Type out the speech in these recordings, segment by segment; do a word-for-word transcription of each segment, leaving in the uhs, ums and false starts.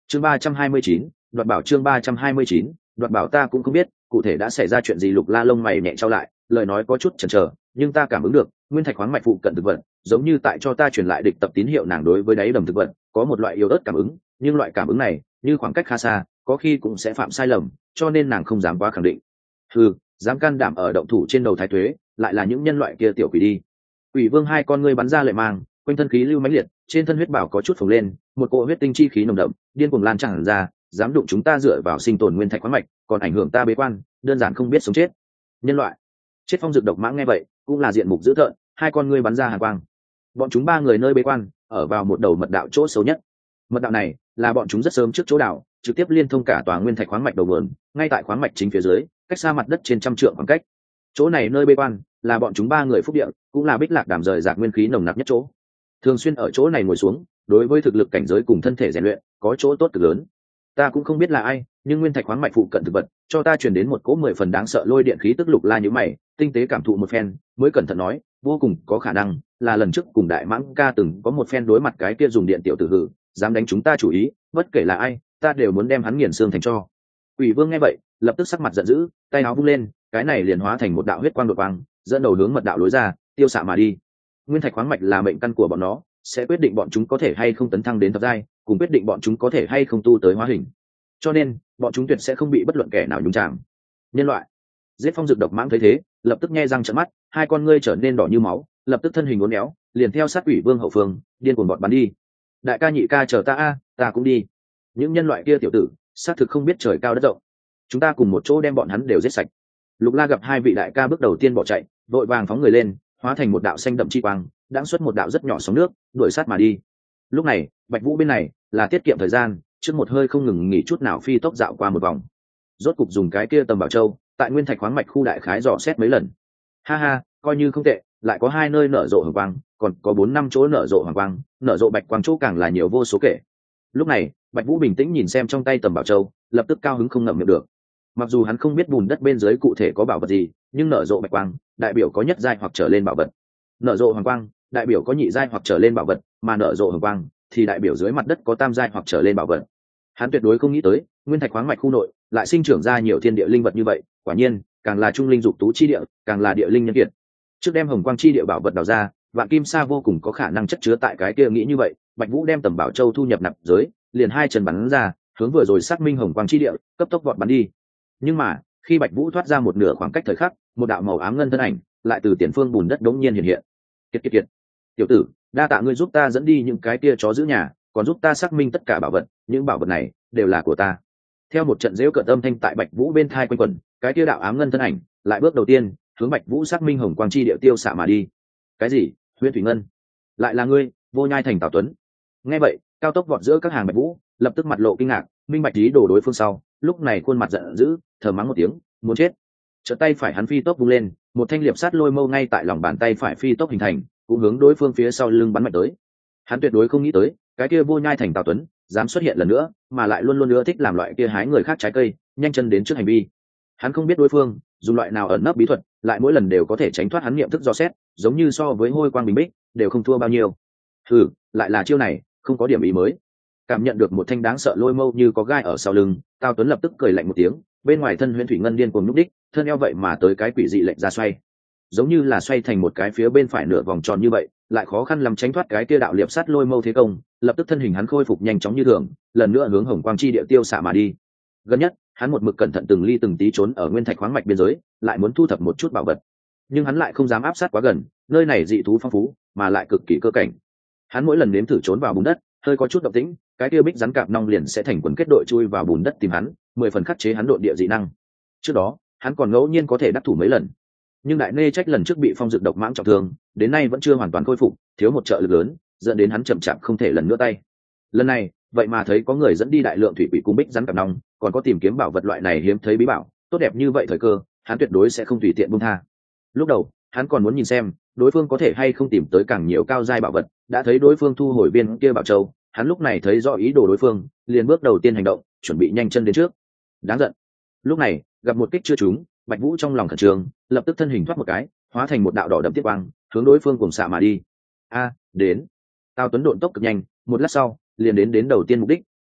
chương ba trăm hai mươi chín, đoạt bảo chương ba trăm hai mươi chín, đoạt bảo. Ta cũng không biết cụ thể đã xảy ra chuyện gì. Lục La lông mày nhẹ trao lại, lời nói có chút chần chờ, nhưng ta cảm ứng được nguyên thạch khoáng mạch phụ cận thực vật giống như tại cho ta truyền lại địch tập tín hiệu. Nàng đối với đáy đầm thực vật có một loại yếu ớt cảm ứng, nhưng loại cảm ứng này như khoảng cách khá xa, có khi cũng sẽ phạm sai lầm, cho nên nàng không dám quá khẳng định. Ừ, dám can đảm ở động thủ trên đầu Thái Tuế, lại là những nhân loại kia tiểu quỷ đi. Quỷ Vương hai con ngươi bắn ra lệ mang, quanh thân khí lưu mãnh liệt, trên thân huyết bảo có chút phồng lên, một cỗ huyết tinh chi khí nồng đậm điên cuồng lan tràn ra, dám đụng chúng ta dựa vào sinh tồn nguyên thạch khoáng mạch, còn ảnh hưởng ta bế quan, đơn giản không biết sống chết. Nhân loại. Chết Phong Dực độc mãng nghe vậy cũng là diện mục dữ tợn, hai con ngươi bắn ra hàn quang. Bọn chúng ba người nơi bế quan ở vào một đầu mật đạo chỗ xấu nhất. Mật đạo này là bọn chúng rất sớm trước chỗ đảo, trực tiếp liên thông cả tòa nguyên thạch khoáng mạch đầu nguồn, ngay tại khoáng mạch chính phía dưới, cách xa mặt đất trên trăm trượng khoảng cách. Chỗ này nơi bế quan là bọn chúng ba người phúc địa, cũng là Bích Lạc Đàm rời rạc nguyên khí nồng nặc nhất chỗ. Thường xuyên ở chỗ này ngồi xuống, đối với thực lực cảnh giới cùng thân thể rèn luyện có chỗ tốt cực lớn. Ta cũng không biết là ai, nhưng nguyên thạch khoáng mạch phụ cận thực vật cho ta truyền đến một cỗ mười phần đáng sợ lôi điện khí tức. Lục La nhíu mày, tinh tế cảm thụ một phen, mới cẩn thận nói, vô cùng có khả năng là lần trước cùng Đại Mãng ca từng có một phen đối mặt cái kia dùng điện tiểu tử hử, dám đánh chúng ta chủ ý, bất kể là ai, ta đều muốn đem hắn nghiền xương thành tro. Quỷ Vương nghe vậy, lập tức sắc mặt giận dữ, tay áo vung lên, cái này liền hóa thành một đạo huyết quang đột quang, dẫn đầu hướng mật đạo lối ra, tiêu xạ mà đi. Nguyên thạch khoáng mạch là mệnh căn của bọn nó, sẽ quyết định bọn chúng có thể hay không tấn thăng đến thập giai, cùng quyết định bọn chúng có thể hay không tu tới hóa hình. Cho nên, bọn chúng tuyệt sẽ không bị bất luận kẻ nào nhúng chạm. Nhân loại. Giết Phong Dực độc mãng thấy thế, lập tức nhe răng trợn mắt, hai con ngươi trở nên đỏ như máu, lập tức thân hình uốn éo, liền theo sát Quỷ Vương hậu phương, điên cuồng bọt bắn đi. Đại ca nhị ca chờ ta a, ta cũng đi. Những nhân loại kia tiểu tử, xác thực không biết trời cao đất rộng. Chúng ta cùng một chỗ đem bọn hắn đều giết sạch. Lục La gặp hai vị đại ca bước đầu tiên bỏ chạy, vội vàng phóng người lên, hóa thành một đạo xanh đậm chi quang, đãng xuất một đạo rất nhỏ sóng nước, đuổi sát mà đi. Lúc này, Bạch Vũ bên này là tiết kiệm thời gian, trước một hơi không ngừng nghỉ chút nào phi tốc dạo qua một vòng. Rốt cục dùng cái kia tầm bảo châu, tại nguyên thạch khoáng mạch khu đại khái dò xét mấy lần. Ha ha, coi như không tệ, lại có hai nơi nở rộ hồng quang, còn có bốn năm chỗ nở rộ hoàng quang, nở rộ bạch quang chỗ càng là nhiều vô số kể. Lúc này, Bạch Vũ bình tĩnh nhìn xem trong tay tầm bảo châu, lập tức cao hứng không ngậm miệng được. Mặc dù hắn không biết bùn đất bên dưới cụ thể có bảo vật gì, nhưng nở rộ bạch quang đại biểu có nhất giai hoặc trở lên bảo vật, nở rộ hoàng quang đại biểu có nhị giai hoặc trở lên bảo vật, mà nở rộ hồng quang thì đại biểu dưới mặt đất có tam giai hoặc trở lên bảo vật. Hắn tuyệt đối không nghĩ tới nguyên thạch khoáng mạch khu nội lại sinh trưởng ra nhiều thiên địa linh vật như vậy, quả nhiên càng là trung linh dục tú chi địa, càng là địa linh nhân kiệt. Trước đem hồng quang chi địa bảo vật đào ra, vạn kim sa vô cùng có khả năng chất chứa tại cái kia. Nghĩ như vậy, Bạch Vũ đem tầm bảo châu thu nhập nạp giới, liền hai chân bắn ra, hướng vừa rồi xác minh hồng quang chi địa, cấp tốc vọt bắn đi. Nhưng mà khi Bạch Vũ thoát ra một nửa khoảng cách thời khắc, một đạo màu ám ngân thân ảnh lại từ tiền phương bùn đất đống nhiên hiện hiện. Kiệt kiệt kiệt, tiểu tử, đa tạ ngươi giúp ta dẫn đi những cái kia chó giữ nhà, còn giúp ta xác minh tất cả bảo vật, những bảo vật này đều là của ta. Theo một trận giễu cợt âm thanh tại Bạch Vũ bên thai quanh quẩn, cái kia đạo ám ngân thân ảnh lại bước đầu tiên hướng Bạch Vũ xác minh hồng quang chi địa tiêu xạ mà đi. Cái gì? Huyễn Thủy Ngân? Lại là ngươi, Vô Nhai Thành Tào Tuấn? Nghe vậy, cao tốc vọt giữa các hàng Bạch Vũ lập tức mặt lộ kinh ngạc, minh bạch ý đồ đối phương sau, lúc này khuôn mặt giận dữ, thở mắng một tiếng, muốn chết. Chợt tay phải hắn phi tốc vung lên, một thanh liệp sát lôi mâu ngay tại lòng bàn tay phải phi tốc hình thành, cũng hướng đối phương phía sau lưng bắn mạnh tới. Hắn tuyệt đối không nghĩ tới, cái kia Vô Nhai Thành Tào Tuấn dám xuất hiện lần nữa, mà lại luôn luôn ưa thích làm loại kia hái người khác trái cây, nhanh chân đến trước hành vi. Hắn không biết đối phương dùng loại nào ẩn nấp bí thuật, lại mỗi lần đều có thể tránh thoát hắn niệm thức dò xét, giống như so với hôi quang bình bích đều không thua bao nhiêu. Thử, lại là chiêu này, không có điểm ý mới. Cảm nhận được một thanh đáng sợ lôi mâu như có gai ở sau lưng, Tào Tuấn lập tức cười lạnh một tiếng, bên ngoài thân Huyễn Thủy Ngân điên cuồng núp đích, thân eo vậy mà tới cái quỷ dị lệnh ra xoay, giống như là xoay thành một cái phía bên phải nửa vòng tròn như vậy, lại khó khăn làm tránh thoát cái kia đạo liệp sát lôi mâu thế công. Lập tức thân hình hắn khôi phục nhanh chóng như thường, lần nữa hướng hồng quang chi địa tiêu xạ mà đi. Gần nhất, hắn một mực cẩn thận từng ly từng tí trốn ở nguyên thạch khoáng mạch biên giới, lại muốn thu thập một chút bảo vật, nhưng hắn lại không dám áp sát quá gần, nơi này dị thú phong phú, mà lại cực kỳ cơ cảnh. Hắn mỗi lần nếm thử trốn vào bùn đất, hơi có chút động tĩnh, cái kia bích rắn cạp nong liền sẽ thành quần kết đội chui vào bùn đất tìm hắn, mười phần khắc chế hắn độn địa dị năng. Trước đó, hắn còn ngẫu nhiên có thể đắc thủ mấy lần, nhưng đại nê trách lần trước bị Phong Dực độc mãng trọng thương, đến nay vẫn chưa hoàn toàn khôi phục, thiếu một trợ lực lớn, dẫn đến hắn chậm chạp không thể lần nữa tay. Lần này, vậy mà thấy có người dẫn đi đại lượng thủy quỷ cung bích rắn cạp nong, còn có tìm kiếm bảo vật loại này hiếm thấy bí bảo, tốt đẹp như vậy thời cơ, hắn tuyệt đối sẽ không tùy tiện buông tha. Lúc đầu, hắn còn muốn nhìn xem đối phương có thể hay không tìm tới càng nhiều cao giai bảo vật, đã thấy đối phương thu hồi viên kia bảo châu, hắn lúc này thấy rõ ý đồ đối phương, liền bước đầu tiên hành động, chuẩn bị nhanh chân đến trước. Đáng giận. Lúc này, gặp một kích chưa trúng, Bạch Vũ trong lòng khẩn trương, lập tức thân hình thoát một cái, hóa thành một đạo đỏ đậm tiếp quang, hướng đối phương cùng xạ mà đi. A, đến. Tào Tuấn độn tốc cực nhanh, một lát sau, liền đến đến đầu tiên mục đích,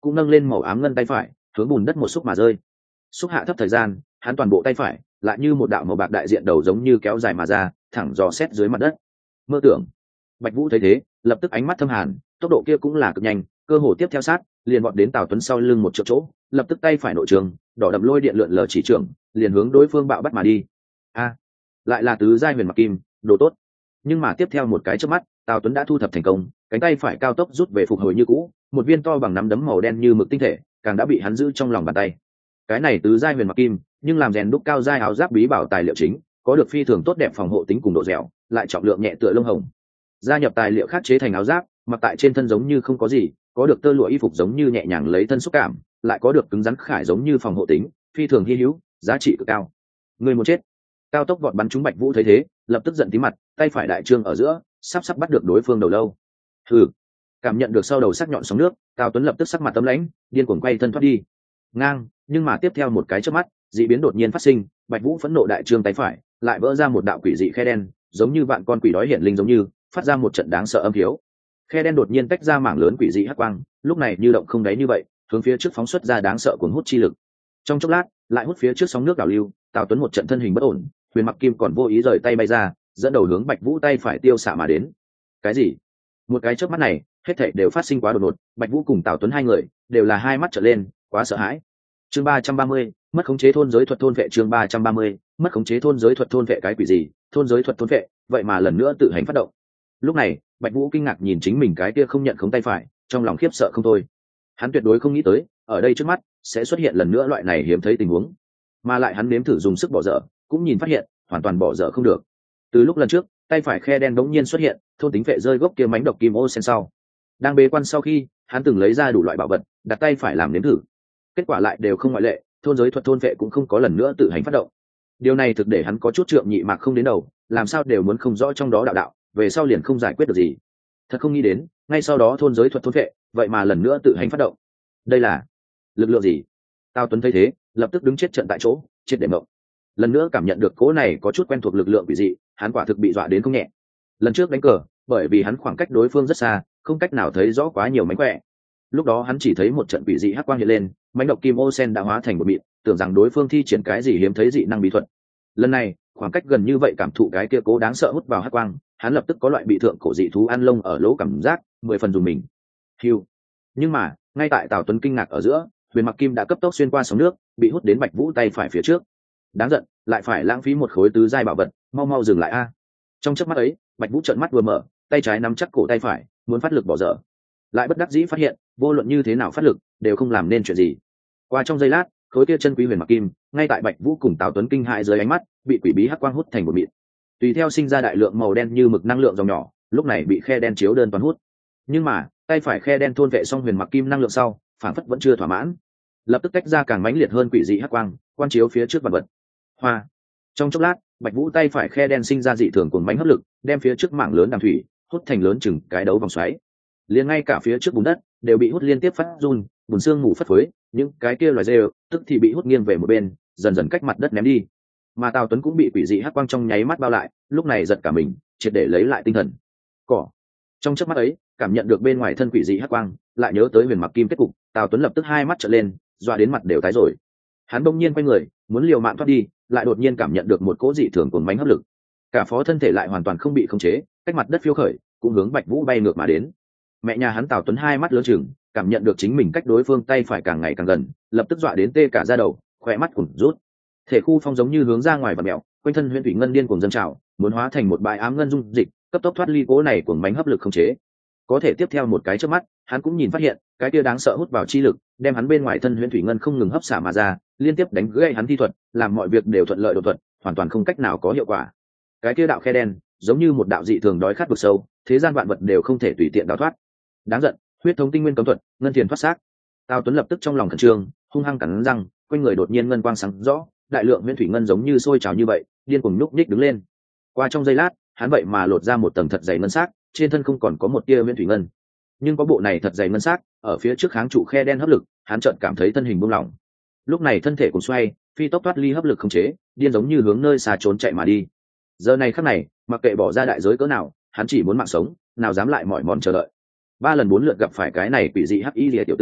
cũng nâng lên màu ám ngân tay phải hướng bùn đất một xúc mà rơi. Xúc hạ thấp thời gian, hắn toàn bộ tay phải lại như một đạo màu bạc đại diện đầu giống như kéo dài mà ra, thẳng dò xét dưới mặt đất. Mơ tưởng. Bạch Vũ thấy thế, lập tức ánh mắt thâm hàn, tốc độ kia cũng là cực nhanh, cơ hồ tiếp theo sát, liền vọt đến Tào Tuấn sau lưng một chỗ chỗ, lập tức tay phải nội trường, đỏ đậm lôi điện lượn lờ chỉ trưởng, liền hướng đối phương bạo bắt mà đi. A, lại là tứ giai huyền mặc kim, đồ tốt. Nhưng mà tiếp theo một cái chớp mắt, Tào Tuấn đã thu thập thành công, cánh tay phải cao tốc rút về phục hồi như cũ, một viên to bằng nắm đấm màu đen như mực tinh thể, càng đã bị hắn giữ trong lòng bàn tay. Cái này tứ giai huyền mặc kim, nhưng làm rèn đúc cao giai áo giáp bí bảo tài liệu chính, có được phi thường tốt đẹp phòng hộ tính cùng độ dẻo, lại trọng lượng nhẹ tựa lông hồng. Gia nhập tài liệu khác chế thành áo giáp, mặc tại trên thân giống như không có gì, có được tơ lụa y phục giống như nhẹ nhàng lấy thân xúc cảm, lại có được cứng rắn khải giống như phòng hộ tính, phi thường hi hữu, giá trị cực cao. Người muốn chết. Cao tốc vọt bắn trúng Bạch Vũ thấy thế, lập tức giận tím mặt, tay phải đại trương ở giữa, sắp sắp bắt được đối phương đầu lâu. Hừ. Cảm nhận được sau đầu sắc nhọn sóng nước, Cao Tuấn lập tức sắc mặt tấm lãnh, điên cuồng quay thân thoát đi. Ngang, nhưng mà tiếp theo một cái chớp mắt, dị biến đột nhiên phát sinh, Bạch Vũ phẫn nộ đại trương tay phải, lại vỡ ra một đạo quỷ dị khe đen, giống như vạn con quỷ đói hiện linh giống như, phát ra một trận đáng sợ âm thiếu. Khe đen đột nhiên tách ra mảng lớn quỷ dị hắc quang, lúc này như động không đáy như vậy, hướng phía trước phóng xuất ra đáng sợ cuồng hút chi lực. Trong chốc lát, lại hút phía trước sóng nước đảo lưu, Tào Tuấn một trận thân hình bất ổn, Huyền Mặc Kim còn vô ý rời tay bay ra, dẫn đầu hướng Bạch Vũ tay phải tiêu xạ mà đến. Cái gì? Một cái chớp mắt này, hết thảy đều phát sinh quá đột ngột, Bạch Vũ cùng Tào Tuấn hai người đều là hai mắt trợn lên, quá sợ hãi. Chương ba trăm ba mươi, mất khống chế thôn giới thuật thôn vệ. Chương ba trăm ba mươi, mất khống chế thôn giới thuật thôn vệ. Cái quỷ gì? Thôn giới thuật thôn vệ, vậy mà lần nữa tự hành phát động. Lúc này, Bạch Vũ kinh ngạc nhìn chính mình cái kia không nhận khống tay phải, trong lòng khiếp sợ không thôi. Hắn tuyệt đối không nghĩ tới, ở đây trước mắt sẽ xuất hiện lần nữa loại này hiếm thấy tình huống, mà lại hắn nếm thử dùng sức bỏ dở, cũng nhìn phát hiện hoàn toàn bỏ dở không được. Từ lúc lần trước, tay phải khe đen đống nhiên xuất hiện, thôn tính vệ rơi gốc kia mánh độc kim ô sen sau, đang bế quan sau khi hắn từng lấy ra đủ loại bảo vật, đặt tay phải làm nếm thử, kết quả lại đều không ngoại lệ, thôn giới thuật thôn vệ cũng không có lần nữa tự hành phát động. Điều này thực để hắn có chút trượng nhị mạc không đến đầu, làm sao đều muốn không rõ trong đó đạo đạo, về sau liền không giải quyết được gì. Thật không nghĩ đến, ngay sau đó thôn giới thuật thôn vệ, vậy mà lần nữa tự hành phát động. Đây là lực lượng gì? Tào Tuấn thấy thế, lập tức đứng chết trận tại chỗ, chết để mộng. Lần nữa cảm nhận được cỗ này có chút quen thuộc lực lượng quỷ dị, hắn quả thực bị dọa đến không nhẹ. Lần trước đánh cờ, bởi vì hắn khoảng cách đối phương rất xa, không cách nào thấy rõ quá nhiều mánh khỏe. Lúc đó hắn chỉ thấy một trận quỷ dị hắc quang hiện lên, mánh độc kim ô sen đã hóa thành một mịn, tưởng rằng đối phương thi triển cái gì hiếm thấy dị năng bí thuật. Lần này, khoảng cách gần như vậy cảm thụ cái kia cố đáng sợ hút vào hắc quang, hắn lập tức có loại bị thượng cổ dị thú ăn lông ở lỗ cảm giác, mười phần dùng mình. Hiu. Nhưng mà, ngay tại Tào Tuấn kinh ngạc ở giữa, Huyền Mặc Kim đã cấp tốc xuyên qua sóng nước, bị hút đến Bạch Vũ tay phải phía trước. Đáng giận, lại phải lãng phí một khối tứ giai bảo vật, mau mau dừng lại a. Trong chớp mắt ấy, Bạch Vũ trợn mắt vừa mở, tay trái nắm chắc cổ tay phải, muốn phát lực bỏ dở. Lại bất đắc dĩ phát hiện, vô luận như thế nào phát lực, đều không làm nên chuyện gì. Qua trong giây lát, khối kia chân quý Huyền Mặc Kim, ngay tại Bạch Vũ cùng Tào Tuấn kinh hãi dưới ánh mắt, bị quỷ bí hắc quang hút thành một mịn. Tùy theo sinh ra đại lượng màu đen như mực năng lượng dòng nhỏ, lúc này bị khe đen chiếu đơn toàn hút. Nhưng mà, tay phải khe đen thôn vệ xong Huyền Mặc Kim năng lượng sau, phản phất vẫn chưa thỏa mãn, lập tức tách ra càng mãnh liệt hơn quỷ dị hắc quang, quan chiếu phía trước vật vật. Hoa. Trong chốc lát, Bạch Vũ tay phải khe đen sinh ra dị thường cuồng mãnh hấp lực, đem phía trước mảng lớn đàm thủy hút thành lớn chừng cái đấu vòng xoáy. Liền ngay cả phía trước bùn đất đều bị hút liên tiếp phát run, bùn xương mù phất phới, những cái kia loài rêu tức thì bị hút nghiêng về một bên, dần dần cách mặt đất ném đi. Mà Tào Tuấn cũng bị quỷ dị hắc quang trong nháy mắt bao lại, lúc này giật cả mình, triệt để lấy lại tinh thần. Cỏ. Trong chớp mắt ấy, cảm nhận được bên ngoài thân quỷ dị hắc quang, lại nhớ tới Huyền Mặc Kim kết cục, Tào Tuấn lập tức hai mắt trợn lên, dọa đến mặt đều tái rồi. Hắn bỗng nhiên quay người, muốn liều mạng thoát đi, lại đột nhiên cảm nhận được một cỗ dị thường cuồng mãnh hấp lực. Cả phó thân thể lại hoàn toàn không bị khống chế, cách mặt đất phiêu khởi, cũng hướng Bạch Vũ bay ngược mà đến. Mẹ nhà hắn Tào Tuấn hai mắt lớn trừng, cảm nhận được chính mình cách đối phương tay phải càng ngày càng gần, lập tức dọa đến tê cả da đầu, khóe mắt cuộn rút. Thể khu phong giống như hướng ra ngoài và mèo, quanh thân Huyền Thủy Ngân điên cuồng dâng trào, muốn hóa thành một bãi ám ngân dung dịch, cấp tốc thoát ly cỗ này cuồng mãnh hấp lực khống chế. Có thể tiếp theo một cái chớp mắt, hắn cũng nhìn phát hiện, cái kia đáng sợ hút vào chi lực, đem hắn bên ngoài thân Huyền Thủy Ngân không ngừng hấp xả mà ra, liên tiếp đánh gãy hắn thi thuật, làm mọi việc đều thuận lợi đột thuận, hoàn toàn không cách nào có hiệu quả. Cái kia đạo khe đen, giống như một đạo dị thường đói khát vực sâu, thế gian vạn vật đều không thể tùy tiện đào thoát. Đáng giận, huyết thống tinh nguyên cấm thuật, ngân thiền thoát xác. Tào Tuấn lập tức trong lòng khẩn trương, hung hăng cắn răng, quanh người đột nhiên ngân quang sáng rõ, đại lượng Huyền Thủy Ngân giống như sôi trào như vậy, điên cuồng nhúc nhích đứng lên. Qua trong giây lát, hắn vậy mà lột ra một tầng thật dày ngân xác, trên thân không còn có một tia Huyền Thủy Ngân. Nhưng có bộ này thật dày ngân xác, ở phía trước kháng trụ khe đen hấp lực, hắn chợt cảm thấy thân hình buông lỏng. Lúc này thân thể cùng xoay, phi tốc thoát ly hấp lực không chế, điên giống như hướng nơi xa trốn chạy mà đi. Giờ này khắc này, mặc kệ bỏ ra đại giới cỡ nào, hắn chỉ muốn mạng sống, nào dám lại mỏi mòn chờ đợi. Ba lần bốn lượt gặp phải cái này quỷ dị hắc y liệt tiểu tử,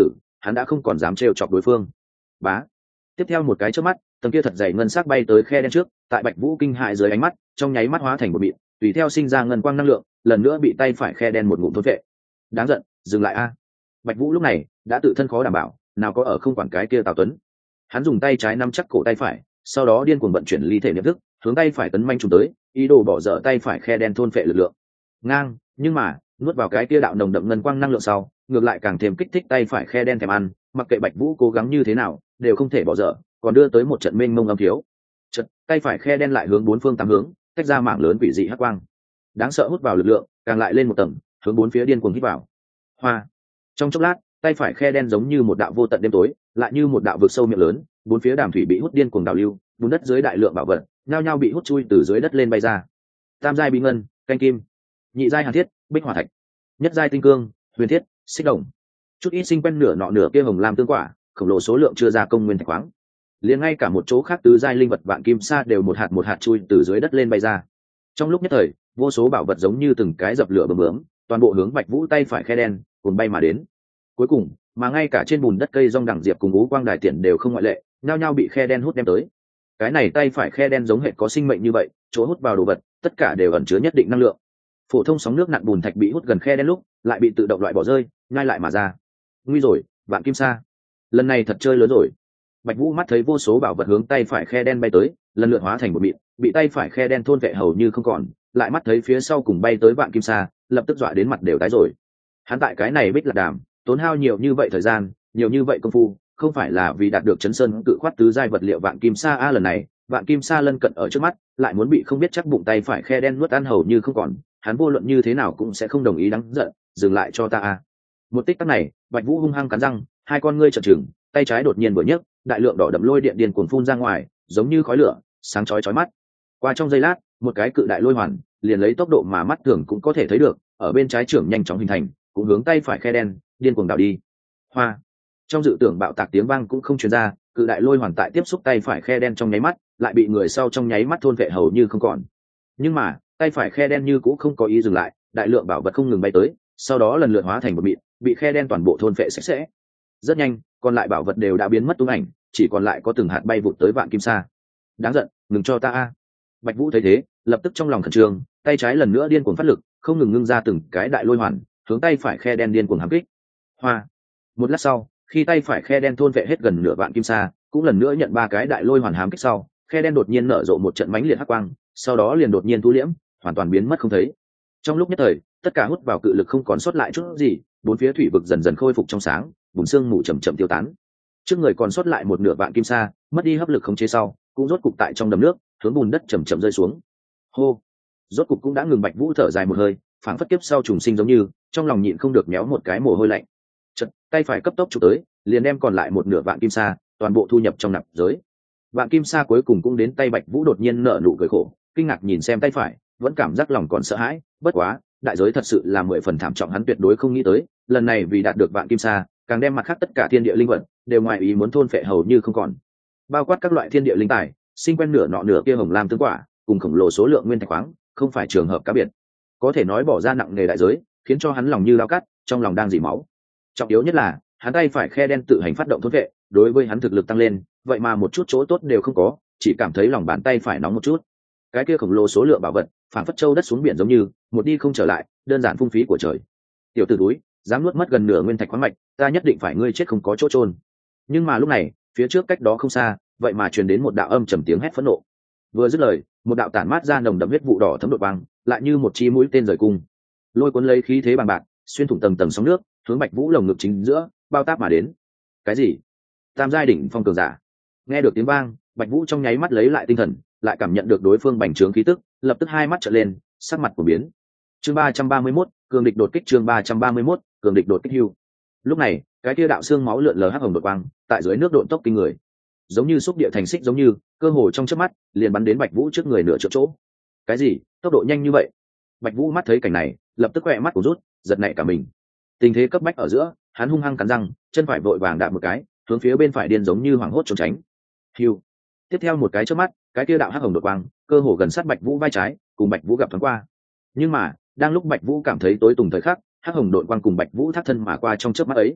hắn đã không còn dám trêu chọc đối phương. Bá. Tiếp theo một cái chớp mắt, tầng kia thật dày ngân sắc bay tới khe đen trước, tại Bạch Vũ kinh hại dưới ánh mắt, trong nháy mắt hóa thành một mịn, tùy theo sinh ra ngân quang năng lượng, lần nữa bị tay phải khe đen một ngụm thôn vệ. Đáng giận, dừng lại a. Bạch Vũ lúc này đã tự thân khó đảm bảo, nào có ở không quản cái kia Tào Tuấn. Hắn dùng tay trái nắm chắc cổ tay phải, sau đó điên cuồng vận chuyển ly thể niệm thức, hướng tay phải tấn manh trùng tới, ý đồ bỏ dở tay phải khe đen thôn phệ lực lượng. Ngang, nhưng mà, nuốt vào cái kia đạo nồng đậm ngân quang năng lượng sau, ngược lại càng thêm kích thích tay phải khe đen thèm ăn, mặc kệ Bạch Vũ cố gắng như thế nào, đều không thể bỏ dở, còn đưa tới một trận mênh mông âm thiếu. Chợt, tay phải khe đen lại hướng bốn phương tám hướng, tách ra mảng lớn quỷ dị hắc quang. Đáng sợ hút vào lực lượng, càng lại lên một tầng, hướng bốn phía điên cuồng hít vào. Hoa. Trong chốc lát, tay phải khe đen giống như một đạo vô tận đêm tối, lại như một đạo vực sâu miệng lớn, bốn phía đàm thủy bị hút điên cuồng đảo lưu, bùn đất dưới đại lượng bảo vật, nhao nhao bị hút chui từ dưới đất lên bay ra. Tam giai bí ngân, canh kim, nhị giai hàn thiết, bích hỏa thạch, nhất giai tinh cương, huyền thiết, xích đồng, chút ít sinh quen nửa nọ nửa kia hồng lam tương quả, khổng lồ số lượng chưa ra công nguyên thạch khoáng. Liền ngay cả một chỗ khác tứ giai linh vật vạn kim sa đều một hạt một hạt chui từ dưới đất lên bay ra. Trong lúc nhất thời, vô số bảo vật giống như từng cái dập lửa bầm bướm, toàn bộ hướng Bạch Vũ tay phải khe đen cuốn bay mà đến. Cuối cùng, mà ngay cả trên bùn đất cây rong đẳng diệp cùng ú quang đài tiện đều không ngoại lệ, nhao nhao bị khe đen hút đem tới. Cái này tay phải khe đen giống hệt có sinh mệnh như vậy, chỗ hút vào đồ vật, tất cả đều ẩn chứa nhất định năng lượng. Phổ thông sóng nước nặn bùn thạch bị hút gần khe đen lúc, lại bị tự động loại bỏ rơi, ngay lại mà ra. Nguy rồi, vạn kim sa. Lần này thật chơi lớn rồi. Bạch Vũ mắt thấy vô số bảo vật hướng tay phải khe đen bay tới, lần lượt hóa thành một mịn, bị tay phải khe đen thôn vệ hầu như không còn, lại mắt thấy phía sau cùng bay tới vạn kim sa, lập tức dọa đến mặt đều tái rồi. Hắn tại cái này bích lạc đàm, tốn hao nhiều như vậy thời gian, nhiều như vậy công phu, không phải là vì đạt được chấn sơn cự khoát tứ giai vật liệu vạn kim sa a lần này, vạn kim sa lân cận ở trước mắt, lại muốn bị không biết chắc bụng tay phải khe đen nuốt ăn hầu như không còn, hắn vô luận như thế nào cũng sẽ không đồng ý đáng giận, dừng lại cho ta a. Một tích tắc này, Bạch Vũ hung hăng cắn răng, hai con ngươi trợn trừng, tay trái đột nhiên vừa nhấc, đại lượng đỏ đậm lôi điện điên cuồng phun ra ngoài, giống như khói lửa, sáng chói chói mắt. Qua trong giây lát, một cái cự đại lôi hoàn, liền lấy tốc độ mà mắt thường cũng có thể thấy được, ở bên trái trưởng nhanh chóng hình thành, cũng hướng tay phải khe đen, điên cuồng đảo đi. Hoa. Trong dự tưởng bạo tạc tiếng vang cũng không truyền ra, cự đại lôi hoàn tại tiếp xúc tay phải khe đen trong nháy mắt, lại bị người sau trong nháy mắt thôn vệ hầu như không còn. Nhưng mà, tay phải khe đen như cũng không có ý dừng lại, đại lượng bảo vật không ngừng bay tới, sau đó lần lượt hóa thành một mịn, bị khe đen toàn bộ thôn vệ sạch sẽ. Rất nhanh, còn lại bảo vật đều đã biến mất tung ảnh, chỉ còn lại có từng hạt bay vụt tới vạn kim sa. Đáng giận, ngừng cho ta a. Bạch Vũ thấy thế, lập tức trong lòng khẩn trương, tay trái lần nữa điên cuồng phát lực, không ngừng ngưng ra từng cái đại lôi hoàn, hướng tay phải khe đen điên cuồng hãm kích. Hoa. Một lát sau, khi tay phải khe đen thôn vệ hết gần nửa vạn kim sa, cũng lần nữa nhận ba cái đại lôi hoàn hám kích sau, khe đen đột nhiên nở rộ một trận mãnh liệt hắc quang, sau đó liền đột nhiên thu liễm, hoàn toàn biến mất không thấy. Trong lúc nhất thời, tất cả hút vào cự lực không còn sót lại chút gì, bốn phía thủy vực dần dần khôi phục trong sáng, bùn sương mù chậm chậm tiêu tán. Trước người còn sót lại một nửa vạn kim sa, mất đi hấp lực khống chế sau, cũng rốt cục tại trong đầm nước, hướng bùn đất chậm chậm rơi xuống. Hô. Rốt cục cũng đã ngừng. Bạch Vũ thở dài một hơi, phảng phất kiếp sau trùng sinh giống như, trong lòng nhịn không được méo một cái mồ hôi lạnh. Chợt, tay phải cấp tốc chụp tới, liền đem còn lại một nửa vạn kim sa, toàn bộ thu nhập trong nạp giới. Vạn kim sa cuối cùng cũng đến tay Bạch Vũ, đột nhiên nở nụ cười khổ, kinh ngạc nhìn xem tay phải, vẫn cảm giác lòng còn sợ hãi, bất quá, đại giới thật sự là mười phần thảm trọng, hắn tuyệt đối không nghĩ tới, lần này vì đạt được vạn kim sa, càng đem mặt khác tất cả thiên địa linh vật đều ngoài ý muốn thôn phệ hầu như không còn. Bao quát các loại thiên địa linh tài, sinh quen nửa nọ nửa kia hồng lam tương quả, cùng khổng lồ số lượng nguyên thạch khoáng, không phải trường hợp cá biệt. Có thể nói bỏ ra nặng nề đại giới, khiến cho hắn lòng như dao cắt, trong lòng đang dỉ máu. Trọng yếu nhất là, hắn tay phải khe đen tự hành phát động thôn vệ, đối với hắn thực lực tăng lên, vậy mà một chút chỗ tốt đều không có, chỉ cảm thấy lòng bàn tay phải nóng một chút. Cái kia khổng lồ số lượng bảo vật, phản phất châu đất xuống biển giống như, một đi không trở lại, đơn giản phung phí của trời. Tiểu tử túi, dám nuốt mất gần nửa nguyên thạch khoáng mạch, ta nhất định phải ngươi chết không có chỗ trôn. Nhưng mà lúc này, phía trước cách đó không xa, vậy mà truyền đến một đạo âm trầm tiếng hét phẫn nộ. Vừa dứt lời, một đạo tản mát ra nồng đậm huyết vụ đỏ thấm đột băng, lại như một chi mũi tên rời cung, lôi cuốn lấy khí thế bằng bạc, xuyên thủng tầng tầng sóng nước, hướng Bạch Vũ lồng ngực chính giữa, bao táp mà đến. Cái gì? Tam giai đỉnh phong cường giả. Nghe được tiếng vang, Bạch Vũ trong nháy mắt lấy lại tinh thần, lại cảm nhận được đối phương bành trướng khí tức, lập tức hai mắt trợn lên, sắc mặt của biến. Chương ba trăm ba mươi mốt, cường địch đột kích. Chương ba trăm ba mươi mốt, cường địch đột kích hưu. Lúc này, cái kia đạo xương máu lượn lờ hắc hồng đột quang, tại dưới nước độn tốc kinh người, giống như xúc địa thành xích giống như, cơ hồ trong chớp mắt, liền bắn đến Bạch Vũ trước người nửa chỗ chỗ. Cái gì? Tốc độ nhanh như vậy? Bạch Vũ mắt thấy cảnh này, lập tức quẹ mắt của rút, giật nảy cả mình. Tình thế cấp bách ở giữa, hắn hung hăng cắn răng, chân phải vội vàng đạp một cái, hướng phía bên phải điên giống như hoảng hốt trốn tránh. Hưu. Tiếp theo một cái chớp mắt, cái kia đạo hắc hồng đột quang, cơ hồ gần sát Bạch Vũ vai trái, cùng Bạch Vũ gặp thoáng qua. Nhưng mà, đang lúc Bạch Vũ cảm thấy tối tùng thời khắc, hắc hồng đột quang cùng Bạch Vũ thác thân mà qua trong chớp mắt ấy.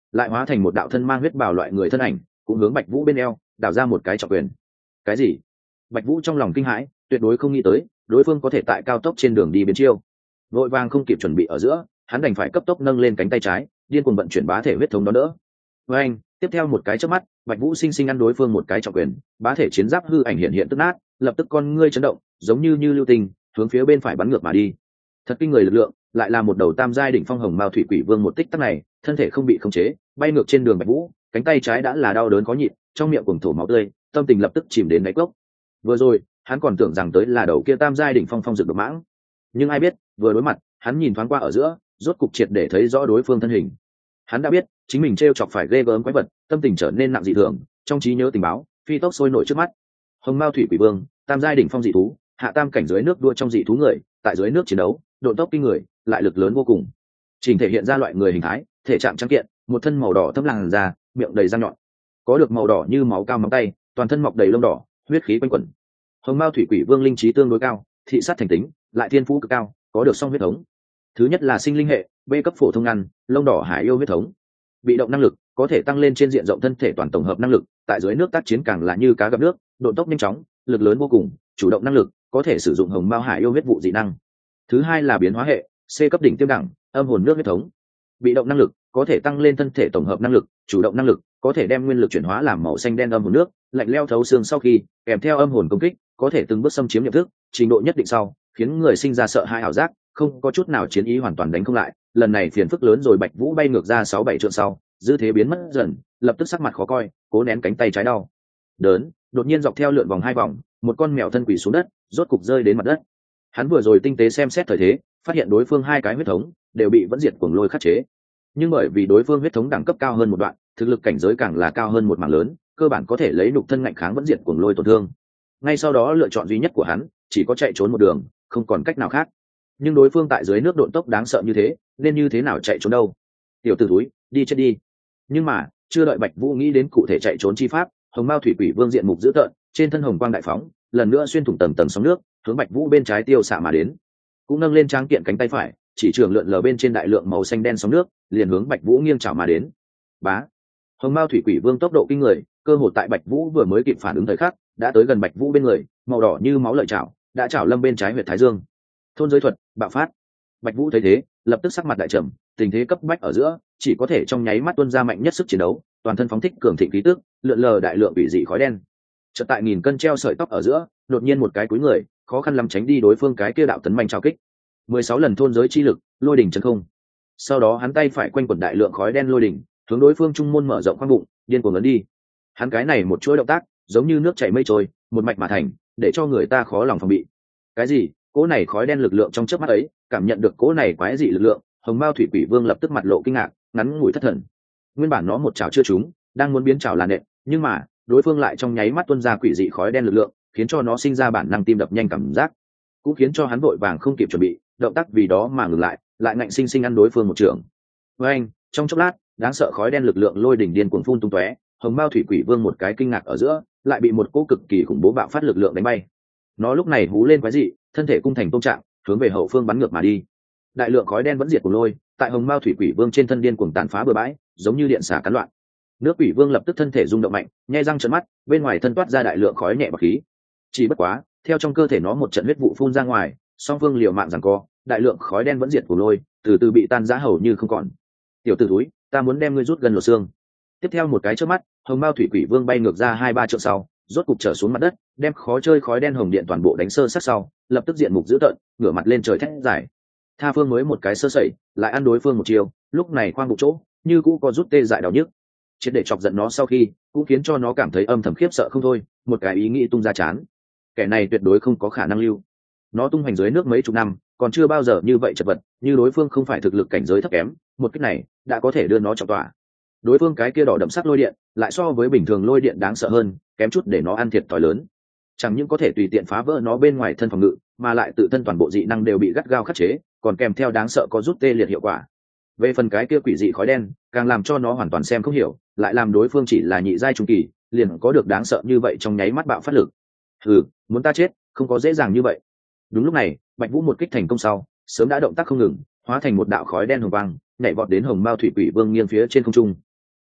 lại hóa thành một đạo thân mang huyết bào loại người thân ảnh cũng hướng Bạch Vũ bên eo đảo ra một cái trọng quyền. Cái gì? Bạch Vũ trong lòng kinh hãi, tuyệt đối không nghĩ tới đối phương có thể tại cao tốc trên đường đi biến chiêu. Vội vàng không kịp chuẩn bị ở giữa, hắn đành phải cấp tốc nâng lên cánh tay trái, điên cuồng vận chuyển bá thể huyết thống đó đỡ. Với anh, tiếp theo một cái chớp mắt, Bạch Vũ sinh sinh ăn đối phương một cái trọng quyền, bá thể chiến giáp hư ảnh hiện hiện tức nát, lập tức con ngươi chấn động, giống như như lưu tình, hướng phía bên phải bắn ngược mà đi. Thật kinh người lực lượng, lại là một đầu tam giai đỉnh phong hồng mao thủy quỷ vương một tích tắc này, thân thể không bị khống chế, bay ngược trên đường Bạch Vũ, cánh tay trái đã là đau đớn khó nhịn, trong miệng cuồng thổ máu tươi, tâm tình lập tức chìm đến đáy cốc. Vừa rồi, hắn còn tưởng rằng tới là đầu kia tam giai đỉnh phong phong dược độc mãng, nhưng ai biết, vừa đối mặt, hắn nhìn thoáng qua ở giữa, rốt cục triệt để thấy rõ đối phương thân hình. Hắn đã biết, chính mình trêu chọc phải ghê gớm quái vật, tâm tình trở nên nặng dị thường, trong trí nhớ tình báo, phi tốc sôi nổi trước mắt. Hồng Mao thủy quỷ vương, tam giai đỉnh phong dị thú, hạ tam cảnh dưới nước đua trong dị thú người, tại dưới nước chiến đấu, độ tốc kinh người, lại lực lớn vô cùng. Trình thể hiện ra loại người hình thái, thể trạng trắng kiện, một thân màu đỏ thâm làn da, miệng đầy răng nhọn, có được màu đỏ như máu cao móng tay, toàn thân mọc đầy lông đỏ, huyết khí quanh quẩn. Hồng Mao thủy quỷ vương linh trí tương đối cao, thị sát thành tính, lại thiên phú cực cao, có được song huyết thống. Thứ nhất là sinh linh hệ, B cấp phổ thông ngăn, lông đỏ hải yêu huyết thống. Bị động năng lực có thể tăng lên trên diện rộng thân thể toàn tổng hợp năng lực, tại dưới nước tác chiến càng là như cá gặp nước, độ tốc nhanh chóng, lực lớn vô cùng. Chủ động năng lực có thể sử dụng hồng mao hải yêu huyết vụ dị năng. Thứ hai là biến hóa hệ, C cấp đỉnh tiêm đẳng, âm hồn nước huyết thống. Bị động năng lực có thể tăng lên thân thể tổng hợp năng lực, chủ động năng lực có thể đem nguyên lực chuyển hóa làm màu xanh đen âm hồn nước, lạnh leo thấu xương sau khi kèm theo âm hồn công kích, có thể từng bước xâm chiếm nhận thức, trình độ nhất định sau khiến người sinh ra sợ hãi ảo giác, không có chút nào chiến ý, hoàn toàn đánh không lại. Lần này phiền phức lớn rồi. Bạch Vũ bay ngược ra sáu bảy trượng sau, dư thế biến mất dần, lập tức sắc mặt khó coi, cố nén cánh tay trái đau đớn, đột nhiên dọc theo lượn vòng hai vòng, một con mèo thân quỷ xuống đất, rốt cục rơi đến mặt đất. Hắn vừa rồi tinh tế xem xét thời thế, phát hiện đối phương hai cái huyết thống đều bị vẫn diệt cuồng lôi khắc chế, nhưng bởi vì đối phương huyết thống đẳng cấp cao hơn một đoạn, thực lực cảnh giới càng là cao hơn một mảng lớn, cơ bản có thể lấy nhục thân ngạnh kháng vẫn diệt cuồng lôi tổn thương. Ngay sau đó lựa chọn duy nhất của hắn chỉ có chạy trốn một đường, không còn cách nào khác. Nhưng đối phương tại dưới nước độn tốc đáng sợ như thế, nên như thế nào chạy trốn đâu? Tiểu tử túi, đi chết đi! Nhưng mà chưa đợi Bạch Vũ nghĩ đến cụ thể chạy trốn chi pháp, hồng mao thủy quỷ vương diện mục dữ tợn, trên thân hồng quang đại phóng, lần nữa xuyên thủng tầng tầng sóng nước, hướng Bạch Vũ bên trái tiêu xạ mà đến. Cũng nâng lên tráng kiện cánh tay phải, chỉ trường lượn lờ bên trên đại lượng màu xanh đen sóng nước, liền hướng Bạch Vũ nghiêng chảo mà đến. Bá! Hồng mao thủy quỷ vương tốc độ kinh người, cơ hội tại Bạch Vũ vừa mới kịp phản ứng thời khắc, đã tới gần Bạch Vũ bên người, màu đỏ như máu lợi chảo, đã chảo lâm bên trái huyệt thái dương. Thôn giới thuật bạo phát. Bạch Vũ thấy thế, lập tức sắc mặt đại trầm, tình thế cấp bách ở giữa, chỉ có thể trong nháy mắt tuôn ra mạnh nhất sức chiến đấu, toàn thân phóng thích cường thịnh khí tức, lượn lờ đại lượng bị dị khói đen. Chợt tại nghìn cân treo sợi tóc ở giữa, đột nhiên một cái cúi người, khó khăn lắm tránh đi đối phương cái kia đạo tấn manh trào kích. mười sáu lần thôn giới chi lực, lôi đỉnh chân không. Sau đó hắn tay phải quanh quẩn đại lượng khói đen lôi đỉnh, hướng đối phương trung môn mở rộng khoang bụng, điên cuồng ấn đi. Hắn cái này một chuỗi động tác, giống như nước chảy mây trôi, một mạch mà thành, để cho người ta khó lòng phòng bị. Cái gì? Cỗ này khói đen lực lượng trong chớp mắt ấy, cảm nhận được cỗ này quái dị lực lượng, hồng mao thủy quỷ vương lập tức mặt lộ kinh ngạc, ngắn ngủi thất thần. Nguyên bản nó một chảo chưa trúng, đang muốn biến chảo là nện, nhưng mà đối phương lại trong nháy mắt tuôn ra quỷ dị khói đen lực lượng, khiến cho nó sinh ra bản năng tim đập nhanh cảm giác, cũng khiến cho hắn vội vàng không kịp chuẩn bị, động tác vì đó mà ngừng lại, lại ngạnh sinh sinh ăn đối phương một trường. Với anh, trong chốc lát, đáng sợ khói đen lực lượng lôi đỉnh điên cuồng phun tung tóe, hồng mao thủy quỷ vương một cái kinh ngạc ở giữa, lại bị một cỗ cực kỳ khủng bố bạo phát lực lượng đánh bay. Nó lúc này hú lên quái dị, thân thể cung thành tôm trạng, hướng về hậu phương bắn ngược mà đi. Đại lượng khói đen vẫn diệt của lôi, tại hồng mao thủy quỷ vương trên thân điên cuồng tàn phá bừa bãi, giống như điện xả cắn loạn. Nước quỷ vương lập tức thân thể rung động mạnh, nhe răng trợn mắt, bên ngoài thân toát ra đại lượng khói nhẹ bạc khí. Chỉ bất quá, theo trong cơ thể nó một trận huyết vụ phun ra ngoài, song phương liều mạng giằng co, đại lượng khói đen vẫn diệt của lôi, từ từ bị tan rã hầu như không còn. Tiểu tử túi, ta muốn đem ngươi rút gần lỗ xương. Tiếp theo một cái chớp mắt, hồng mao thủy quỷ vương bay ngược ra hai ba trượng sau, rốt cục trở xuống mặt đất, đem khó chơi khói đen hồng điện toàn bộ đánh sơ sát sau, lập tức diện mục dữ tợn, ngửa mặt lên trời thét giải. Tha phương mới một cái sơ sẩy, lại ăn đối phương một chiều, lúc này khoang bụng chỗ, như cũ có rút tê dại đau nhức. Triệt để chọc giận nó sau khi, cũng khiến cho nó cảm thấy âm thầm khiếp sợ không thôi, một cái ý nghĩ tung ra chán. Kẻ này tuyệt đối không có khả năng lưu. Nó tung hoành dưới nước mấy chục năm, còn chưa bao giờ như vậy chật vật, như đối phương không phải thực lực cảnh giới thấp kém, một kích này đã có thể đưa nó trọng tỏa. Đối phương cái kia đỏ đậm sắc lôi điện, lại so với bình thường lôi điện đáng sợ hơn, kém chút để nó ăn thiệt thòi lớn. Chẳng những có thể tùy tiện phá vỡ nó bên ngoài thân phòng ngự, mà lại tự thân toàn bộ dị năng đều bị gắt gao khắc chế, còn kèm theo đáng sợ có rút tê liệt hiệu quả. Về phần cái kia quỷ dị khói đen, càng làm cho nó hoàn toàn xem không hiểu, lại làm đối phương chỉ là nhị giai trung kỳ, liền có được đáng sợ như vậy trong nháy mắt bạo phát lực. Hừ, muốn ta chết, không có dễ dàng như vậy. Đúng lúc này, Bạch Vũ một kích thành công sau, sớm đã động tác không ngừng, hóa thành một đạo khói đen hồng quang, nhảy vọt đến hồng mao thủy quỷ vương nghiêng phía trên không trung.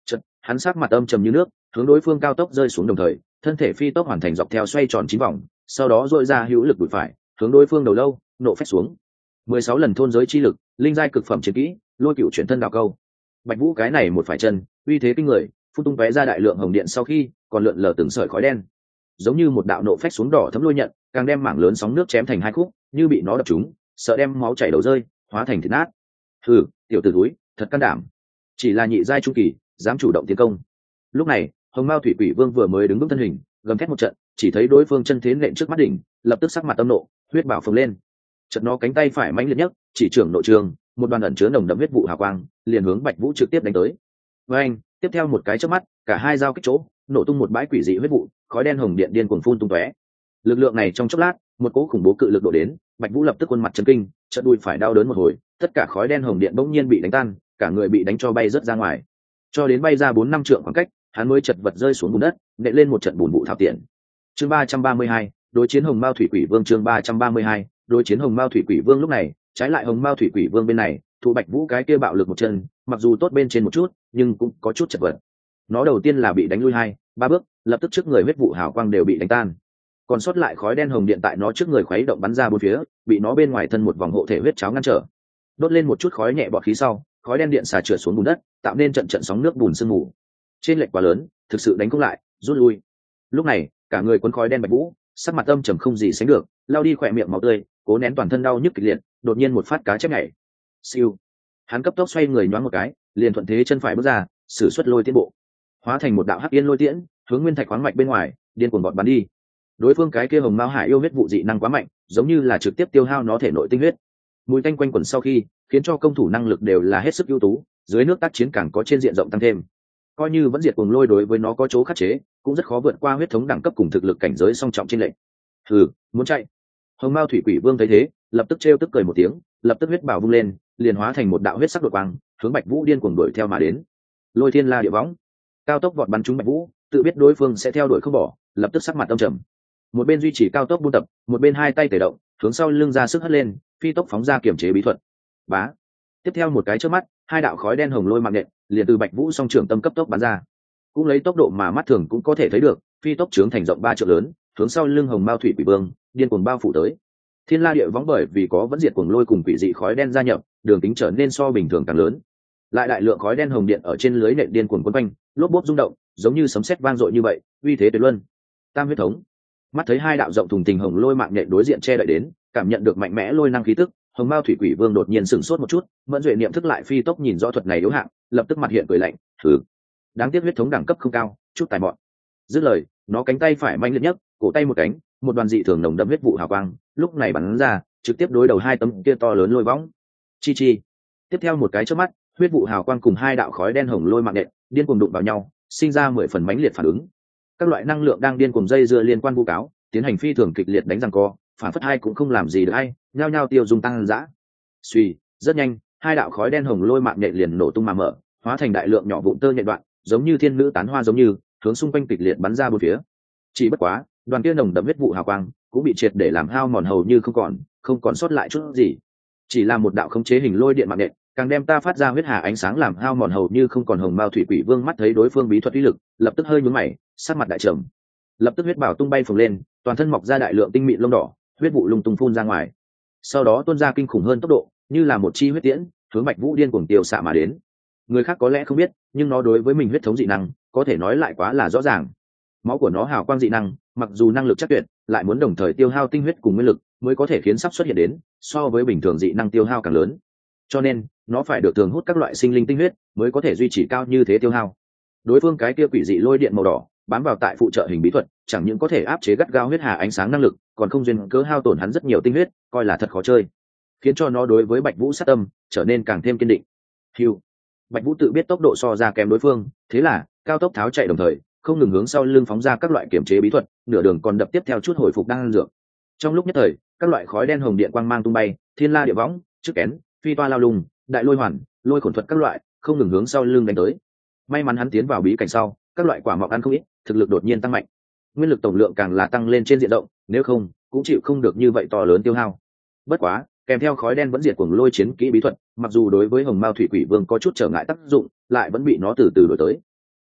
Chật, hắn sắc mặt âm trầm như nước, hướng đối phương cao tốc rơi xuống, đồng thời thân thể phi tốc hoàn thành dọc theo xoay tròn chín vòng, sau đó dội ra hữu lực đùi phải hướng đối phương đầu lâu nộ phách xuống. Mười sáu lần thôn giới chi lực, linh giai cực phẩm chiến kỹ, lôi cựu chuyển thân đào câu. Bạch Vũ cái này một phải chân, uy thế kinh người, phun tung tóe ra đại lượng hồng điện, sau khi còn lượn lờ từng sợi khói đen, giống như một đạo nộ phách xuống đỏ thấm lôi nhận, càng đem mảng lớn sóng nước chém thành hai khúc, như bị nó đập trúng, sợ đem máu chảy đầu rơi, hóa thành thịt nát. Hừ, tiểu tử túi, thật can đảm, chỉ là nhị giai trung kỳ, dám chủ động tiến công. Lúc này, Hồng Mao Thủy Quỷ Vương vừa mới đứng vững thân hình, gầm thét một trận, chỉ thấy đối phương chân thế nện trước mắt đỉnh, lập tức sắc mặt âm nộ, huyết bảo phồng lên. Chợt nó cánh tay phải mãnh liệt nhất, chỉ trưởng nội trường, một đoàn ẩn chứa nồng đậm huyết vụ hào quang, liền hướng Bạch Vũ trực tiếp đánh tới. Với anh, tiếp theo một cái chớp mắt, cả hai giao kích chỗ, nổ tung một bãi quỷ dị huyết vụ, khói đen hồng điện điên cuồng phun tung tóe. Lực lượng này trong chốc lát, một cỗ khủng bố cự lực đổ đến, Bạch Vũ lập tức khuôn mặt chấn kinh, chợt đùi phải đau đớn một hồi, tất cả khói đen hồng điện bỗng nhiên bị đánh tan, cả người bị đánh cho bay rớt ra ngoài. Cho đến bay ra bốn năm trượng khoảng cách, hắn mới chật vật rơi xuống bùn đất, nện lên một trận bùn vụ thảo tiện. Chương ba trăm ba mươi hai, đối chiến Hồng Mao Thủy Quỷ Vương. Chương ba trăm ba mươi hai, đối chiến Hồng Mao Thủy Quỷ Vương. Lúc này, trái lại Hồng Mao Thủy Quỷ Vương bên này, thụ Bạch Vũ cái kia bạo lực một chân, mặc dù tốt bên trên một chút, nhưng cũng có chút chật vật. Nó đầu tiên là bị đánh lui hai, ba bước, lập tức trước người huyết vụ hào quang đều bị đánh tan. Còn sót lại khói đen hồng điện tại nó trước người khuấy động bắn ra bốn phía, bị nó bên ngoài thân một vòng hộ thể huyết cháo ngăn trở. Đốt lên một chút khói nhẹ bọt khí sau, khói đen điện xà trượt xuống bùn đất, tạo nên trận trận sóng nước bùn sương mù. Trên lệch quá lớn, thực sự đánh không lại, rút lui. Lúc này, cả người cuốn khói đen Bạch Vũ, sắc mặt âm trầm không gì sánh được, lao đi khỏe miệng máu tươi, cố nén toàn thân đau nhức kịch liệt, đột nhiên một phát cá chép nhảy. Siêu. Hắn cấp tốc xoay người nhoáng một cái, liền thuận thế chân phải bước ra, sử xuất lôi tiễn bộ, hóa thành một đạo hắc yên lôi tiễn, hướng nguyên thạch khoáng mạch bên ngoài, điên cuồng bọt bắn đi. Đối phương cái kia Hồng Mao Hải yêu huyết vụ dị năng quá mạnh, giống như là trực tiếp tiêu hao nó thể nội tinh huyết. Mùi tanh quanh quẩn sau khi, khiến cho công thủ năng lực đều là hết sức ưu tú, dưới nước tác chiến càng có trên diện rộng tăng thêm. Coi như vẫn diệt cuồng lôi đối với nó có chỗ khắc chế, cũng rất khó vượt qua huyết thống đẳng cấp cùng thực lực cảnh giới song trọng trên lệnh. Hừ, muốn chạy? Hồng Mao Thủy Quỷ Vương thấy thế, lập tức trêu tức cười một tiếng, lập tức huyết bảo vung lên, liền hóa thành một đạo huyết sắc đột quang, hướng Bạch Vũ điên cuồng đuổi theo mà đến. Lôi Thiên La Địa Võng, cao tốc vọt bắn trúng Bạch Vũ, tự biết đối phương sẽ theo đuổi không bỏ, lập tức sắc mặt âm trầm. Một bên duy trì cao tốc buôn tập, một bên hai tay tẩy động, hướng sau lưng ra sức hất lên, phi tốc phóng ra kiểm chế bí thuật. Bá. Tiếp theo một cái chớp mắt, hai đạo khói đen hồng lôi mạng nện, liền từ Bạch Vũ song trưởng tâm cấp tốc bắn ra. Cũng lấy tốc độ mà mắt thường cũng có thể thấy được, phi tốc trướng thành rộng ba trượng lớn, hướng sau lưng Hồng Mao Thủy Quỷ Vương, điên cuồng bao phủ tới. Thiên La Địa Võng bởi vì có vẫn diệt cuồng lôi cùng quỷ dị khói đen gia nhập, đường kính trở nên so bình thường càng lớn. Lại đại lượng khói đen hồng điện ở trên lưới nện điên cuồng quấn quanh, lốp bốp rung động, giống như sấm sét vang dội như vậy, uy thế tuyệt luân. Tam huyết thống. Mắt thấy hai đạo rộng thùng tình hồng lôi mạng nhện đối diện che đậy đến, cảm nhận được mạnh mẽ lôi năng khí tức, Hồng Mao Thủy Quỷ Vương đột nhiên sửng sốt một chút, mẫn duệ niệm thức lại phi tốc nhìn rõ thuật này yếu hạng, lập tức mặt hiện cười lạnh, thử. Đáng tiếc huyết thống đẳng cấp không cao, chút tài mọn. Dứt lời, nó cánh tay phải mạnh liệt nhất, cổ tay một cánh, một đoàn dị thường nồng đậm huyết vụ hào quang, lúc này bắn ra, trực tiếp đối đầu hai tấm kia to lớn lôi võng. Chi chi. Tiếp theo một cái chớp mắt, huyết vụ hào quang cùng hai đạo khói đen hồng lôi mạng nện, điên cuồng đụng vào nhau, sinh ra mười phần mãnh liệt phản ứng. Các loại năng lượng đang điên cuồng dây dưa liên quan vu cáo, tiến hành phi thường kịch liệt đánh giằng co, phản phất hai cũng không làm gì được ai, nhao nhao tiêu dùng tăng dã. Suy, rất nhanh, hai đạo khói đen hồng lôi mạng nhện liền nổ tung mà mở, hóa thành đại lượng nhỏ vụn tơ nhện đoạn, giống như thiên nữ tán hoa giống như, hướng xung quanh kịch liệt bắn ra bốn phía. Chỉ bất quá, đoàn kia nồng đậm huyết vụ hào quang cũng bị triệt để làm hao mòn hầu như không còn, không còn sót lại chút gì. Chỉ là một đạo khống chế hình lôi điện mạng nhện, càng đem ta phát ra huyết hà ánh sáng làm hao mòn hầu như không còn. Hồng Mao Thủy Quỷ Vương mắt thấy đối phương bí thuật uy lực, lập tức hơi nhướng mày, sắc mặt đại trầm. Lập tức huyết bảo tung bay phồng lên, toàn thân mọc ra đại lượng tinh mịn lông đỏ, huyết vụ lung tung phun ra ngoài. Sau đó tuôn ra kinh khủng hơn tốc độ, như là một chi huyết tiễn, hướng Bạch Vũ điên cuồng tiêu xạ mà đến. Người khác có lẽ không biết, nhưng nó đối với mình huyết thống dị năng, có thể nói lại quá là rõ ràng. Máu của nó hào quang dị năng, mặc dù năng lực chắc tuyệt, lại muốn đồng thời tiêu hao tinh huyết cùng nguyên lực, mới có thể khiến sắp xuất hiện đến, so với bình thường dị năng tiêu hao càng lớn. Cho nên, nó phải được thường hút các loại sinh linh tinh huyết, mới có thể duy trì cao như thế tiêu hao. Đối phương cái kia quỷ dị lôi điện màu đỏ, bám vào tại phụ trợ hình bí thuật, chẳng những có thể áp chế gắt gao huyết hà ánh sáng năng lực, còn không duyên cớ hao tổn hắn rất nhiều tinh huyết, coi là thật khó chơi, khiến cho nó đối với Bạch Vũ sát tâm trở nên càng thêm kiên định. Hưu. Bạch Vũ tự biết tốc độ so ra kém đối phương, thế là cao tốc tháo chạy, đồng thời không ngừng hướng sau lưng phóng ra các loại kiểm chế bí thuật, nửa đường còn đập tiếp theo chút hồi phục đang dược. Trong lúc nhất thời, các loại khói đen hồng điện quang mang tung bay, thiên la địa võng, trước kén, phi toa lao lùng, đại lôi hoàn, lôi khổn thuật các loại, không ngừng hướng sau lưng đánh tới. May mắn hắn tiến vào bí cảnh sau, các loại quả mọng ăn không ít, thực lực đột nhiên tăng mạnh, nguyên lực tổng lượng càng là tăng lên trên diện rộng, nếu không cũng chịu không được như vậy to lớn tiêu hao. Bất quá, kèm theo khói đen vẫn diệt cuồng lôi chiến kỹ bí thuật, mặc dù đối với Hồng Mao Thủy Quỷ Vương có chút trở ngại tác dụng, lại vẫn bị nó từ từ đổi tới.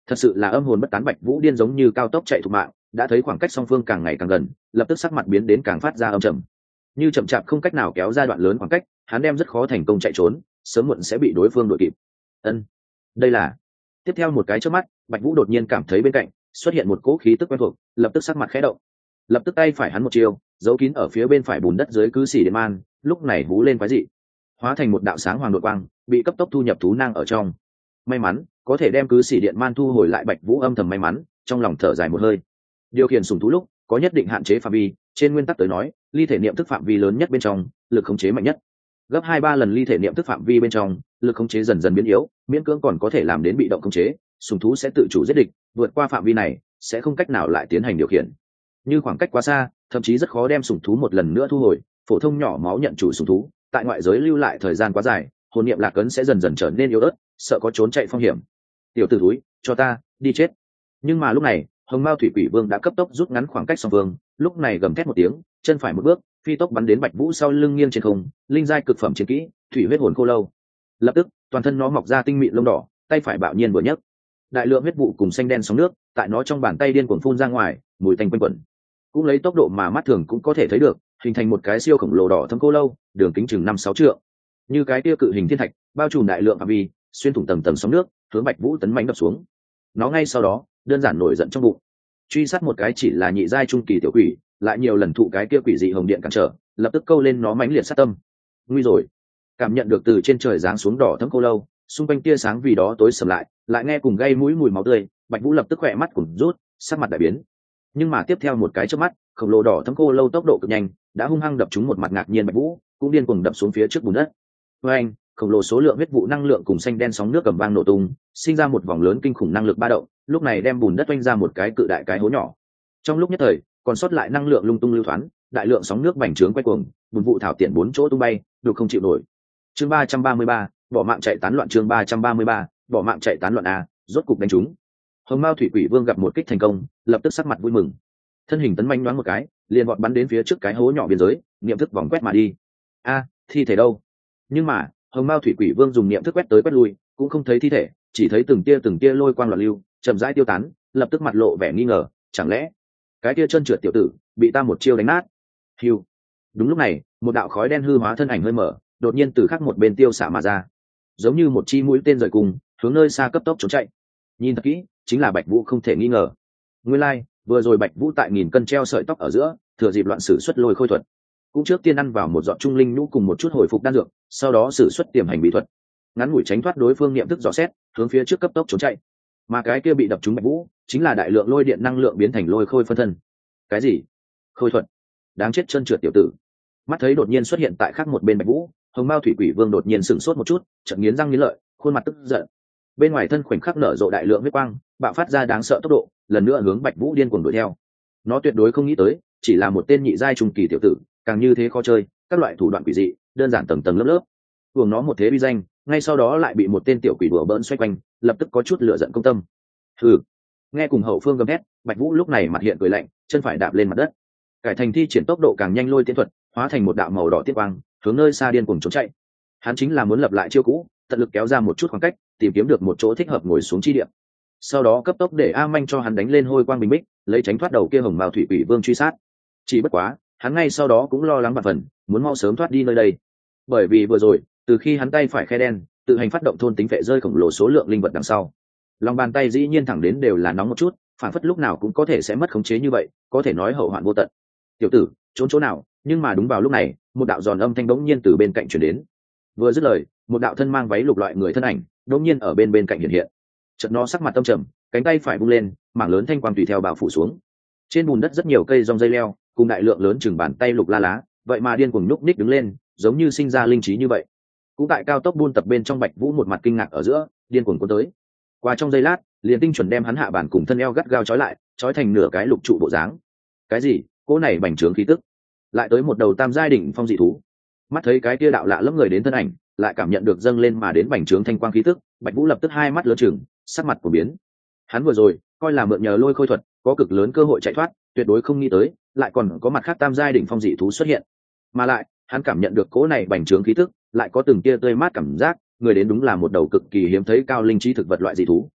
Thật sự là âm hồn bất tán. Bạch Vũ điên giống như cao tốc chạy thục mạng, đã thấy khoảng cách song phương càng ngày càng gần, lập tức sắc mặt biến đến càng phát ra âm trầm, như chậm chạp không cách nào kéo ra đoạn lớn khoảng cách, hắn đem rất khó thành công chạy trốn, sớm muộn sẽ bị đối phương đuổi kịp. Ân, đây là. Tiếp theo một cái chớp mắt, Bạch Vũ đột nhiên cảm thấy bên cạnh xuất hiện một cỗ khí tức quen thuộc, lập tức sắc mặt khẽ động, lập tức tay phải hắn một chiều, giấu kín ở phía bên phải bùn đất dưới cứ xỉ điện man, lúc này hú lên quái dị, hóa thành một đạo sáng hoàng đột quang, bị cấp tốc thu nhập thú nang ở trong. May mắn có thể đem cứ xỉ điện man thu hồi lại. Bạch Vũ âm thầm may mắn, trong lòng thở dài một hơi. Điều khiển sủng thú lúc có nhất định hạn chế phạm vi, trên nguyên tắc tới nói, ly thể niệm thức phạm vi lớn nhất bên trong, lực khống chế mạnh nhất. Gấp hai ba lần ly thể niệm thức phạm vi bên trong, lực khống chế dần dần biến yếu, miễn cưỡng còn có thể làm đến bị động khống chế, sủng thú sẽ tự chủ giết địch, vượt qua phạm vi này sẽ không cách nào lại tiến hành điều khiển. Như khoảng cách quá xa, thậm chí rất khó đem sủng thú một lần nữa thu hồi. Phổ thông nhỏ máu nhận chủ sủng thú, tại ngoại giới lưu lại thời gian quá dài, hồn niệm lạc ấn sẽ dần dần trở nên yếu ớt, sợ có trốn chạy phong hiểm. Tiểu tử thúi, cho ta đi chết. Nhưng mà lúc này, hồng mao thủy quỷ vương đã cấp tốc rút ngắn khoảng cách song phương, lúc này gầm thét một tiếng, chân phải một bước, phi tốc bắn đến Bạch Vũ sau lưng nghiêng trên không, linh giai cực phẩm chiến kỹ, thủy huyết hồn khô lâu. Lập tức, toàn thân nó mọc ra tinh mịn lông đỏ, tay phải bạo nhiên vừa nhấc, đại lượng huyết vụ cùng xanh đen sóng nước, tại nó trong bàn tay điên cuồng phun ra ngoài, mùi tanh quanh quẩn. Cũng lấy tốc độ mà mắt thường cũng có thể thấy được, hình thành một cái siêu khổng lồ đỏ thâm khô lâu, đường kính chừng năm sáu trượng. Như cái kia cự hình thiên thạch, bao trùm đại lượng phạm vi, xuyên thủng tầng tầng sóng nước, hướng Bạch Vũ tấn mãnh đập xuống. Nó ngay sau đó, đơn giản nổi giận trong bụng, truy sát một cái chỉ là nhị giai trung kỳ tiểu quỷ, lại nhiều lần thụ cái kia quỷ dị hồng điện cản trở, lập tức câu lên nó mãnh liệt sát tâm. Nguy rồi! Cảm nhận được từ trên trời giáng xuống đỏ thẫm khô lâu, xung quanh tia sáng vì đó tối sầm lại, lại nghe cùng gây mũi mùi máu tươi, Bạch Vũ lập tức khỏe mắt cùng rút, sắc mặt đại biến. Nhưng mà tiếp theo một cái chớp mắt, khổng lồ đỏ thẫm khô lâu tốc độ cực nhanh, đã hung hăng đập trúng một mặt ngạc nhiên Bạch Vũ, cũng điên cuồng đập xuống phía trước bùn đất. Oeng, khổng lồ số lượng huyết vụ năng lượng cùng xanh đen sóng nước cầm vang nổ tung, sinh ra một vòng lớn kinh khủng năng lực ba động, lúc này đem bùn đất oanh ra một cái cự đại cái hố nhỏ. Trong lúc nhất thời, còn sót lại năng lượng lung tung lưu thoáng, đại lượng sóng nước bành trướng quay cuồng, bùn vụ thảo tiện bốn chỗ tung bay, đủ không chịu nổi. Chương ba trăm ba mươi ba, bỏ mạng chạy tán loạn. Chương ba trăm ba mươi ba, bỏ mạng chạy tán loạn a, rốt cục đánh trúng. Hồng Mao Thủy Quỷ Vương gặp một kích thành công, lập tức sắc mặt vui mừng, thân hình tấn manh nhoáng một cái, liền vọt bắn đến phía trước cái hố nhỏ biên giới, niệm thức vòng quét mà đi. A, thi thể đâu? Nhưng mà Hồng Mao Thủy Quỷ Vương dùng niệm thức quét tới quét lui, cũng không thấy thi thể, chỉ thấy từng tia từng tia lôi quang loạn lưu, chậm rãi tiêu tán, lập tức mặt lộ vẻ nghi ngờ, chẳng lẽ cái tia chân trượt tiểu tử bị ta một chiêu đánh nát? Hiu. Đúng lúc này, một đạo khói đen hư hóa thân ảnh hơi mở, đột nhiên từ khắc một bên tiêu xạ mà ra, giống như một chi mũi tên rời cùng, hướng nơi xa cấp tốc trốn chạy. Nhìn thật kỹ, chính là Bạch Vũ không thể nghi ngờ. Nguyên lai, like, vừa rồi Bạch Vũ tại nghìn cân treo sợi tóc ở giữa, thừa dịp loạn sử xuất lôi khôi thuật, cũng trước tiên ăn vào một giọt trung linh nhũ cùng một chút hồi phục đan dược, sau đó sử xuất tiềm hành bí thuật, ngắn ngủi tránh thoát đối phương niệm thức dò xét, hướng phía trước cấp tốc trốn chạy. Mà cái kia bị đập trúng Bạch Vũ, chính là đại lượng lôi điện năng lượng biến thành lôi khôi phân thân. Cái gì? Khôi thuật? Đáng chết chân trượt tiểu tử. Mắt thấy đột nhiên xuất hiện tại khác một bên Bạch Vũ, Hồng Mao Thủy Quỷ Vương đột nhiên sửng sốt một chút, chợt nghiến răng nghiến lợi, khuôn mặt tức giận. Bên ngoài thân khoảnh khắc nở rộ đại lượng huyết quang, bạo phát ra đáng sợ tốc độ, lần nữa hướng Bạch Vũ điên cuồng đuổi theo. Nó tuyệt đối không nghĩ tới, chỉ là một tên nhị giai trung kỳ tiểu tử, càng như thế khó chơi, các loại thủ đoạn quỷ dị, đơn giản tầng tầng lớp lớp. Cuồng nó một thế uy danh, ngay sau đó lại bị một tên tiểu quỷ đùa bỡn xoay quanh, lập tức có chút lửa giận công tâm. Hừ. Nghe cùng hậu phương gầm thét, Bạch Vũ lúc này mặt hiện cười lạnh, chân phải đạp lên mặt đất, cải thành thi triển tốc độ càng nhanh lôi tiến thuật, hóa thành một đạo màu đỏ tiết quang, hướng nơi xa điên cuồng trốn chạy. Hắn chính là muốn lập lại chiêu cũ, tận lực kéo ra một chút khoảng cách, tìm kiếm được một chỗ thích hợp ngồi xuống chi địa. Sau đó cấp tốc để A Manh cho hắn đánh lên hôi quang bình bích, lấy tránh thoát đầu kia Hồng Mao Thủy Quỷ Vương truy sát. Chỉ bất quá, hắn ngay sau đó cũng lo lắng vạn phần, muốn mau sớm thoát đi nơi đây. Bởi vì vừa rồi, từ khi hắn tay phải khe đen, tự hành phát động thôn tính phệ rơi khổng lồ số lượng linh vật đằng sau, lòng bàn tay dĩ nhiên thẳng đến đều là nóng một chút, phản phất lúc nào cũng có thể sẽ mất khống chế như vậy, có thể nói hậu hoạn vô tận. Tiểu tử, trốn chỗ nào? Nhưng mà đúng vào lúc này, một đạo giòn âm thanh bỗng nhiên từ bên cạnh truyền đến. Vừa dứt lời, một đạo thân mang váy lục loại người thân ảnh bỗng nhiên ở bên bên cạnh hiện hiện. Chợt nó sắc mặt tâm trầm, cánh tay phải vung lên, mảng lớn thanh quang tùy theo bao phủ xuống. Trên bùn đất rất nhiều cây rong dây leo, cùng đại lượng lớn chừng bàn tay lục la lá, vậy mà điên cuồng nhúc nhích đứng lên, giống như sinh ra linh trí như vậy. Cũng tại cao tốc buôn tập bên trong Bạch Vũ một mặt kinh ngạc ở giữa, điên cuồng cuốn tới. Qua trong giây lát, liền tinh chuẩn đem hắn hạ bản cùng thân eo gắt gao trói lại, trói thành nửa cái lục trụ bộ dáng. Cái gì? Cỗ này bành trướng khí tức. Lại tới một đầu tam giai đỉnh phong dị thú. Mắt thấy cái kia đạo lạ lẫm người đến thân ảnh, lại cảm nhận được dâng lên mà đến bành trướng thanh quang khí tức, Bạch Vũ lập tức hai mắt lớn trừng, sắc mặt của biến. Hắn vừa rồi coi là mượn nhờ lôi khôi thuật, có cực lớn cơ hội chạy thoát, tuyệt đối không nghĩ tới, lại còn có mặt khác tam giai đỉnh phong dị thú xuất hiện. Mà lại, hắn cảm nhận được cỗ này bành trướng khí tức, lại có từng tia tươi mát cảm giác, người đến đúng là một đầu cực kỳ hiếm thấy cao linh trí thực vật loại dị thú.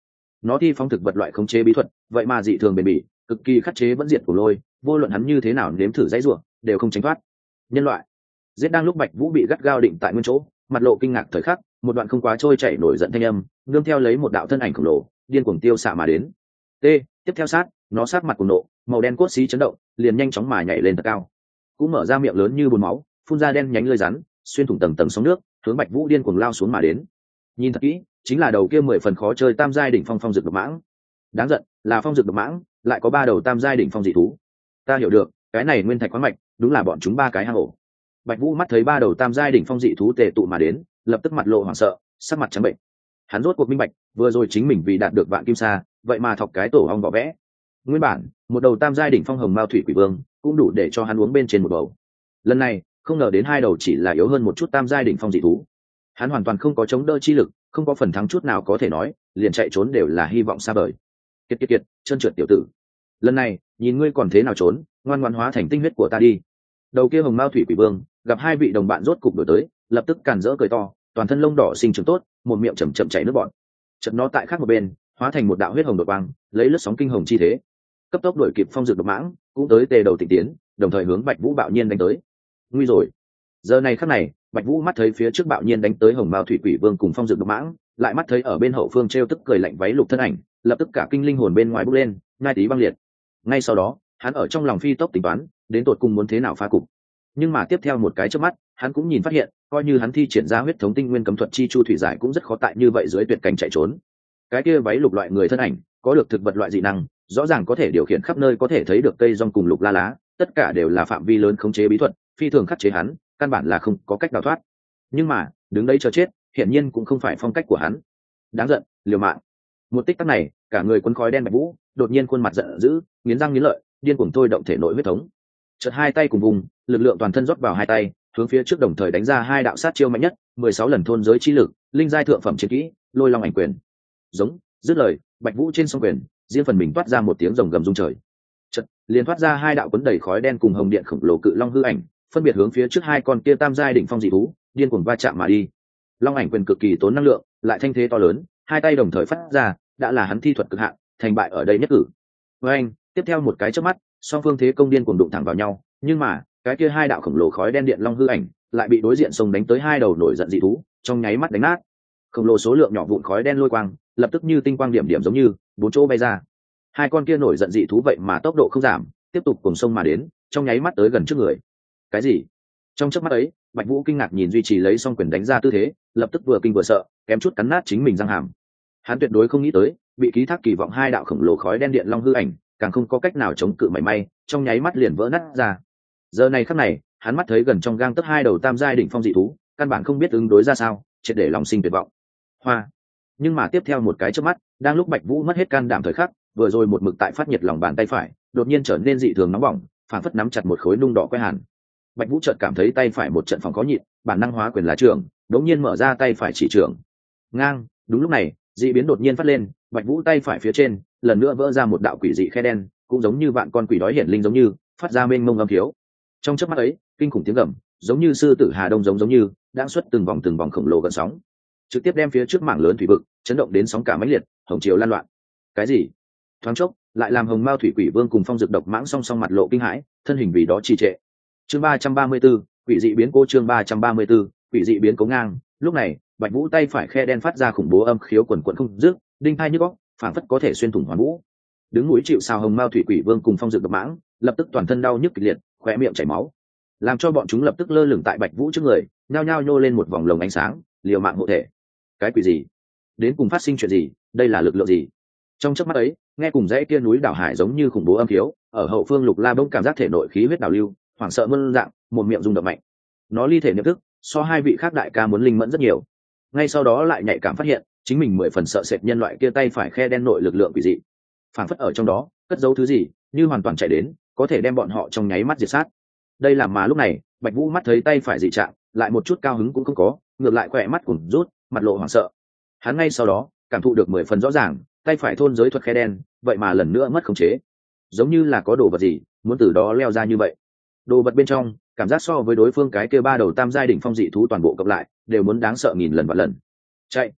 nó thi phong thực vật loại khống chế bí thuật vậy mà dị thường bền bỉ, cực kỳ khắc chế vẫn diệt của lôi, vô luận hắn như thế nào nếm thử dãy rủa đều không tránh thoát. Nhân loại giết. Đang lúc Bạch Vũ bị gắt gao định tại nguyên chỗ, mặt lộ kinh ngạc thời khắc, một đoạn không quá trôi chảy nổi giận thanh âm nương theo lấy một đạo thân ảnh khổng lồ điên cuồng tiêu xạ mà đến. T tiếp theo sát nó sát mặt cuồng nộ, màu đen cốt xí chấn động, liền nhanh chóng mà nhảy lên thật cao, cũng mở ra miệng lớn như bồn máu, phun ra đen nhánh lưỡi rắn, xuyên thủng tầng tầng sóng nước, hướng Bạch Vũ điên cuồng lao xuống mà đến. Nhìn thật kỹ, chính là đầu kia mười phần khó chơi tam giai đỉnh phong phong dược độc mãng. Đáng giận, là phong dược độc mãng, lại có ba đầu tam giai đỉnh phong dị thú. Ta hiểu được, cái này nguyên thạch khoáng mạch, đúng là bọn chúng ba cái hang ổ. Bạch Vũ mắt thấy ba đầu tam giai đỉnh phong dị thú tề tụ mà đến, lập tức mặt lộ hoảng sợ, sắc mặt trắng bệnh. Hắn rốt cuộc minh bạch, vừa rồi chính mình vì đạt được vạn kim sa, vậy mà thọc cái tổ ong vỏ vẽ. Nguyên bản, một đầu tam giai đỉnh phong hồng mao thủy quỷ vương, cũng đủ để cho hắn uống bên trên một bầu. Lần này, không ngờ đến hai đầu chỉ là yếu hơn một chút tam giai đỉnh phong dị thú. Hắn hoàn toàn không có chống đỡ chi lực, không có phần thắng chút nào có thể nói, liền chạy trốn đều là hy vọng xa vời. Kiệt kiệt kiệt, chân trượt tiểu tử. Lần này, nhìn ngươi còn thế nào trốn, ngoan ngoãn hóa thành tinh huyết của ta đi. Đầu kia hồng mao thủy quỷ vương, gặp hai vị đồng bạn rốt cục đuổi tới, lập tức càn rỡ cười to, toàn thân lông đỏ sinh trưởng tốt, một miệng chậm chậm chảy nước bọt. Chợt nó tại khác một bên, hóa thành một đạo huyết hồng đột quang, lấy lướt sóng kinh hồng chi thế, cấp tốc đuổi kịp phong dược độc mãng, cũng tới tề đầu tịnh tiến, đồng thời hướng Bạch Vũ bạo nhiên đánh tới. Nguy rồi. Giờ này khắc này, Bạch Vũ mắt thấy phía trước bạo nhiên đánh tới hồng mao thủy quỷ vương cùng phong dược độc mãng, lại mắt thấy ở bên hậu phương treo tức cười lạnh váy lục thân ảnh, lập tức cả kinh linh hồn bên ngoài bốc lên, ngai tí băng liệt. Ngay sau đó, hắn ở trong lòng phi tốc tính toán, đến tột cùng muốn thế nào phá cục. Nhưng mà tiếp theo một cái chớp mắt, hắn cũng nhìn phát hiện, coi như hắn thi triển ra huyết thống tinh nguyên cấm thuật chi chu thủy giải cũng rất khó tại như vậy dưới tuyệt cảnh chạy trốn. Cái kia váy lục loại người thân ảnh, có được thực vật loại dị năng, rõ ràng có thể điều khiển khắp nơi có thể thấy được cây rong cùng lục la lá, tất cả đều là phạm vi lớn khống chế bí thuật, phi thường khắc chế hắn, căn bản là không có cách đào thoát. Nhưng mà, đứng đấy chờ chết, hiển nhiên cũng không phải phong cách của hắn. Đáng giận, liều mạng. Một tích tắc này, cả người cuốn khói đen Bạch Vũ, đột nhiên khuôn mặt giận dữ, nghiến răng nghiến lợi, điên cuồng thôi động thể nội huyết thống. Chợt hai tay cùng vùng, lực lượng toàn thân rót vào hai tay, hướng phía trước đồng thời đánh ra hai đạo sát chiêu mạnh nhất, mười sáu lần thôn giới chi lực, linh giai thượng phẩm chiến kỹ, Lôi Long ảnh quyền. Giống, dứt lời, Bạch Vũ trên song quyền, riêng phần mình toát ra một tiếng rồng gầm rung trời. Chợt, liền thoát ra hai đạo cuốn đầy khói đen cùng hồng điện khổng lồ cự long hư ảnh, phân biệt hướng phía trước hai con kia tam giai đỉnh phong dị thú, điên cuồng va chạm mà đi. Long ảnh quyền cực kỳ tốn năng lượng, lại thanh thế to lớn, hai tay đồng thời phát ra, đã là hắn thi thuật cực hạn, thành bại ở đây nhất cử. Với anh, tiếp theo một cái chớp mắt, song phương thế công điên cuồng đụng thẳng vào nhau, nhưng mà, cái kia hai đạo khổng lồ khói đen điện long hư ảnh, lại bị đối diện xông đánh tới hai đầu nổi giận dị thú, trong nháy mắt đánh nát. Khổng lồ số lượng nhỏ vụn khói đen lôi quang, lập tức như tinh quang điểm điểm giống như bốn chỗ bay ra. Hai con kia nổi giận dị thú vậy mà tốc độ không giảm, tiếp tục cùng sông mà đến, trong nháy mắt tới gần trước người. Cái gì? Trong chớp mắt ấy, Bạch Vũ kinh ngạc nhìn duy trì lấy song quyền đánh ra tư thế, lập tức vừa kinh vừa sợ, kém chút cắn nát chính mình răng hàm. Hắn tuyệt đối không nghĩ tới, bị ký thác kỳ vọng hai đạo khổng lồ khói đen điện long hư ảnh, càng không có cách nào chống cự mảy may, trong nháy mắt liền vỡ nát ra. Giờ này khắc này, hắn mắt thấy gần trong gang tấc hai đầu tam giai đỉnh phong dị thú, căn bản không biết ứng đối ra sao, triệt để lòng sinh tuyệt vọng. Hoa. Nhưng mà tiếp theo một cái chớp mắt, đang lúc Bạch Vũ mất hết can đảm thời khắc, vừa rồi một mực tại phát nhiệt lòng bàn tay phải, đột nhiên trở nên dị thường nóng bỏng, phản phất nắm chặt một khối nung đỏ que hàn. Bạch Vũ chợt cảm thấy tay phải một trận phòng khó nhịn, bản năng hóa quyền lá trường, đống nhiên mở ra tay phải chỉ trường. Ngang, đúng lúc này, dị biến đột nhiên phát lên, Bạch Vũ tay phải phía trên, lần nữa vỡ ra một đạo quỷ dị khe đen, cũng giống như vạn con quỷ đói hiển linh giống như, phát ra mênh mông âm thiếu. Trong chớp mắt ấy, kinh khủng tiếng gầm, giống như sư tử Hà Đông giống giống như, đang xuất từng vòng từng vòng khổng lồ gần sóng, trực tiếp đem phía trước mảng lớn thủy vực chấn động đến sóng cả mãnh liệt, hồng chiều lan loạn. Cái gì? Thoáng chốc, lại làm hồng mao thủy quỷ vương cùng phong dược độc mãng song song mặt lộ kinh hãi, thân hình vì đó trì trệ. Chương ba trăm ba mươi 34, quỷ dị biến cố chương ba trăm ba mươi 34, quỷ dị biến cố ngang. Lúc này, Bạch Vũ tay phải khe đen phát ra khủng bố âm khiếu quần quần không dứt, đinh tai nhức óc, phảng phất có thể xuyên thủng hoàn vũ. Đứng núi chịu sào hồng mao thủy quỷ vương cùng phong dược độc mãng, lập tức toàn thân đau nhức kịch liệt, khóe miệng chảy máu, làm cho bọn chúng lập tức lơ lửng tại Bạch Vũ trước người, nhao nhao nhô lên một vòng lồng ánh sáng, liều mạng hộ thể. Cái quỷ gì? Đến cùng phát sinh chuyện gì? Đây là lực lượng gì? Trong chớp mắt ấy, nghe cùng dãy kia núi đảo hải giống như khủng bố âm khiếu, ở hậu phương Lục La bỗng cảm giác thể nội khí huyết đảo lưu, hoảng sợ mơn dạng, một miệng rung động mạnh. Nó ly thể niệm thức, so hai vị khác đại ca muốn linh mẫn rất nhiều. Ngay sau đó lại nhạy cảm phát hiện, chính mình mười phần sợ sệt nhân loại kia tay phải khe đen nội lực lượng quỷ dị, phảng phất ở trong đó cất giấu thứ gì, như hoàn toàn chạy đến, có thể đem bọn họ trong nháy mắt diệt sát. Đây là mà lúc này, Bạch Vũ mắt thấy tay phải dị trạng, lại một chút cao hứng cũng không có, ngược lại khỏe mắt cũng rút, mặt lộ hoảng sợ. Hắn ngay sau đó cảm thụ được mười phần rõ ràng, tay phải thôn giới thuật khe đen, vậy mà lần nữa mất khống chế, giống như là có đồ vật gì muốn từ đó leo ra như vậy. Đồ vật bên trong, cảm giác so với đối phương cái kia ba đầu tam giai đỉnh phong dị thú toàn bộ cộng lại, đều muốn đáng sợ nghìn lần vạn lần. Chạy,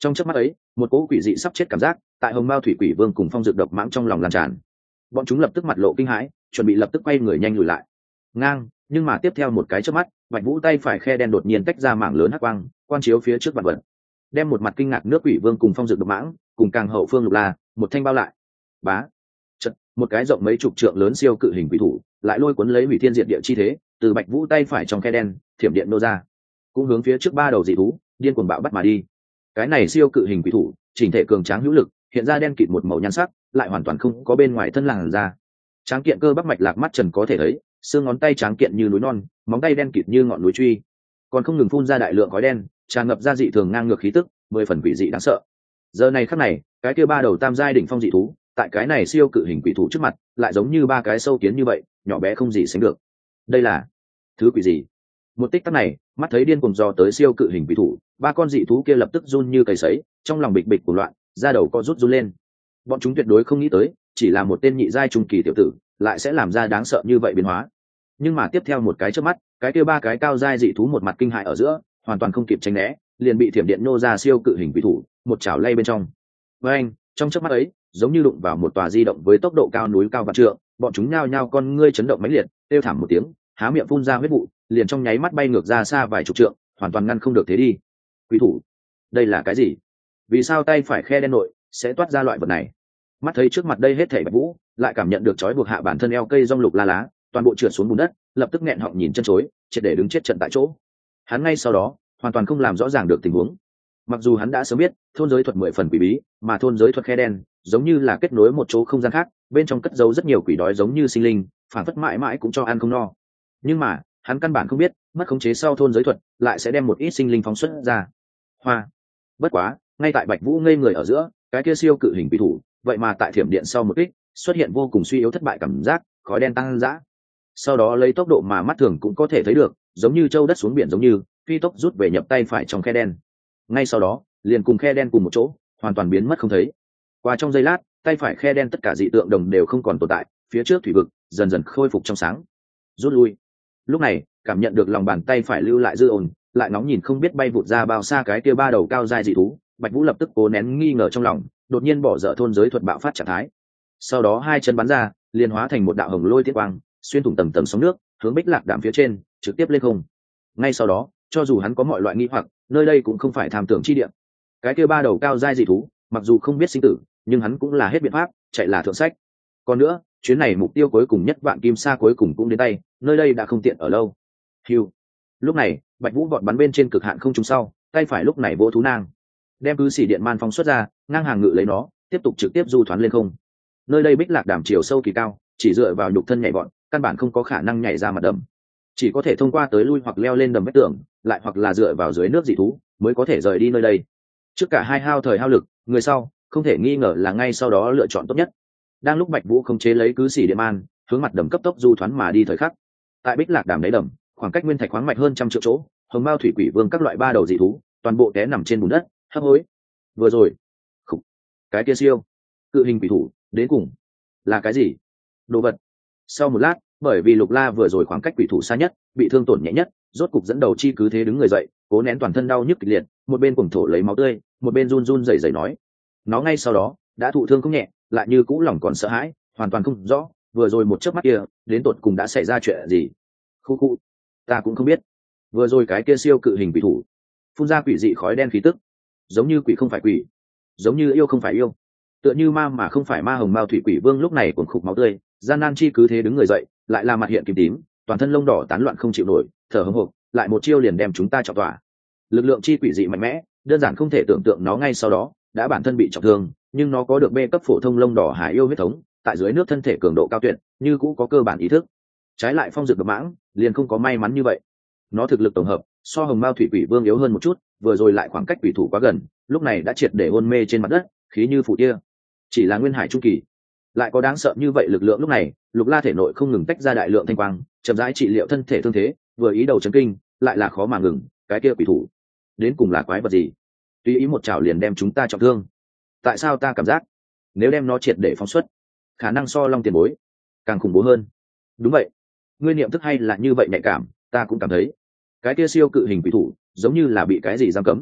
Trong chớp mắt ấy, một cỗ quỷ dị sắp chết cảm giác tại hồng mao thủy quỷ vương cùng phong dược độc mãng trong lòng lan tràn. Bọn chúng lập tức mặt lộ kinh hãi, chuẩn bị lập tức quay người nhanh lùi lại. Ngang, nhưng mà tiếp theo một cái chớp mắt, Bạch Vũ tay phải khe đen đột nhiên tách ra mảng lớn hắc quang, quan chiếu phía trước vạn vật, đem một mặt kinh ngạc nước quỷ vương cùng phong dược độc mãng, cùng càng hậu phương lục la, một thanh bao lại. Bá, chợt, một cái rộng mấy chục trượng lớn siêu cự hình quỷ thủ, lại lôi cuốn lấy hủy thiên diệt địa chi thế, từ Bạch Vũ tay phải trong khe đen, thiểm điện nô ra, cũng hướng phía trước ba đầu dị thú, điên cuồng bạo bắt mà đi. Cái này siêu cự hình quỷ thủ, chỉnh thể cường tráng hữu lực, hiện ra đen kịt một màu nhan sắc, lại hoàn toàn không có bên ngoài thân làn da. Tráng kiện cơ bắp mạch lạc mắt trần có thể thấy, xương ngón tay tráng kiện như núi non, móng tay đen kịt như ngọn núi truy, còn không ngừng phun ra đại lượng khói đen, tràn ngập ra dị thường ngang ngược khí tức, mười phần quỷ dị đáng sợ. Giờ này khắc này, cái kia ba đầu tam giai đỉnh phong dị thú, tại cái này siêu cự hình quỷ thủ trước mặt, lại giống như ba cái sâu kiến như vậy, nhỏ bé không gì sánh được. Đây là thứ quỷ gì? Một tích tắc này, mắt thấy điên cuồng dò tới siêu cự hình quỷ thủ, ba con dị thú kia lập tức run như cầy sấy, trong lòng bịch bịch của loạn, da đầu co rút run lên. Bọn chúng tuyệt đối không nghĩ tới, chỉ là một tên nhị giai trung kỳ tiểu tử, lại sẽ làm ra đáng sợ như vậy biến hóa. Nhưng mà tiếp theo một cái chớp mắt, cái kia ba cái cao giai dị thú một mặt kinh hãi ở giữa, hoàn toàn không kịp tránh né, liền bị thiểm điện nô ra siêu cự hình quỷ thủ, một chảo lay bên trong. Với anh, trong chớp mắt ấy, giống như đụng vào một tòa di động với tốc độ cao núi cao vạn trượng, bọn chúng nhao nhao con ngươi chấn động mãnh liệt, kêu thảm một tiếng, há miệng phun ra huyết vụ, liền trong nháy mắt bay ngược ra xa vài chục trượng, hoàn toàn ngăn không được thế đi. Quỷ thủ, đây là cái gì? Vì sao tay phải khe đen nội sẽ toát ra loại vật này? Mắt thấy trước mặt đây hết thảy Bạch Vũ, lại cảm nhận được trói buộc hạ bản thân eo cây rong lục la lá, toàn bộ trượt xuống bùn đất, lập tức nghẹn họng nhìn chân chối, triệt để đứng chết trận tại chỗ. Hắn ngay sau đó, hoàn toàn không làm rõ ràng được tình huống. Mặc dù hắn đã sớm biết, thôn giới thuật mười phần quỷ bí, mà thôn giới thuật khe đen, giống như là kết nối một chỗ không gian khác, bên trong cất giấu rất nhiều quỷ đói giống như sinh linh, phản phất mãi mãi cũng cho ăn không no. Nhưng mà, hắn căn bản không biết, mất khống chế sau thôn giới thuật, lại sẽ đem một ít sinh linh phóng xuất ra. Hoa. Bất quá, ngay tại Bạch Vũ ngây người ở giữa, cái kia siêu cự hình quỷ thủ, vậy mà tại thiểm điện sau một kích, xuất hiện vô cùng suy yếu thất bại cảm giác, khói đen tăng dã. Sau đó lấy tốc độ mà mắt thường cũng có thể thấy được, giống như châu đất xuống biển giống như, phi tốc rút về nhập tay phải trong khe đen. Ngay sau đó, liền cùng khe đen cùng một chỗ, hoàn toàn biến mất không thấy. Qua trong giây lát, tay phải khe đen tất cả dị tượng đồng đều không còn tồn tại, phía trước thủy vực dần dần khôi phục trong sáng. Rút lui. Lúc này, cảm nhận được lòng bàn tay phải lưu lại dư ồn, lại nóng nhìn không biết bay vụt ra bao xa cái kia ba đầu cao giai dị thú, Bạch Vũ lập tức cố nén nghi ngờ trong lòng, đột nhiên bỏ dở thôn giới thuật bạo phát trạng thái. Sau đó hai chân bắn ra, liền hóa thành một đạo hồng lôi tiết quang, xuyên thủng tầng tầng sóng nước, hướng Bích Lạc Đàm phía trên, trực tiếp lên không. Ngay sau đó, cho dù hắn có mọi loại nghi hoặc, nơi đây cũng không phải tham tưởng chi địa. Cái kia ba đầu cao giai dị thú, mặc dù không biết sinh tử, nhưng hắn cũng là hết biện pháp, chạy là thượng sách. Còn nữa, chuyến này mục tiêu cuối cùng nhất vạn kim sa cuối cùng cũng đến tay, nơi đây đã không tiện ở lâu. Hưu. Lúc này, Bạch Vũ vọt bắn bên trên cực hạn không trúng sau, tay phải lúc này vỗ thú nang, đem cứ xỉ điện man phong xuất ra, ngang hàng ngự lấy nó, tiếp tục trực tiếp du thoán lên không. Nơi đây Bích Lạc Đàm chiều sâu kỳ cao, chỉ dựa vào nhục thân nhảy vọt, căn bản không có khả năng nhảy ra mặt đầm, chỉ có thể thông qua tới lui hoặc leo lên đầm vách tường, lại hoặc là dựa vào dưới nước dị thú mới có thể rời đi nơi đây. Trước cả hai hao thời hao lực, người sau không thể nghi ngờ là ngay sau đó lựa chọn tốt nhất. Đang lúc Bạch Vũ không chế lấy cứ xỉ điện man, hướng mặt đầm cấp tốc du thoán mà đi thời khắc, tại Bích Lạc Đàm đáy đầm, khoảng cách nguyên thạch khoáng mạch hơn trăm triệu chỗ, hồng mao thủy quỷ vương các loại ba đầu dị thú, toàn bộ té nằm trên bùn đất, hấp hối. Vừa rồi, khủ, cái kia siêu cự hình quỷ thủ, đến cùng là cái gì? Đồ vật. Sau một lát, bởi vì Lục La vừa rồi khoảng cách quỷ thủ xa nhất, bị thương tổn nhẹ nhất, rốt cục dẫn đầu chi cứ thế đứng người dậy, cố nén toàn thân đau nhức kịch liệt, một bên cuồng thổ lấy máu tươi, một bên run run rẩy rẩy nói: nó ngay sau đó đã thụ thương không nhẹ, lại như cũ lòng còn sợ hãi, hoàn toàn không rõ vừa rồi một chớp mắt kia đến tột cùng đã xảy ra chuyện gì. Khu khu, ta cũng không biết. Vừa rồi cái kia siêu cự hình quỷ thủ phun ra quỷ dị khói đen khí tức, giống như quỷ không phải quỷ, giống như yêu không phải yêu, tựa như ma mà không phải ma. Hồng mao thủy quỷ vương lúc này cuồng khục máu tươi, gian nan chi cứ thế đứng người dậy, lại là mặt hiện kim tím, toàn thân lông đỏ tán loạn không chịu nổi, thở hổn hộc, lại một chiêu liền đem chúng ta trọng tỏa. Lực lượng chi quỷ dị mạnh mẽ, đơn giản không thể tưởng tượng. Nó ngay sau đó đã bản thân bị trọng thương, nhưng nó có được bê cấp phổ thông lông đỏ hải yêu huyết thống, tại dưới nước thân thể cường độ cao tuyệt, như cũ có cơ bản ý thức. Trái lại phong dược độc mãng liền không có may mắn như vậy, nó thực lực tổng hợp so hồng mao thủy quỷ vương yếu hơn một chút, vừa rồi lại khoảng cách quỷ thủ quá gần, lúc này đã triệt để hôn mê trên mặt đất, khí như phủ tia. Chỉ là nguyên hải trung kỳ lại có đáng sợ như vậy lực lượng. Lúc này Lục La thể nội không ngừng tách ra đại lượng thanh quang, chậm rãi trị liệu thân thể thương thế, vừa ý đầu chấn kinh, lại là khó mà ngừng. Cái kia quỷ thủ đến cùng là quái vật gì? Tuy ý một chảo liền đem chúng ta trọng thương. Tại sao ta cảm giác nếu đem nó triệt để phóng xuất, khả năng so long tiền bối càng khủng bố hơn? Đúng vậy, ngươi niệm thức hay là như vậy nhạy cảm, ta cũng cảm thấy cái kia siêu cự hình quỷ thủ giống như là bị cái gì giam cấm.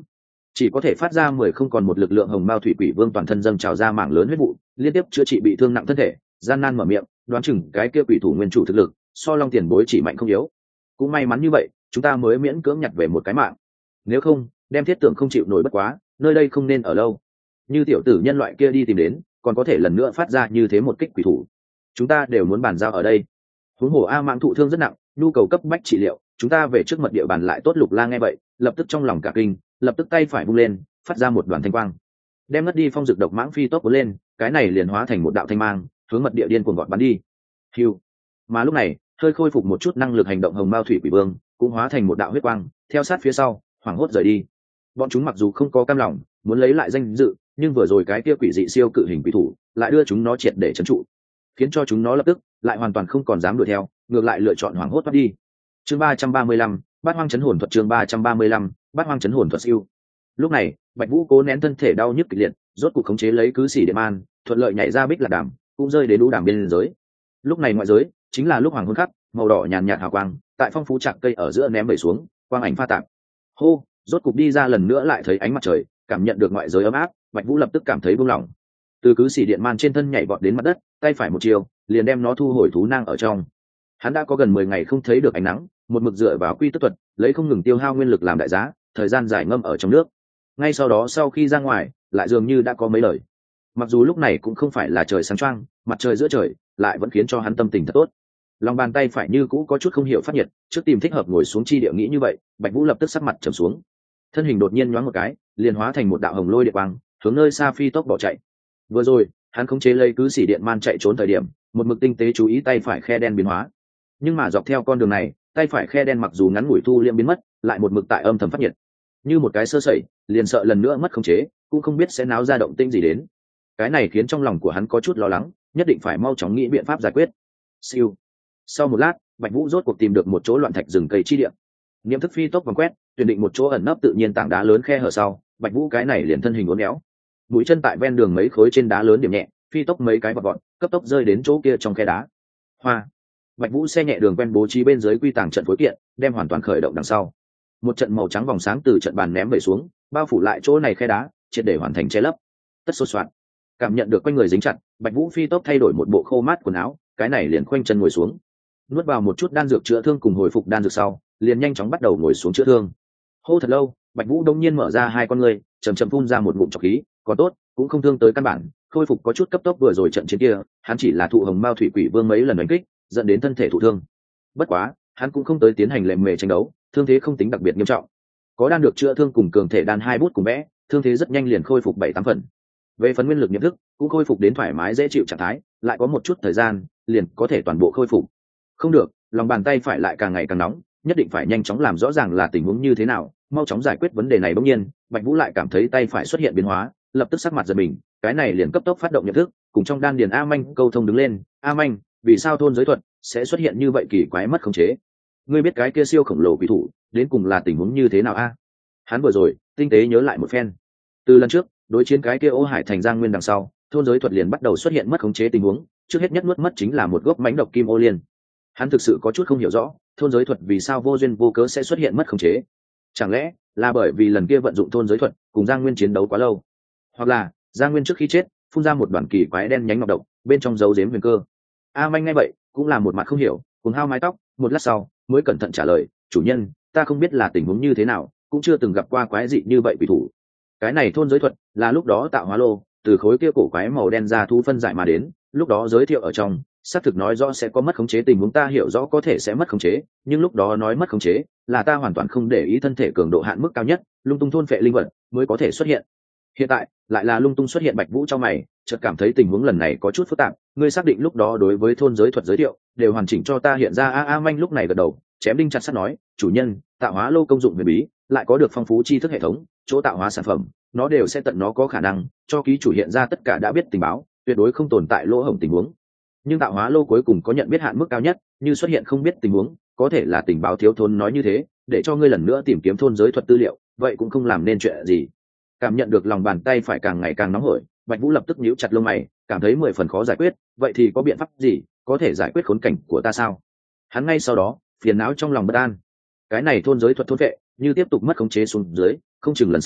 chỉ có thể phát ra mười không còn một lực lượng hồng mao thủy quỷ vương toàn thân dâng trào ra mảng lớn huyết vụ, liên tiếp chữa trị bị thương nặng thân thể, gian nan mở miệng đoán chừng cái kia quỷ thủ nguyên chủ thực lực so long tiền bối chỉ mạnh không yếu. Cũng may mắn như vậy chúng ta mới miễn cưỡng nhặt về một cái mạng, nếu không đem thiết tưởng không chịu nổi bất quá, nơi đây không nên ở lâu. Như tiểu tử nhân loại kia đi tìm đến, còn có thể lần nữa phát ra như thế một kích quỷ thủ, chúng ta đều muốn bàn giao ở đây. Huống hồ a mạng thụ thương rất nặng, nhu cầu cấp bách trị liệu, chúng ta về trước mật địa bàn lại tốt. Lục La nghe vậy lập tức trong lòng cả kinh, lập tức tay phải vung lên phát ra một đoàn thanh quang, đem mất đi phong dực độc mãng phi tốc cuốn lên, cái này liền hóa thành một đạo thanh mang hướng mật địa điên cuồng gọt bắn đi. Hiu. Mà lúc này hơi khôi phục một chút năng lực hành động hồng mao thủy quỷ vương cũng hóa thành một đạo huyết quang theo sát phía sau hoảng hốt rời đi. Bọn chúng mặc dù không có cam lòng muốn lấy lại danh dự, nhưng vừa rồi cái kia quỷ dị siêu cự hình quỷ thủ lại đưa chúng nó triệt để trấn trụ, khiến cho chúng nó lập tức lại hoàn toàn không còn dám đuổi theo, ngược lại lựa chọn hoảng hốt thoát đi. Chương ba trăm ba mươi lăm, Bát Hoang Chấn Hồn Thuật. Chương ba trăm ba mươi lăm, Bát Hoang Chấn Hồn Thuật siêu. Lúc này Bạch Vũ cố nén thân thể đau nhức kịch liệt, rốt cuộc khống chế lấy cứ xỉ điện man, thuận lợi nhảy ra bích lạc đàm, cũng rơi đến đũ đàm biên giới. Lúc này ngoại giới chính là lúc hoàng hôn khắc, màu đỏ nhàn nhạt hào quang tại phong phú chạc cây ở giữa ném bẩy xuống, quang ảnh pha tạp. Hô, rốt cục đi ra lần nữa lại thấy ánh mặt trời, cảm nhận được ngoại giới ấm áp, Bạch Vũ lập tức cảm thấy buông lỏng. Từ cứ xỉ điện man trên thân nhảy vọt đến mặt đất, tay phải một chiều liền đem nó thu hồi thú nang ở trong. Hắn đã có gần mười ngày không thấy được ánh nắng, một mực dựa vào quy tức thuật, lấy không ngừng tiêu hao nguyên lực làm đại giá, thời gian dài ngâm ở trong nước. Ngay sau đó sau khi ra ngoài, lại dường như đã có mấy lời. Mặc dù lúc này cũng không phải là trời sáng choang, mặt trời giữa trời, lại vẫn khiến cho hắn tâm tình thật tốt. Lòng bàn tay phải như cũ có chút không hiểu phát nhiệt, trước tìm thích hợp ngồi xuống chi địa nghĩ như vậy, Bạch Vũ lập tức sắc mặt trầm xuống. Thân hình đột nhiên nhoáng một cái, liền hóa thành một đạo hồng lôi điện quang, hướng nơi xa phi tốc bỏ chạy. Vừa rồi, hắn khống chế lấy cứ xỉ điện man chạy trốn thời điểm, một mực tinh tế chú ý tay phải khe đen biến hóa. Nhưng mà dọc theo con đường này, tay phải khe đen mặc dù ngắn ngủi thu liệm biến mất, lại một mực tại âm thầm phát nhiệt. Như một cái sơ sẩy, liền sợ lần nữa mất khống chế, cũng không biết sẽ náo ra động tĩnh gì đến. Cái này khiến trong lòng của hắn có chút lo lắng, nhất định phải mau chóng nghĩ biện pháp giải quyết. Siêu. Sau một lát, Bạch Vũ rốt cuộc tìm được một chỗ loạn thạch rừng cây chi địa. Niệm thức phi tốc vòng quét, tuyển định một chỗ ẩn nấp tự nhiên tảng đá lớn khe hở sau, Bạch Vũ cái này liền thân hình uốn éo, mũi chân tại ven đường mấy khối trên đá lớn điểm nhẹ, phi tốc mấy cái vọt vọt, cấp tốc rơi đến chỗ kia trong khe đá. Hoa. Bạch Vũ xe nhẹ đường quen bố trí bên dưới quy tàng trận phối kiện, đem hoàn toàn khởi động đằng sau. Một trận màu trắng vòng sáng từ trận bàn ném về xuống, bao phủ lại chỗ này khe đá, triệt để hoàn thành che lấp. Tất sốt soạn. Cảm nhận được quanh người dính chặt, Bạch Vũ phi tốc thay đổi một bộ khô mát quần áo, cái này liền khoanh chân ngồi xuống. Nuốt vào một chút đan dược chữa thương cùng hồi phục đan dược sau, liền nhanh chóng bắt đầu ngồi xuống chữa thương. Hô thật lâu, Bạch Vũ đông nhiên mở ra hai con ngươi, chầm chậm phun ra một ngụm trọc khí, còn tốt, cũng không thương tới căn bản, khôi phục có chút cấp tốc. Vừa rồi trận chiến kia, hắn chỉ là thụ hồng mao thủy quỷ vương mấy lần đánh kích, dẫn đến thân thể thụ thương. Bất quá, hắn cũng không tới tiến hành lệ mề tranh đấu, thương thế không tính đặc biệt nghiêm trọng. Có đan được chữa thương cùng cường thể đan hai bút cùng vẽ, thương thế rất nhanh liền khôi phục bảy tám phần. Về phần nguyên lực nhận thức, cũng khôi phục đến thoải mái dễ chịu trạng thái, lại có một chút thời gian, liền có thể toàn bộ khôi phục. Không được, lòng bàn tay phải lại càng ngày càng nóng, nhất định phải nhanh chóng làm rõ ràng là tình huống như thế nào, mau chóng giải quyết vấn đề này. Bỗng nhiên, Bạch Vũ lại cảm thấy tay phải xuất hiện biến hóa, lập tức sắc mặt giật mình, cái này liền cấp tốc phát động nhận thức, cùng trong đan điền A Manh câu thông đứng lên. A Manh, vì sao thôn giới thuật sẽ xuất hiện như vậy kỳ quái mất khống chế? Ngươi biết cái kia siêu khổng lồ quỷ thủ đến cùng là tình huống như thế nào a? Hắn vừa rồi tinh tế nhớ lại một phen, từ lần trước đối chiến cái kia Ô Hải thành Giang Nguyên đằng sau, thôn giới thuật liền bắt đầu xuất hiện mất khống chế tình huống, trước hết nhất nuốt mất chính là một gốc mãnh độc kim ô liên. Hắn thực sự có chút không hiểu rõ, thôn giới thuật vì sao vô duyên vô cớ sẽ xuất hiện mất khống chế? Chẳng lẽ là bởi vì lần kia vận dụng thôn giới thuật cùng Giang Nguyên chiến đấu quá lâu, hoặc là Giang Nguyên trước khi chết phun ra một đoàn kỳ quái đen nhánh ngọc độc, bên trong giấu giếm huyền cơ? A Manh nghe vậy cũng là một mặt không hiểu, cuồng hao mái tóc, một lát sau mới cẩn thận trả lời, chủ nhân, ta không biết là tình huống như thế nào, cũng chưa từng gặp qua quái dị như vậy quỷ thủ. Cái này thôn giới thuật là lúc đó tạo hóa lô từ khối kia cổ quái màu đen ra thu phân giải mà đến, lúc đó giới thiệu ở trong xác thực nói rõ sẽ có mất khống chế tình huống, ta hiểu rõ có thể sẽ mất khống chế, nhưng lúc đó nói mất khống chế là ta hoàn toàn không để ý thân thể cường độ hạn mức cao nhất, lung tung thôn phệ linh vật mới có thể xuất hiện. Hiện tại lại là lung tung xuất hiện. Bạch Vũ trong mày chợt cảm thấy tình huống lần này có chút phức tạp, ngươi xác định lúc đó đối với thôn giới thuật giới thiệu đều hoàn chỉnh cho ta hiện ra? A A Manh lúc này gật đầu, chém đinh chặt sắt nói, chủ nhân, tạo hóa lô công dụng huyền bí, lại có được phong phú tri thức hệ thống, chỗ tạo hóa sản phẩm nó đều sẽ tận nó có khả năng cho ký chủ hiện ra tất cả đã biết tình báo, tuyệt đối không tồn tại lỗ hổng tình huống. Nhưng tạo hóa lô cuối cùng có nhận biết hạn mức cao nhất, như xuất hiện không biết tình huống, có thể là tình báo thiếu thốn, nói như thế để cho ngươi lần nữa tìm kiếm thôn giới thuật tư liệu, vậy cũng không làm nên chuyện gì. Cảm nhận được lòng bàn tay phải càng ngày càng nóng hổi, Bạch Vũ lập tức nhíu chặt lông mày, cảm thấy mười phần khó giải quyết. Vậy thì có biện pháp gì có thể giải quyết khốn cảnh của ta sao? Hắn ngay sau đó phiền não trong lòng bất an. Cái này thôn giới thuật thôn vệ như tiếp tục mất khống chế xuống dưới, không chừng lần sau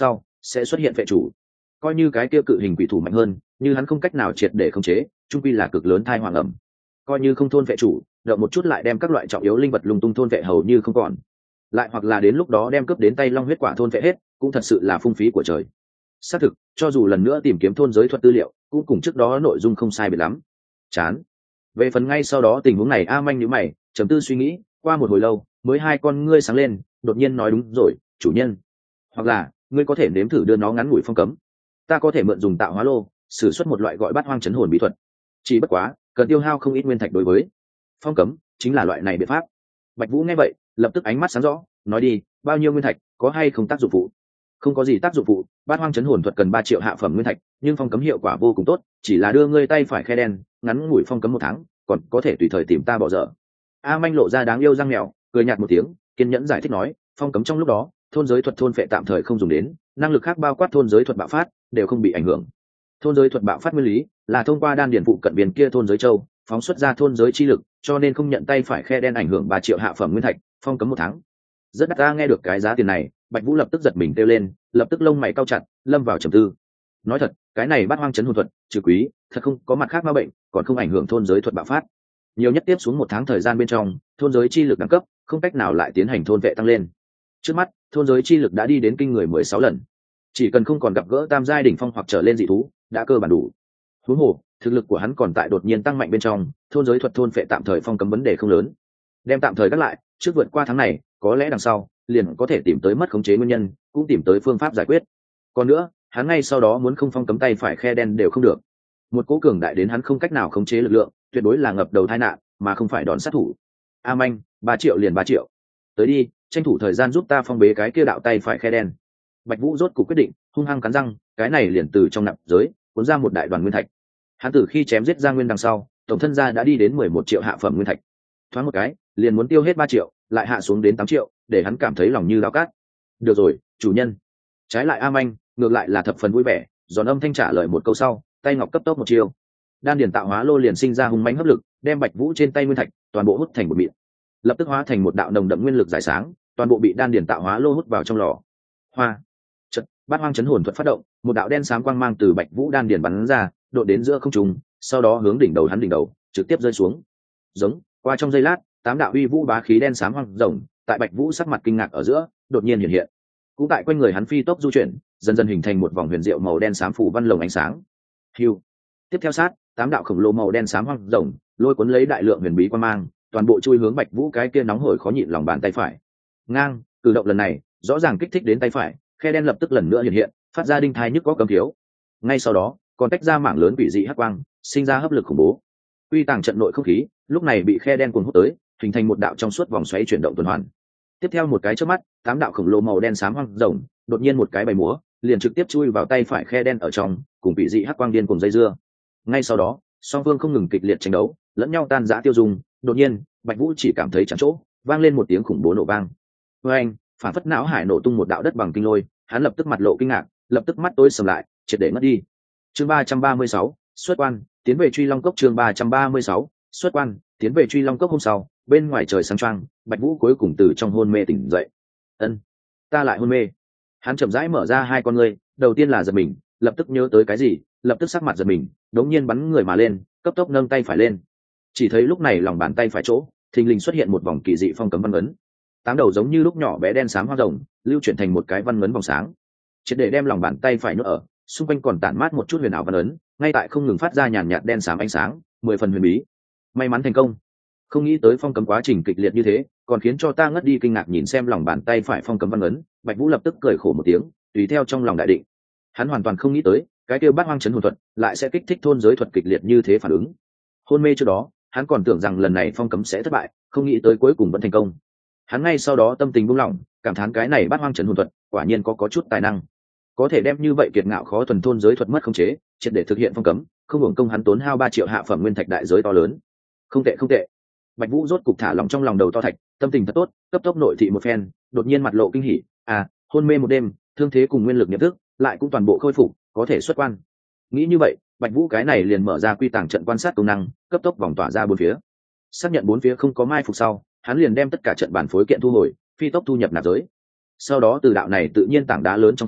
sẽ xuất hiện vệ chủ. Coi như cái kia cự hình quỷ thủ mạnh hơn, như hắn không cách nào triệt để khống chế, chung quy là cực lớn thai hoàng ẩm. Coi như không thôn vệ chủ, động một chút lại đem các loại trọng yếu linh vật lung tung thôn vệ hầu như không còn. Lại hoặc là đến lúc đó đem cướp đến tay long huyết quả thôn vệ hết, cũng thật sự là phung phí của trời. Xác thực, cho dù lần nữa tìm kiếm thôn giới thuật tư liệu, cũng cùng trước đó nội dung không sai biệt lắm. Chán. Về phần ngay sau đó tình huống này, A Manh nhíu mày, trầm tư suy nghĩ, qua một hồi lâu, mới hai con ngươi sáng lên, đột nhiên nói đúng rồi, chủ nhân. Hoặc là, ngươi có thể nếm thử đưa nó ngắn ngủi phong cấm. Ta có thể mượn dùng tạo hóa lô, sử xuất một loại gọi bát hoang chấn hồn bí thuật. Chỉ bất quá, cần tiêu hao không ít nguyên thạch đối với phong cấm, chính là loại này biện pháp. Bạch Vũ nghe vậy, lập tức ánh mắt sáng rõ, nói đi, bao nhiêu nguyên thạch, có hay không tác dụng phụ? Không có gì tác dụng phụ, bát hoang chấn hồn thuật cần ba triệu hạ phẩm nguyên thạch, nhưng phong cấm hiệu quả vô cùng tốt, chỉ là đưa ngươi tay phải khe đen, ngắn ngủi phong cấm một tháng, còn có thể tùy thời tìm ta bỏ dở. A Manh lộ ra đáng yêu răng mèo, cười nhạt một tiếng, kiên nhẫn giải thích nói, phong cấm trong lúc đó, thôn giới thuật thôn phệ tạm thời không dùng đến, năng lực khác bao quát thôn giới thuật bạo phát, đều không bị ảnh hưởng. Thôn giới thuật bạo phát nguyên lý là thông qua đan điền phụ cận biển kia thôn giới châu, phóng xuất ra thôn giới chi lực, cho nên không nhận tay phải khe đen ảnh hưởng ba triệu hạ phẩm nguyên thạch, phong cấm một tháng. Rất đắt. Ta nghe được cái giá tiền này, Bạch Vũ lập tức giật mình kêu lên, lập tức lông mày cau chặt, lâm vào trầm tư. Nói thật, cái này bát hoang chấn hồn thuật, trừ quý, thật không có mặt khác ma bệnh, còn không ảnh hưởng thôn giới thuật bạo phát. Nhiều nhất tiếp xuống một tháng thời gian bên trong, thôn giới chi lực đẳng cấp, không cách nào lại tiến hành thôn vệ tăng lên. Trước mắt, thôn giới chi lực đã đi đến kinh người mười sáu lần. Chỉ cần không còn gặp gỡ tam giai đỉnh phong hoặc trở lên dị thú, đã cơ bản đủ. Huống hồ, thực lực của hắn còn tại đột nhiên tăng mạnh bên trong, thôn giới thuật thôn phệ tạm thời phong cấm vấn đề không lớn. Đem tạm thời gác lại, trước vượt qua tháng này, có lẽ đằng sau liền có thể tìm tới mất khống chế nguyên nhân, cũng tìm tới phương pháp giải quyết. Còn nữa, hắn ngay sau đó muốn không phong cấm tay phải khe đen đều không được. Một cố cường đại đến hắn không cách nào khống chế lực lượng, tuyệt đối là ngập đầu tai nạn, mà không phải đòn sát thủ. A Manh, ba triệu liền ba triệu. Tới đi, tranh thủ thời gian giúp ta phong bế cái kia đạo tay phải khe đen. Bạch Vũ rốt cuộc quyết định, hung hăng cắn răng, cái này liền từ trong nạp giới cuốn ra một đại đoàn nguyên thạch. Hắn từ khi chém giết ra nguyên đằng sau, tổng thân gia đã đi đến mười một triệu hạ phẩm nguyên thạch. Thoáng một cái, liền muốn tiêu hết ba triệu, lại hạ xuống đến tám triệu, để hắn cảm thấy lòng như dao cát. Được rồi, chủ nhân. Trái lại A Manh, ngược lại là thập phần vui vẻ, giòn âm thanh trả lời một câu sau, tay ngọc cấp tốc một chiêu. Đan điền tạo hóa lô liền sinh ra hung mãnh hấp lực, đem Bạch Vũ trên tay nguyên thạch toàn bộ hút thành một mịn. Lập tức hóa thành một đạo nồng đậm nguyên lực giải sáng, toàn bộ bị đan điền tạo hóa lô hút vào trong lò. Hoa. Chợt, bát hoang chấn hồn thuật phát động, một đạo đen xám quang mang từ Bạch Vũ đan điền bắn ra, độ đến giữa không trung, sau đó hướng đỉnh đầu hắn đỉnh đầu, trực tiếp rơi xuống. Giống, qua trong giây lát, tám đạo uy vũ bá khí đen xám hoang rồng, tại Bạch Vũ sắc mặt kinh ngạc ở giữa, đột nhiên hiện hiện. Cũng tại quanh người hắn phi tốc du chuyển, dần dần hình thành một vòng huyền diệu màu đen xám phủ văn lồng ánh sáng. Hưu. Tiếp theo sát, tám đạo khổng lồ màu đen xám hoang rồng, lôi cuốn lấy đại lượng huyền bí quang mang, toàn bộ chui hướng Bạch Vũ cái kia nóng hổi khó nhịn lòng bàn tay phải. Ngang, cử động lần này, rõ ràng kích thích đến tay phải, khe đen lập tức lần nữa hiện hiện, phát ra đinh thai nhức có cấm thiếu. Ngay sau đó, còn tách ra mảng lớn quỷ dị hắc quang, sinh ra hấp lực khủng bố. Uy tàng trận nội không khí, lúc này bị khe đen cuốn hút tới, hình thành một đạo trong suốt vòng xoáy chuyển động tuần hoàn. Tiếp theo một cái chớp mắt, tám đạo khổng lồ màu đen xám hoang rồng, đột nhiên một cái bày múa, liền trực tiếp chui vào tay phải khe đen ở trong, cùng quỷ dị hắc quang điên cùng dây dưa. Ngay sau đó, song phương không ngừng kịch liệt tranh đấu, lẫn nhau tan rã tiêu dung. Đột nhiên, Bạch Vũ chỉ cảm thấy chán chỗ, vang lên một tiếng khủng bố nổ vang. Oeng, phản phất não hải nổ tung một đạo đất bằng kinh lôi, hắn lập tức mặt lộ kinh ngạc, lập tức mắt tối sầm lại, triệt để mất đi. Chương ba trăm ba mươi sáu, xuất quan, tiến về Truy Long Cốc. Chương ba trăm ba mươi sáu, xuất quan, tiến về Truy Long Cốc. Hôm sau, bên ngoài trời sáng choang, Bạch Vũ cuối cùng từ trong hôn mê tỉnh dậy. Ân, ta lại hôn mê. Hắn chậm rãi mở ra hai con ngươi, đầu tiên là giật mình, lập tức nhớ tới cái gì, lập tức sắc mặt giật mình, đống nhiên bắn người mà lên, cấp tốc nâng tay phải lên. Chỉ thấy lúc này lòng bàn tay phải chỗ, thình lình xuất hiện một vòng kỳ dị phong cấm văn ấn. Tám đầu giống như lúc nhỏ bé đen xám hoa rồng, lưu chuyển thành một cái văn ấn vòng sáng. Triệt để đem lòng bàn tay phải nhốt ở, xung quanh còn tản mát một chút huyền ảo văn ấn, ngay tại không ngừng phát ra nhàn nhạt đen xám ánh sáng, mười phần huyền bí. May mắn thành công. Không nghĩ tới phong cấm quá trình kịch liệt như thế, còn khiến cho ta ngất đi kinh ngạc nhìn xem lòng bàn tay phải phong cấm văn ấn, Bạch Vũ lập tức cười khổ một tiếng, tùy theo trong lòng đại định. Hắn hoàn toàn không nghĩ tới, cái kia bát hoang chấn hồn thuật lại sẽ kích thích thôn giới thuật kịch liệt như thế phản ứng. Hôn mê trước đó, hắn còn tưởng rằng lần này phong cấm sẽ thất bại, không nghĩ tới cuối cùng vẫn thành công. Hắn ngay sau đó tâm tình buông lỏng, cảm thán cái này bát hoang chấn hồn thuật quả nhiên có có chút tài năng, có thể đem như vậy kiệt ngạo khó thuần thôn giới thuật mất khống chế, triệt để thực hiện phong cấm, không hưởng công hắn tốn hao ba triệu hạ phẩm nguyên thạch đại giới to lớn. Không tệ không tệ. Bạch Vũ rốt cục thả lỏng trong lòng đầu to thạch, tâm tình thật tốt, cấp tốc nội thị một phen, đột nhiên mặt lộ kinh hỉ, à, hôn mê một đêm, thương thế cùng nguyên lực nhập thức lại cũng toàn bộ khôi phục, có thể xuất quan. Nghĩ như vậy, Bạch Vũ cái này liền mở ra quy tàng trận quan sát công năng, cấp tốc vòng tỏa ra bốn phía. Xác nhận bốn phía không có mai phục sau, hắn liền đem tất cả trận bản phối kiện thu hồi, phi tốc thu nhập nạp giới. Sau đó từ đạo này tự nhiên tảng đá lớn trong khe,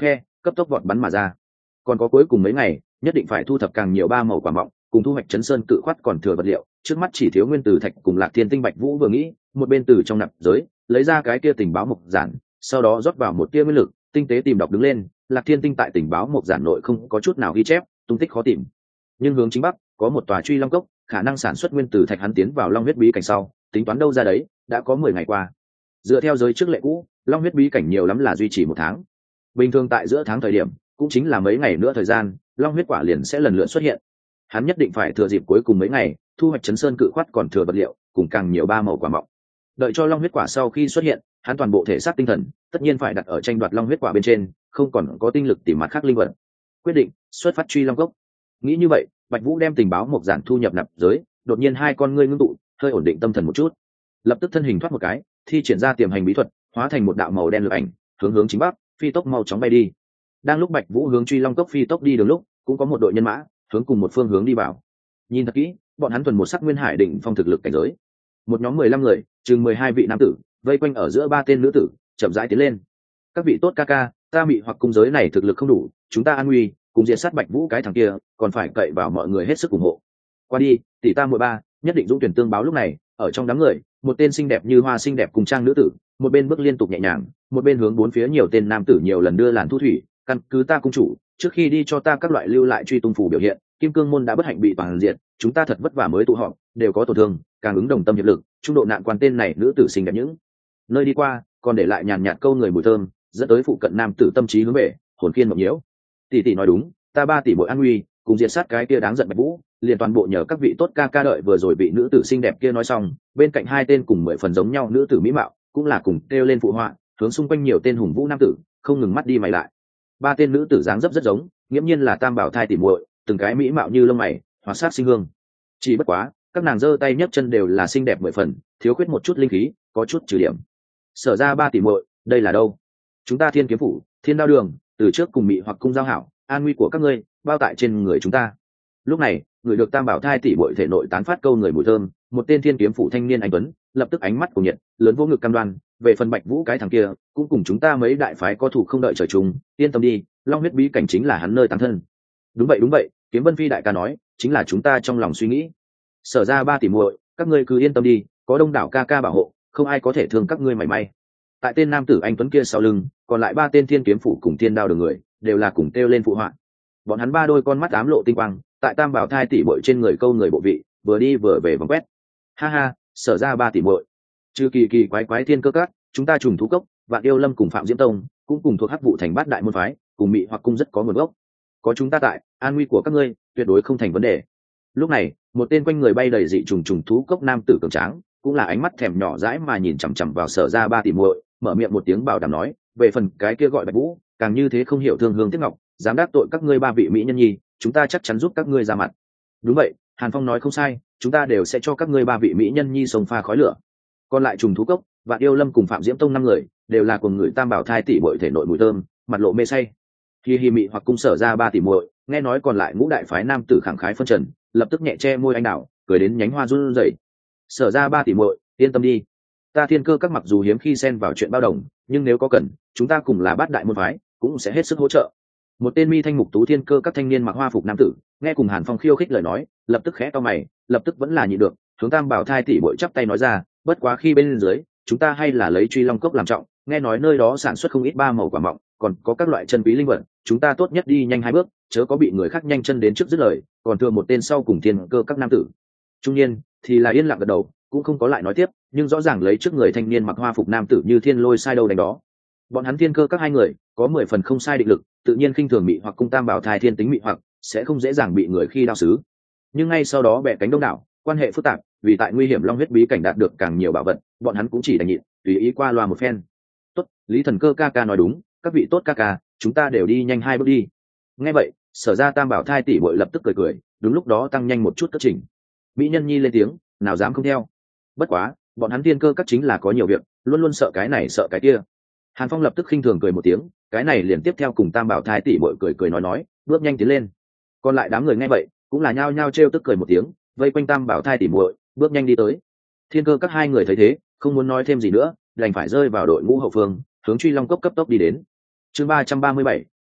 cấp tốc vọt bắn mà ra. Còn có cuối cùng mấy ngày nhất định phải thu thập càng nhiều ba màu quả mọng cùng thu hoạch chấn sơn cự khoát còn thừa vật liệu, trước mắt chỉ thiếu nguyên tử thạch cùng lạc thiên tinh. Bạch Vũ vừa nghĩ, một bên từ trong nạp giới lấy ra cái kia tình báo mộc giản, sau đó rót vào một tia nguyên lực tinh tế tìm đọc đứng lên. Lạc thiên tinh tại tình báo mộc giản nội không có chút nào ghi chép, tung tích khó tìm, nhưng hướng chính bắc có một tòa truy long cốc, khả năng sản xuất nguyên tử thạch. Hắn tiến vào long huyết bí cảnh sau tính toán đâu ra đấy, đã có mười ngày qua. Dựa theo giới trước lệ cũ, long huyết bí cảnh nhiều lắm là duy trì một tháng, bình thường tại giữa tháng thời điểm cũng chính là mấy ngày nữa thời gian, long huyết quả liền sẽ lần lượt xuất hiện. Hắn nhất định phải thừa dịp cuối cùng mấy ngày thu hoạch chấn sơn cự khoát còn thừa vật liệu cùng càng nhiều ba màu quả mọng. Đợi cho long huyết quả sau khi xuất hiện, hắn toàn bộ thể xác tinh thần tất nhiên phải đặt ở tranh đoạt long huyết quả bên trên, không còn có tinh lực tìm mặt khác linh vật. Quyết định xuất phát truy long cốc. Nghĩ như vậy, Bạch Vũ đem tình báo mộc giản thu nhập nạp giới, đột nhiên hai con ngươi ngưng tụ, hơi ổn định tâm thần một chút, lập tức thân hình thoát một cái, thi triển ra tiềm hành bí thuật, hóa thành một đạo màu đen lực ảnh, hướng hướng chính bắc phi tốc mau chóng bay đi. Đang lúc Bạch Vũ hướng truy long cốc phi tốc đi đường lúc, cũng có một đội nhân mã hướng cùng một phương hướng đi vào. Nhìn thật kỹ, bọn hắn thuần một sắc nguyên hải đỉnh phong thực lực cảnh giới. Một nhóm mười lăm người, chừng mười hai vị nam tử, vây quanh ở giữa ba tên nữ tử, chậm rãi tiến lên. Các vị tốt ca ca, ta mị hoặc cung giới này thực lực không đủ, chúng ta an nguy, cùng diệt sát Bạch Vũ cái thằng kia, còn phải cậy vào mọi người hết sức ủng hộ. Qua đi, tỷ ta muội ba, nhất định dũng tuyển tương báo. Lúc này, ở trong đám người, một tên xinh đẹp như hoa xinh đẹp cùng trang nữ tử, một bên bước liên tục nhẹ nhàng, một bên hướng bốn phía nhiều tên nam tử nhiều lần đưa làn thu thủy. Căn cứ ta cung chủ trước khi đi cho ta các loại lưu lại truy tung phủ biểu hiện, kim cương môn đã bất hạnh bị toàn diệt, chúng ta thật vất vả mới tụ họp, đều có tổn thương, càng ứng đồng tâm hiệp lực, trung độ nạn quan. Tên này nữ tử xinh đẹp những nơi đi qua, còn để lại nhàn nhạt câu người mùi thơm, dẫn tới phụ cận nam tử tâm trí hướng về, hồn khiên mộng nhiễu. Tỷ tỷ nói đúng, ta ba tỷ muội an nguy, cùng diệt sát cái kia đáng giận Bạch Vũ, liền toàn bộ nhờ các vị tốt ca ca. Đợi vừa rồi vị nữ tử xinh đẹp kia nói xong, bên cạnh hai tên cùng mười phần giống nhau nữ tử mỹ mạo cũng là cùng kêu lên phụ họa, hướng xung quanh nhiều tên hùng vũ nam tử không ngừng mắt đi mày lại. Ba tên nữ tử dáng dấp rất giống, nghiễm nhiên là tam bảo thai tỷ muội, từng cái mỹ mạo như lông mày, hóa sát sinh hương. Chỉ bất quá, các nàng giơ tay nhấc chân đều là xinh đẹp mười phần, thiếu khuyết một chút linh khí, có chút trừ điểm. Sở ra ba tỷ muội, đây là đâu? Chúng ta Thiên Kiếm phủ, Thiên Đao đường, từ trước cùng mị hoặc cung giao hảo, an nguy của các ngươi bao tại trên người chúng ta. Lúc này, người được tam bảo thai tỷ muội thể nội tán phát câu người mùi thơm, một tên Thiên Kiếm phủ thanh niên anh tuấn, lập tức ánh mắt của nhiệt, lớn vô ngực cam đoan, về phần Bạch Vũ cái thằng kia, cũng cùng chúng ta mấy đại phái có thủ không đợi trời chung, yên tâm đi, long huyết bí cảnh chính là hắn nơi tán thân. Đúng vậy đúng vậy, Kiếm Vân Phi đại ca nói, chính là chúng ta trong lòng suy nghĩ. Sở ra ba tỷ muội, các ngươi cứ yên tâm đi, có đông đảo ca ca bảo hộ, không ai có thể thương các ngươi mảy may. Tại tên nam tử anh tuấn kia sau lưng, còn lại ba tên Thiên Kiếm phủ cùng Thiên Đao đường người, đều là cùng kêu lên phụ họa. Bọn hắn ba đôi con mắt ám lộ tinh quang, tại tam bảo thai tỷ muội trên người câu người bộ vị, vừa đi vừa về vòng quét. Ha ha, sở ra ba tỷ muội, trừ kỳ kỳ quái quái thiên cơ các, chúng ta trùng thú cốc, vạn yêu lâm cùng phạm diễm tông cũng cùng thuộc hắc vụ thành bát đại môn phái, cùng mị hoặc cung rất có nguồn gốc. Có chúng ta tại, an nguy của các ngươi tuyệt đối không thành vấn đề. Lúc này, một tên quanh người bay đầy dị trùng trùng thú cốc nam tử cường tráng, cũng là ánh mắt thèm nhỏ dãi mà nhìn chằm chằm vào sở ra ba tỷ muội, mở miệng một tiếng bảo đảm nói, về phần cái kia gọi Bạch Vũ, càng như thế không hiểu thương hương tiếc ngọc, dám đắc tội các ngươi ba vị mỹ nhân nhi, chúng ta chắc chắn giúp các ngươi ra mặt. Đúng vậy, Hàn Phong nói không sai, chúng ta đều sẽ cho các ngươi ba vị mỹ nhân nhi sông pha khói lửa. Còn lại trùng thú cốc, vạn yêu lâm cùng phạm diễm tông năm người, đều là cùng người tam bảo thai tỷ muội thể nội mùi thơm, mặt lộ mê say. Hi hi mị hoặc cung sở ra ba tỷ muội, nghe nói còn lại ngũ đại phái nam tử khẳng khái phân trần, lập tức nhẹ che môi anh đào, cười đến nhánh hoa run rẩy. Sở ra ba tỷ muội, yên tâm đi, ta Thiên Cơ các mặc dù hiếm khi xen vào chuyện bao đồng, nhưng nếu có cần, chúng ta cùng là bát đại môn phái, cũng sẽ hết sức hỗ trợ. Một tên mi thanh mục tú Thiên Cơ các thanh niên mặc hoa phục nam tử, nghe cùng Hàn Phong khiêu khích lời nói, lập tức khẽ to mày, lập tức vẫn là nhịn được, hướng tam bảo thai tỷ muội chắp tay nói ra, bất quá khi bên dưới, chúng ta hay là lấy truy long cốc làm trọng, nghe nói nơi đó sản xuất không ít ba màu quả mọng, còn có các loại chân quý linh vật, chúng ta tốt nhất đi nhanh hai bước, chớ có bị người khác nhanh chân đến trước dứt lời. Còn thừa một tên sau cùng Thiên Cơ các nam tử trung niên thì là yên lặng gật đầu, cũng không có lại nói tiếp, nhưng rõ ràng lấy trước người thanh niên mặc hoa phục nam tử như thiên lôi sai đâu đánh đó. Bọn hắn Thiên Cơ các hai người có mười phần không sai định lực, tự nhiên khinh thường mị hoặc cung tam bảo thai thiên tính mị hoặc, sẽ không dễ dàng bị người khi đao xứ. Nhưng ngay sau đó bẻ cánh đông đảo, quan hệ phức tạp, vì tại nguy hiểm long huyết bí cảnh đạt được càng nhiều bảo vật, bọn hắn cũng chỉ đành nhịn, tùy ý qua loa một phen. Tốt, Lý Thần Cơ ca ca nói đúng, các vị tốt ca ca, chúng ta đều đi nhanh hai bước đi. Nghe vậy, sở ra tam bảo thai tỷ muội lập tức cười cười, đúng lúc đó tăng nhanh một chút cất trình. Mỹ nhân nhi lên tiếng, nào dám không theo. Bất quá, bọn hắn Thiên Cơ các chính là có nhiều việc, luôn luôn sợ cái này sợ cái kia. Hàn Phong lập tức khinh thường cười một tiếng, cái này liền tiếp theo cùng tam bảo thai tỷ muội cười cười nói nói, bước nhanh tiến lên. Còn lại đám người nghe vậy, cũng là nhao nhao trêu tức cười một tiếng, vây quanh tam bảo thai tỷ muội, bước nhanh đi tới. Thiên Cơ các hai người thấy thế, không muốn nói thêm gì nữa, đành phải rơi vào đội ngũ hậu phương, hướng truy long cốc cấp tốc đi đến. Chương ba trăm ba mươi bảy,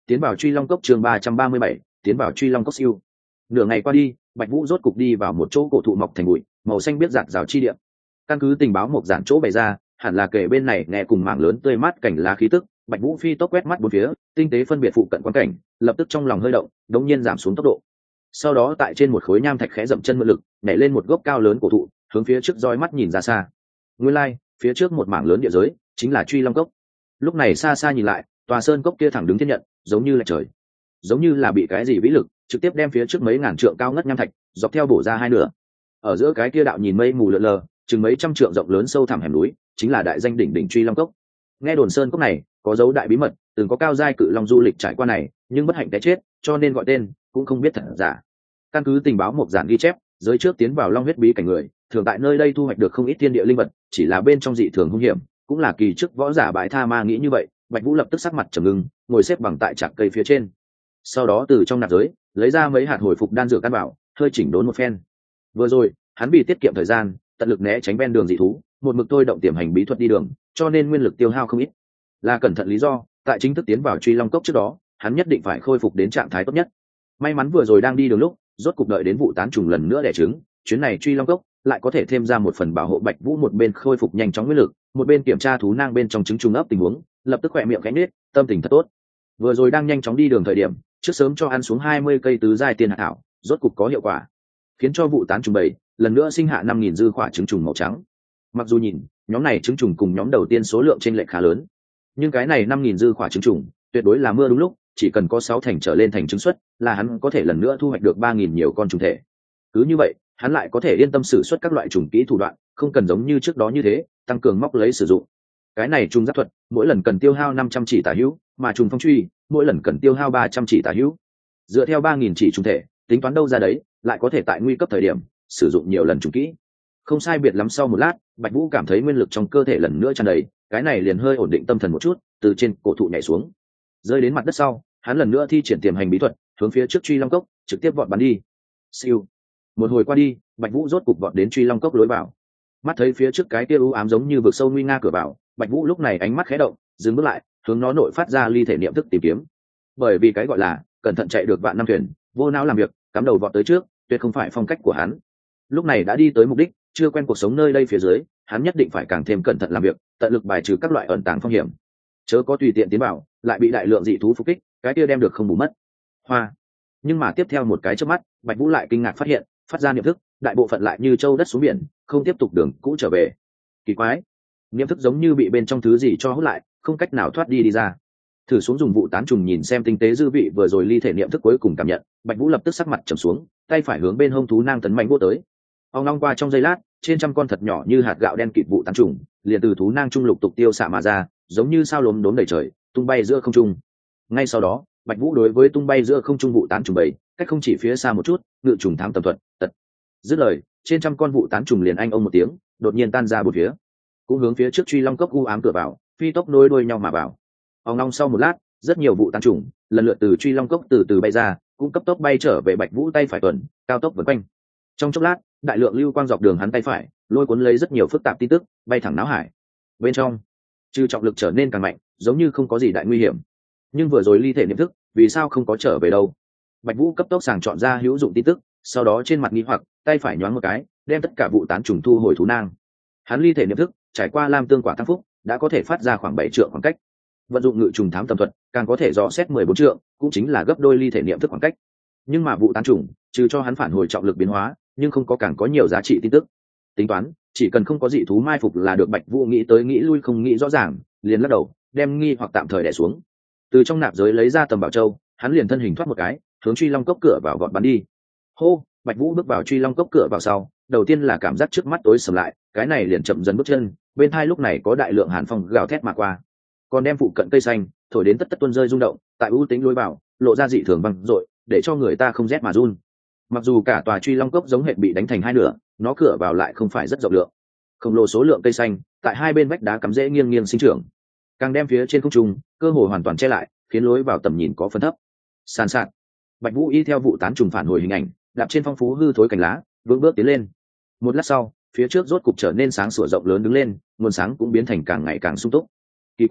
tiến vào truy long cốc chương ba trăm ba mươi bảy, tiến vào truy long cốc siêu. Nửa ngày qua đi, Bạch Vũ rốt cục đi vào một chỗ cổ thụ mọc thành bụi, màu xanh biết rạt rào chi địa. Căn cứ tình báo một giản chỗ bày ra, hẳn là kể bên này nghe cùng mảng lớn tươi mát cảnh lá khí tức. Bạch Vũ phi tốc quét mắt bốn phía, tinh tế phân biệt phụ cận quan cảnh, lập tức trong lòng hơi động, đống nhiên giảm xuống tốc độ. Sau đó tại trên một khối nham thạch khẽ dậm chân mượn lực, nhảy lên một gốc cao lớn cổ thụ, hướng phía trước dõi mắt nhìn ra xa. Nguyên lai, like, phía trước một mảng lớn địa giới, chính là Truy Long cốc. Lúc này xa xa nhìn lại, tòa sơn cốc kia thẳng đứng thiên nhận, giống như là trời, giống như là bị cái gì vĩ lực trực tiếp đem phía trước mấy ngàn trượng cao ngất nham thạch dọc theo bổ ra hai nửa. Ở giữa cái kia đạo nhìn mây mù lượn lờ, chừng mấy trăm trượng rộng lớn sâu thẳm hẻm núi, chính là đại danh đỉnh đỉnh Truy Long cốc. Nghe đồn sơn cốc này có dấu đại bí mật, từng có cao giai cự long du lịch trải qua này, nhưng bất hạnh té chết, cho nên gọi tên cũng không biết thật giả. Căn cứ tình báo một giản ghi chép, giới trước tiến vào long huyết bí cảnh người, thường tại nơi đây thu hoạch được không ít thiên địa linh vật, chỉ là bên trong dị thường hung hiểm, cũng là kỳ trước võ giả bãi tha ma nghĩ như vậy. Bạch Vũ lập tức sắc mặt trầm ngưng, ngồi xếp bằng tại trạc cây phía trên. Sau đó từ trong nạp giới lấy ra mấy hạt hồi phục đan dược căn bảo, hơi chỉnh đốn một phen. Vừa rồi hắn vì tiết kiệm thời gian, tận lực né tránh ven đường dị thú, một mực thôi động tiềm hành bí thuật đi đường, cho nên nguyên lực tiêu hao không ít. Là cẩn thận lý do, tại chính thức tiến vào Truy Long cốc trước đó, hắn nhất định phải khôi phục đến trạng thái tốt nhất. May mắn vừa rồi đang đi đường lúc, rốt cục đợi đến vụ tán trùng lần nữa đẻ trứng, chuyến này Truy Long cốc lại có thể thêm ra một phần bảo hộ Bạch Vũ, một bên khôi phục nhanh chóng nguyên lực, một bên kiểm tra thú nang bên trong trứng trùng ấp tình huống, lập tức khỏe miệng khẽ nhếch, tâm tình thật tốt. Vừa rồi đang nhanh chóng đi đường thời điểm, trước sớm cho ăn xuống hai mươi cây tứ giai tiên hạt thảo, rốt cục có hiệu quả, khiến cho vụ tán trùng bầy lần nữa sinh hạ năm nghìn dư khỏa trứng trùng màu trắng. Mặc dù nhìn, nhóm này trứng trùng cùng nhóm đầu tiên số lượng chênh lệch khá lớn, nhưng cái này năm nghìn dư khỏa trứng trùng, tuyệt đối là mưa đúng lúc, chỉ cần có sáu thành trở lên thành trứng suất, là hắn có thể lần nữa thu hoạch được ba nghìn nhiều con trùng thể. Cứ như vậy, hắn lại có thể yên tâm sử xuất các loại trùng kỹ thủ đoạn, không cần giống như trước đó như thế, tăng cường móc lấy sử dụng. Cái này trùng giáp thuật, mỗi lần cần tiêu hao năm trăm chỉ tả hữu, mà trùng phong truy, mỗi lần cần tiêu hao ba trăm chỉ tả hữu. Dựa theo ba nghìn chỉ trùng thể, tính toán đâu ra đấy, lại có thể tại nguy cấp thời điểm sử dụng nhiều lần trùng kỹ. Không sai biệt lắm sau một lát, Bạch Vũ cảm thấy nguyên lực trong cơ thể lần nữa tràn đầy, cái này liền hơi ổn định tâm thần một chút, từ trên cổ thụ nhảy xuống, rơi đến mặt đất sau, hắn lần nữa thi triển tiềm hành bí thuật, hướng phía trước Truy Long cốc trực tiếp vọt bắn đi. Siêu. Một hồi qua đi, Bạch Vũ rốt cục vọt đến Truy Long cốc lối vào. Mắt thấy phía trước cái kia u ám giống như vực sâu nguy nga cửa vào, Bạch Vũ lúc này ánh mắt khẽ động, dừng bước lại, hướng nó nội phát ra ly thể niệm thức tìm kiếm. Bởi vì cái gọi là cẩn thận chạy được vạn năm thuyền, vô não làm việc, cắm đầu vọt tới trước, tuyệt không phải phong cách của hắn. Lúc này đã đi tới mục đích, chưa quen cuộc sống nơi đây phía dưới, hắn nhất định phải càng thêm cẩn thận làm việc, tận lực bài trừ các loại ẩn tàng phong hiểm, chớ có tùy tiện tiến vào, lại bị đại lượng dị thú phục kích, cái kia đem được không bù mất. Hoa. Nhưng mà tiếp theo một cái chớp mắt, Bạch Vũ lại kinh ngạc phát hiện, phát ra niệm thức, đại bộ phận lại như châu đất xuống biển, không tiếp tục đường cũ trở về. Kỳ quái, niệm thức giống như bị bên trong thứ gì cho hút lại, không cách nào thoát đi đi ra. Thử xuống dùng vụ tán trùng nhìn xem tinh tế dư vị vừa rồi ly thể niệm thức cuối cùng cảm nhận, Bạch Vũ lập tức sắc mặt trầm xuống, tay phải hướng bên hông thú nang tấn mạnh vô tới. Ông long qua trong giây lát, trên trăm con thật nhỏ như hạt gạo đen kịt vụ tán trùng, liền từ thú nang trung lục tục tiêu xạ mà ra, giống như sao lốm đốm đầy trời, tung bay giữa không trung. Ngay sau đó, Bạch Vũ đối với tung bay giữa không trung vụ tán trùng bầy, cách không chỉ phía xa một chút, ngự trùng thám tầm thuật, tật. Dứt lời, trên trăm con vụ tán trùng liền anh ông một tiếng, đột nhiên tan ra bốn phía, cũng hướng phía trước Truy Long cốc u ám cửa vào, phi tốc nối đuôi nhau mà vào. Ông long sau một lát, rất nhiều vụ tán trùng lần lượt từ Truy Long cốc từ từ bay ra, cũng cấp tốc bay trở về Bạch Vũ tay phải tuần, cao tốc vần quanh. Trong chốc lát, đại lượng lưu quang dọc đường hắn tay phải, lôi cuốn lấy rất nhiều phức tạp tin tức, bay thẳng não hải. Bên trong, trừ trọng lực trở nên càng mạnh, giống như không có gì đại nguy hiểm. Nhưng vừa rồi ly thể niệm thức, vì sao không có trở về đâu? Bạch Vũ cấp tốc sàng chọn ra hữu dụng tin tức, sau đó trên mặt nghi hoặc, tay phải nhoáng một cái, đem tất cả vụ tán trùng thu hồi thú nang. Hắn ly thể niệm thức, trải qua lam tương quả tăng phúc, đã có thể phát ra khoảng bảy trượng khoảng cách. Vận dụng ngự trùng thám tầm thuật, càng có thể dò xét mười bốn trượng, cũng chính là gấp đôi ly thể niệm thức khoảng cách. Nhưng mà vụ tán trùng, trừ cho hắn phản hồi trọng lực biến hóa, nhưng không có càng có nhiều giá trị tin tức. Tính toán, chỉ cần không có dị thú mai phục là được. Bạch Vũ nghĩ tới nghĩ lui không nghĩ rõ ràng, liền lắc đầu, đem nghi hoặc tạm thời đè xuống. Từ trong nạp giới lấy ra tầm bảo châu, hắn liền thân hình thoát một cái, hướng Truy Long cốc cửa vào vọt bắn đi. Hô, Bạch Vũ bước vào Truy Long cốc cửa vào sau, đầu tiên là cảm giác trước mắt tối sầm lại, cái này liền chậm dần bước chân, bên tai lúc này có đại lượng hàn phong gào thét mà qua, còn đem phụ cận cây xanh thổi đến tất tất tuôn rơi rung động, tại ưu tính lối vào, lộ ra dị thường văng rội, để cho người ta không rét mà run. Mặc dù cả tòa Truy Long cốc giống hệt bị đánh thành hai nửa, nó cửa vào lại không phải rất rộng lượng, khổng lồ số lượng cây xanh tại hai bên vách đá cắm rễ nghiêng nghiêng sinh trưởng, càng đem phía trên không trung cơ hồ hoàn toàn che lại, khiến lối vào tầm nhìn có phần thấp. Sàn sạt, Bạch Vũ y theo vụ tán trùng phản hồi hình ảnh, đạp trên phong phú hư thối cành lá, vững bước tiến lên. Một lát sau, phía trước rốt cục trở nên sáng sủa rộng lớn đứng lên, nguồn sáng cũng biến thành càng ngày càng sung túc. Kỳ quái,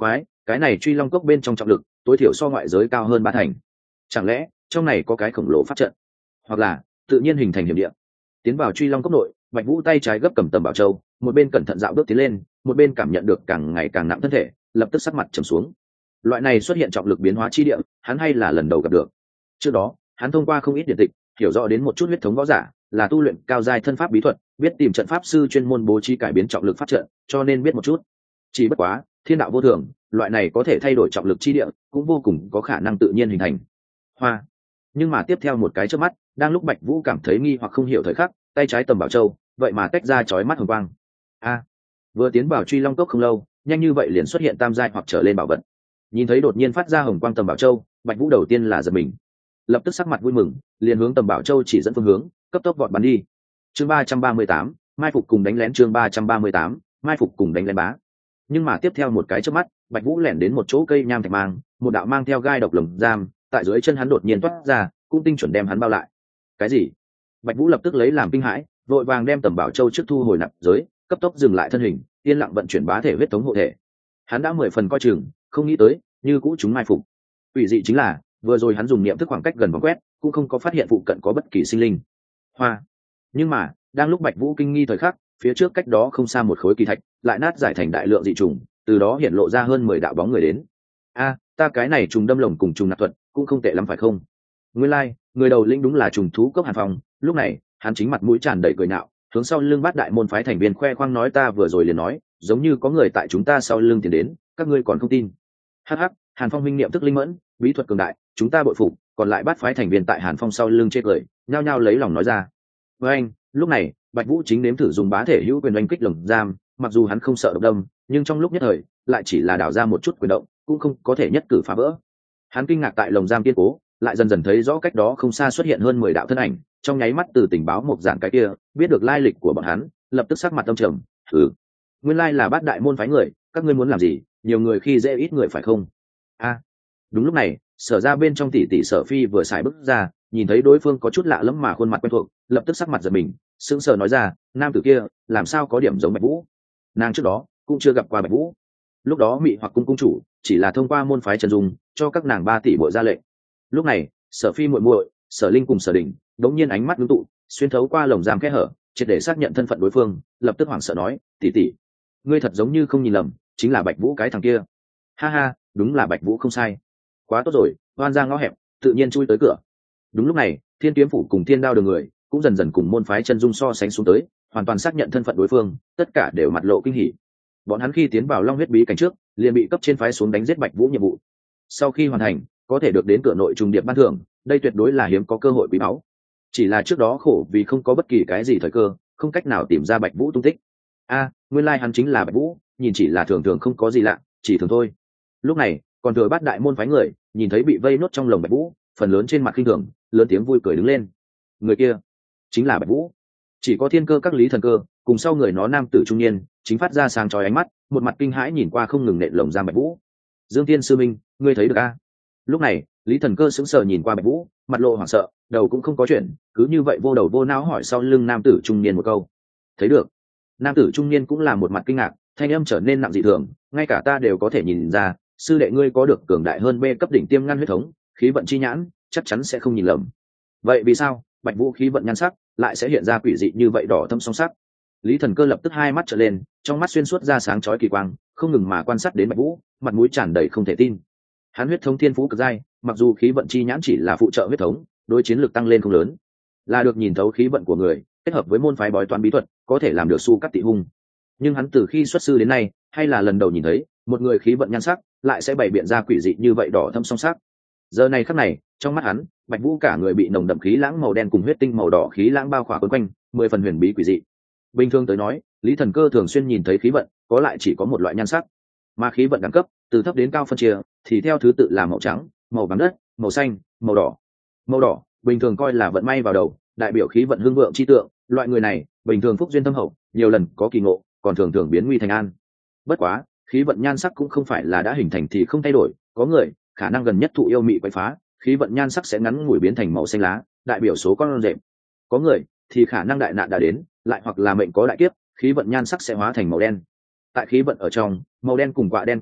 cái này truy long cốc bên trong trọng lực tối thiểu so ngoại giới cao hơn ba thành. Chẳng lẽ trong này có cái khổng lồ pháp trận, hoặc là tự nhiên hình thành hiểm địa? Tiến vào truy long cốc nội, Bạch Vũ tay trái gấp cầm tầm bảo châu, một bên cẩn thận dạo bước tiến lên, một bên cảm nhận được càng ngày càng nặng thân thể, lập tức sắc mặt trầm xuống. Loại này xuất hiện trọng lực biến hóa chi địa, hắn hay là lần đầu gặp được. Trước đó, hắn thông qua không ít điện tịch, hiểu rõ đến một chút huyết thống võ giả, là tu luyện cao giai thân pháp bí thuật, biết tìm trận pháp sư chuyên môn bố trí cải biến trọng lực pháp trận, cho nên biết một chút. Chỉ bất quá, thiên đạo vô thường, loại này có thể thay đổi trọng lực chi địa, cũng vô cùng có khả năng tự nhiên hình thành. Hoa. Nhưng mà tiếp theo một cái chớp mắt, đang lúc Bạch Vũ cảm thấy nghi hoặc không hiểu thời khắc, tay trái tầm bảo châu, vậy mà tách ra chói mắt hồng quang. A, vừa tiến vào truy long cốc không lâu, nhanh như vậy liền xuất hiện tam giai hoặc trở lên bảo vật. Nhìn thấy đột nhiên phát ra hồng quang tầm bảo châu, Bạch Vũ đầu tiên là giật mình, lập tức sắc mặt vui mừng, liền hướng tầm bảo châu chỉ dẫn phương hướng, cấp tốc vọt bắn đi. Chương ba trăm ba mươi tám, mai phục cùng đánh lén. Chương ba trăm ba mươi tám, mai phục cùng đánh lén bá. Nhưng mà tiếp theo một cái chớp mắt, Bạch Vũ lẻn đến một chỗ cây nham thạch mang, một đạo mang theo gai độc lồng giam, tại dưới chân hắn đột nhiên toát ra, cũng tinh chuẩn đem hắn bao lại. Cái gì? Bạch Vũ lập tức lấy làm kinh hãi, vội vàng đem tầm bảo châu trước thu hồi nạp giới, cấp tốc dừng lại thân hình, yên lặng vận chuyển bá thể huyết thống hộ thể. Hắn đã mười phần coi chừng, không nghĩ tới, như cũ chúng mai phục. Ủy dị chính là, vừa rồi hắn dùng niệm thức khoảng cách gần vòng quét, cũng không có phát hiện phụ cận có bất kỳ sinh linh. Hoa. Nhưng mà, đang lúc Bạch Vũ kinh nghi thời khắc, phía trước cách đó không xa một khối kỳ thạch, lại nát giải thành đại lượng dị trùng, từ đó hiện lộ ra hơn mười đạo bóng người đến. A, ta cái này trùng đâm lồng cùng trùng nạp thuật, cũng không tệ lắm phải không? Nguyên lai, like, người đầu lĩnh đúng là trùng thú cốc Hàn Phong, lúc này, hắn chính mặt mũi tràn đầy cười nạo, hướng sau lưng Bát đại môn phái thành viên khoe khoang nói ta vừa rồi liền nói, giống như có người tại chúng ta sau lưng tiến đến, các ngươi còn không tin. Hắc hắc, Hàn Phong minh niệm thức linh mẫn, bí thuật cường đại, chúng ta bội phục, còn lại Bát phái thành viên tại Hàn Phong sau lưng chê cười, nhao nhao lấy lòng nói ra. Với anh, lúc này, Bạch Vũ chính nếm thử dùng bá thể hữu quyền oanh kích lồng giam, mặc dù hắn không sợ độc đâm, nhưng trong lúc nhất thời, lại chỉ là đảo ra một chút quyền động, cũng không có thể nhất cử phá vỡ. Hắn kinh ngạc tại lồng giam kiên cố, lại dần dần thấy rõ cách đó không xa xuất hiện hơn mười đạo thân ảnh, trong nháy mắt từ tình báo một dạng cái kia, biết được lai lịch của bọn hắn, lập tức sắc mặt âm trầm, "Ừ, nguyên lai là Bát đại môn phái người, các ngươi muốn làm gì? Nhiều người khi dễ ít người phải không?" A. Đúng lúc này, Sở ra bên trong tỷ tỷ Sở Phi vừa xài bước ra, nhìn thấy đối phương có chút lạ lẫm mà khuôn mặt quen thuộc, lập tức sắc mặt giật mình, sững sờ nói ra, "Nam tử kia, làm sao có điểm giống Bạch Vũ?" Nàng trước đó cũng chưa gặp qua Bạch Vũ. Lúc đó Mị Hoặc cung cung chủ chỉ là thông qua môn phái Trần Dung cho các nàng ba tỷ bội ra lệnh. Lúc này, Sở Phi muội muội, Sở Linh cùng Sở Đỉnh, đống nhiên ánh mắt ngưng tụ, xuyên thấu qua lồng giam kẽ hở, triệt để xác nhận thân phận đối phương, lập tức hoảng sợ nói, "Tỷ tỷ, ngươi thật giống như không nhìn lầm, chính là Bạch Vũ cái thằng kia." Ha ha, đúng là Bạch Vũ không sai. Quá tốt rồi, oan ra ngõ hẹp, tự nhiên chui tới cửa. Đúng lúc này, Thiên Kiếm phủ cùng Thiên Đao đường người cũng dần dần cùng môn phái Chân Dung so sánh xuống tới, hoàn toàn xác nhận thân phận đối phương, tất cả đều mặt lộ kinh hỉ. Bọn hắn khi tiến vào Long huyết bí cảnh trước, liền bị cấp trên phái xuống đánh giết Bạch Vũ nhiệm vụ. Sau khi hoàn thành, có thể được đến cửa nội trùng điệp ban thưởng, đây tuyệt đối là hiếm có cơ hội quý báu. Chỉ là trước đó khổ vì không có bất kỳ cái gì thời cơ, không cách nào tìm ra Bạch Vũ tung tích. A, nguyên lai hắn chính là Bạch Vũ, nhìn chỉ là thường thường không có gì lạ, chỉ thường thôi. Lúc này, còn thừa Bát đại môn phái người, nhìn thấy bị vây nốt trong lồng Bạch Vũ, phần lớn trên mặt khinh thường, lớn tiếng vui cười đứng lên. Người kia chính là Bạch Vũ. Chỉ có Thiên Cơ các Lý Thần Cơ, cùng sau người nó nam tử trung niên, chính phát ra sáng chói ánh mắt, một mặt kinh hãi nhìn qua không ngừng nện lồng giam Bạch Vũ. Dương Tiên sư minh, ngươi thấy được a? Lúc này, Lý Thần Cơ sững sờ nhìn qua Bạch Vũ, mặt lộ hoảng sợ, đầu cũng không có chuyện, cứ như vậy vô đầu vô não hỏi sau lưng nam tử trung niên một câu. Thấy được. Nam tử trung niên cũng là một mặt kinh ngạc, thanh âm trở nên nặng dị thường, ngay cả ta đều có thể nhìn ra, sư đệ ngươi có được cường đại hơn B cấp đỉnh tiêm ngăn huyết thống, khí vận chi nhãn, chắc chắn sẽ không nhìn lầm. Vậy vì sao, Bạch Vũ khí vận nhan sắc lại sẽ hiện ra quỷ dị như vậy đỏ thâm song sắc? Lý Thần Cơ lập tức hai mắt trợn lên, trong mắt xuyên suốt ra sáng chói kỳ quang, không ngừng mà quan sát đến Bạch Vũ, mặt mũi tràn đầy không thể tin. Hắn huyết thống thiên phú cực giai, mặc dù khí vận chi nhãn chỉ là phụ trợ huyết thống, đối chiến lược tăng lên không lớn, là được nhìn thấu khí vận của người, kết hợp với môn phái bói toán bí thuật, có thể làm được su cắt tị hung. Nhưng hắn từ khi xuất sư đến nay, hay là lần đầu nhìn thấy một người khí vận nhan sắc lại sẽ bày biện ra quỷ dị như vậy đỏ thâm song sắc. Giờ này khắc này, trong mắt hắn, Bạch Vũ cả người bị nồng đậm khí lãng màu đen cùng huyết tinh màu đỏ khí lãng bao khỏa quấn quanh, mười phần huyền bí quỷ dị. Bình thường tới nói, Lý Thần Cơ thường xuyên nhìn thấy khí vận, có lại chỉ có một loại nhan sắc, mà khí vận đẳng cấp từ thấp đến cao phân chia, thì theo thứ tự là màu trắng, màu vàng đất, màu xanh, màu đỏ. Màu đỏ bình thường coi là vận may vào đầu, đại biểu khí vận hưng vượng chi tượng, loại người này bình thường phúc duyên thâm hậu, nhiều lần có kỳ ngộ, còn thường thường biến nguy thành an. Bất quá, khí vận nhan sắc cũng không phải là đã hình thành thì không thay đổi, có người khả năng gần nhất thụ yêu mị quấy phá, khí vận nhan sắc sẽ ngắn ngủi biến thành màu xanh lá, đại biểu số con rệp. Có người thì khả năng đại nạn đã đến, lại hoặc là mệnh có đại kiếp, khí vận nhan sắc sẽ hóa thành màu đen. Tại khí vận ở trong, màu đen cùng quạ đen cùng màu,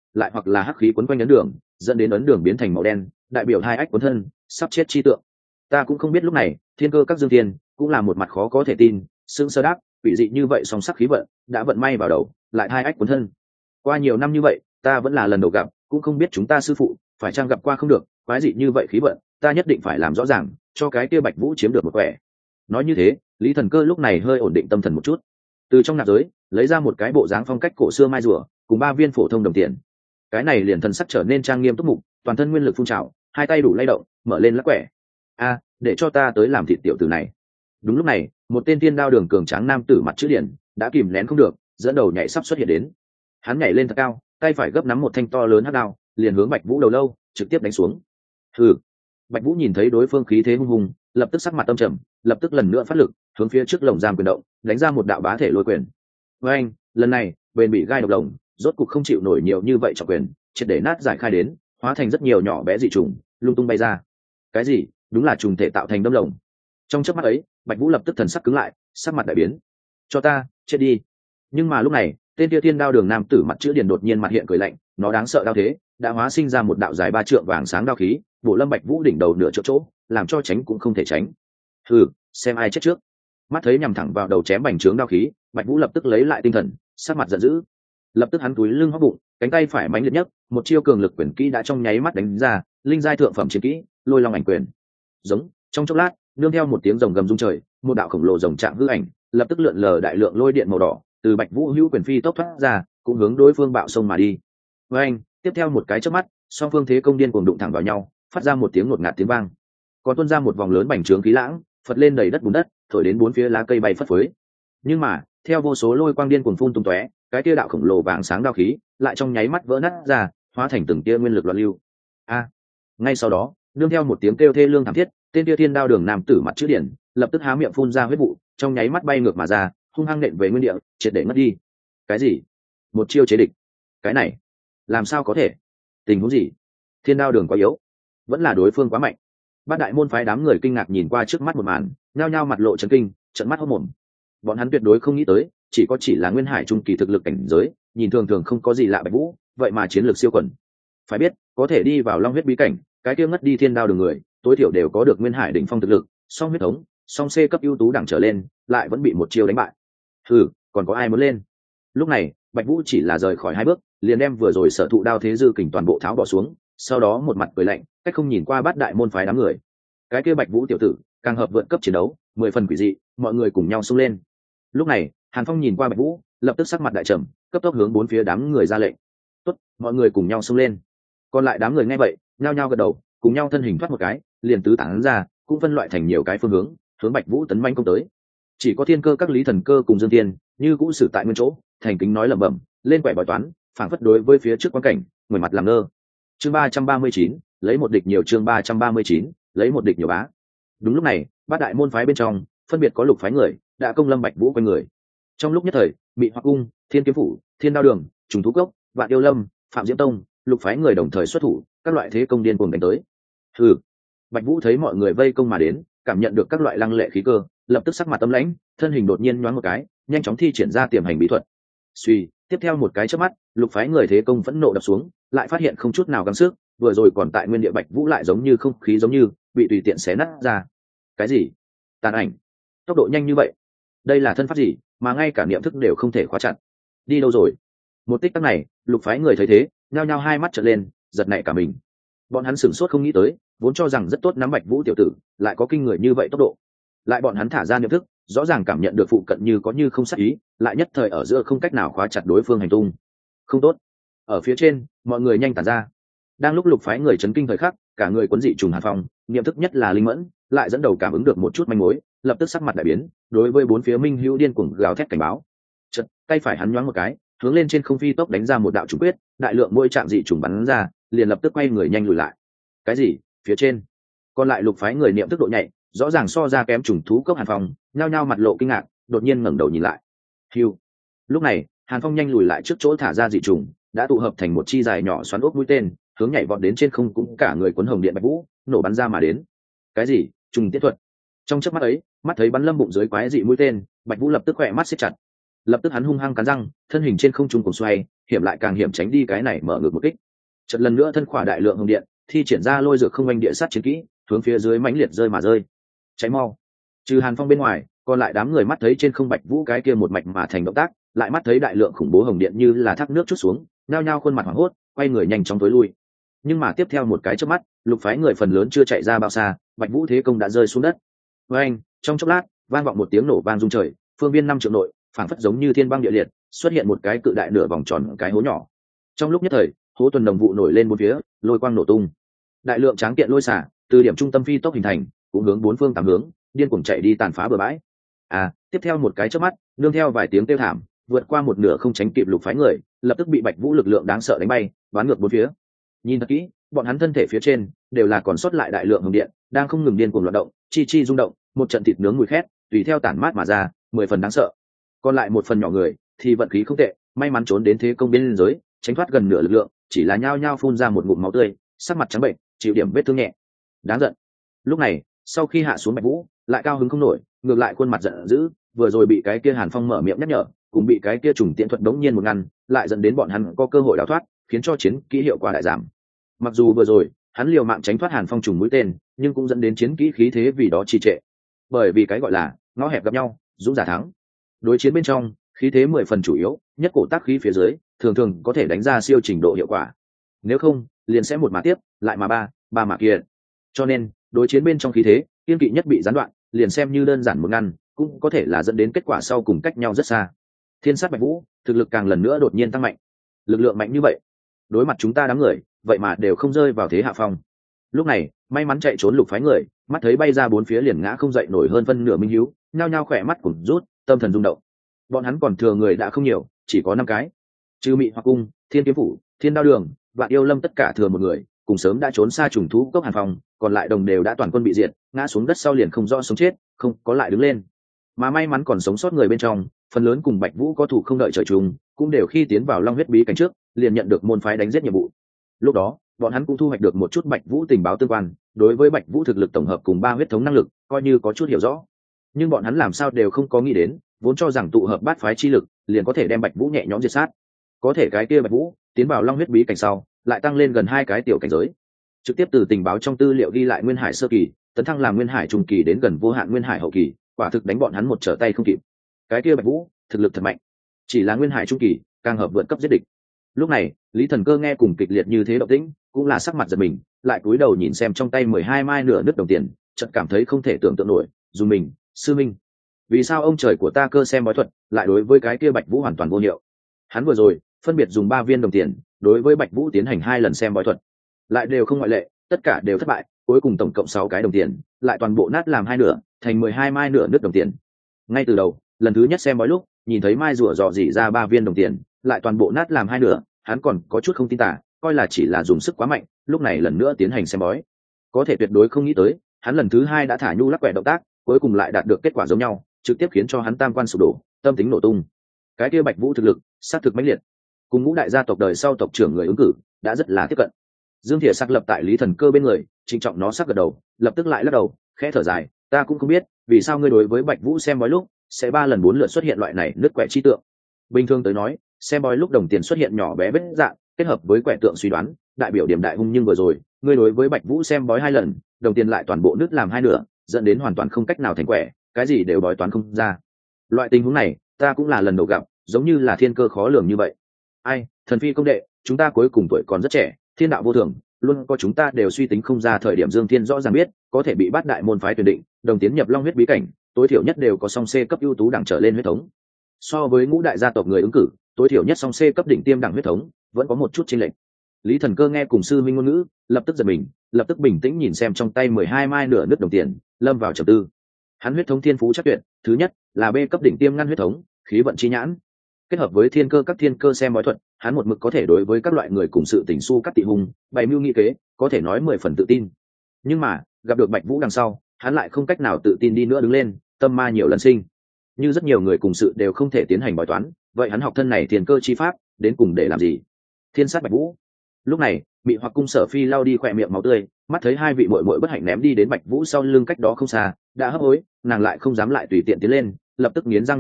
lại hoặc là hắc khí quấn quanh ấn đường, dẫn đến ấn đường biến thành màu đen, đại biểu hai ách cuốn thân, sắp chết chi tượng. Ta cũng không biết lúc này thiên cơ các dương tiên cũng là một mặt khó có thể tin, sững sờ đáp, quỷ dị như vậy song sắc khí vận đã vận may vào đầu, lại hai ách cuốn thân. Qua nhiều năm như vậy ta vẫn là lần đầu gặp, cũng không biết chúng ta sư phụ phải chăng gặp qua không được quái dị như vậy khí vận, ta nhất định phải làm rõ ràng cho cái kia Bạch Vũ chiếm được một quẻ. Nói như thế, Lý Thần Cơ lúc này hơi ổn định tâm thần một chút, từ trong nạp giới lấy ra một cái bộ dáng phong cách cổ xưa mai rùa cùng ba viên phổ thông đồng tiền. Cái này liền thần sắc trở nên trang nghiêm túc mục, toàn thân nguyên lực phun trào, hai tay đủ lay động, mở lên lắc quẻ. A, để cho ta tới làm thịt tiểu tử này. Đúng lúc này, một tên tiên đao đường cường tráng nam tử mặt chữ điển đã kìm nén không được, dẫn đầu nhảy sắp xuất hiện đến. Hắn nhảy lên thật cao, tay phải gấp nắm một thanh to lớn hắc đao, liền hướng Bạch Vũ đầu lâu trực tiếp đánh xuống. Hừ. Bạch Vũ nhìn thấy đối phương khí thế hung hùng, lập tức sắc mặt tâm trầm, lập tức lần nữa phát lực, hướng phía trước lồng giam quyền động, đánh ra một đạo bá thể lôi quyền. Với anh, lần này, bên bị gai độc lồng, rốt cục không chịu nổi nhiều như vậy trọng quyền, triệt để nát giải khai đến, hóa thành rất nhiều nhỏ bé dị trùng, lung tung bay ra. Cái gì? Đúng là trùng thể tạo thành đâm lồng. Trong chớp mắt ấy, Bạch Vũ lập tức thần sắc cứng lại, sắc mặt đại biến. Cho ta, chết đi. Nhưng mà lúc này, tên kia tiên đao đường nam tử mặt chữ điền đột nhiên mặt hiện cười lạnh, nó đáng sợ đao thế, đã hóa sinh ra một đạo dài ba trượng vàng sáng đao khí, bổ lâm Bạch Vũ đỉnh đầu nửa chỗ chỗ, làm cho tránh cũng không thể tránh. Hừ, xem ai chết trước. Mắt thấy nhằm thẳng vào đầu chém bành trướng đao khí, Bạch Vũ lập tức lấy lại tinh thần, sắc mặt giận dữ. Lập tức hắn túi lưng hóp bụng, cánh tay phải mãnh liệt nhất, một chiêu cường lực quyền kỹ đã trong nháy mắt đánh ra, linh giai thượng phẩm chiến kỹ, Lôi Long ảnh quyền. Giống, trong chốc lát, nương theo một tiếng rồng gầm rung trời, một đạo khổng lồ rồng trạng hư ảnh, lập tức lượn lờ đại lượng lôi điện màu đỏ, từ Bạch Vũ hữu quyền phi tốc thoát ra, cũng hướng đối phương bạo sông mà đi. Với anh, tiếp theo một cái chớp mắt, song phương thế công điên cuồng đụng thẳng vào nhau, phát ra một tiếng ngột ngạt tiếng vang. Còn tuôn ra một vòng lớn bành trướng khí lãng, phật lên đầy đất bùn đất, thổi đến bốn phía lá cây bay phất phới. Nhưng mà, theo vô số lôi quang điên cuồng phun tung tóe, cái tia đạo khổng lồ vàng sáng đao khí, lại trong nháy mắt vỡ nát ra, hóa thành từng tia nguyên lực loạn lưu. A! Ngay sau đó, nương theo một tiếng kêu thê lương thảm thiết, tên tia thiên đao đường nam tử mặt chữ điển, lập tức há miệng phun ra huyết vụ, trong nháy mắt bay ngược mà ra, hung hăng nện về nguyên địa, triệt để mất đi. Cái gì? Một chiêu chế địch? Cái này, làm sao có thể? Tình huống gì? Thiên đao đường quá yếu, vẫn là đối phương quá mạnh? Bát đại môn phái đám người kinh ngạc nhìn qua trước mắt một màn, nhao nhao mặt lộ chấn kinh, trợn mắt hốt mồm. Bọn hắn tuyệt đối không nghĩ tới, chỉ có chỉ là nguyên hải trung kỳ thực lực cảnh giới, nhìn thường thường không có gì lạ Bạch Vũ, vậy mà chiến lược siêu quần. Phải biết, có thể đi vào Long huyết bí cảnh, cái kia ngất đi thiên đao đường người, tối thiểu đều có được nguyên hải đỉnh phong thực lực, song huyết thống, song C cấp ưu tú đẳng trở lên, lại vẫn bị một chiêu đánh bại. Hừ, còn có ai muốn lên? Lúc này, Bạch Vũ chỉ là rời khỏi hai bước, liền đem vừa rồi sở thụ đao thế dư kình toàn bộ tháo bỏ xuống, sau đó một mặt cười lạnh, cách không nhìn qua bát đại môn phái đám người. Cái kia Bạch Vũ tiểu tử, càng hợp vượt cấp chiến đấu, mười phần quỷ dị, mọi người cùng nhau xông lên. Lúc này, Hàn Phong nhìn qua Bạch Vũ, lập tức sắc mặt đại trầm, cấp tốc hướng bốn phía đám người ra lệnh. "Tốt, mọi người cùng nhau xông lên." Còn lại đám người nghe vậy, nhao nhao gật đầu, cùng nhau thân hình thoát một cái, liền tứ tán ra, cũng phân loại thành nhiều cái phương hướng, hướng Bạch Vũ tấn manh công tới. Chỉ có Thiên Cơ các Lý Thần Cơ cùng Dương Tiên, như cũ xử tại nguyên chỗ, thành kính nói lẩm bẩm, lên quẻ bói toán, phảng phất đối với phía trước quan cảnh, người mặt làm ngơ. Chương ba trăm ba mươi chín, lấy một địch nhiều chương ba trăm ba mươi chín, lấy một địch nhiều bá. Đúng lúc này, bát đại môn phái bên trong, phân biệt có lục phái người, đã công lâm Bạch Vũ quanh người. Trong lúc nhất thời, Mị Hoặc cung, Thiên Kiếm phủ, Thiên Đao đường, Trùng Thú cốc, Vạn Yêu lâm, Phạm Diễm tông, lục phái người đồng thời xuất thủ, các loại thế công điên cuồng đánh tới. Hừ. Bạch Vũ thấy mọi người vây công mà đến, cảm nhận được các loại lăng lệ khí cơ, lập tức sắc mặt âm lãnh, thân hình đột nhiên nhoáng một cái, nhanh chóng thi triển ra tiềm hành bí thuật. Suy, tiếp theo một cái chớp mắt, lục phái người thế công vẫn nộ đập xuống, lại phát hiện không chút nào gắng sức, vừa rồi còn tại nguyên địa Bạch Vũ lại giống như không khí giống như bị tùy tiện xé nát ra. Cái gì? Tàn ảnh? Tốc độ nhanh như vậy? Đây là thân pháp gì, mà ngay cả niệm thức đều không thể khóa chặt? Đi đâu rồi? Một tích tắc này, lục phái người thấy thế, nhao nhao hai mắt trợn lên, giật nảy cả mình. Bọn hắn sửng sốt không nghĩ tới, vốn cho rằng rất tốt nắm Bạch Vũ tiểu tử, lại có kinh người như vậy tốc độ. Lại bọn hắn thả ra niệm thức, rõ ràng cảm nhận được phụ cận như có như không sát ý, lại nhất thời ở giữa không cách nào khóa chặt đối phương hành tung. Không tốt. Ở phía trên, mọi người nhanh tản ra. Đang lúc lục phái người chấn kinh thời khắc, cả người quấn dị trùng Hàn Phong, niệm thức nhất là linh mẫn, lại dẫn đầu cảm ứng được một chút manh mối, lập tức sắc mặt đại biến, đối với bốn phía minh hữu điên cuồng gào thét cảnh báo. Chợt, tay phải hắn nhoáng một cái, hướng lên trên không phi tốc đánh ra một đạo trùng quyết, đại lượng mỗi chạm dị trùng bắn ra, liền lập tức quay người nhanh lùi lại. Cái gì? Phía trên? Còn lại lục phái người niệm thức độ nhạy, rõ ràng so ra kém trùng thú cốc Hàn Phong, nhao nhao mặt lộ kinh ngạc, đột nhiên ngẩng đầu nhìn lại. Hưu. Lúc này, Hàn Phong nhanh lùi lại trước chỗ thả ra dị trùng, đã tụ hợp thành một chi dài nhỏ xoắn ốc mũi tên, hướng nhảy vọt đến trên không, cũng cả người cuốn hồng điện Bạch Vũ, nổ bắn ra mà đến. Cái gì? Trùng tiết thuật? Trong chớp mắt ấy, mắt thấy bắn lâm bụng dưới quái dị mũi tên, Bạch Vũ lập tức khỏe mắt siết chặt. lập tức hắn hung hăng cắn răng, thân hình trên không trung cùng xoay, hiểm lại càng hiểm tránh đi cái này mở ngược một kích. Chợt lần nữa thân khỏa đại lượng hồng điện, thi triển ra lôi dược không anh địa sát chiến kỹ, hướng phía dưới mãnh liệt rơi mà rơi. Cháy mau. Trừ Hàn Phong bên ngoài, còn lại đám người mắt thấy trên không Bạch Vũ cái kia một mạch mà thành động tác, lại mắt thấy đại lượng khủng bố hồng điện như là thác nước chút xuống, nhao nhao khuôn mặt hoảng hốt, quay người nhanh chóng tối lui. Nhưng mà tiếp theo một cái chớp mắt, lục phái người phần lớn chưa chạy ra bao xa, Bạch Vũ thế công đã rơi xuống đất. Với anh, trong chốc lát, vang vọng một tiếng nổ vang rung trời, phương viên năm triệu nội, phảng phất giống như thiên băng địa liệt, xuất hiện một cái cự đại nửa vòng tròn cái hố nhỏ. Trong lúc nhất thời, hố tuần đồng vụ nổi lên bốn phía, lôi quang nổ tung. Đại lượng tráng kiện lôi xả từ điểm trung tâm phi tốc hình thành, cũng hướng bốn phương tám hướng, điên cuồng chạy đi tàn phá bờ bãi. À, tiếp theo một cái chớp mắt, nương theo vài tiếng kêu thảm, vượt qua một nửa không tránh kịp lục phái người, lập tức bị Bạch Vũ lực lượng đáng sợ đánh bay, bắn ngược bốn phía. Nhìn thật kỹ, bọn hắn thân thể phía trên đều là còn sót lại đại lượng hồng điện, đang không ngừng điên cuồng loạn động, chi chi rung động, một trận thịt nướng mùi khét, tùy theo tản mát mà ra, mười phần đáng sợ. Còn lại một phần nhỏ người thì vận khí không tệ, may mắn trốn đến thế công bên giới, tránh thoát gần nửa lực lượng, chỉ là nhao nhao phun ra một ngụm máu tươi, sắc mặt trắng bệnh, chịu điểm vết thương nhẹ. Đáng giận. Lúc này, sau khi hạ xuống Bạch Vũ, lại cao hứng không nổi, ngược lại khuôn mặt giận dữ, vừa rồi bị cái kia Hàn Phong mở miệng nhắc nhở, cùng bị cái kia trùng tiễn thuật đống nhiên một ngăn, lại dẫn đến bọn hắn có cơ hội đào thoát, khiến cho chiến kỹ hiệu quả đại giảm. Mặc dù vừa rồi hắn liều mạng tránh thoát Hàn Phong trùng mũi tên, nhưng cũng dẫn đến chiến kỹ khí thế vì đó trì trệ. Bởi vì cái gọi là ngõ hẹp gặp nhau, dũng giả thắng. Đối chiến bên trong, khí thế mười phần chủ yếu, nhất cổ tác khí phía dưới, thường thường có thể đánh ra siêu trình độ hiệu quả. Nếu không, liền sẽ một mà tiếp, lại mà ba, ba mà kia. Cho nên, đối chiến bên trong khí thế, kiên kỵ nhất bị gián đoạn, liền xem như đơn giản một ngăn, cũng có thể là dẫn đến kết quả sau cùng cách nhau rất xa. Thiên sát Bạch Vũ, thực lực càng lần nữa đột nhiên tăng mạnh. Lực lượng mạnh như vậy, đối mặt chúng ta đám người, vậy mà đều không rơi vào thế hạ phong. Lúc này, may mắn chạy trốn lục phái người, mắt thấy bay ra bốn phía liền ngã không dậy nổi hơn phân nửa minh hiếu, nhao nhao khỏe mắt cùng rút, tâm thần rung động. Bọn hắn còn thừa người đã không nhiều, chỉ có năm cái. Trừ Mị Hoặc Cung, Thiên Kiếm Phủ, Thiên Đao Đường, Vạn Yêu Lâm tất cả thừa một người, cùng sớm đã trốn xa trùng thú cốc Hàn Phong, còn lại đồng đều đã toàn quân bị diệt, ngã xuống đất sau liền không rõ sống chết, không có lại đứng lên. Mà may mắn còn sống sót người bên trong, phần lớn cùng Bạch Vũ có thủ không đợi trời chung, cũng đều khi tiến vào Long Huyết Bí cảnh trước, liền nhận được môn phái đánh giết nhiệm vụ. Lúc đó, bọn hắn cũng thu hoạch được một chút Bạch Vũ tình báo tương quan, đối với Bạch Vũ thực lực tổng hợp cùng ba huyết thống năng lực, coi như có chút hiểu rõ. Nhưng bọn hắn làm sao đều không có nghĩ đến, vốn cho rằng tụ hợp bát phái chi lực, liền có thể đem Bạch Vũ nhẹ nhõm diệt sát. Có thể cái kia Bạch Vũ, tiến vào Long Huyết Bí cảnh sau, lại tăng lên gần hai cái tiểu cảnh giới. Trực tiếp từ tình báo trong tư liệu ghi lại Nguyên Hải sơ kỳ, tấn thăng làm Nguyên Hải trung kỳ đến gần vô hạn Nguyên Hải hậu kỳ, quả thực đánh bọn hắn một trở tay không kịp. Cái kia Bạch Vũ, thực lực thật mạnh. Chỉ là Nguyên Hải trung kỳ, càng hợp vượt cấp giết địch. Lúc này, Lý Thần Cơ nghe cùng kịch liệt như thế động tĩnh, cũng là sắc mặt giật mình, lại cúi đầu nhìn xem trong tay mười hai mai nửa nứt đồng tiền, chợt cảm thấy không thể tưởng tượng nổi, dùng mình, sư minh, vì sao ông trời của ta cơ xem bói thuật lại đối với cái kia Bạch Vũ hoàn toàn vô hiệu? Hắn vừa rồi phân biệt dùng ba viên đồng tiền đối với Bạch Vũ tiến hành hai lần xem bói thuật, lại đều không ngoại lệ, tất cả đều thất bại, cuối cùng tổng cộng sáu cái đồng tiền lại toàn bộ nát làm hai nửa, thành mười hai mai nửa nứt đồng tiền. Ngay từ đầu, lần thứ nhất xem bói lúc, nhìn thấy mai rùa dò dỉ ra ba viên đồng tiền lại toàn bộ nát làm hai nửa, hắn còn có chút không tin tả, coi là chỉ là dùng sức quá mạnh, lúc này lần nữa tiến hành xem bói. Có thể tuyệt đối không nghĩ tới, hắn lần thứ hai đã thả nhu lắc quẹ động tác, cuối cùng lại đạt được kết quả giống nhau, trực tiếp khiến cho hắn tam quan sụp đổ, tâm tính nổ tung. Cái kia Bạch Vũ thực lực, sát thực mãnh liệt, cùng ngũ đại gia tộc đời sau tộc trưởng người ứng cử, đã rất là tiếp cận. Dương Thiện sắc lập tại Lý Thần Cơ bên người, trịnh trọng nó sắc gật đầu, lập tức lại lắc đầu, khẽ thở dài, ta cũng không biết, vì sao ngươi đối với Bạch Vũ xem bói lúc, sẽ ba lần bốn lượt xuất hiện loại này nứt quẹ chi tượng. Bình thường tới nói, xem bói lúc đồng tiền xuất hiện nhỏ bé vết dạng, kết hợp với quẻ tượng suy đoán, đại biểu điểm đại hung, nhưng vừa rồi, ngươi đối với Bạch Vũ xem bói hai lần, đồng tiền lại toàn bộ nứt làm hai nửa, dẫn đến hoàn toàn không cách nào thành quẻ, cái gì đều bói toán không ra. Loại tình huống này, ta cũng là lần đầu gặp, giống như là thiên cơ khó lường như vậy. Ai, thần phi công đệ, chúng ta cuối cùng tuổi còn rất trẻ, thiên đạo vô thường, luôn có chúng ta đều suy tính không ra thời điểm Dương Thiên rõ ràng biết, có thể bị bắt đại môn phái tuyển định, đồng tiến nhập Long Huyết Bí cảnh, tối thiểu nhất đều có song C cấp ưu tú đẳng trở lên huyết thống. So với ngũ đại gia tộc người ứng cử, tối thiểu nhất song C cấp đỉnh tiêm đẳng huyết thống, vẫn có một chút chênh lệch. Lý Thần Cơ nghe cùng sư minh ngôn ngữ, lập tức giật mình, lập tức bình tĩnh nhìn xem trong tay mười hai mai nửa nứt đồng tiền, lâm vào trầm tư. Hắn huyết thống thiên phú chắc tuyệt, thứ nhất là B cấp đỉnh tiêm ngăn huyết thống, khí vận chi nhãn. Kết hợp với thiên cơ các thiên cơ xem bói thuật, hắn một mực có thể đối với các loại người cùng sự tình su cắt tị hung, bày mưu nghị kế, có thể nói mười phần tự tin. Nhưng mà, gặp được Bạch Vũ đằng sau, hắn lại không cách nào tự tin đi nữa đứng lên, tâm ma nhiều lần sinh. Như rất nhiều người cùng sự đều không thể tiến hành bói toán, vậy hắn học thân này thiên cơ chi pháp, đến cùng để làm gì? Thiên sát Bạch Vũ. Lúc này, Mị Hoặc Cung Sở Phi lau đi khỏe miệng máu tươi, mắt thấy hai vị muội muội bất hạnh ném đi đến Bạch Vũ sau lưng cách đó không xa, đã hấp hối, nàng lại không dám lại tùy tiện tiến lên, lập tức nghiến răng nghiến lợi,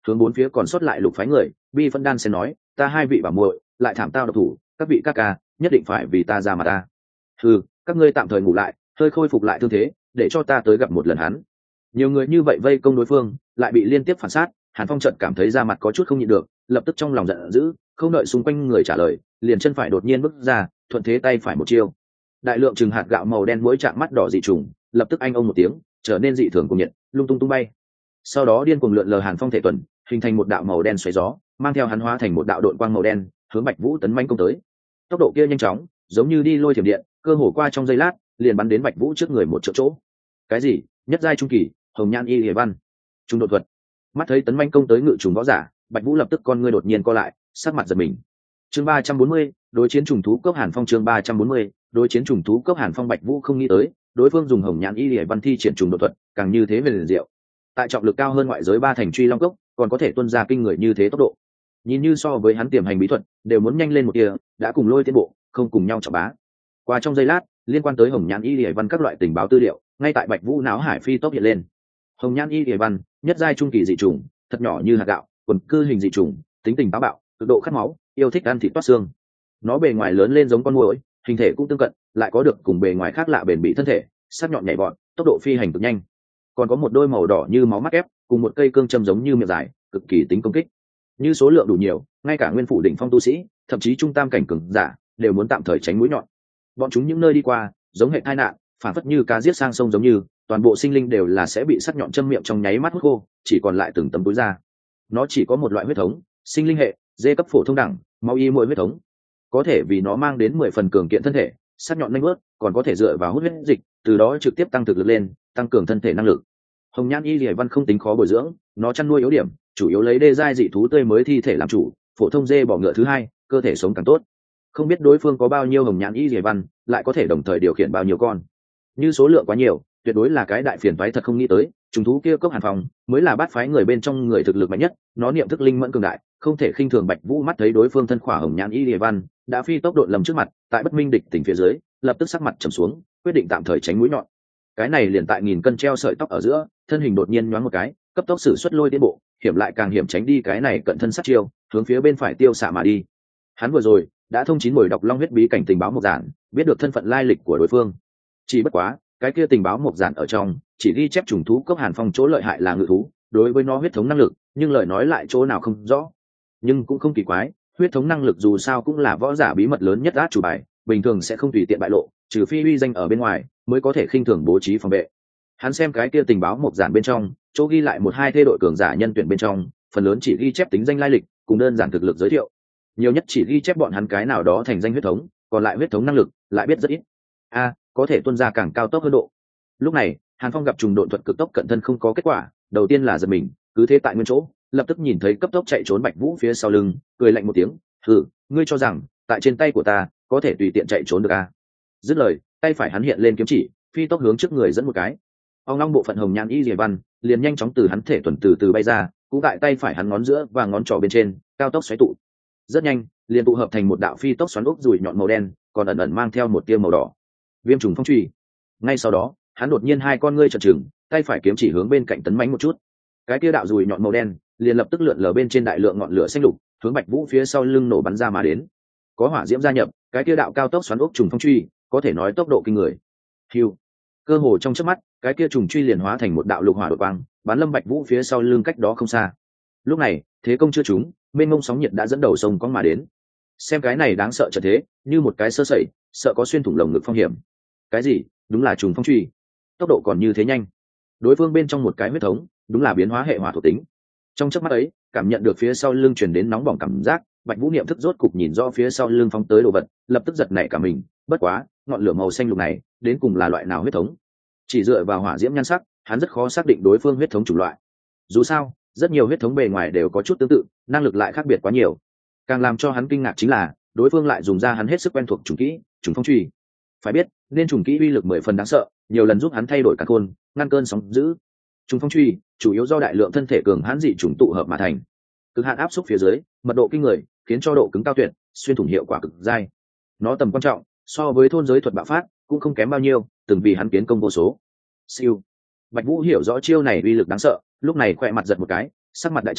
hướng bốn phía còn sót lại lục phái người bi phân đan sẽ nói, ta hai vị bảo muội lại thảm tao độc thủ, các vị ca ca nhất định phải vì ta ra mà ta. Ừ, các ngươi tạm thời ngủ lại, hơi khôi phục lại thương thế, để cho ta tới gặp một lần hắn. Nhiều người như vậy vây công đối phương, lại bị liên tiếp phản sát, Hàn Phong chợt cảm thấy da mặt có chút không nhịn được, lập tức trong lòng giận dữ, không đợi xung quanh người trả lời, liền chân phải đột nhiên bước ra, thuận thế tay phải một chiêu. Đại lượng chừng hạt gạo màu đen mỗi chạm mắt đỏ dị trùng, lập tức anh ông một tiếng, trở nên dị thường cùng nhiệt, lung tung tung bay. Sau đó điên cuồng lượn lờ Hàn Phong thể tuần, hình thành một đạo màu đen xoáy gió, mang theo hắn hóa thành một đạo độn quang màu đen, hướng Bạch Vũ tấn mãnh công tới. Tốc độ kia nhanh chóng, giống như đi lôi thiểm điện, cơ hồ qua trong giây lát, liền bắn đến Bạch Vũ trước người một chỗ chỗ. Cái gì? Nhất giai trung kỳ, Hồng Nhan Y Liễu Văn. Trung độ thuật. Mắt thấy tấn mãnh công tới ngự trùng võ giả, Bạch Vũ lập tức con ngươi đột nhiên co lại, sắc mặt giật mình. Chương ba trăm bốn mươi, đối chiến trùng thú cấp Hàn Phong. Chương ba trăm bốn mươi, đối chiến trùng thú cấp Hàn Phong. Bạch Vũ không nghĩ tới, đối phương dùng Hồng Nhan Y Liễu Văn thi triển trùng độ thuật, càng như thế về liền diệu. Tại trọng lực cao hơn ngoại giới ba thành truy long cốc, còn có thể tuôn ra kinh người như thế tốc độ. Nhìn như so với hắn tiềm hành bí thuật, đều muốn nhanh lên một tia, đã cùng lôi tiến bộ, không cùng nhau trọng bá. Qua trong giây lát, liên quan tới Hồng Nhan Y Liễu Văn các loại tình báo tư liệu, ngay tại Bạch Vũ não hải phi tốc hiện lên. Hồng Nhan Y Liễu Văn, nhất giai trung kỳ dị trùng, thật nhỏ như hạt gạo, quần cư hình dị trùng, tính tình táo bạo, cực độ khát máu, yêu thích ăn thịt toát xương. Nó bề ngoài lớn lên giống con muỗi, hình thể cũng tương cận, lại có được cùng bề ngoài khác lạ bền bỉ thân thể, sắc nhọn nhảy vọt, tốc độ phi hành cực nhanh. Còn có một đôi màu đỏ như máu mắt ép, cùng một cây cương châm giống như miệng dài, cực kỳ tính công kích. Như số lượng đủ nhiều, ngay cả nguyên phủ đỉnh phong tu sĩ, thậm chí trung tam cảnh cường giả, đều muốn tạm thời tránh mũi nhọn. Bọn chúng những nơi đi qua, giống hệ tai nạn, phản phất như cá giết sang sông giống như, toàn bộ sinh linh đều là sẽ bị sắc nhọn châm miệng trong nháy mắt hút khô, chỉ còn lại từng tấm túi da. Nó chỉ có một loại huyết thống, sinh linh hệ, dê cấp phổ thông đẳng, máu y mỗi huyết thống, có thể vì nó mang đến mười phần cường kiện thân thể, sắc nhọn nhanh bớt, còn có thể dựa vào hút huyết dịch, từ đó trực tiếp tăng thực lực lên, tăng cường thân thể năng lực. Hồng Nhan Y Liễu Văn không tính khó bồi dưỡng, nó chăn nuôi yếu điểm, chủ yếu lấy đê giai dị thú tươi mới thi thể làm chủ, phổ thông dê bò ngựa thứ hai, cơ thể sống càng tốt. Không biết đối phương có bao nhiêu Hồng Nhan Y Liễu Văn, lại có thể đồng thời điều khiển bao nhiêu con. Như số lượng quá nhiều, tuyệt đối là cái đại phiền toái thật không nghĩ tới, trùng thú kia cốc Hàn Phong mới là bát phái người bên trong người thực lực mạnh nhất, nó niệm thức linh mẫn cường đại, không thể khinh thường. Bạch Vũ mắt thấy đối phương thân khỏa Hồng Nhan Y Liễu Văn, đã phi tốc độ lầm trước mặt, tại bất minh địch tỉnh phía dưới, lập tức sắc mặt trầm xuống, quyết định tạm thời tránh mũi nhọn. Cái này liền tại nghìn cân treo sợi tóc ở giữa, thân hình đột nhiên nhoáng một cái, cấp tốc sử xuất lôi tiến bộ, hiểm lại càng hiểm tránh đi cái này cận thân sát chiêu, hướng phía bên phải tiêu xạ mà đi. Hắn vừa rồi đã thông chín buổi đọc long huyết bí cảnh tình báo một giản, biết được thân phận lai lịch của đối phương. Chỉ bất quá, cái kia tình báo một giản ở trong, chỉ ghi chép trùng thú cốc Hàn Phong chỗ lợi hại là ngự thú, đối với nó huyết thống năng lực, nhưng lời nói lại chỗ nào không rõ. Nhưng cũng không kỳ quái, huyết thống năng lực dù sao cũng là võ giả bí mật lớn nhất át chủ bài, bình thường sẽ không tùy tiện bại lộ, trừ phi uy danh ở bên ngoài, mới có thể khinh thường bố trí phòng vệ. Hắn xem cái kia tình báo một giản bên trong, chỗ ghi lại một hai thê đội cường giả nhân tuyển bên trong, phần lớn chỉ ghi chép tính danh lai lịch, cùng đơn giản thực lực giới thiệu. Nhiều nhất chỉ ghi chép bọn hắn cái nào đó thành danh huyết thống, còn lại huyết thống năng lực lại biết rất ít. A, có thể tuân ra càng cao tốc hơn độ. Lúc này, Hàn Phong gặp trùng độn thuật cực tốc cận thân không có kết quả, đầu tiên là giật mình, cứ thế tại nguyên chỗ, lập tức nhìn thấy cấp tốc chạy trốn Bạch Vũ phía sau lưng, cười lạnh một tiếng, "Hừ, ngươi cho rằng tại trên tay của ta có thể tùy tiện chạy trốn được à?" Dứt lời, tay phải hắn hiện lên kiếm chỉ, phi tốc hướng trước người dẫn một cái. Ông long bộ phận Hồng Nhan Y Liễu Văn liền nhanh chóng từ hắn thể tuần từ từ bay ra, cũng tại tay phải hắn ngón giữa và ngón trỏ bên trên, cao tốc xoáy tụ. Rất nhanh, liền tụ hợp thành một đạo phi tốc xoắn ốc rùi nhọn màu đen, còn ẩn ẩn mang theo một tia màu đỏ. Viêm trùng phong truy. Ngay sau đó, hắn đột nhiên hai con ngươi trợn trừng, tay phải kiếm chỉ hướng bên cạnh tấn mãnh một chút. Cái tia đạo rùi nhọn màu đen liền lập tức lượn lờ bên trên đại lượng ngọn lửa xanh lục, hướng Bạch Vũ phía sau lưng nổ bắn ra mà đến. Có hỏa diễm gia nhập, cái tia đạo cao tốc xoắn ốc trùng phong truy, có thể nói tốc độ kinh người. Hưu. Cơ hồ trong chớp mắt, cái kia trùng truy liền hóa thành một đạo lục hỏa đột quang, bắn lâm Bạch Vũ phía sau lưng cách đó không xa. Lúc này, thế công chưa trúng, mênh mông sóng nhiệt đã dẫn đầu sông có mà đến. Xem cái này đáng sợ trận thế, như một cái sơ sẩy, sợ có xuyên thủng lồng ngực phong hiểm. Cái gì? Đúng là trùng phong truy. Tốc độ còn như thế nhanh. Đối phương bên trong một cái huyết thống, đúng là biến hóa hệ hỏa thuộc tính. Trong chớp mắt ấy, cảm nhận được phía sau lưng truyền đến nóng bỏng cảm giác, Bạch Vũ niệm thức rốt cục nhìn rõ phía sau lưng phóng tới đồ vật, lập tức giật nảy cả mình, bất quá, ngọn lửa màu xanh lục này, đến cùng là loại nào huyết thống? Chỉ dựa vào hỏa diễm nhan sắc, hắn rất khó xác định đối phương huyết thống chủng loại. Dù sao, rất nhiều huyết thống bề ngoài đều có chút tương tự, năng lực lại khác biệt quá nhiều. Càng làm cho hắn kinh ngạc chính là, đối phương lại dùng ra hắn hết sức quen thuộc trùng kỹ, trùng phong truy. Phải biết, nên trùng kỹ uy lực mười phần đáng sợ, nhiều lần giúp hắn thay đổi cả khôn, ngăn cơn sóng dữ. Trùng phong truy, chủ yếu do đại lượng thân thể cường hãn dị trùng tụ hợp mà thành. Cực hạn áp xúc phía dưới, mật độ kinh người, khiến cho độ cứng cao tuyệt, xuyên thủng hiệu quả cực dai. Nó tầm quan trọng, so với thôn giới thuật bạo phát, cũng không kém bao nhiêu, từng vì hắn kiến công vô số. Siêu. Bạch Vũ hiểu rõ chiêu này uy lực đáng sợ, lúc này khỏe mặt giật một cái, sắc mặt đại trầm,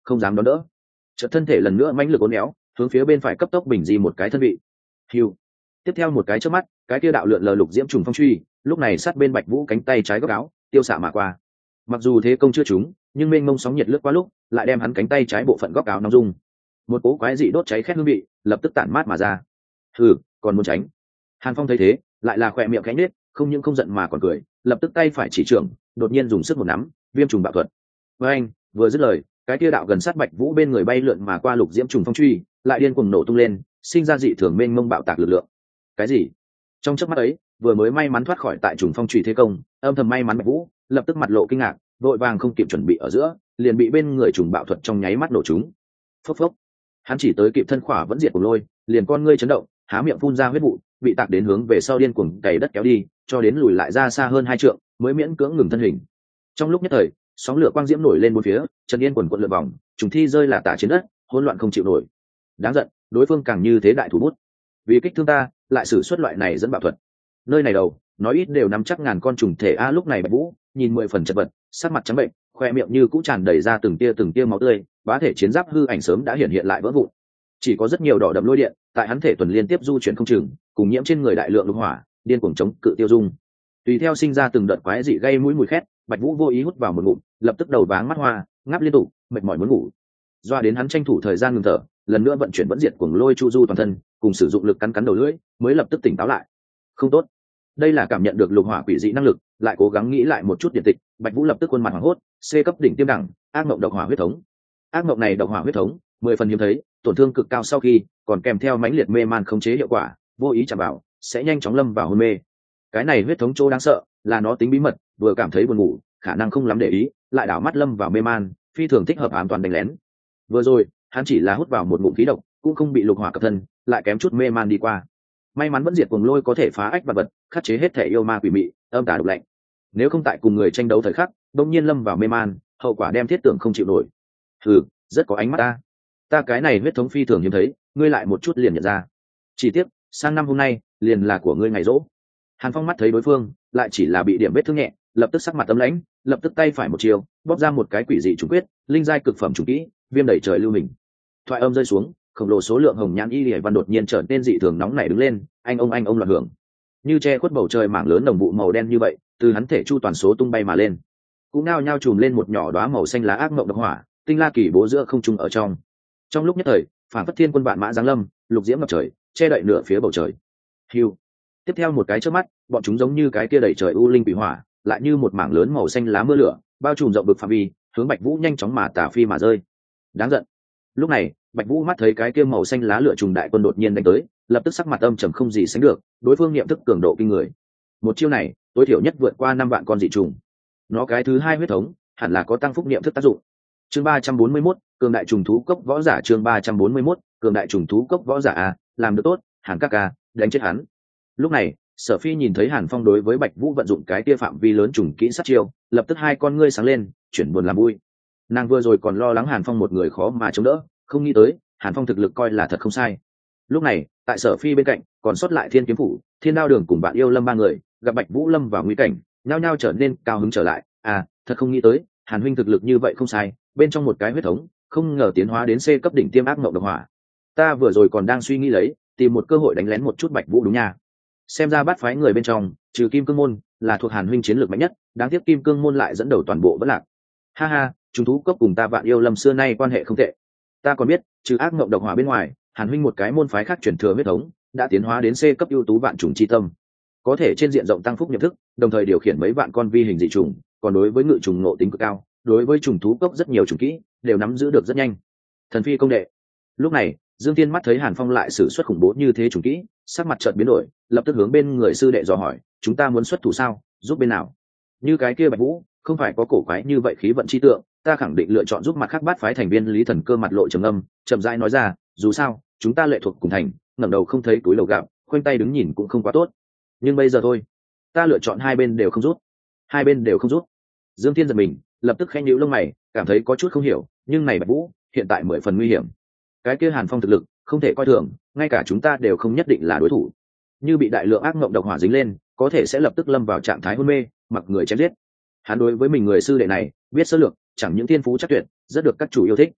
không dám đón đỡ. Chợt thân thể lần nữa mãnh lực uốn éo, hướng phía bên phải cấp tốc bình di một cái thân vị. Hưu. Tiếp theo một cái chớp mắt, cái kia đạo lượn lờ lục diễm trùng phong truy, lúc này sát bên Bạch Vũ cánh tay trái góc áo, tiêu xạ mà qua. Mặc dù thế công chưa trúng, nhưng mênh mông sóng nhiệt lướt qua lúc, lại đem hắn cánh tay trái bộ phận góc áo nóng rung. Một cỗ quái dị đốt cháy khét hương vị, lập tức tản mát mà ra. Hừ, còn muốn tránh? Hàn Phong thấy thế, lại là khỏe miệng khẽ nhếch, không những không giận mà còn cười, lập tức tay phải chỉ trưởng, đột nhiên dùng sức một nắm, viêm trùng bạo thuật. Với anh, vừa dứt lời, cái kia đạo gần sát Bạch Vũ bên người bay lượn mà qua lục diễm trùng phong truy, lại điên cuồng nổ tung lên, sinh ra dị thường mênh mông bạo tạc lực lượng. Cái gì? Trong chớp mắt ấy, vừa mới may mắn thoát khỏi tại trùng phong truy thế công, âm thầm may mắn Bạch Vũ, lập tức mặt lộ kinh ngạc, vội vàng không kịp chuẩn bị ở giữa, liền bị bên người trùng bạo thuật trong nháy mắt nổ trúng. Phốc phốc. Hắn chỉ tới kịp thân khỏa vẫn diệt cùng lôi, liền con ngươi chấn động, há miệng phun ra huyết vụ, bị tạc đến hướng về sau điên cuồng cày đất kéo đi, cho đến lùi lại ra xa hơn hai trượng, mới miễn cưỡng ngừng thân hình. Trong lúc nhất thời, sóng lửa quang diễm nổi lên bốn phía, Trần Yên quần quật lượn vòng, trùng thi rơi là tả trên đất, hỗn loạn không chịu nổi. Đáng giận, đối phương càng như thế đại thủ bút, vì kích thương ta, lại sử xuất loại này dẫn bạo thuật. Nơi này đầu, nói ít đều nắm chắc ngàn con trùng thể a. Lúc này Bạch Vũ nhìn mười phần chật vật, sắc mặt trắng bệnh, khoe miệng như cũ tràn đầy ra từng tia từng tia máu tươi, bá thể chiến giáp hư ảnh sớm đã hiện hiện lại vỡ vụn. Chỉ có rất nhiều đỏ đậm lôi điện tại hắn thể tuần liên tiếp du chuyển không chừng, cùng nhiễm trên người đại lượng lục hỏa, điên cuồng chống cự tiêu dung. Tùy theo sinh ra từng đợt quái dị gây mũi mùi khét, Bạch Vũ vô ý hút vào một ngụm, lập tức đầu váng mắt hoa, ngáp liên tục, mệt mỏi muốn ngủ. Doa đến hắn tranh thủ thời gian ngừng thở, lần nữa vận chuyển vẫn diệt cuồng lôi chu du toàn thân, cùng sử dụng lực cắn cắn đầu lưỡi, mới lập tức tỉnh táo lại. Không tốt, đây là cảm nhận được lục hỏa quỷ dị năng lực, lại cố gắng nghĩ lại một chút điện tịch, Bạch Vũ lập tức khuôn mặt hoảng hốt. C cấp đỉnh tiêm đẳng, ác mộng độc hỏa huyết thống. Ác mộng này độc hỏa huyết thống, mười phần hiếm thấy, tổn thương cực cao sau khi còn kèm theo mãnh liệt mê man khống chế hiệu quả, vô ý chạm vào sẽ nhanh chóng lâm vào hôn mê. Cái này huyết thống chỗ đáng sợ là nó tính bí mật, vừa cảm thấy buồn ngủ, khả năng không lắm để ý, lại đảo mắt lâm vào mê man, phi thường thích hợp ám toàn đánh lén. Vừa rồi hắn chỉ là hút vào một ngụm khí độc, cũng không bị lục hỏa cập thân, lại kém chút mê man đi qua. May mắn vẫn diệt cuồng lôi có thể phá ách vật vật, khắc chế hết thể yêu ma quỷ mị, âm tà độc lạnh. Nếu không tại cùng người tranh đấu thời khắc, đột nhiên lâm vào mê man, hậu quả đem thiết tưởng không chịu nổi. Hừ, rất có ánh mắt ta. Ta cái này huyết thống phi thường hiếm thấy, ngươi lại một chút liền nhận ra. Chỉ tiếc, sang năm hôm nay liền là của ngươi ngày rỗ. Hàn Phong mắt thấy đối phương lại chỉ là bị điểm vết thương nhẹ, lập tức sắc mặt tấm lãnh, lập tức tay phải một chiều, bóp ra một cái quỷ dị trùng quyết, linh giai cực phẩm trùng kỹ, viêm đẩy trời lưu hình. Thoại âm rơi xuống, khổng lồ số lượng hồng nhãn y lìa văn đột nhiên trở nên dị thường nóng nảy đứng lên, anh ông anh ông loạn hưởng, như che khuất bầu trời mảng lớn đồng vụ màu đen như vậy, từ hắn thể chu toàn số tung bay mà lên, cũng nao nhao trùm lên một nhỏ đóa màu xanh lá ác mộng độc hỏa, tinh la kỳ bố giữa không trung ở trong. Trong lúc nhất thời, phản phất thiên quân vạn mã giáng lâm, lục diễm ngập trời, che đậy nửa phía bầu trời. Hưu. Tiếp theo một cái chớp mắt, bọn chúng giống như cái kia đẩy trời u linh quỷ hỏa, lại như một mảng lớn màu xanh lá mưa lửa, bao trùm rộng vực phạm vi, hướng Bạch Vũ nhanh chóng mà tả phi mà rơi. Đáng giận. Lúc này, Bạch Vũ mắt thấy cái kia màu xanh lá lửa trùng đại quân đột nhiên đánh tới, lập tức sắc mặt âm trầm không gì sánh được, đối phương niệm thức cường độ kinh người. Một chiêu này, tối thiểu nhất vượt qua năm vạn con dị trùng. Nó cái thứ hai huyết thống, hẳn là có tăng phúc niệm thức tác dụng. Chương ba trăm bốn mươi mốt, cường đại trùng thú cốc võ giả. Chương ba trăm bốn mươi mốt, cường đại trùng thú cốc võ giả a, làm được tốt, Hàn ca ca, đánh chết hắn. Lúc này, Sở Phi nhìn thấy Hàn Phong đối với Bạch Vũ vận dụng cái kia phạm vi lớn trùng kỹ sát chiêu, lập tức hai con ngươi sáng lên, chuyển buồn làm vui. Nàng vừa rồi còn lo lắng Hàn Phong một người khó mà chống đỡ, không nghĩ tới Hàn Phong thực lực coi là thật không sai. Lúc này, tại Sở Phi bên cạnh, còn sót lại Thiên Kiếm phủ, Thiên Đao đường cùng bạn yêu Lâm ba người, gặp Bạch Vũ lâm vào nguy cảnh, nhao nhao trở nên cao hứng trở lại. À, thật không nghĩ tới, Hàn huynh thực lực như vậy không sai, bên trong một cái huyết thống, không ngờ tiến hóa đến C cấp đỉnh tiêm ác mộng độc hỏa. Ta vừa rồi còn đang suy nghĩ lấy, tìm một cơ hội đánh lén một chút Bạch Vũ đúng nha. Xem ra bát phái người bên trong, trừ Kim Cương môn, là thuộc Hàn huynh chiến lược mạnh nhất, đáng tiếc Kim Cương môn lại dẫn đầu toàn bộ vẫn lạc. Ha ha, trùng thú cốc cùng ta Vạn Yêu Lâm xưa nay quan hệ không tệ. Ta còn biết, trừ ác mộng độc hỏa bên ngoài, Hàn huynh một cái môn phái khác truyền thừa huyết thống, đã tiến hóa đến C cấp ưu tú vạn trùng chi tâm, có thể trên diện rộng tăng phúc nhận thức, đồng thời điều khiển mấy vạn con vi hình dị trùng, còn đối với ngự trùng ngộ tính cực cao, đối với trùng thú cốc rất nhiều trùng kỹ đều nắm giữ được rất nhanh. Thần phi công đệ. Lúc này, Dương Tiên mắt thấy Hàn Phong lại sử xuất khủng bố như thế trùng kỹ, sắc mặt chợt biến đổi, lập tức hướng bên người sư đệ dò hỏi, chúng ta muốn xuất thủ sao, giúp bên nào? Như cái kia Bạch Vũ, không phải có cổ quái như vậy khí vận chi tượng, ta khẳng định lựa chọn giúp mặt khác bát phái thành viên Lý Thần Cơ mặt lộ trầm âm, chậm rãi nói ra, dù sao, chúng ta lệ thuộc cùng thành, ngẩng đầu không thấy túi lầu gạo, khoanh tay đứng nhìn cũng không quá tốt. Nhưng bây giờ thôi, ta lựa chọn hai bên đều không rút. Hai bên đều không rút. Dương Thiên giật mình, lập tức khẽ nhíu lông mày, cảm thấy có chút không hiểu, nhưng này Bạch Vũ, hiện tại mười phần nguy hiểm. Cái kia Hàn Phong thực lực, không thể coi thường, ngay cả chúng ta đều không nhất định là đối thủ. Như bị đại lượng ác mộng độc hỏa dính lên, có thể sẽ lập tức lâm vào trạng thái hôn mê, mặc người chém giết. Hắn đối với mình người sư đệ này, biết sơ lược, chẳng những thiên phú chắc tuyệt, rất được các chủ yêu thích.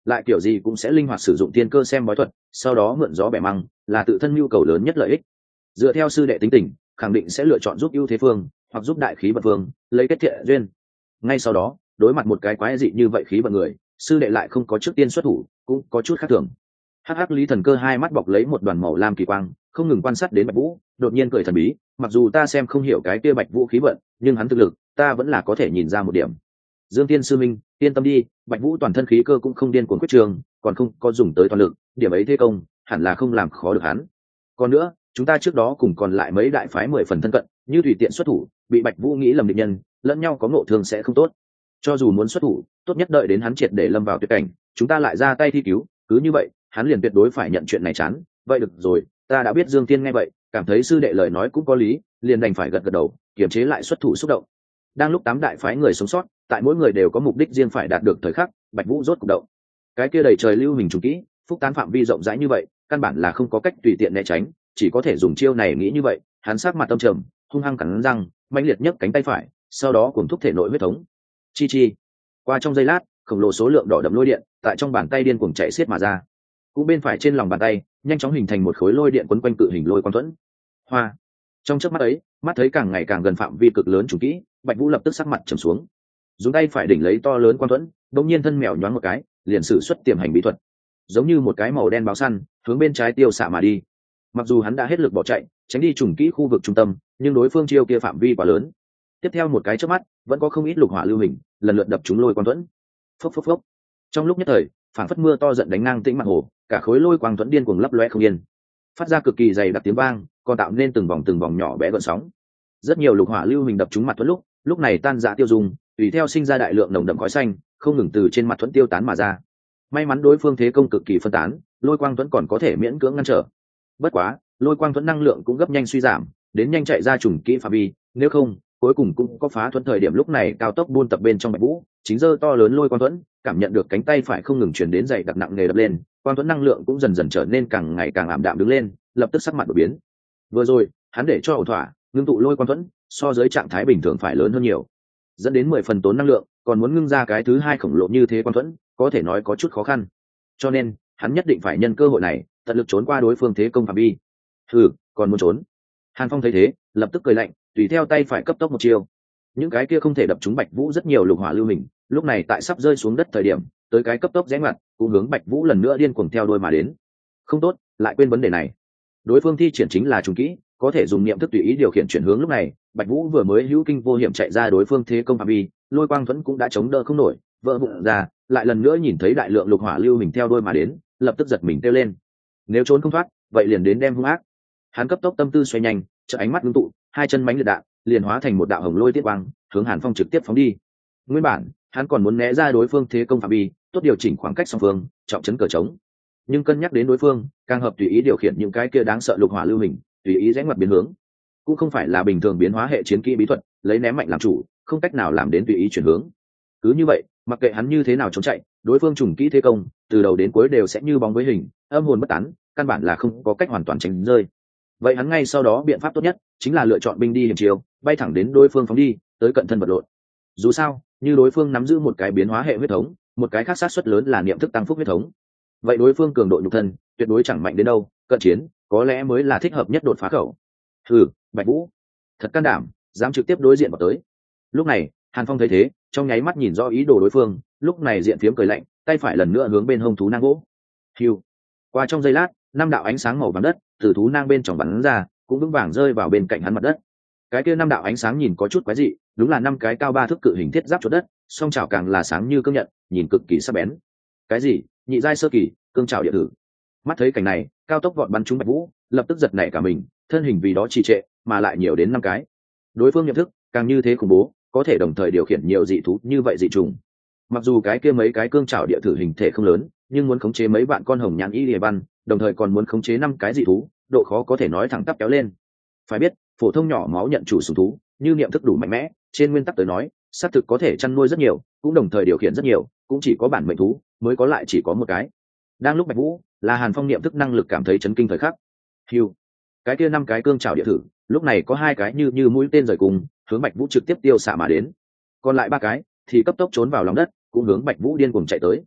lại kiểu gì cũng sẽ linh hoạt sử dụng tiên cơ xem bói thuật, sau đó mượn gió bẻ măng, là tự thân nhu cầu lớn nhất lợi ích. Dựa theo sư đệ tính tình, khẳng định sẽ lựa chọn giúp ưu thế phương, hoặc giúp đại khí vận phương, lấy kết thiện duyên. Ngay sau đó, đối mặt một cái quái dị như vậy khí vận người, sư đệ lại không có trước tiên xuất thủ, cũng có chút khác thường. Hắc hắc Lý Thần Cơ hai mắt bọc lấy một đoàn màu lam kỳ quang, không ngừng quan sát đến Bạch Vũ, đột nhiên cười thần bí, mặc dù ta xem không hiểu cái kia Bạch Vũ khí vận, nhưng hắn thực lực, ta vẫn là có thể nhìn ra một điểm. Dương Tiên sư minh, yên tâm đi, Bạch Vũ toàn thân khí cơ cũng không điên cuồng quyết trường, còn không có dùng tới toàn lực, điểm ấy thế công, hẳn là không làm khó được hắn. Còn nữa, chúng ta trước đó cùng còn lại mấy đại phái mười phần thân cận, như tùy tiện xuất thủ, bị Bạch Vũ nghĩ lầm địch nhân, lẫn nhau có ngộ thương sẽ không tốt. Cho dù muốn xuất thủ, tốt nhất đợi đến hắn triệt để lâm vào tuyệt cảnh, chúng ta lại ra tay thi cứu, cứ như vậy, hắn liền tuyệt đối phải nhận chuyện này chán. Vậy được rồi, ta đã biết. Dương Tiên nghe vậy, cảm thấy sư đệ lời nói cũng có lý, liền đành phải gật gật đầu, kiềm chế lại xuất thủ xúc động. Đang lúc tám đại phái người sống sót, tại mỗi người đều có mục đích riêng phải đạt được thời khắc, Bạch Vũ rốt cục động. Cái kia đầy trời lưu hình trùng kỹ, phúc tán phạm vi rộng rãi như vậy, căn bản là không có cách tùy tiện né tránh, chỉ có thể dùng chiêu này nghĩ như vậy. Hắn sắc mặt tâm trầm, hung hăng cắn răng, mãnh liệt nhấc cánh tay phải, sau đó cuồng thúc thể nội huyết thống. Chi chi. Qua trong giây lát, khổng lồ số lượng đỏ đậm lôi điện tại trong bàn tay điên cuồng chạy xiết mà ra. Cũng bên phải trên lòng bàn tay, nhanh chóng hình thành một khối lôi điện quấn quanh cự hình lôi quang thuẫn. Hoa. Trong chớp mắt ấy, mắt thấy càng ngày càng gần phạm vi cực lớn trùng kỹ, Bạch Vũ lập tức sắc mặt trầm xuống, dùng tay phải đỉnh lấy to lớn quang thuẫn, đột nhiên thân mèo nhoáng một cái, liền sử xuất tiềm hành bí thuật, giống như một cái màu đen báo săn, hướng bên trái tiêu xạ mà đi. Mặc dù hắn đã hết lực bỏ chạy, tránh đi trùng kỹ khu vực trung tâm, nhưng đối phương chiêu kia phạm vi quá lớn. Tiếp theo một cái chớp mắt, vẫn có không ít lục hỏa lưu hình, lần lượt đập trúng lôi quang thuẫn. Phốc phốc phốc. Trong lúc nhất thời, phảng phất mưa to giận đánh ngang tĩnh mặt hồ, cả khối lôi quang thuẫn điên cuồng lấp loé không yên, phát ra cực kỳ dày đặc tiếng vang, còn tạo nên từng vòng từng vòng nhỏ bé gợn sóng. Rất nhiều lục hỏa lưu hình đập trúng mặt thuẫn lúc, lúc này tan rã tiêu dung, tùy theo sinh ra đại lượng nồng đậm khói xanh, không ngừng từ trên mặt thuẫn tiêu tán mà ra. May mắn đối phương thế công cực kỳ phân tán, lôi quang thuẫn còn có thể miễn cưỡng ngăn trở. Bất quá, lôi quang thuẫn năng lượng cũng gấp nhanh suy giảm, đến nhanh chạy ra trùng kỹ phạm vi, nếu không, cuối cùng cũng có phá thuẫn. Thời điểm lúc này cao tốc buôn tập bên trong Bạch Vũ, chính giơ to lớn lôi quang thuẫn, cảm nhận được cánh tay phải không ngừng truyền đến dày đặc nặng nề đập lên, quang thuẫn năng lượng cũng dần dần trở nên càng ngày càng ảm đạm đứng lên, lập tức sắc mặt đổi biến. Vừa rồi, hắn để cho ổn thỏa, ngưng tụ lôi quang thuẫn, so với trạng thái bình thường phải lớn hơn nhiều, dẫn đến mười phần tốn năng lượng, còn muốn ngưng ra cái thứ hai khổng lồ như thế quang thuẫn, có thể nói có chút khó khăn. Cho nên, hắn nhất định phải nhân cơ hội này, tận lực trốn qua đối phương thế công phạm vi. Hừ, còn muốn trốn? Hàn Phong thấy thế, lập tức cười lạnh, tùy theo tay phải cấp tốc một chiêu. Những cái kia không thể đập trúng Bạch Vũ rất nhiều lục hỏa lưu hình, lúc này tại sắp rơi xuống đất thời điểm, tới cái cấp tốc rẽ ngoặt, cũng hướng Bạch Vũ lần nữa điên cuồng theo đuôi mà đến. Không tốt, lại quên vấn đề này. Đối phương thi triển chính là trùng kỹ, có thể dùng niệm thức tùy ý điều khiển chuyển hướng. Lúc này, Bạch Vũ vừa mới hữu kinh vô hiểm chạy ra đối phương thế công phạm vi, lôi quang thuẫn cũng đã chống đỡ không nổi, vỡ vụn ra, lại lần nữa nhìn thấy đại lượng lục hỏa lưu hình theo đuôi mà đến, lập tức giật mình kêu lên. Nếu trốn không thoát, vậy liền đến đem hung ác. Hắn cấp tốc tâm tư xoay nhanh, trợ ánh mắt ngưng tụ, hai chân mánh liệt đạn, liền hóa thành một đạo hồng lôi tiết quang, hướng Hàn Phong trực tiếp phóng đi. Nguyên bản, hắn còn muốn né ra đối phương thế công phạm vi, tốt điều chỉnh khoảng cách song phương, trọng trấn cờ trống. Nhưng cân nhắc đến đối phương, càng hợp tùy ý điều khiển những cái kia đáng sợ lục hỏa lưu hình, tùy ý rẽ ngoặt biến hướng, cũng không phải là bình thường biến hóa hệ chiến kỹ bí thuật, lấy ném mạnh làm chủ, không cách nào làm đến tùy ý chuyển hướng. Cứ như vậy, mặc kệ hắn như thế nào chống chạy, đối phương trùng kỹ thế công, từ đầu đến cuối đều sẽ như bóng với hình, âm hồn bất tán, căn bản là không có cách hoàn toàn tránh rơi. Vậy hắn ngay sau đó biện pháp tốt nhất chính là lựa chọn binh đi hiểm chiều, bay thẳng đến đối phương phóng đi, tới cận thân vật lộn. Dù sao, như đối phương nắm giữ một cái biến hóa hệ huyết thống, một cái khác sát suất lớn là niệm thức tăng phúc huyết thống, vậy đối phương cường độ nhục thân tuyệt đối chẳng mạnh đến đâu, cận chiến có lẽ mới là thích hợp nhất đột phá khẩu. Hừ, Bạch Vũ thật can đảm, dám trực tiếp đối diện vào tới. Lúc này, Hàn Phong thấy thế, trong nháy mắt nhìn rõ ý đồ đối phương, lúc này diện phiếm cười lạnh, tay phải lần nữa hướng bên hông thú nang gỗ. Hiu. Qua trong giây lát, năm đạo ánh sáng màu vàng đất từ thú nang bên trong bắn ra, cũng vững vàng rơi vào bên cạnh hắn mặt đất. Cái kia năm đạo ánh sáng nhìn có chút quái dị, đúng là năm cái cao ba thước cự hình thiết giáp chuột đất, song chảo càng là sáng như cương nhận, nhìn cực kỳ sắc bén. Cái gì? Nhị giai sơ kỳ, cương chảo địa thử. Mắt thấy cảnh này, cao tốc vọt bắn trúng Bạch Vũ, lập tức giật nảy cả mình, thân hình vì đó trì trệ, mà lại nhiều đến năm cái. Đối phương nhận thức càng như thế khủng bố, có thể đồng thời điều khiển nhiều dị thú như vậy dị trùng. Mặc dù cái kia mấy cái cương trảo địa thử hình thể không lớn, nhưng muốn khống chế mấy bạn con hồng nhãn y lìa văn, đồng thời còn muốn khống chế năm cái dị thú, độ khó có thể nói thẳng tắp kéo lên. Phải biết, phổ thông nhỏ máu nhận chủ sủng thú, như niệm thức đủ mạnh mẽ, trên nguyên tắc tới nói, xác thực có thể chăn nuôi rất nhiều, cũng đồng thời điều khiển rất nhiều, cũng chỉ có bản mệnh thú mới có lại chỉ có một cái. Đang lúc Bạch Vũ là Hàn Phong niệm thức năng lực cảm thấy chấn kinh thời khắc. Hiu, cái kia năm cái cương trảo địa thử, lúc này có hai cái như như mũi tên rời cùng, hướng Bạch Vũ trực tiếp tiêu xạ mà đến. Còn lại ba cái thì cấp tốc trốn vào lòng đất, cũng hướng Bạch Vũ điên cuồng chạy tới.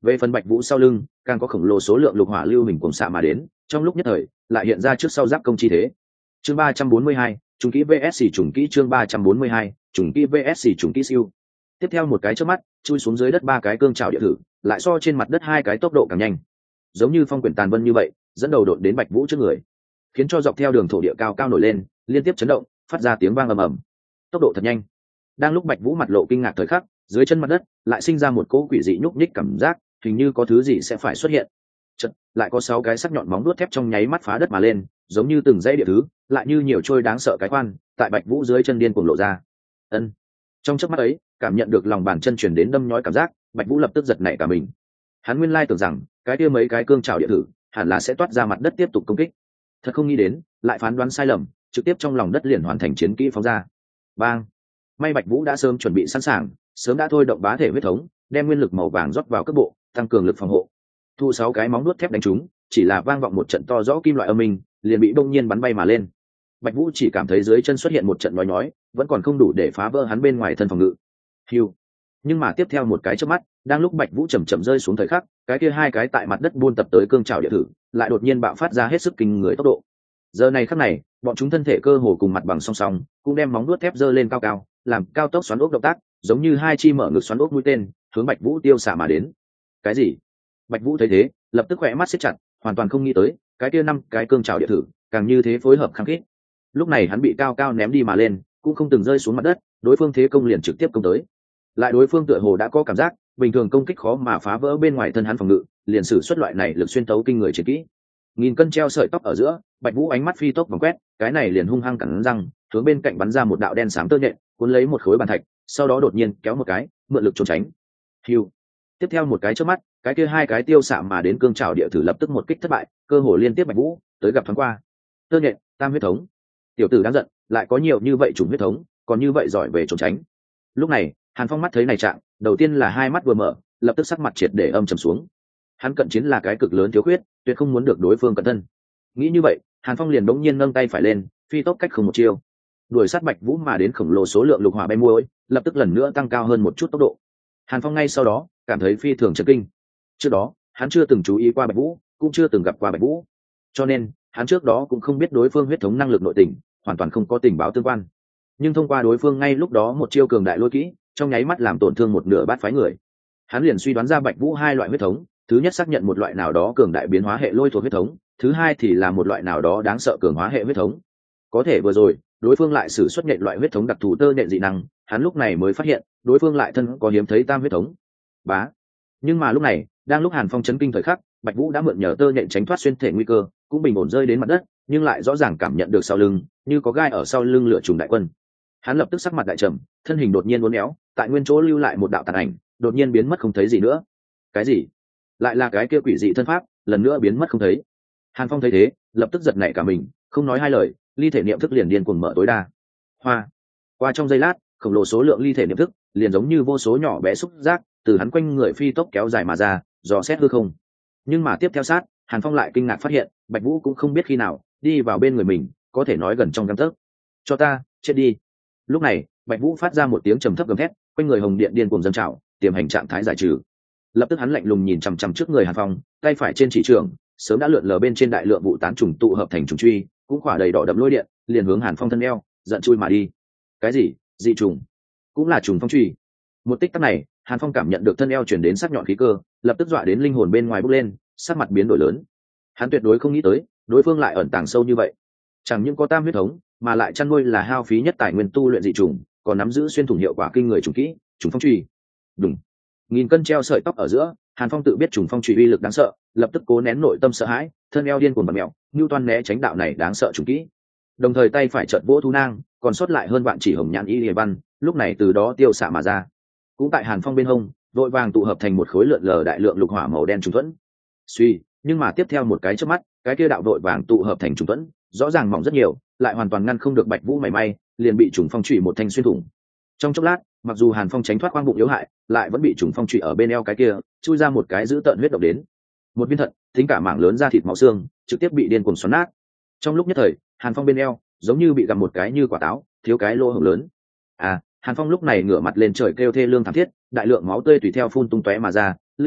Về phần Bạch Vũ sau lưng càng có khổng lồ số lượng lục hỏa lưu hình cuồng xạ mà đến, trong lúc nhất thời lại hiện ra trước sau giáp công chi thế. Chương ba trăm bốn mươi hai, trùng kỹ vs trùng kỹ. Chương ba trăm bốn mươi hai, trùng kỹ vs trùng kỹ siêu. Tiếp theo một cái chớp mắt, chui xuống dưới đất ba cái cương trảo địa thử, lại so trên mặt đất hai cái tốc độ càng nhanh. Giống như phong quyển tàn vân như vậy, dẫn đầu đột đến Bạch Vũ trước người, khiến cho dọc theo đường thổ địa cao cao nổi lên, liên tiếp chấn động, phát ra tiếng vang ầm ầm. Tốc độ thật nhanh. Đang lúc Bạch Vũ mặt lộ kinh ngạc thời khắc, dưới chân mặt đất lại sinh ra một cỗ quỷ dị nhúc nhích cảm giác, hình như có thứ gì sẽ phải xuất hiện. Chợt, lại có sáu cái sắc nhọn móng vuốt thép trong nháy mắt phá đất mà lên, giống như từng dãy địa thứ, lại như nhiều trôi đáng sợ cái khoan, tại Bạch Vũ dưới chân điên cuồng lộ ra. Ân. Trong chớp mắt ấy, cảm nhận được lòng bàn chân truyền đến đâm nhói cảm giác, Bạch Vũ lập tức giật nảy cả mình. Hắn nguyên lai tưởng rằng, cái kia mấy cái cương trảo địa thử, hẳn là sẽ toát ra mặt đất tiếp tục công kích. Thật không nghĩ đến, lại phán đoán sai lầm, trực tiếp trong lòng đất liền hoàn thành chiến kỹ phóng ra. Bang! May Bạch Vũ đã sớm chuẩn bị sẵn sàng, sớm đã thôi động bá thể huyết thống, đem nguyên lực màu vàng rót vào các bộ, tăng cường lực phòng hộ. Thu sáu cái móng vuốt thép đánh trúng, chỉ là vang vọng một trận to rõ kim loại âm minh, liền bị bỗng nhiên bắn bay mà lên. Bạch Vũ chỉ cảm thấy dưới chân xuất hiện một trận nhói nhói, vẫn còn không đủ để phá vỡ hắn bên ngoài thân phòng ngự. Hưu. Nhưng mà tiếp theo một cái chớp mắt, đang lúc Bạch Vũ chậm chậm rơi xuống thời khắc, cái kia hai cái tại mặt đất buôn tập tới cương trảo địa thử, lại đột nhiên bạo phát ra hết sức kinh người tốc độ. Giờ này khắc này, bọn chúng thân thể cơ hồ cùng mặt bằng song song, cũng đem móng vuốt thép giơ lên cao cao, làm cao tốc xoắn ốc động tác, giống như hai chi mở ngực xoắn ốc mũi tên, hướng Bạch Vũ tiêu xạ mà đến. Cái gì? Bạch Vũ thấy thế, lập tức khẽ mắt siết chặt, hoàn toàn không nghĩ tới, cái kia năm cái cương trảo địa thử, càng như thế phối hợp khăng khít. Lúc này hắn bị cao cao ném đi mà lên, cũng không từng rơi xuống mặt đất, đối phương thế công liền trực tiếp công tới. Lại đối phương tựa hồ đã có cảm giác, bình thường công kích khó mà phá vỡ bên ngoài thân hắn phòng ngự, liền sử xuất loại này lực xuyên tấu kinh người chiến kỹ. Nghìn cân treo sợi tóc ở giữa, Bạch Vũ ánh mắt phi tốc vòng quét, cái này liền hung hăng cắn răng, hướng bên cạnh bắn ra một đạo đen xám tơ nhện, cuốn lấy một khối bàn thạch, sau đó đột nhiên kéo một cái, mượn lực trốn tránh. Hưu. Tiếp theo một cái chớp mắt, cái kia hai cái tiêu xạ mà đến cương trảo địa thử lập tức một kích thất bại, cơ hồ liên tiếp Bạch Vũ tới gặp thoáng qua. Tơ nhện, tam huyết thống. Tiểu tử đáng giận, lại có nhiều như vậy chủng huyết thống, còn như vậy giỏi về trốn tránh. Lúc này, Hàn Phong mắt thấy này trạng, đầu tiên là hai mắt vừa mở, lập tức sắc mặt triệt để âm trầm xuống. Hắn cận chiến là cái cực lớn thiếu khuyết, tuyệt không muốn được đối phương cận thân. Nghĩ như vậy, Hàn Phong liền bỗng nhiên nâng tay phải lên, phi tốc cách không một chiêu, đuổi sát Bạch Vũ mà đến khổng lồ số lượng lục hỏa bay muôi, lập tức lần nữa tăng cao hơn một chút tốc độ. Hàn Phong ngay sau đó cảm thấy phi thường chấn kinh. Trước đó, hắn chưa từng chú ý qua Bạch Vũ, cũng chưa từng gặp qua Bạch Vũ, cho nên hắn trước đó cũng không biết đối phương huyết thống năng lực nội tình, hoàn toàn không có tình báo tương quan. Nhưng thông qua đối phương ngay lúc đó một chiêu cường đại lôi kỹ, trong nháy mắt làm tổn thương một nửa bát phái người, hắn liền suy đoán ra Bạch Vũ hai loại huyết thống, thứ nhất xác nhận một loại nào đó cường đại biến hóa hệ lôi thuộc huyết thống, thứ hai thì là một loại nào đó đáng sợ cường hóa hệ huyết thống. Có thể vừa rồi đối phương lại sử xuất nhện loại huyết thống đặc thù tơ nhện dị năng, hắn lúc này mới phát hiện đối phương lại thân có hiếm thấy tam huyết thống. Bá. Nhưng mà lúc này, đang lúc Hàn Phong chấn kinh thời khắc, Bạch Vũ đã mượn nhờ tơ nhện tránh thoát xuyên thể nguy cơ, cũng bình ổn rơi đến mặt đất, nhưng lại rõ ràng cảm nhận được sau lưng như có gai ở sau lưng lửa trùng đại quân. Hắn lập tức sắc mặt đại trầm, thân hình đột nhiên uốn éo, tại nguyên chỗ lưu lại một đạo tàn ảnh, đột nhiên biến mất không thấy gì nữa. Cái gì? Lại là cái kia quỷ dị thân pháp, lần nữa biến mất không thấy. Hàn Phong thấy thế, lập tức giật nảy cả mình, không nói hai lời, ly thể niệm thức liền điên cuồng mở tối đa. Hoa. Qua trong giây lát, khổng lồ số lượng ly thể niệm thức liền giống như vô số nhỏ bé xúc giác từ hắn quanh người phi tốc kéo dài mà ra, dò xét hư không. Nhưng mà tiếp theo sát, Hàn Phong lại kinh ngạc phát hiện, Bạch Vũ cũng không biết khi nào đi vào bên người mình, có thể nói gần trong gang tấc. Cho ta, chết đi. Lúc này, Bạch Vũ phát ra một tiếng trầm thấp gầm thét, quanh người hồng điện điên cuồng dâng trào, tiềm hành trạng thái giải trừ. Lập tức hắn lạnh lùng nhìn chằm chằm trước người Hàn Phong, tay phải trên chỉ trường sớm đã lượn lờ bên trên đại lượng vụ tán trùng tụ hợp thành trùng truy, cũng khỏa đầy đỏ đậm lôi điện, liền hướng Hàn Phong thân eo giận chui mà đi. Cái gì? Dị trùng? Cũng là trùng phong truy? Một tích tắc này, Hàn Phong cảm nhận được thân eo chuyển đến sắc nhọn khí cơ, lập tức dọa đến linh hồn bên ngoài bốc lên, sắc mặt biến đổi lớn. Hắn tuyệt đối không nghĩ tới, đối phương lại ẩn tàng sâu như vậy. Chẳng những có tam huyết thống, mà lại chăn nuôi là hao phí nhất tài nguyên tu luyện dị trùng, còn nắm giữ xuyên thủng hiệu quả kinh người trùng kỹ, trùng phong truy. Đúng. Nghìn cân treo sợi tóc ở giữa, Hàn Phong tự biết trùng phong truy uy lực đáng sợ, lập tức cố nén nội tâm sợ hãi, thân eo điên cuồng bật mèo, như toan né tránh đạo này đáng sợ trùng kỹ. Đồng thời tay phải chợt vỗ thu nang, còn sót lại hơn vạn chỉ hồng nhãn y liễu văn, lúc này từ đó tiêu xạ mà ra. Cũng tại Hàn Phong bên hông, vội vàng tụ hợp thành một khối lượn lờ đại lượng lục hỏa màu đen trùng thuẫn. Suy, nhưng mà tiếp theo một cái chớp mắt, cái kia đạo vội vàng tụ hợp thành trùng thuẫn, rõ ràng mỏng rất nhiều, lại hoàn toàn ngăn không được Bạch Vũ mảy may, liền bị trùng phong chủy một thanh xuyên thủng. Trong chốc lát, mặc dù Hàn Phong tránh thoát khoang bụng yếu hại, lại vẫn bị trùng phong chủy ở bên eo cái kia chui ra một cái dữ tợn huyết độc đến. Một viên thận, tính cả mảng lớn da thịt máu xương, trực tiếp bị điên cuồng xoắn nát. Trong lúc nhất thời, Hàn Phong bên eo giống như bị gặm một cái như quả táo, thiếu cái lỗ hổng lớn. À, Hàn Phong lúc này ngửa mặt lên trời kêu thê lương thảm thiết, đại lượng máu tươi tùy theo phun tung tóe mà ra, lưu loát,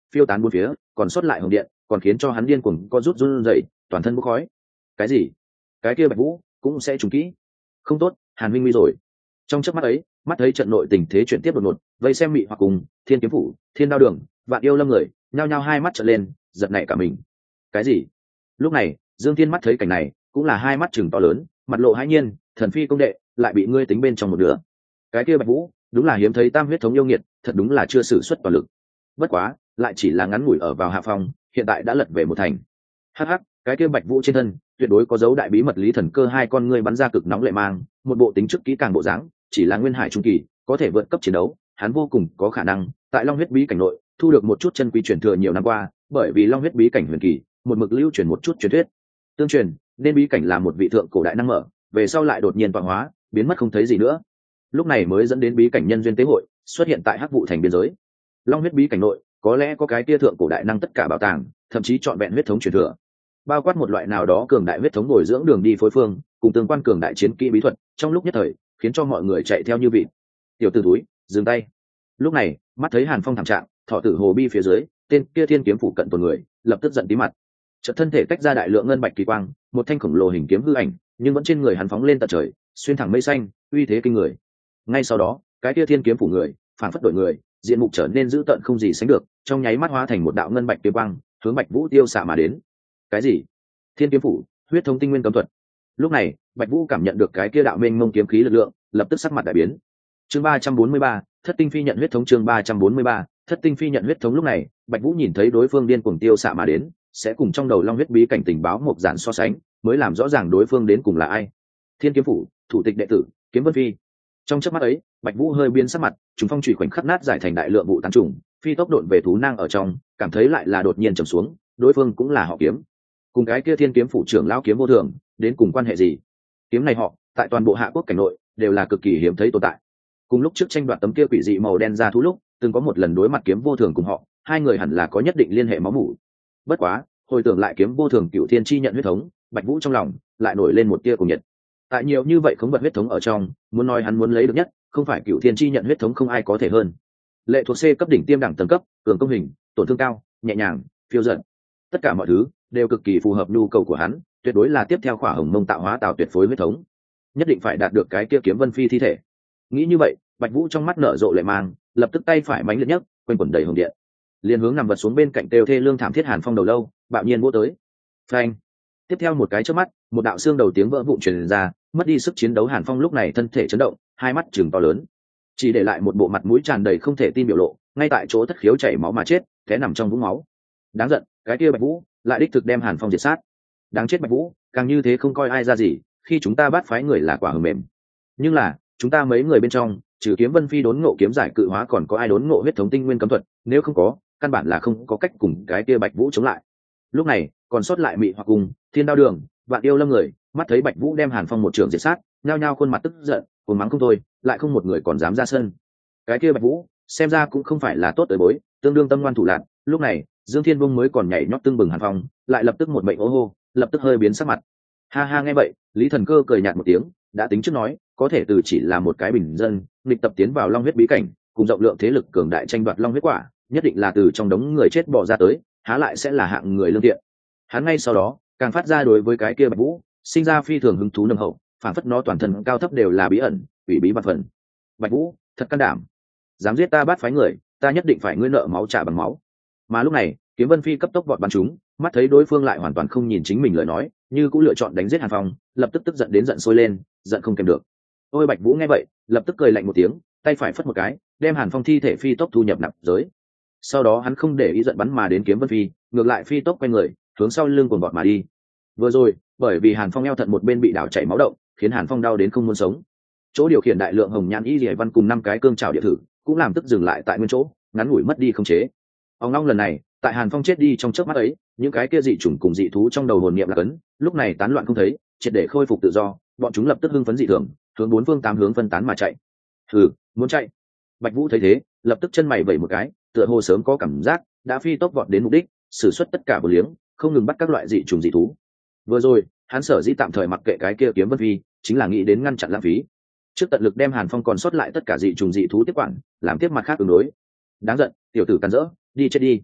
phiêu tán bốn phía, còn sót lại hồng điện còn khiến cho hắn điên cuồng co rút run rẩy, toàn thân bốc khói. Cái gì? Cái kia Bạch Vũ cũng sẽ trùng kỹ? Không tốt, Hàn Minh nguy rồi. Trong chớp mắt ấy, mắt thấy trận nội tình thế chuyển tiếp đột ngột, vây xem Mị Hoặc cùng Thiên Kiếm Phủ, Thiên Đao Đường, Vạn Yêu Lâm người nhao nhao hai mắt trợn lên, giật nảy cả mình. Cái gì? Lúc này Dương Thiên mắt thấy cảnh này cũng là hai mắt chừng to lớn, mặt lộ hãi nhiên, thần phi công đệ lại bị ngươi tính bên trong một nửa. Cái kia Bạch Vũ đúng là hiếm thấy tam huyết thống yêu nghiệt, thật đúng là chưa sử xuất toàn lực. Bất quá lại chỉ là ngắn ngủi ở vào hạ phong, hiện tại đã lật về một thành. Hắc hắc, cái kia Bạch Vũ trên thân tuyệt đối có dấu đại bí mật lý thần cơ, hai con ngươi bắn ra cực nóng lệ mang, một bộ tính trước kỹ càng bộ dáng, chỉ là nguyên hải trung kỳ có thể vượt cấp chiến đấu, hắn vô cùng có khả năng tại Long huyết bí cảnh nội thu được một chút chân quý truyền thừa nhiều năm qua, bởi vì Long huyết bí cảnh huyền kỳ một mực lưu truyền một chút truyền thuyết tương truyền, nên bí cảnh là một vị thượng cổ đại năng mở, về sau lại đột nhiên tọa hóa biến mất không thấy gì nữa, lúc này mới dẫn đến bí cảnh nhân duyên tế hội xuất hiện tại Hắc Vụ thành biên giới. Long huyết bí cảnh nội có lẽ có cái kia thượng cổ đại năng tất cả bảo tàng, thậm chí trọn vẹn huyết thống truyền thừa, bao quát một loại nào đó cường đại huyết thống bồi dưỡng đường đi phối phương cùng tương quan cường đại chiến kỹ bí thuật, trong lúc nhất thời khiến cho mọi người chạy theo như vịt. Tiểu tử túi, dừng tay. Lúc này mắt thấy Hàn Phong thảm trạng, thọ tử hồ bi phía dưới tên kia Thiên Kiếm Phủ cận tuần người lập tức giận tí mặt, chợt thân thể tách ra đại lượng ngân bạch kỳ quang, một thanh khổng lồ hình kiếm hư ảnh nhưng vẫn trên người hắn phóng lên tận trời, xuyên thẳng mây xanh, uy thế kinh người. Ngay sau đó cái kia Thiên Kiếm Phủ người phản phất đổi người, diện mục trở nên dữ tợn không gì sánh được, trong nháy mắt hóa thành một đạo ngân bạch kiếm quang hướng Bạch Vũ tiêu xạ mà đến. Cái gì? Thiên Kiếm Phủ huyết thống tinh nguyên cấm thuật. Lúc này Bạch Vũ cảm nhận được cái kia đạo mênh mông kiếm khí lực lượng, lập tức sắc mặt đại biến. Chương ba trăm bốn mươi ba, Thất tinh phi nhận huyết thống. Chương ba trăm bốn mươi ba, Thất tinh phi nhận huyết thống. Lúc này Bạch Vũ nhìn thấy đối phương điên cuồng tiêu xạ mà đến, sẽ cùng trong đầu Long huyết bí cảnh tình báo một giản so sánh, mới làm rõ ràng đối phương đến cùng là ai. Thiên Kiếm Phủ thủ tịch đệ tử Kiếm Vân Phi. Trong chớp mắt ấy Bạch Vũ hơi biến sắc mặt, chúng phong chủy khoảnh khắc nát giải thành đại lượng vụ tán trùng, phi tốc độn về thú nang ở trong, cảm thấy lại là đột nhiên trầm xuống, đối phương cũng là họ Kiếm, cùng cái kia Thiên Kiếm Phủ trưởng lão Kiếm Vô Thường đến cùng quan hệ gì? Kiếm này họ tại toàn bộ Hạ Quốc cảnh nội đều là cực kỳ hiếm thấy tồn tại, cùng lúc trước tranh đoạt tấm kia quỷ dị màu đen ra thú lúc từng có một lần đối mặt Kiếm Vô Thường cùng họ, hai người hẳn là có nhất định liên hệ máu mủ. Bất quá hồi tưởng lại Kiếm Vô Thường cựu thiên chi nhận huyết thống, Bạch Vũ trong lòng lại nổi lên một tia cùng nhiệt. Tại nhiều như vậy không bật huyết thống ở trong, muốn nói hắn muốn lấy được nhất không phải cựu thiên chi nhận huyết thống, không ai có thể hơn. Lệ thuộc C cấp đỉnh tiêm đẳng tầng cấp, cường công hình, tổn thương cao, nhẹ nhàng, phiêu dật, tất cả mọi thứ đều cực kỳ phù hợp nhu cầu của hắn, tuyệt đối là tiếp theo khỏa hồng mông tạo hóa tạo tuyệt phối huyết thống, nhất định phải đạt được cái kia Kiếm Vân Phi thi thể. Nghĩ như vậy Bạch Vũ trong mắt nở rộ lệ mang, lập tức tay phải mánh liệt nhất quanh quẩn đầy hồng điện, liền hướng nằm vật xuống bên cạnh Têu Thê Lương thảm thiết Hàn Phong đầu lâu bạo nhiên vỗ tới. Phanh! Tiếp theo một cái chớp mắt, một đạo xương đầu tiếng vỡ vụn truyền ra, mất đi sức chiến đấu Hàn Phong lúc này thân thể chấn động, hai mắt trừng to lớn, chỉ để lại một bộ mặt mũi tràn đầy không thể tin biểu lộ, ngay tại chỗ thất khiếu chảy máu mà chết, té nằm trong vũng máu. Đáng giận, cái kia Bạch Vũ lại đích thực đem Hàn Phong diệt sát. Đáng chết Bạch Vũ, càng như thế không coi ai ra gì, khi chúng ta bắt phái người là quả hờ mềm. Nhưng là chúng ta mấy người bên trong trừ Kiếm Vân Phi đốn ngộ kiếm giải cự hóa, còn có ai đốn ngộ huyết thống tinh nguyên cấm thuật? Nếu không có, căn bản là không có cách cùng cái kia Bạch Vũ chống lại. Lúc này còn sót lại Mị Hoặc cùng Thiên Đao Đường, Vạn Yêu Lâm người mắt thấy Bạch Vũ đem Hàn Phong một trường diệt sát, nhao nhao khuôn mặt tức giận, cuồng mắng không thôi, lại không một người còn dám ra sân. Cái kia Bạch Vũ xem ra cũng không phải là tốt tới bối, tương đương tâm ngoan thủ lạn. Lúc này Dương Thiên Vung mới còn nhảy nhót tưng bừng Hàn Phong, lại lập tức một mệnh ô hô, lập tức hơi biến sắc mặt. Ha ha, nghe vậy Lý Thần Cơ cười nhạt một tiếng, đã tính trước nói, có thể từ chỉ là một cái bình dân nghịch tập tiến vào Long huyết bí cảnh, cùng rộng lượng thế lực cường đại tranh đoạt Long huyết quả, nhất định là từ trong đống người chết bỏ ra tới, há lại sẽ là hạng người lương thiện. Hắn ngay sau đó càng phát ra đối với cái kia Bạch Vũ sinh ra phi thường hứng thú nồng hậu, phản phất nó toàn thân cao thấp đều là bí ẩn, ủy bí vật phần. Bạch Vũ thật can đảm, dám giết ta bát phái người, ta nhất định phải ngươi nợ máu trả bằng máu. Mà lúc này Kiếm Vân Phi cấp tốc vọt bắn chúng, mắt thấy đối phương lại hoàn toàn không nhìn chính mình lời nói, như cũng lựa chọn đánh giết Hàn Phong, lập tức tức giận đến giận sôi lên, giận không kèm được. Ôi Bạch Vũ nghe vậy lập tức cười lạnh một tiếng, tay phải phất một cái, đem Hàn Phong thi thể phi tốc thu nhập nạp giới. Sau đó hắn không để ý giận bắn mà đến Kiếm Vân Phi, ngược lại phi tốc quay người hướng sau lưng cuồng vọt mà đi. Vừa rồi bởi vì Hàn Phong eo thận một bên bị đảo chảy máu động, khiến Hàn Phong đau đến không muốn sống. Chỗ điều khiển đại lượng hồng nhãn y liễu văn cùng năm cái cương trảo địa thử cũng làm tức dừng lại tại nguyên chỗ, ngắn ngủi mất đi không chế. Ông long lần này tại Hàn Phong chết đi trong chớp mắt ấy, những cái kia dị chủng cùng dị thú trong đầu hồn niệm là cấn, lúc này tán loạn không thấy, triệt để khôi phục tự do, bọn chúng lập tức hưng phấn dị thường, hướng bốn phương tám hướng phân tán mà chạy. Hừ, muốn chạy? Bạch Vũ thấy thế, lập tức chân mày vẩy một cái, tựa hồ sớm có cảm giác, đã phi tốc vọt đến mục đích, sử xuất tất cả bờ liếng, không ngừng bắt các loại dị trùng dị thú. Vừa rồi hắn sở dĩ tạm thời mặc kệ cái kia Kiếm Vân Phi, chính là nghĩ đến ngăn chặn lãng phí, trước tận lực đem Hàn Phong còn sót lại tất cả dị trùng dị thú tiếp quản, làm tiếp mặt khác ứng đối. Đáng giận, tiểu tử càn rỡ, đi chết đi.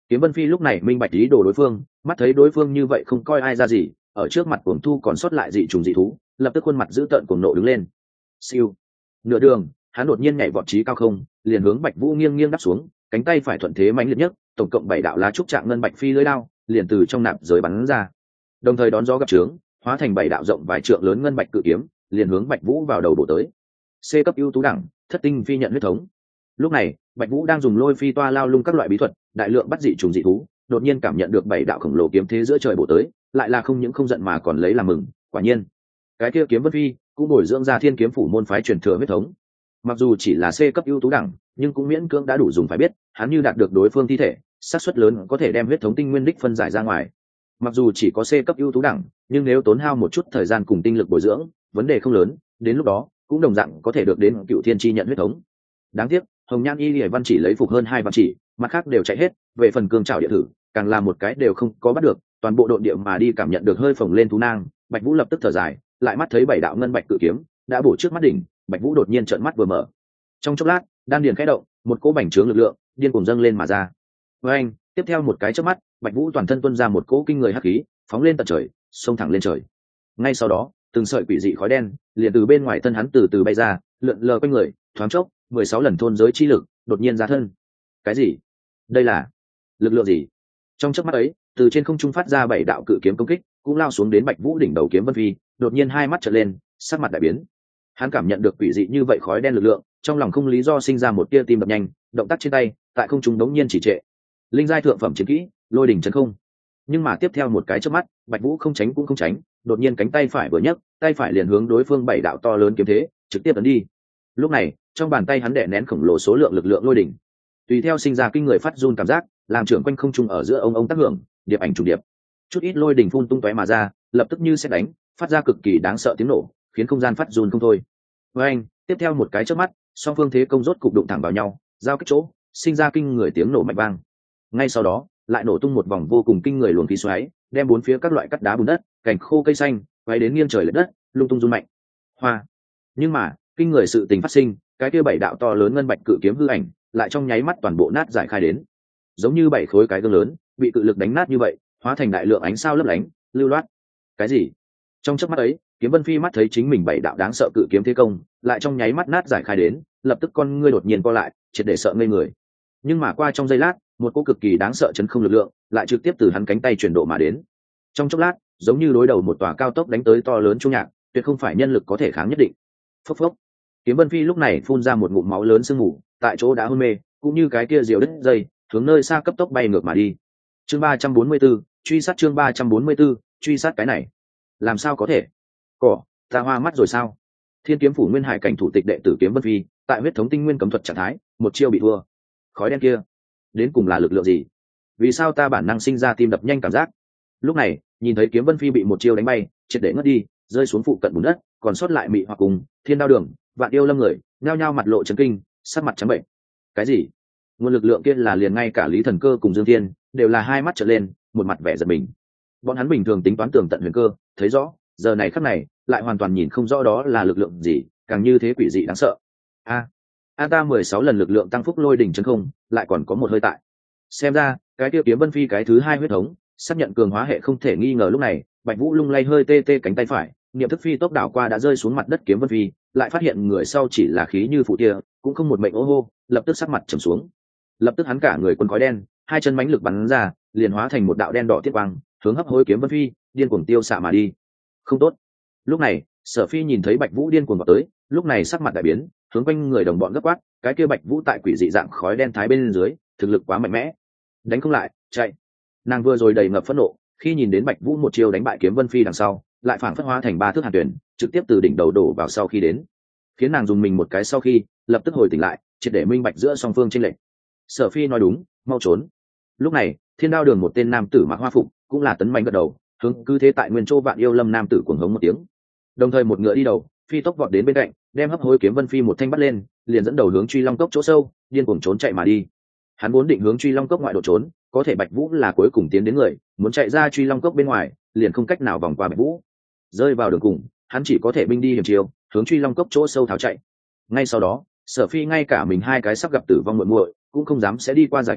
Kiếm Vân Phi lúc này minh bạch ý đồ đối phương, mắt thấy đối phương như vậy không coi ai ra gì, ở trước mặt cuồng thu còn sót lại dị trùng dị thú, lập tức khuôn mặt dữ tợn cuồng nộ đứng lên. Siêu. Nửa đường, hắn đột nhiên nhảy vọt trí cao không, liền hướng Bạch Vũ nghiêng nghiêng đáp xuống, cánh tay phải thuận thế mãnh liệt nhất, tổng cộng bảy đạo lá trúc trạng ngân bạch phi lưỡi đao, liền từ trong nạp giới bắn ra. Đồng thời đón gió gặp trướng, hóa thành bảy đạo rộng vài trượng lớn ngân bạch cự kiếm, liền hướng Bạch Vũ vào đầu bổ tới. C cấp ưu tú đẳng, thất tinh phi nhận huyết thống. Lúc này, Bạch Vũ đang dùng lôi phi toa lao lung các loại bí thuật, đại lượng bắt dị trùng dị thú, đột nhiên cảm nhận được bảy đạo khổng lồ kiếm thế giữa trời bổ tới, lại là không những không giận mà còn lấy làm mừng, quả nhiên, cái kia kiếm Vân Phi cũng bồi dưỡng ra Thiên Kiếm phủ môn phái truyền thừa huyết thống. Mặc dù chỉ là C cấp ưu tú đẳng, nhưng cũng miễn cưỡng đã đủ dùng phải biết, hắn như đạt được đối phương thi thể, xác suất lớn có thể đem huyết thống tinh nguyên đích phân giải ra ngoài. Mặc dù chỉ có C cấp ưu tú đẳng, nhưng nếu tốn hao một chút thời gian cùng tinh lực bồi dưỡng, vấn đề không lớn, đến lúc đó cũng đồng dạng có thể được đến Cựu Thiên chi nhận huyết thống. Đáng tiếc, Hồng Nhan Y Lệ Văn chỉ lấy phục hơn hai vạn chỉ, mặt khác đều chạy hết, về phần cương trảo địa thử, càng là một cái đều không có bắt được, toàn bộ đội địa mà đi cảm nhận được hơi phồng lên thú nang, Bạch Vũ lập tức thở dài, lại mắt thấy bảy đạo ngân bạch cự kiếm đã bổ trước mắt đỉnh, Bạch Vũ đột nhiên trợn mắt vừa mở. Trong chốc lát, đan điền khẽ động, một cỗ bành trướng lực lượng điên cuồng dâng lên mà ra. Với anh, tiếp theo một cái chớp mắt, Bạch Vũ toàn thân tuôn ra một cỗ kinh người hắc khí, phóng lên tận trời, xông thẳng lên trời. Ngay sau đó, từng sợi quỷ dị khói đen liền từ bên ngoài thân hắn từ từ bay ra, lượn lờ quanh người, thoáng chốc, mười sáu lần thôn giới chi lực đột nhiên ra thân. Cái gì? Đây là lực lượng gì? Trong chớp mắt ấy, từ trên không trung phát ra bảy đạo cự kiếm công kích, cũng lao xuống đến Bạch Vũ đỉnh đầu kiếm Vân Phi, đột nhiên hai mắt trợn lên, sắc mặt đại biến. Hắn cảm nhận được quỷ dị như vậy khói đen lực lượng, trong lòng không lý do sinh ra một tia tim đập nhanh, động tác trên tay, tại không trung đống nhiên chỉ trệ. Linh giai thượng phẩm chiến kỹ, lôi đỉnh chấn không. Nhưng mà tiếp theo một cái chớp mắt, Bạch Vũ không tránh cũng không tránh, đột nhiên cánh tay phải vừa nhấc, tay phải liền hướng đối phương bảy đạo to lớn kiếm thế, trực tiếp ấn đi. Lúc này, trong bàn tay hắn đè nén khổng lồ số lượng lực lượng lôi đỉnh, tùy theo sinh ra kinh người phát run cảm giác, làm trưởng quanh không trung ở giữa ông ông tác hưởng, điệp ảnh trùng điệp. Chút ít lôi đỉnh phun tung tóe mà ra, lập tức như sét đánh, phát ra cực kỳ đáng sợ tiếng nổ, khiến không gian phát run không thôi. Với anh, tiếp theo một cái chớp mắt, song phương thế công rốt cục đụng thẳng vào nhau, giao kích chỗ, sinh ra kinh người tiếng nổ mạnh vang. Ngay sau đó, lại nổ tung một vòng vô cùng kinh người luồng khí xoáy, đem bốn phía các loại cắt đá bùn đất, cành khô cây xanh, quay đến nghiêng trời lệch đất, lung tung rung mạnh. Hoa. Nhưng mà, kinh người sự tình phát sinh, cái kia bảy đạo to lớn ngân bạch cự kiếm hư ảnh, lại trong nháy mắt toàn bộ nát giải khai đến. Giống như bảy khối cái gương lớn, bị cự lực đánh nát như vậy, hóa thành đại lượng ánh sao lấp lánh, lưu loát. Cái gì? Trong chớp mắt ấy, Kiếm Vân Phi mắt thấy chính mình bảy đạo đáng sợ cự kiếm thế công, lại trong nháy mắt nát giải khai đến, lập tức con ngươi đột nhiên co lại, triệt để sợ ngây người. Nhưng mà qua trong giây lát, một cỗ cực kỳ đáng sợ chấn không lực lượng, lại trực tiếp từ hắn cánh tay chuyển độ mà đến. Trong chốc lát, giống như đối đầu một tòa cao tốc đánh tới to lớn trung nhạc, tuyệt không phải nhân lực có thể kháng nhất định. Phốc phốc. Kiếm Vân Phi lúc này phun ra một ngụm máu lớn sương mù, tại chỗ đã hôn mê, cũng như cái kia diều đứt dây, hướng nơi xa cấp tốc bay ngược mà đi. Chương ba trăm bốn mươi 44, truy sát chương ba trăm bốn mươi 44, truy sát cái này. Làm sao có thể? Cỏ, ta hoa mắt rồi sao? Thiên Kiếm phủ Nguyên Hải cảnh thủ tịch đệ tử Kiếm Vân Phi, tại huyết thống tinh nguyên cấm thuật trạng thái, một chiêu bị thua. Khói đen kia, đến cùng là lực lượng gì? Vì sao ta bản năng sinh ra tim đập nhanh cảm giác? Lúc này, nhìn thấy Kiếm Vân Phi bị một chiêu đánh bay, triệt để ngất đi, rơi xuống phụ cận bùn đất, còn sót lại mị hoặc cùng Thiên Đao Đường, Vạn Yêu Lâm người, nhao nhao mặt lộ chấn kinh, sắc mặt trắng bệnh. Cái gì? Nguồn lực lượng kia là liền ngay cả Lý Thần Cơ cùng Dương Thiên, đều là hai mắt trợn lên, một mặt vẻ giật mình. Bọn hắn bình thường tính toán tường tận huyền cơ, thấy rõ, giờ này khắc này, lại hoàn toàn nhìn không rõ đó là lực lượng gì, càng như thế quỷ dị đáng sợ. A, a ta mười sáu lần lực lượng tăng phúc lôi đỉnh chân không, lại còn có một hơi tại. Xem ra, cái tiêu Kiếm Vân Phi cái thứ hai huyết thống, xác nhận cường hóa hệ không thể nghi ngờ. Lúc này, Bạch Vũ lung lay hơi tê tê cánh tay phải, niệm thức phi tốc đảo qua đã rơi xuống mặt đất Kiếm Vân Phi, lại phát hiện người sau chỉ là khí như phụ tia, cũng không một mệnh ô hô, lập tức sắc mặt trầm xuống. Lập tức hắn cả người quân khói đen, hai chân mãnh lực bắn ra, liền hóa thành một đạo đen đỏ tiết quang, hướng hấp hối Kiếm Vân Phi, điên cuồng tiêu xạ mà đi. Không tốt. Lúc này, Sở Phi nhìn thấy Bạch Vũ điên cuồng vào tới, lúc này sắc mặt đại biến, hướng quanh người đồng bọn gấp quát, cái kia Bạch Vũ tại quỷ dị dạng khói đen thái bên dưới, thực lực quá mạnh mẽ, đánh không lại, chạy. Nàng vừa rồi đầy ngập phẫn nộ, khi nhìn đến Bạch Vũ một chiêu đánh bại Kiếm Vân Phi đằng sau, lại phảng phất hóa thành ba thước hàn tuyển, trực tiếp từ đỉnh đầu đổ vào sau khi đến, khiến nàng dùng mình một cái sau khi, lập tức hồi tỉnh lại, triệt để minh bạch giữa song phương chênh lệch. Sở Phi nói đúng, mau trốn. Lúc này, Thiên Đao Đường một tên nam tử mặc hoa phục, cũng là tấn mạnh gật đầu, hướng cứ thế tại nguyên châu Vạn Yêu Lâm nam tử cuồng hống một tiếng. Đồng thời một ngựa đi đầu, phi tốc vọt đến bên cạnh, đem hấp hối Kiếm Vân Phi một thanh bắt lên, liền dẫn đầu hướng Truy Long Cốc chỗ sâu, điên cuồng trốn chạy mà đi. Hắn vốn định hướng Truy Long Cốc ngoại độ trốn, có thể Bạch Vũ là cuối cùng tiến đến người, muốn chạy ra Truy Long Cốc bên ngoài, liền không cách nào vòng qua Bạch Vũ. Rơi vào đường cùng, hắn chỉ có thể binh đi hiểm chiều, hướng Truy Long Cốc chỗ sâu tháo chạy. Ngay sau đó, Sở Phi ngay cả mình hai cái sắp gặp tử vong muội muội, cũng không dám sẽ đi qua giải cứu,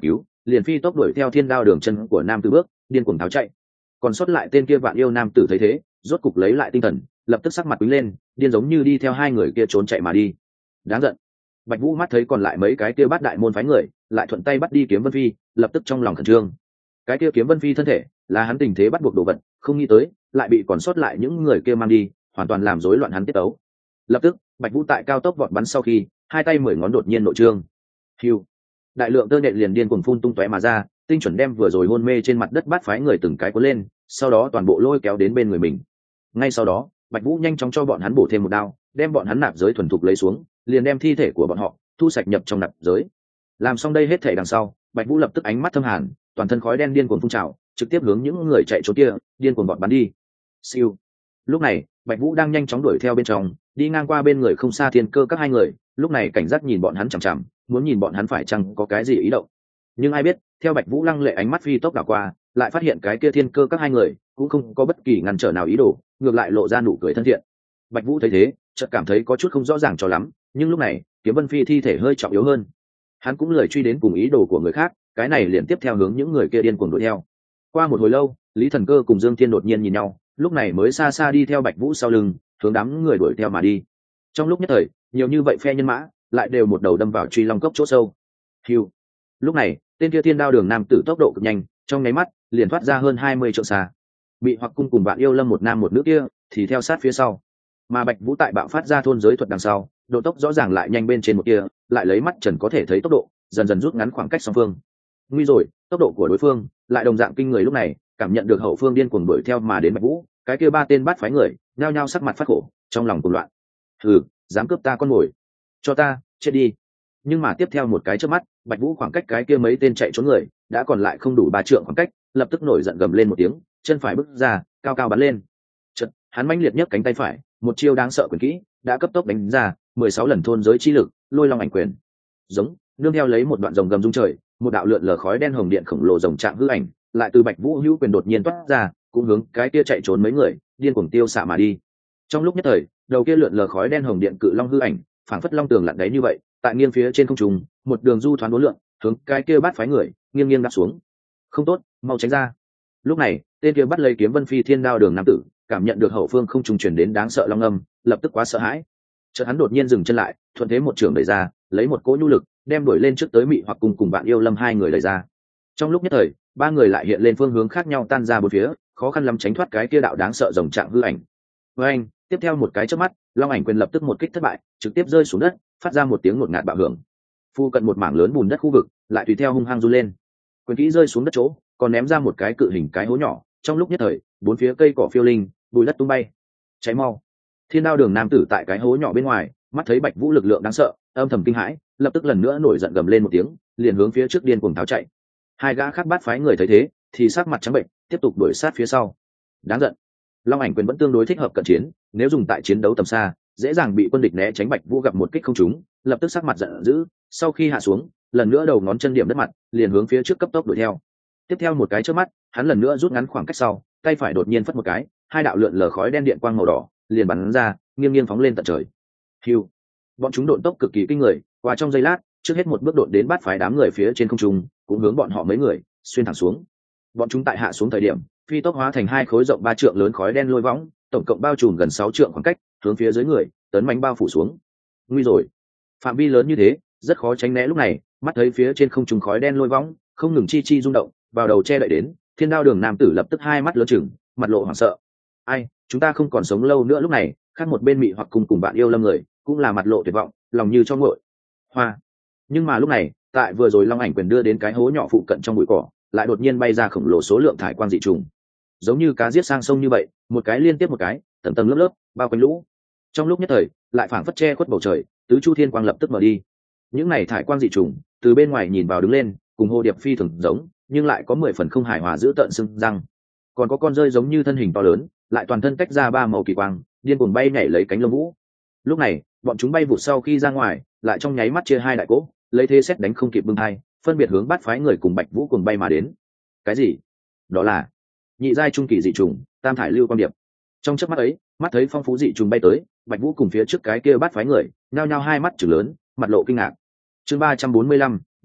liền phi tốc đuổi theo thiên đao đường chân của nam tử bước điên cuồng tháo chạy. Còn sót lại tên kia vạn yêu nam tử thấy thế rốt cục lấy lại tinh thần, lập tức sắc mặt quýnh lên, điên giống như đi theo hai người kia trốn chạy mà đi. Đáng giận. Bạch Vũ mắt thấy còn lại mấy cái kia bát đại môn phái người lại thuận tay bắt đi kiếm Vân Phi, lập tức trong lòng khẩn trương. Cái kia kiếm Vân Phi thân thể là hắn tình thế bắt buộc đồ vật, không nghĩ tới lại bị còn sót lại những người kia mang đi, hoàn toàn làm rối loạn hắn tiết tấu. Lập tức Bạch Vũ tại cao tốc vọt bắn sau khi hai tay mười ngón đột nhiên nội trương, hiu, đại lượng tơ nhện liền điên cuồng phun tung tóe mà ra, tinh chuẩn đem vừa rồi hôn mê trên mặt đất bát phái người từng cái cuốn lên, sau đó toàn bộ lôi kéo đến bên người mình. Ngay sau đó Bạch Vũ nhanh chóng cho bọn hắn bổ thêm một đao, đem bọn hắn nạp giới thuần thục lấy xuống, liền đem thi thể của bọn họ thu sạch nhập trong nạp giới. Làm xong đây hết thể đằng sau, Bạch Vũ lập tức ánh mắt thâm hàn, toàn thân khói đen điên cuồng phun trào, trực tiếp hướng những người chạy trốn kia điên cuồng bọn bắn đi. Siêu. Lúc này Bạch Vũ đang nhanh chóng đuổi theo bên trong, đi ngang qua bên người không xa thiên cơ các hai người, lúc này cảnh giác nhìn bọn hắn chằm chằm, muốn nhìn bọn hắn phải chăng có cái gì ý động. Nhưng ai biết theo Bạch Vũ lăng lệ ánh mắt phi tốc đảo qua, lại phát hiện cái kia thiên cơ các hai người cũng không có bất kỳ ngăn trở nào ý đồ, ngược lại lộ ra nụ cười thân thiện. Bạch Vũ thấy thế chợt cảm thấy có chút không rõ ràng cho lắm, nhưng lúc này kiếm Vân Phi thi thể hơi trọng yếu hơn, hắn cũng lười truy đến cùng ý đồ của người khác, cái này liền tiếp theo hướng những người kia điên cuồng đuổi theo. Qua một hồi lâu Lý Thần Cơ cùng Dương Thiên đột nhiên nhìn nhau, lúc này mới xa xa đi theo Bạch Vũ sau lưng, hướng đám người đuổi theo mà đi. Trong lúc nhất thời nhiều như vậy phe nhân mã lại đều một đầu đâm vào truy long cốc chỗ sâu. Hiu. Lúc này tên kia thiên đao đường nam tử tốc độ cực nhanh, trong nháy mắt liền thoát ra hơn hai mươi trượng xa. Bị Hoặc Cung cùng Vạn Yêu Lâm một nam một nữ kia thì theo sát phía sau, mà Bạch Vũ tại bạo phát ra thôn giới thuật đằng sau, độ tốc rõ ràng lại nhanh bên trên một kia, lại lấy mắt trần có thể thấy tốc độ dần dần rút ngắn khoảng cách song phương. Nguy rồi, tốc độ của đối phương lại đồng dạng kinh người. Lúc này cảm nhận được hậu phương điên cuồng đuổi theo mà đến Bạch Vũ, cái kia ba tên bát phái người nhao nhao sắc mặt phát khổ, trong lòng cuồng loạn. Hừ, dám cướp ta con mồi, cho ta chết đi. Nhưng mà tiếp theo một cái chớp mắt, Bạch Vũ khoảng cách cái kia mấy tên chạy trốn người đã còn lại không đủ ba trượng khoảng cách, lập tức nổi giận gầm lên một tiếng, chân phải bước ra, cao cao bắn lên. Chợt, hắn mãnh liệt nhấc cánh tay phải, một chiêu đáng sợ quyền kỹ đã cấp tốc đánh ra, mười sáu lần thôn giới chi lực, Lôi Long ảnh quyền. Giống, nương theo lấy một đoạn rồng gầm rung trời, một đạo lượn lờ khói đen hồng điện khổng lồ rồng trạng hư ảnh, lại từ Bạch Vũ hữu quyền đột nhiên toát ra, cũng hướng cái kia chạy trốn mấy người, điên cuồng tiêu xạ mà đi. Trong lúc nhất thời, đầu kia lượn lờ khói đen hồng điện cự long hư ảnh, phảng phất long tường lặn đáy như vậy, tại nghiêng phía trên không trung, một đường du thoáng uốn lượn, hướng cái kia bắt phái người, nghiêng nghiêng đáp xuống. Không tốt, mau tránh ra. Lúc này, tên kia bắt lấy kiếm Vân Phi thiên đao đường nam tử, cảm nhận được hậu phương không trung truyền đến đáng sợ long âm, lập tức quá sợ hãi. Chợt hắn đột nhiên dừng chân lại, thuận thế một trường đẩy ra, lấy một cỗ nhu lực, đem đuổi lên trước tới Mị Hoặc Cung cùng Vạn Yêu Lâm hai người đẩy ra. Trong lúc nhất thời, ba người lại hiện lên phương hướng khác nhau tan ra bốn phía, khó khăn lắm tránh thoát cái kia đạo đáng sợ rồng trạng hư ảnh. Với anh, tiếp theo một cái chớp mắt, long ảnh quyền lập tức một kích thất bại, trực tiếp rơi xuống đất, phát ra một tiếng ngột ngạt bạo hưởng. Phu cận một mảng lớn bùn đất khu vực, lại tùy theo hung hăng run lên. Quyền kỹ rơi xuống đất chỗ, còn ném ra một cái cự hình cái hố nhỏ, trong lúc nhất thời, bốn phía cây cỏ phiêu linh, bùi đất tung bay. Cháy mau. Thiên đao đường nam tử tại cái hố nhỏ bên ngoài, mắt thấy Bạch Vũ lực lượng đáng sợ, âm thầm kinh hãi, lập tức lần nữa nổi giận gầm lên một tiếng, liền hướng phía trước điên cuồng tháo chạy. Hai gã khác bát phái người thấy thế, thì sắc mặt trắng bệnh, tiếp tục đuổi sát phía sau. Đáng giận. Long ảnh quyền vẫn tương đối thích hợp cận chiến, nếu dùng tại chiến đấu tầm xa, dễ dàng bị quân địch né tránh. Bạch Vũ gặp một kích không trúng, lập tức sắc mặt giận dữ, sau khi hạ xuống, lần nữa đầu ngón chân điểm đất mặt, liền hướng phía trước cấp tốc đuổi theo. Tiếp theo một cái chớp mắt, hắn lần nữa rút ngắn khoảng cách sau, tay phải đột nhiên phất một cái, hai đạo lượn lờ khói đen điện quang màu đỏ liền bắn ra, nghiêng nghiêng phóng lên tận trời. Hưu. Bọn chúng độn tốc cực kỳ kinh người, qua trong giây lát, trước hết một bước độn đến bát phái đám người phía trên không trung, cũng hướng bọn họ mấy người xuyên thẳng xuống. Bọn chúng tại hạ xuống thời điểm, phi tốc hóa thành hai khối rộng ba trượng lớn khói đen lôi võng, tổng cộng bao trùm gần sáu trượng khoảng cách, hướng phía dưới người tấn mãnh bao phủ xuống. Nguy rồi, phạm vi lớn như thế, rất khó tránh né. Lúc này, mắt thấy phía trên không trung khói đen lôi võng không ngừng chi chi rung động, vào đầu che đậy đến, thiên đao đường nam tử lập tức hai mắt lớn chừng, mặt lộ hoảng sợ. Ai, chúng ta không còn sống lâu nữa. Lúc này, khác một bên Mị Hoặc Cung cùng Vạn Yêu Lâm người cũng là mặt lộ tuyệt vọng, lòng như cho nguội. Hoa. Nhưng mà lúc này, tại vừa rồi long ảnh quyền đưa đến cái hố nhỏ phụ cận trong bụi cỏ, lại đột nhiên bay ra khổng lồ số lượng thải quang dị trùng, giống như cá giết sang sông như vậy, một cái liên tiếp một cái, tầng tầng lớp lớp bao quanh lũ. Trong lúc nhất thời, lại phảng phất che khuất bầu trời, tứ chu thiên quang lập tức mở đi. Những này thải quang dị trùng từ bên ngoài nhìn vào đứng lên, cùng hồ điệp phi thường giống, nhưng lại có mười phần không hài hòa, giữ tợn sưng răng. Còn có con rơi giống như thân hình to lớn, lại toàn thân tách ra ba màu kỳ quang, điên cuồng bay nhảy lấy cánh lông vũ. Lúc này, bọn chúng bay vụt sau khi ra ngoài, lại trong nháy mắt chia hai đại cỗ, lấy thế xét đánh không kịp bưng hai, phân biệt hướng bát phái người cùng Bạch Vũ cùng bay mà đến. Cái gì? Đó là nhị giai trung kỳ dị trùng, tam thải lưu quang điệp. Trong chớp mắt ấy, mắt thấy phong phú dị trùng bay tới, Bạch Vũ cùng phía trước cái kia bát phái người nhao nhao hai mắt trừng lớn, mặt lộ kinh ngạc. Chương ba trăm bốn mươi lăm,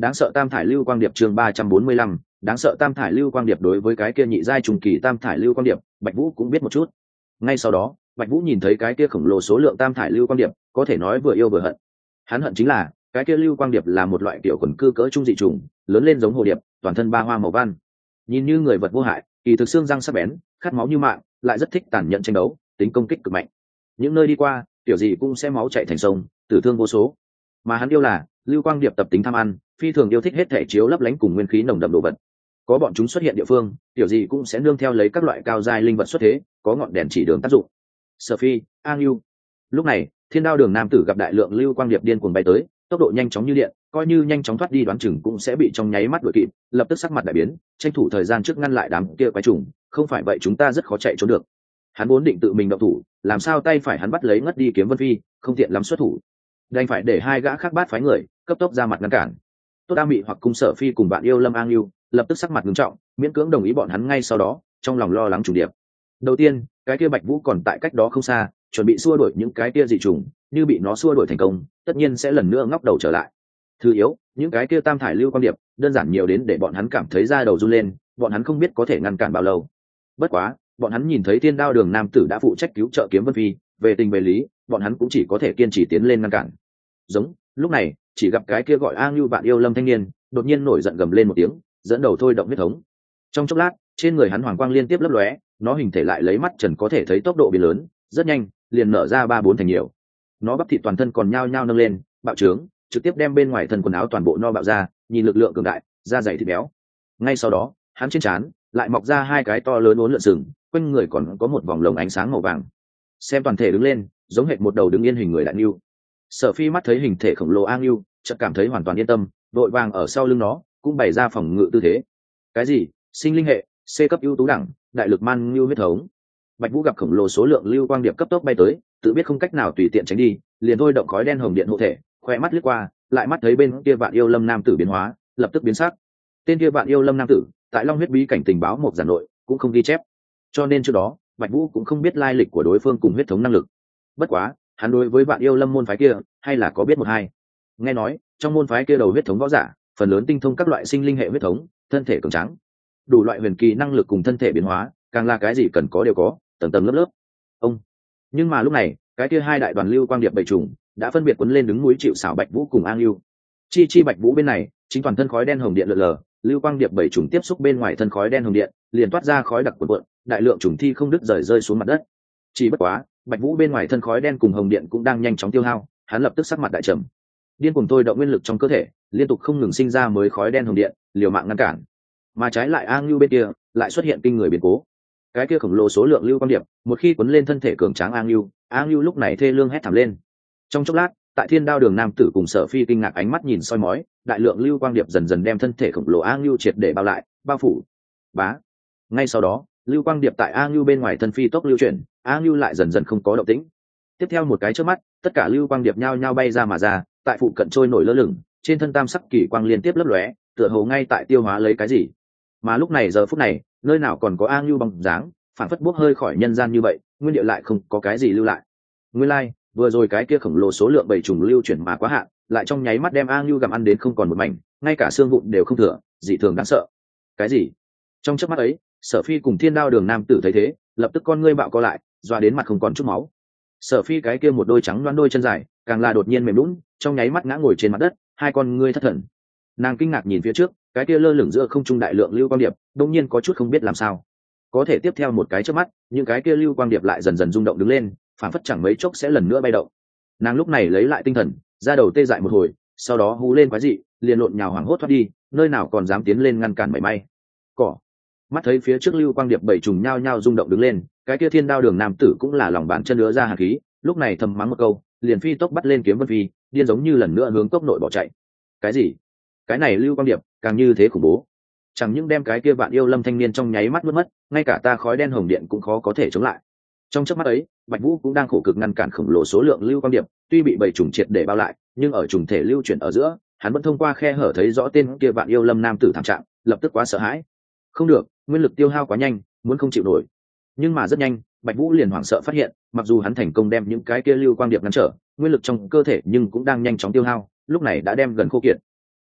đáng sợ tam thải lưu quang điệp chương ba trăm bốn mươi lăm, đáng sợ tam thải lưu quang điệp. Đối với cái kia nhị giai trùng kỳ tam thải lưu quang điệp, Bạch Vũ cũng biết một chút. Ngay sau đó, Bạch Vũ nhìn thấy cái kia khổng lồ số lượng tam thải lưu quang điệp, có thể nói vừa yêu vừa hận. Hắn hận chính là cái kia lưu quang điệp là một loại kiểu quần cư cỡ trung dị trùng, lớn lên giống hồ điệp, toàn thân ba hoa màu văn, nhìn như người vật vô hại, kỳ thực xương răng sắc bén, khát máu như mạng, lại rất thích tàn nhẫn tranh đấu, tính công kích cực mạnh. Những nơi đi qua, kiểu gì cũng sẽ máu chảy thành sông, tử thương vô số. Mà hắn yêu là lưu quang điệp tập tính tham ăn, phi thường yêu thích hết thể chiếu lấp lánh cùng nguyên khí nồng đậm đồ vật. Có bọn chúng xuất hiện địa phương, kiểu gì cũng sẽ nương theo lấy các loại cao giai linh vật xuất thế, có ngọn đèn chỉ đường tác dụng. Sở Phi, A Ngưu. Lúc này, Thiên Đao Đường nam tử gặp đại lượng lưu quang điệp điên cuồng bay tới, tốc độ nhanh chóng như điện, coi như nhanh chóng thoát đi đoán chừng cũng sẽ bị trong nháy mắt đuổi kịp, lập tức sắc mặt đại biến, tranh thủ thời gian trước ngăn lại đám kia quái trùng, không phải vậy chúng ta rất khó chạy trốn được. Hắn vốn định tự mình động thủ, làm sao tay phải hắn bắt lấy ngất đi Kiếm Vân Phi, không tiện lắm xuất thủ, đành phải để hai gã khác bát phái người cấp tốc ra mặt ngăn cản. Tốt A Mị hoặc cung Sở Phi cùng bạn yêu Lâm An Lưu lập tức sắc mặt nghiêm trọng, miễn cưỡng đồng ý bọn hắn ngay sau đó, trong lòng lo lắng trùng điệp. Đầu tiên, cái kia Bạch Vũ còn tại cách đó không xa, chuẩn bị xua đuổi những cái kia dị trùng, như bị nó xua đuổi thành công, tất nhiên sẽ lần nữa ngóc đầu trở lại. Thứ yếu, những cái kia tam thải lưu quang điệp, đơn giản nhiều đến để bọn hắn cảm thấy da đầu run lên, bọn hắn không biết có thể ngăn cản bao lâu. Bất quá, bọn hắn nhìn thấy Thiên Đao Đường nam tử đã phụ trách cứu trợ Kiếm Vân Phi, về tình về lý, bọn hắn cũng chỉ có thể kiên trì tiến lên ngăn cản. Giống, lúc này, chỉ gặp cái kia gọi A Ngưu bạn yêu Lâm thanh niên, đột nhiên nổi giận gầm lên một tiếng, dẫn đầu thôi động huyết thống. Trong chốc lát, trên người hắn hoàng quang liên tiếp lấp lóe, nó hình thể lại lấy mắt trần có thể thấy tốc độ biến lớn, rất nhanh, liền nở ra ba bốn thành nhiều. Nó bắp thịt toàn thân còn nhao nhao nâng lên, bạo trướng, trực tiếp đem bên ngoài thân quần áo toàn bộ no bạo ra, nhìn lực lượng cường đại, da dày thịt béo. Ngay sau đó, hắn trên trán lại mọc ra hai cái to lớn uốn lượn sừng, quanh người còn có một vòng lồng ánh sáng màu vàng. Xem toàn thể đứng lên, giống hệt một đầu đứng yên hình người đại nưu. Sở Phi mắt thấy hình thể khổng lồ A Ngưu, chợt cảm thấy hoàn toàn yên tâm, đội vàng ở sau lưng nó, cũng bày ra phòng ngự tư thế. Cái gì? Sinh linh hệ, C cấp ưu tú đẳng, đại lực man ngưu huyết thống. Bạch Vũ gặp khổng lồ số lượng lưu quang điệp cấp tốc bay tới, tự biết không cách nào tùy tiện tránh đi, liền thôi động khói đen hồng điện hộ thể, khoe mắt lướt qua, lại mắt thấy bên kia Vạn Yêu Lâm nam tử biến hóa, lập tức biến sắc. Tên kia Vạn Yêu Lâm nam tử, tại Long huyết bí cảnh tình báo một giản nội, cũng không ghi chép. Cho nên trước đó, Bạch Vũ cũng không biết lai lịch của đối phương cùng huyết thống năng lực. Bất quá, hắn đối với Vạn Yêu Lâm môn phái kia, hay là có biết một hai. Nghe nói, trong môn phái kia đầu huyết thống võ giả, phần lớn tinh thông các loại sinh linh hệ huyết thống, thân thể cường tráng, đủ loại huyền kỳ năng lực cùng thân thể biến hóa, càng là cái gì cần có đều có, tầng tầng lớp lớp. Ông. Nhưng mà lúc này, cái kia hai đại đoàn lưu quang điệp bảy trùng đã phân biệt quấn lên đứng núi chịu xảo Bạch Vũ cùng An Lưu. Chi chi Bạch Vũ bên này, chính toàn thân khói đen hồng điện lượn lờ, lưu quang điệp bảy trùng tiếp xúc bên ngoài thân khói đen hồng điện, liền toát ra khói đặc cuộn cuộn, đại lượng trùng thi không đứt rời rơi xuống mặt đất. Chỉ bất quá, Bạch Vũ bên ngoài thân khói đen cùng hồng điện cũng đang nhanh chóng tiêu hao, hắn lập tức sắc mặt đại trầm. Điên cuồng thôi động nguyên lực trong cơ thể, liên tục không ngừng sinh ra mới khói đen hồng điện, liều mạng ngăn cản. Mà trái lại An Lưu bên kia, lại xuất hiện kinh người biến cố. Cái kia khổng lồ số lượng lưu quang điệp, một khi quấn lên thân thể cường tráng An Lưu, An Lưu lúc này thê lương hét thảm lên. Trong chốc lát, tại Thiên Đao Đường nam tử cùng Sở Phi kinh ngạc ánh mắt nhìn soi mói, đại lượng lưu quang điệp dần dần đem thân thể khổng lồ An Lưu triệt để bao lại, bao phủ. Bá. Ngay sau đó, lưu quang điệp tại An Lưu bên ngoài thân phi tốc lưu chuyển, An Lưu lại dần dần không có động tĩnh. Tiếp theo một cái chớp mắt, tất cả lưu quang điệp nhao nhao bay ra mà ra, tại phụ cận trôi nổi lơ lửng, trên thân tam sắc kỳ quang liên tiếp lấp lóe, tựa hồ ngay tại tiêu hóa lấy cái gì. Mà lúc này giờ phút này, nơi nào còn có An Lưu bóng dáng, phản phất bốc hơi khỏi nhân gian như vậy, nguyên địa lại không có cái gì lưu lại. Nguyên lai, like, vừa rồi cái kia khổng lồ số lượng bảy trùng lưu chuyển mà quá hạn, lại trong nháy mắt đem An Lưu gặm ăn đến không còn một mảnh, ngay cả xương vụn đều không thừa, dị thường đáng sợ. Cái gì? Trong chớp mắt ấy, Sở Phi cùng Thiên Đao Đường nam tử thấy thế, lập tức con ngươi bạo co lại, doa đến mặt không còn chút máu. Sở Phi cái kia một đôi trắng loáng đôi chân dài, càng là đột nhiên mềm nhũn, trong nháy mắt ngã ngồi trên mặt đất, hai con ngươi thất thần. Nàng kinh ngạc nhìn phía trước, cái kia lơ lửng giữa không trung đại lượng lưu quang điệp, đột nhiên có chút không biết làm sao. Có thể tiếp theo một cái chớp mắt, những cái kia lưu quang điệp lại dần dần rung động đứng lên, phản phất chẳng mấy chốc sẽ lần nữa bay động. Nàng lúc này lấy lại tinh thần, ra đầu tê dại một hồi, sau đó hú lên quái dị, liền lộn nhào hoảng hốt thoát đi, nơi nào còn dám tiến lên ngăn cản mảy may. Cỏ. Mắt thấy phía trước lưu quang điệp bảy trùng nhao nhao rung động đứng lên, cái kia Thiên Đao Đường nam tử cũng là lòng bàn chân đứa ra hàn khí, lúc này thầm mắng một câu, liền phi tốc bắt lên Kiếm Vân Phi, điên giống như lần nữa hướng cốc nội bỏ chạy. Cái gì? Cái này lưu quang điệp càng như thế khủng bố, chẳng những đem cái kia Vạn Yêu Lâm thanh niên trong nháy mắt mất mất, ngay cả ta khói đen hồng điện cũng khó có thể chống lại. Trong chớp mắt ấy, Bạch Vũ cũng đang khổ cực ngăn cản khổng lồ số lượng lưu quang điệp, tuy bị bảy trùng triệt để bao lại, nhưng ở trùng thể lưu chuyển ở giữa, hắn vẫn thông qua khe hở thấy rõ tên kia Vạn Yêu Lâm nam tử thảm trạng, lập tức quá sợ hãi. Không được, nguyên lực tiêu hao quá nhanh, muốn không chịu nổi. Nhưng mà rất nhanh, Bạch Vũ liền hoảng sợ phát hiện, mặc dù hắn thành công đem những cái kia lưu quang điệp ngăn trở, nguyên lực trong cơ thể nhưng cũng đang nhanh chóng tiêu hao, lúc này đã đem gần khô kiệt.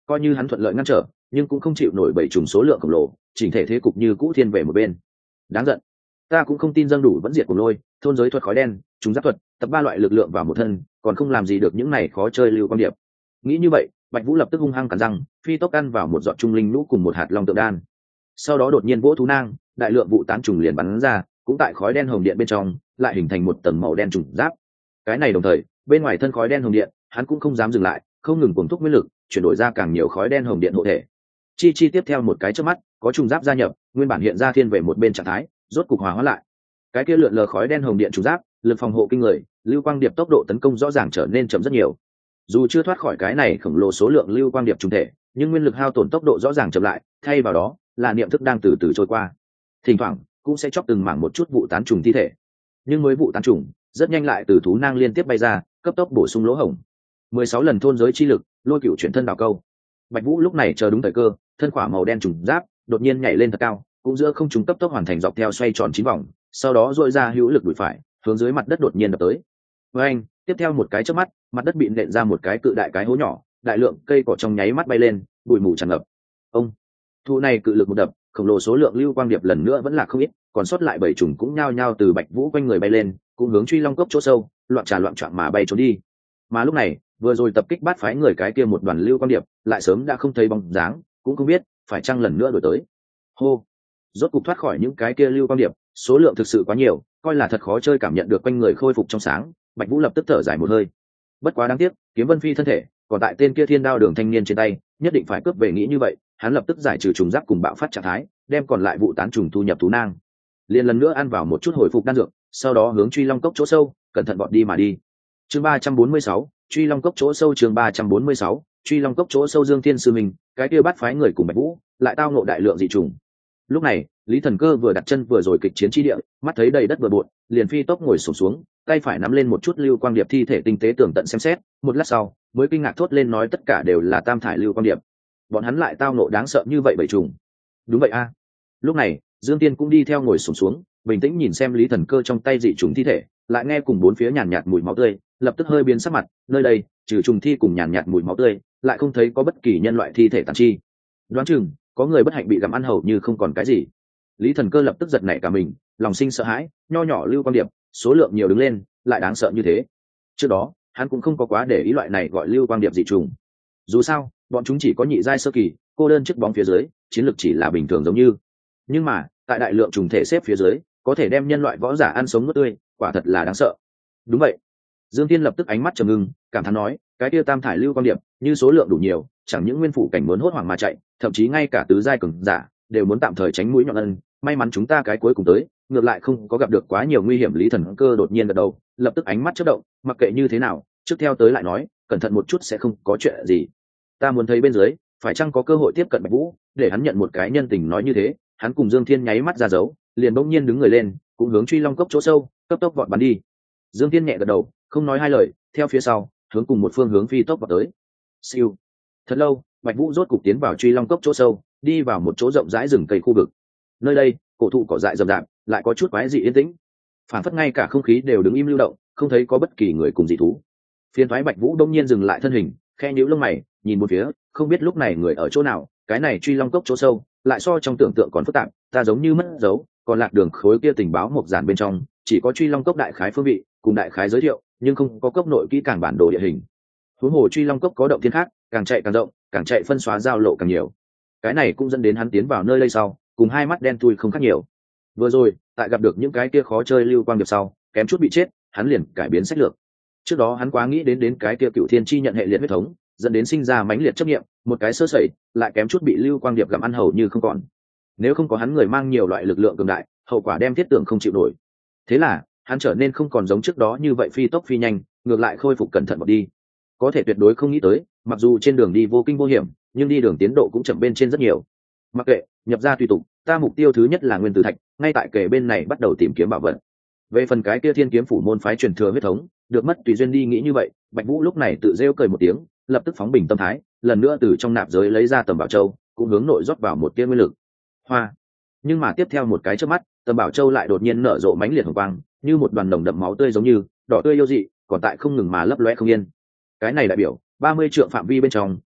coi như hắn thuận lợi ngăn trở nhưng cũng không chịu nổi bảy trùng số lượng khổng lồ, chỉnh thể thế cục như cũ thiên về một bên. Đáng giận, ta cũng không tin dâng đủ vẫn diệt cùng lôi thôn giới thuật khói đen chúng giáp thuật tập ba loại lực lượng vào một thân còn không làm gì được những này khó chơi lưu quan điệp. Nghĩ như vậy, Bạch Vũ lập tức hung hăng cắn răng, phi tốc ăn vào một giọt trung linh lũ cùng một hạt long tượng đan. Sau đó đột nhiên vỗ thú nang, đại lượng vụ tán trùng liền bắn ra, cũng tại khói đen hồng điện bên trong lại hình thành một tầng màu đen trùng giáp. Cái này đồng thời, bên ngoài thân khói đen hồng điện, hắn cũng không dám dừng lại, không ngừng cuồng thúc nguyên lực, chuyển đổi ra càng nhiều khói đen hồng điện hộ thể. Chi chi tiếp theo một cái chớp mắt, có trùng giáp gia nhập, nguyên bản hiện ra thiên về một bên trạng thái, rốt cục hòa hóa lại. Cái kia lượn lờ khói đen hồng điện trùng giáp, lực phòng hộ kinh người, lưu quang điệp tốc độ tấn công rõ ràng trở nên chậm rất nhiều. Dù chưa thoát khỏi cái này khổng lồ số lượng lưu quang điệp trùng thể, nhưng nguyên lực hao tổn tốc độ rõ ràng chậm lại, thay vào đó là niệm thức đang từ từ trôi qua. Thỉnh thoảng cũng sẽ chọc từng mảng một chút vụ tán trùng thi thể, nhưng mới vụ tán trùng rất nhanh lại từ thú nang liên tiếp bay ra, cấp tốc bổ sung lỗ hổng. mười sáu lần thôn giới chi lực, lôi cựu chuyển thân đào câu. Bạch Vũ lúc này chờ đúng thời cơ, thân khỏa màu đen trùng giáp đột nhiên nhảy lên thật cao, cũng giữa không trung cấp tốc hoàn thành dọc theo xoay tròn chín vòng, sau đó duỗi ra hữu lực đuổi phải, hướng dưới mặt đất đột nhiên đập tới. Với anh, tiếp theo một cái chớp mắt, mặt đất bị nện ra một cái cự đại cái hố nhỏ, đại lượng cây cỏ trong nháy mắt bay lên, bụi mù tràn ngập. Ông, thu này cự lực một đập, khổng lồ số lượng lưu quang điệp lần nữa vẫn là không ít, còn sót lại bảy trùng cũng nhao nhao từ Bạch Vũ quanh người bay lên, cũng hướng Truy Long cốc chỗ sâu, loạn trà loạn choạng mà bay trốn đi. Mà lúc này, vừa rồi tập kích bắt phái người cái kia một đoàn lưu quang điệp, lại sớm đã không thấy bóng dáng, cũng không biết phải chăng lần nữa đổi tới. Hô, rốt cục thoát khỏi những cái kia lưu quang điệp, số lượng thực sự quá nhiều, coi là thật khó chơi, cảm nhận được quanh người khôi phục trong sáng, Bạch Vũ lập tức thở dài một hơi. Bất quá đáng tiếc, Kiếm Vân Phi thân thể còn tại tên kia Thiên Đao Đường thanh niên trên tay, nhất định phải cướp về, nghĩ như vậy, hắn lập tức giải trừ trùng giáp cùng bạo phát trạng thái, đem còn lại vụ tán trùng thu nhập thú nang, liền lần nữa ăn vào một chút hồi phục đan dược, sau đó hướng Truy Long cốc chỗ sâu cẩn thận vọt đi mà đi. Chương ba trăm bốn mươi sáu, Truy Long cốc chỗ sâu. Chương ba trăm bốn mươi sáu, Truy Long cốc chỗ sâu. Dương Thiên sư mình, cái kia bắt phái người cùng Bạch Vũ lại tao ngộ đại lượng dị trùng. Lúc này, Lý Thần Cơ vừa đặt chân vừa rồi kịch chiến chi địa, mắt thấy đầy đất bừa bộn, liền phi tốc ngồi xổm xuống, tay phải nắm lên một chút lưu quang điệp thi thể tinh tế tường tận xem xét, một lát sau, mới kinh ngạc thốt lên nói tất cả đều là tam thải lưu quang điệp. Bọn hắn lại tao ngộ đáng sợ như vậy bảy trùng. Đúng vậy a. Lúc này, Dương Tiên cũng đi theo ngồi xổm xuống, bình tĩnh nhìn xem Lý Thần Cơ trong tay dị trùng thi thể, lại nghe cùng bốn phía nhàn nhạt mùi máu tươi, lập tức hơi biến sắc mặt, nơi đây, trừ trùng thi cùng nhàn nhạt mùi máu tươi, lại không thấy có bất kỳ nhân loại thi thể tàn chi. Đoán chừng có người bất hạnh bị gặm ăn hầu như không còn cái gì. Lý Thần Cơ lập tức giật nảy cả mình, lòng sinh sợ hãi, nho nhỏ lưu quang điệp, số lượng nhiều đứng lên, lại đáng sợ như thế. Trước đó, hắn cũng không có quá để ý loại này gọi lưu quang điệp dị trùng. Dù sao, bọn chúng chỉ có nhị giai sơ kỳ, cô đơn trước bóng phía dưới, chiến lược chỉ là bình thường giống như. Nhưng mà, tại đại lượng trùng thể xếp phía dưới, có thể đem nhân loại võ giả ăn sống nuốt tươi, quả thật là đáng sợ. Đúng vậy. Dương Tiên lập tức ánh mắt trầm ngưng, cảm thán nói, cái kia tam thải lưu quang điệp, như số lượng đủ nhiều, chẳng những nguyên phủ cảnh muốn hốt hoảng mà chạy, thậm chí ngay cả tứ giai cường giả đều muốn tạm thời tránh mũi nhọn ân, may mắn chúng ta cái cuối cùng tới, ngược lại không có gặp được quá nhiều nguy hiểm. Lý Thần Cơ đột nhiên gật đầu, lập tức ánh mắt chớp động, mặc kệ như thế nào, trước theo tới lại nói, cẩn thận một chút sẽ không có chuyện gì. Ta muốn thấy bên dưới, phải chăng có cơ hội tiếp cận Bạch Vũ, để hắn nhận một cái nhân tình. Nói như thế, hắn cùng Dương Thiên nháy mắt ra dấu, liền bỗng nhiên đứng người lên, cũng hướng Truy Long cốc chỗ sâu, cấp tốc vọt bắn đi. Dương Thiên nhẹ gật đầu, không nói hai lời, theo phía sau, hướng cùng một phương hướng phi tốc vọt tới. Siêu. Thật lâu, Bạch Vũ rốt cục tiến vào Truy Long cốc chỗ sâu, đi vào một chỗ rộng rãi rừng cây khu vực. Nơi đây, cổ thụ cỏ dại rậm rạp, lại có chút quái dị yên tĩnh, phản phất ngay cả không khí đều đứng im lưu động, không thấy có bất kỳ người cùng dị thú. Phiên thoái Bạch Vũ đông nhiên dừng lại thân hình, khe nhíu lông mày, nhìn một phía, không biết lúc này người ở chỗ nào. Cái này Truy Long cốc chỗ sâu, lại so trong tưởng tượng còn phức tạp, ta giống như mất dấu, còn lạc đường khối kia tình báo một giản bên trong, chỉ có Truy Long cốc đại khái phương vị, cùng đại khái giới thiệu, nhưng không có cốc nội kỹ càng bản đồ địa hình. Huống hồ Truy Long cốc có động thiên khác, càng chạy càng rộng, càng chạy phân xóa giao lộ càng nhiều. Cái này cũng dẫn đến hắn tiến vào nơi đây sau, cùng hai mắt đen thui không khác nhiều. Vừa rồi, tại gặp được những cái kia khó chơi lưu quang điệp sau, kém chút bị chết, hắn liền cải biến sách lược. Trước đó hắn quá nghĩ đến đến cái kia Cửu Thiên chi nhận hệ liệt huyết thống, dẫn đến sinh ra mãnh liệt chấp niệm, một cái sơ sẩy, lại kém chút bị lưu quang điệp gặm ăn hầu như không còn. Nếu không có hắn người mang nhiều loại lực lượng cường đại, hậu quả đem thiết tưởng không chịu nổi. Thế là, hắn trở nên không còn giống trước đó như vậy phi tốc phi nhanh, ngược lại khôi phục cẩn thận một đi. Có thể tuyệt đối không nghĩ tới, mặc dù trên đường đi vô kinh vô hiểm, nhưng đi đường tiến độ cũng chậm bên trên rất nhiều. Mặc kệ, nhập ra tùy tục, ta mục tiêu thứ nhất là nguyên tử thạch, ngay tại kề bên này bắt đầu tìm kiếm bảo vật. Về phần cái kia Thiên Kiếm phủ môn phái truyền thừa huyết thống, được mất tùy duyên đi. Nghĩ như vậy, Bạch Vũ lúc này tự rêu cười một tiếng, lập tức phóng bình tâm thái, lần nữa từ trong nạp giới lấy ra tầm bảo châu, cũng hướng nội rót vào một tia nguyên lực. Hoa. Nhưng mà tiếp theo một cái chớp mắt, tầm bảo châu lại đột nhiên nở rộ mãnh liệt hồng quang, như một đoàn nồng đậm máu tươi giống như đỏ tươi yêu dị, còn tại không ngừng mà lấp lóe không yên. Cái này đại biểu ba mươi trượng phạm vi bên trong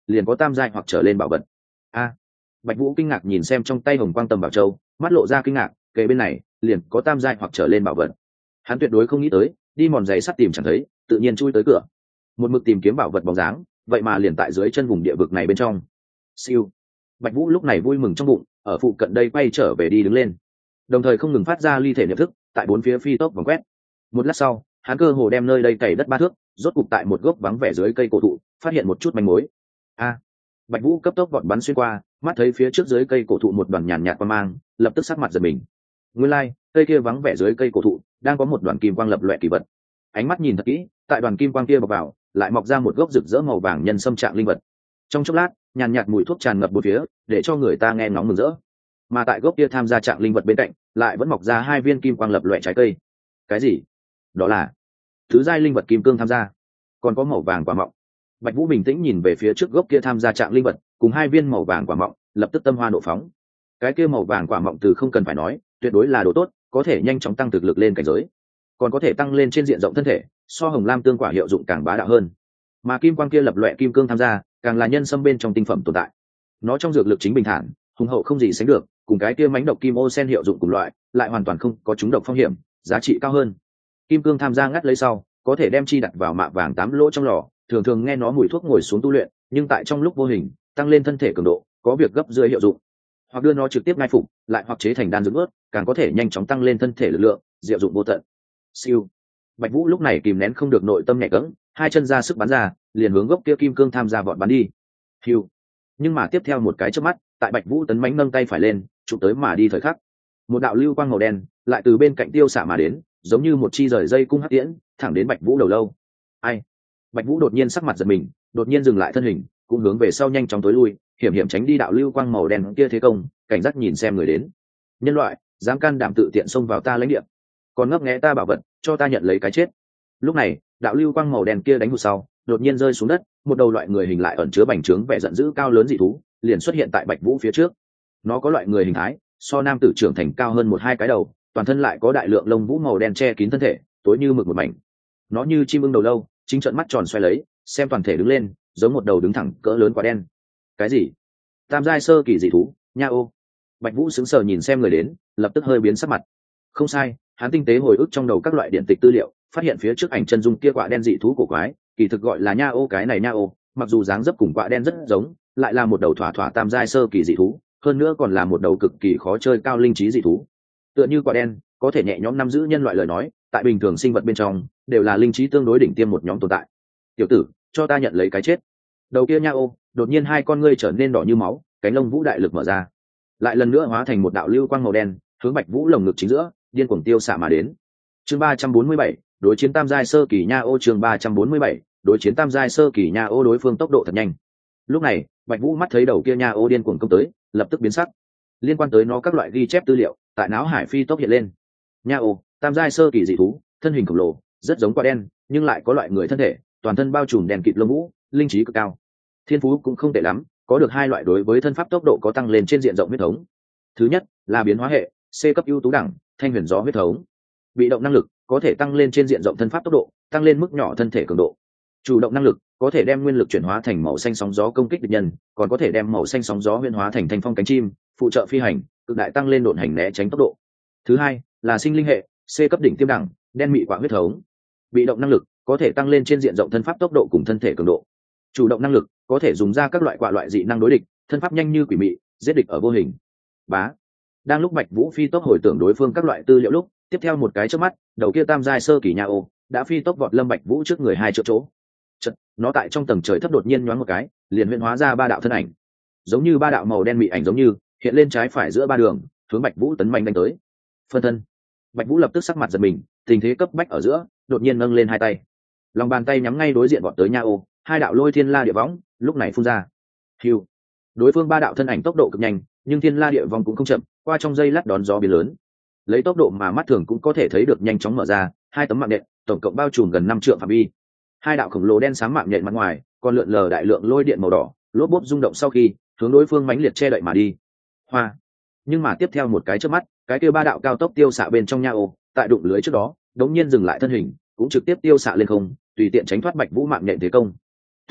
liền có tam giai hoặc trở lên bảo vật. A, Bạch Vũ kinh ngạc nhìn xem trong tay hồng quang tầm bảo châu, mắt lộ ra kinh ngạc, kề bên này liền có tam giai hoặc trở lên bảo vật. Hắn tuyệt đối không nghĩ tới, đi mòn giày sắt tìm chẳng thấy, tự nhiên chui tới cửa. Một mực tìm kiếm bảo vật bóng dáng, vậy mà liền tại dưới chân vùng địa vực này bên trong. Siêu. Bạch Vũ lúc này vui mừng trong bụng, ở phụ cận đây quay trở về đi đứng lên, đồng thời không ngừng phát ra ly thể niệm thức, tại bốn phía phi tốc vòng quét. Một lát sau, hắn cơ hồ đem nơi đây cày đất ba thước, rốt cục tại một gốc vắng vẻ dưới cây cổ thụ, phát hiện một chút manh mối. A. Bạch Vũ cấp tốc vọt bắn xuyên qua, mắt thấy phía trước dưới cây cổ thụ một đoàn nhàn nhạt quang mang, lập tức sắc mặt giật mình. Nguyên lai, like, cây kia vắng vẻ dưới cây cổ thụ, đang có một đoàn kim quang lập loè kỳ vật. Ánh mắt nhìn thật kỹ, tại đoàn kim quang kia bọc vào, lại mọc ra một gốc rực rỡ màu vàng nhân sâm trạng linh vật. Trong chốc lát, nhàn nhạt mùi thuốc tràn ngập bốn phía, để cho người ta nghe ngóng mừng rỡ. Mà tại gốc kia tham gia trạng linh vật bên cạnh, lại vẫn mọc ra hai viên kim quang lập loè trái cây. Cái gì? Đó là thứ giai linh vật kim cương tham gia, còn có màu vàng quả mọng. Bạch Vũ bình tĩnh nhìn về phía trước gốc kia tham gia trạng linh vật, cùng hai viên màu vàng quả mọng, lập tức tâm hoa nộ phóng. Cái kia màu vàng quả mọng từ không cần phải nói, tuyệt đối là đồ tốt, có thể nhanh chóng tăng thực lực lên cảnh giới, còn có thể tăng lên trên diện rộng thân thể, so hồng lam tương quả hiệu dụng càng bá đạo hơn. Mà kim quang kia lập loè kim cương tham gia, càng là nhân sâm bên trong tinh phẩm tồn tại. Nó trong dược lực chính bình thản, hùng hậu không gì sánh được, cùng cái kia mánh độc kim ô sen hiệu dụng cùng loại, lại hoàn toàn không có chúng độc phong hiểm, giá trị cao hơn. Kim cương tham gia ngắt lấy sau, có thể đem chi đặt vào mạ vàng tám lỗ trong lò, thường thường nghe nó mùi thuốc ngồi xuống tu luyện, nhưng tại trong lúc vô hình tăng lên thân thể cường độ, có việc gấp rưỡi hiệu dụng. Hoặc đưa nó trực tiếp ngay phục, lại hoặc chế thành đan dưỡng ướt, càng có thể nhanh chóng tăng lên thân thể lực lượng, diệu dụng vô tận. Siêu. Bạch Vũ lúc này kìm nén không được nội tâm nhẹ cẫng, hai chân ra sức bắn ra, liền hướng gốc kia kim cương tham gia vọt bắn đi. Hưu. Nhưng mà tiếp theo một cái chớp mắt, tại Bạch Vũ tấn mãnh nâng tay phải lên, chụp tới mà đi thời khắc, một đạo lưu quang màu đen lại từ bên cạnh tiêu xạ mà đến, giống như một chi rời dây cung hắc tiễn, thẳng đến Bạch Vũ đầu lâu. Ai? Bạch Vũ đột nhiên sắc mặt giật mình, đột nhiên dừng lại thân hình, cũng hướng về sau nhanh chóng tối lui, hiểm hiểm tránh đi đạo lưu quang màu đen kia thế công, cảnh giác nhìn xem người đến. Nhân loại, dám can đảm tự tiện xông vào ta lãnh địa, còn ngấp nghé ta bảo vật, cho ta nhận lấy cái chết. Lúc này, đạo lưu quang màu đen kia đánh hụt sau, đột nhiên rơi xuống đất, một đầu loại người hình lại ẩn chứa bành trướng vẻ giận dữ cao lớn dị thú, liền xuất hiện tại Bạch Vũ phía trước. Nó có loại người hình thái, so nam tử trưởng thành cao hơn một hai cái đầu, toàn thân lại có đại lượng lông vũ màu đen che kín thân thể, tối như mực một mảnh. Nó như chim ưng đầu lâu, chính trợn mắt tròn xoay lấy, xem toàn thể đứng lên, giống một đầu đứng thẳng cỡ lớn quả đen. Cái gì? Tam giai sơ kỳ dị thú, nha ô. Bạch Vũ sững sờ nhìn xem người đến, lập tức hơi biến sắc mặt. Không sai, hắn tinh tế hồi ức trong đầu các loại điện tịch tư liệu, phát hiện phía trước ảnh chân dung kia quả đen dị thú cổ quái, kỳ thực gọi là nha ô. Cái này nha ô, mặc dù dáng dấp cùng quả đen rất giống, lại là một đầu thỏa thỏa tam giai sơ kỳ dị thú, hơn nữa còn là một đầu cực kỳ khó chơi cao linh trí dị thú. Tựa như quả đen, có thể nhẹ nhõm nắm giữ nhân loại lời nói, tại bình thường sinh vật bên trong, đều là linh trí tương đối đỉnh tiêm một nhóm tồn tại. Tiểu tử, cho ta nhận lấy cái chết. Đầu kia nha ô, đột nhiên hai con ngươi trở nên đỏ như máu, cánh lông vũ đại lực mở ra, lại lần nữa hóa thành một đạo lưu quang màu đen, hướng Bạch Vũ lồng ngực chính giữa, điên cuồng tiêu xạ mà đến. Chương ba trăm bốn mươi bảy, đối chiến tam giai sơ kỳ nha ô. Chương ba trăm bốn mươi bảy, đối chiến tam giai sơ kỳ nha ô. Đối phương tốc độ thật nhanh. Lúc này, Bạch Vũ mắt thấy đầu kia nha ô điên cuồng công tới, lập tức biến sắc. Liên quan tới nó các loại ghi chép tư liệu, tại não hải phi tốc hiện lên. Nha ô, tam giai sơ kỳ dị thú, thân hình khổng lồ, rất giống quả đen, nhưng lại có loại người thân thể, toàn thân bao trùm đèn kịt lông vũ, linh trí cực cao. Thiên phú cũng không tệ lắm, có được hai loại đối với thân pháp tốc độ có tăng lên trên diện rộng huyết thống. Thứ nhất là biến hóa hệ, C cấp ưu tú đẳng, thanh huyền gió huyết thống. Bị động năng lực, có thể tăng lên trên diện rộng thân pháp tốc độ, tăng lên mức nhỏ thân thể cường độ. Chủ động năng lực, có thể đem nguyên lực chuyển hóa thành màu xanh sóng gió công kích địch nhân, còn có thể đem màu xanh sóng gió huyễn hóa thành thanh phong cánh chim, phụ trợ phi hành, cực đại tăng lên độn hành né tránh tốc độ. Thứ hai là sinh linh hệ, C cấp đỉnh tiêm đẳng, đen mị quạ huyết thống. Bị động năng lực, có thể tăng lên trên diện rộng thân pháp tốc độ cùng thân thể cường độ. Chủ động năng lực, có thể dùng ra các loại quạ loại dị năng đối địch, thân pháp nhanh như quỷ mị, giết địch ở vô hình. Bá. Đang lúc Bạch Vũ phi tốc hồi tưởng đối phương các loại tư liệu lúc, tiếp theo một cái chớp mắt, đầu kia tam giai sơ kỳ nha ô đã phi tốc vọt lâm Bạch Vũ trước người hai chỗ chỗ. Chợt, nó tại trong tầng trời thấp đột nhiên nhoáng một cái, liền huyễn hóa ra ba đạo thân ảnh, giống như ba đạo màu đen mị ảnh giống như hiện lên trái phải giữa ba đường, hướng Bạch Vũ tấn mạnh đánh tới. Phân thân. Bạch Vũ lập tức sắc mặt giật mình, tình thế cấp bách ở giữa, đột nhiên nâng lên hai tay, lòng bàn tay nhắm ngay đối diện vọt tới nha ô, hai đạo lôi thiên la địa võng lúc này phun ra. Hưu. Đối phương ba đạo thân ảnh tốc độ cực nhanh, nhưng thiên la địa vong cũng không chậm, qua trong giây lát đón gió biến lớn, lấy tốc độ mà mắt thường cũng có thể thấy được nhanh chóng mở ra hai tấm mạng nhện, tổng cộng bao trùm gần năm trượng phạm vi. Hai đạo khổng lồ đen sáng mạng nhện mặt ngoài còn lượn lờ đại lượng lôi điện màu đỏ, lốp bốp rung động sau khi hướng đối phương mãnh liệt che đậy mà đi. Hoa. Nhưng mà tiếp theo một cái chớp mắt, cái kia ba đạo cao tốc tiêu xạ bên trong nha ô, tại đụng lưới trước đó, đống nhiên dừng lại thân hình, cũng trực tiếp tiêu xạ lên không, tùy tiện tránh thoát Bạch Vũ mạng nhện thế công. Thoáng chốc,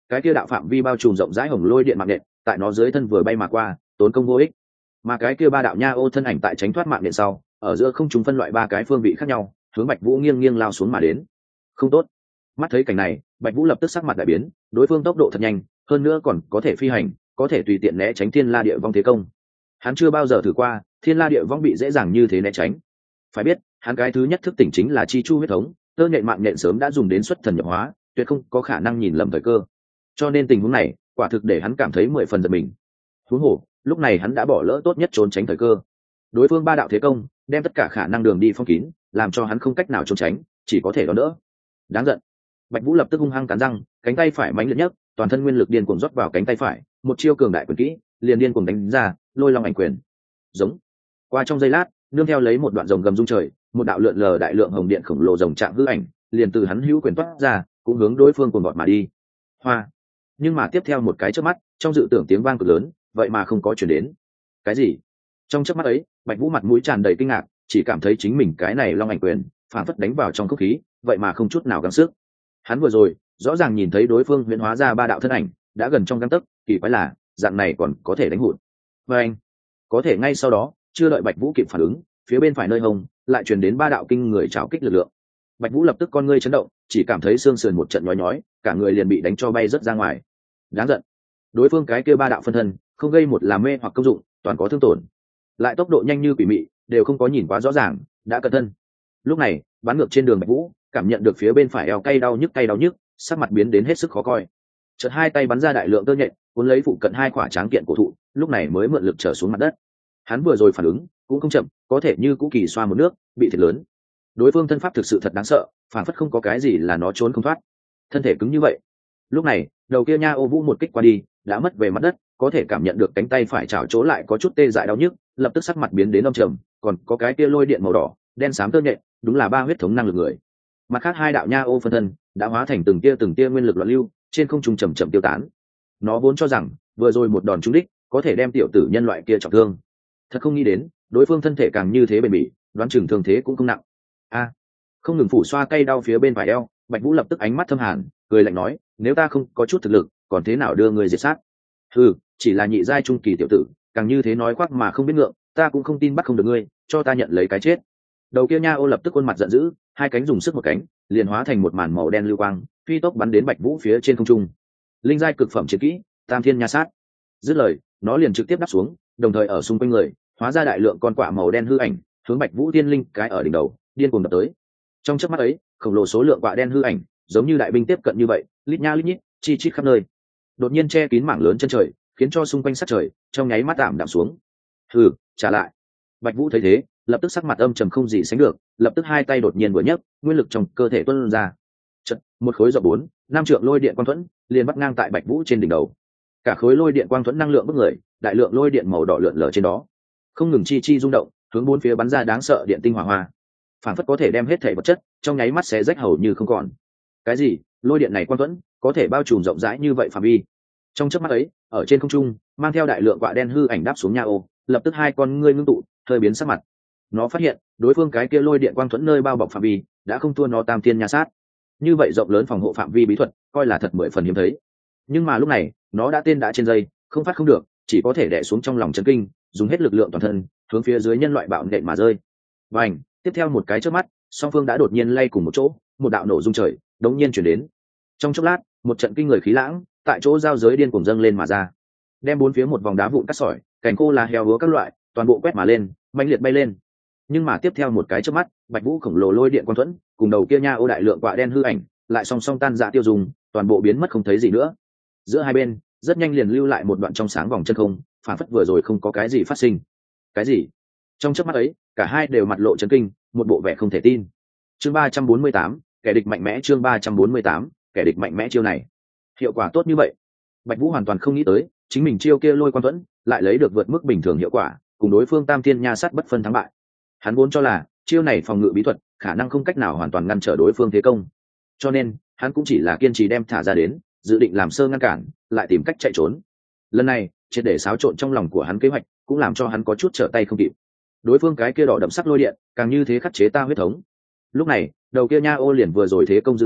cái kia đạo phạm vi bao trùm rộng rãi hồng lôi điện mạng nện tại nó dưới thân vừa bay mà qua, tốn công vô ích. Mà cái kia ba đạo nha ô thân ảnh tại tránh thoát mạng nện sau, ở giữa không chúng phân loại ba cái phương vị khác nhau, hướng Bạch Vũ nghiêng nghiêng lao xuống mà đến. Không tốt. Mắt thấy cảnh này, Bạch Vũ lập tức sắc mặt đại biến, đối phương tốc độ thật nhanh, hơn nữa còn có thể phi hành, có thể tùy tiện né tránh Thiên La Địa Vong thế công. Hắn chưa bao giờ thử qua, Thiên La Địa Vong bị dễ dàng như thế né tránh. Phải biết, hắn cái thứ nhất thức tỉnh chính là chi chu huyết thống, tơ nhện mạng nhện sớm đã dùng đến xuất thần nhập hóa, tuyệt không có khả năng nhìn lầm thời cơ. Cho nên tình huống này, quả thực để hắn cảm thấy mười phần giật mình. Huống hồ, lúc này hắn đã bỏ lỡ tốt nhất trốn tránh thời cơ. Đối phương ba đạo thế công, đem tất cả khả năng đường đi phong kín, làm cho hắn không cách nào trốn tránh, chỉ có thể đón đỡ. Đáng giận. Bạch Vũ lập tức hung hăng cắn răng, cánh tay phải mãnh liệt nhất, toàn thân nguyên lực điên cuồng rót vào cánh tay phải, một chiêu cường đại quyền kỹ, liền điên cuồng đánh ra, Lôi Long ảnh quyền. Giống. Qua trong giây lát, nương theo lấy một đoạn rồng gầm rung trời, một đạo lượn lờ đại lượng hồng điện khổng lồ rồng trạng hư ảnh, liền từ hắn hữu quyền toát ra, cũng hướng đối phương cuồng vọt mà đi. Hoa. Nhưng mà tiếp theo một cái chớp mắt, trong dự tưởng tiếng vang cực lớn, vậy mà không có truyền đến. Cái gì? Trong chớp mắt ấy, Bạch Vũ mặt mũi tràn đầy kinh ngạc, chỉ cảm thấy chính mình cái này long ảnh quyền, phản phất đánh vào trong không khí, vậy mà không chút nào gắng sức. Hắn vừa rồi, rõ ràng nhìn thấy đối phương huyễn hóa ra ba đạo thân ảnh, đã gần trong gang tấc, kỳ quái là, dạng này còn có thể đánh hụt. Và anh, có thể ngay sau đó, chưa đợi Bạch Vũ kịp phản ứng, phía bên phải nơi hông lại truyền đến ba đạo kinh người trảo kích lực lượng. Bạch Vũ lập tức con ngươi chấn động, chỉ cảm thấy xương sườn một trận nhói nhói, cả người liền bị đánh cho bay rất ra ngoài. Đáng giận. Đối phương cái kia ba đạo phân thân, không gây một làm mê hoặc công dụng, toàn có thương tổn. Lại tốc độ nhanh như quỷ mị, đều không có nhìn quá rõ ràng, đã cẩn thân. Lúc này, bắn ngược trên đường Bạch Vũ, cảm nhận được phía bên phải eo cay đau nhức cay đau nhức, sắc mặt biến đến hết sức khó coi. Chợt hai tay bắn ra đại lượng tơ nhện, cuốn lấy phụ cận hai quả tráng kiện cổ thụ, lúc này mới mượn lực trở xuống mặt đất. Hắn vừa rồi phản ứng cũng không chậm, có thể như cũ kỳ xoa một nước, bị thiệt lớn. Đối phương thân pháp thực sự thật đáng sợ, phản phất không có cái gì là nó trốn không thoát. Thân thể cứng như vậy. Lúc này, đầu kia nha ô vũ một kích qua đi, đã mất về mặt đất, có thể cảm nhận được cánh tay phải chảo chỗ lại có chút tê dại đau nhức, lập tức sắc mặt biến đến âm trầm, còn có cái kia lôi điện màu đỏ, đen xám tơ nhện, đúng là ba huyết thống năng lực người. Mặt khác hai đạo nha ô phân thân đã hóa thành từng tia từng tia nguyên lực loạn lưu, trên không trung chậm chậm tiêu tán. Nó vốn cho rằng vừa rồi một đòn trúng đích có thể đem tiểu tử nhân loại kia trọng thương, thật không nghĩ đến đối phương thân thể càng như thế bền bỉ, đoán chừng thương thế cũng không nặng. A, không ngừng phủ xoa cay đau phía bên phải eo, Bạch Vũ lập tức ánh mắt thâm hàn, cười lạnh nói, nếu ta không có chút thực lực, còn thế nào đưa người diệt sát? Ừ, chỉ là nhị giai trung kỳ tiểu tử, càng như thế nói khoác mà không biết ngượng, ta cũng không tin bắt không được ngươi, cho ta nhận lấy cái chết. Đầu kia nha ô lập tức khuôn mặt giận dữ, hai cánh dùng sức một cánh, liền hóa thành một màn màu đen lưu quang, phi tốc bắn đến Bạch Vũ phía trên không trung. Linh giai cực phẩm chiến kỹ, Tam Thiên Nha Sát. Dứt lời, nó liền trực tiếp đáp xuống, đồng thời ở xung quanh người, hóa ra đại lượng con quạ màu đen hư ảnh, hướng Bạch Vũ tiên linh cái ở đỉnh đầu, điên cuồng đập tới. Trong chớp mắt ấy, khổng lồ số lượng quạ đen hư ảnh, giống như đại binh tiếp cận như vậy, lít nha lít nhít, chi chít khắp nơi. Đột nhiên che kín mảng lớn chân trời, khiến cho xung quanh sát trời trong nháy mắt tạm đạm xuống. Hừ, trả lại. Bạch Vũ thấy thế, lập tức sắc mặt âm trầm không gì sánh được, lập tức hai tay đột nhiên vừa nhấc, nguyên lực trong cơ thể tuôn ra. Chợt, một khối rộng bốn, năm trượng lôi điện quang thuẫn liền bắt ngang tại Bạch Vũ trên đỉnh đầu. Cả khối lôi điện quang thuẫn năng lượng bức người, đại lượng lôi điện màu đỏ lượn lờ trên đó, không ngừng chi chi rung động, hướng bốn phía bắn ra đáng sợ điện tinh hỏa hoa, phản phất có thể đem hết thể vật chất trong nháy mắt xé rách hầu như không còn. Cái gì? Lôi điện này quang thuẫn có thể bao trùm rộng rãi như vậy phạm vi? Trong chớp mắt ấy, ở trên không trung, mang theo đại lượng quạ đen hư ảnh đáp xuống nha ô, lập tức hai con ngươi ngưng tụ, hơi biến sắc mặt. Nó phát hiện, đối phương cái kia lôi điện quang thuẫn nơi bao bọc phạm vi, đã không thua nó Tam Thiên Nha Sát. Như vậy rộng lớn phòng hộ phạm vi bí thuật, coi là thật mười phần hiếm thấy. Nhưng mà lúc này, nó đã tên đã trên dây, không phát không được, chỉ có thể đè xuống trong lòng chấn kinh, dùng hết lực lượng toàn thân, hướng phía dưới nhân loại bạo nện mà rơi. Vành, tiếp theo một cái chớp mắt, song phương đã đột nhiên lay cùng một chỗ, một đạo nổ rung trời, đống nhiên chuyển đến. Trong chốc lát, một trận kinh người khí lãng, tại chỗ giao giới điên cuồng dâng lên mà ra, đem bốn phía một vòng đá vụn cắt sỏi, cành khô lá heo hứa các loại, toàn bộ quét mà lên, mãnh liệt bay lên. Nhưng mà tiếp theo một cái chớp mắt, Bạch Vũ khổng lồ lôi điện quang thuẫn, cùng đầu kia nha ô đại lượng quạ đen hư ảnh, lại song song tan rã tiêu dùng, toàn bộ biến mất không thấy gì nữa. Giữa hai bên, rất nhanh liền lưu lại một đoạn trong sáng vòng chân không, phản phất vừa rồi không có cái gì phát sinh. Cái gì? Trong chớp mắt ấy, cả hai đều mặt lộ chấn kinh, một bộ vẻ không thể tin. Chương ba trăm bốn mươi tám, kẻ địch mạnh mẽ, chương ba trăm bốn mươi tám, kẻ địch mạnh mẽ chiêu này, hiệu quả tốt như vậy. Bạch Vũ hoàn toàn không nghĩ tới, chính mình chiêu kia lôi quang thuẫn, lại lấy được vượt mức bình thường hiệu quả, cùng đối phương Tam Thiên Nha Sát bất phân thắng bại. Hắn vốn cho là, chiêu này phòng ngự bí thuật, khả năng không cách nào hoàn toàn ngăn trở đối phương thế công. Cho nên, hắn cũng chỉ là kiên trì đem thả ra đến, dự định làm sơ ngăn cản, lại tìm cách chạy trốn. Lần này, triệt để xáo trộn trong lòng của hắn kế hoạch, cũng làm cho hắn có chút trở tay không kịp. Đối phương cái kia đỏ đậm sắc lôi điện, càng như thế khắc chế ta huyết thống. Lúc này, đầu kia nha ô liền vừa rồi thế công dư ba,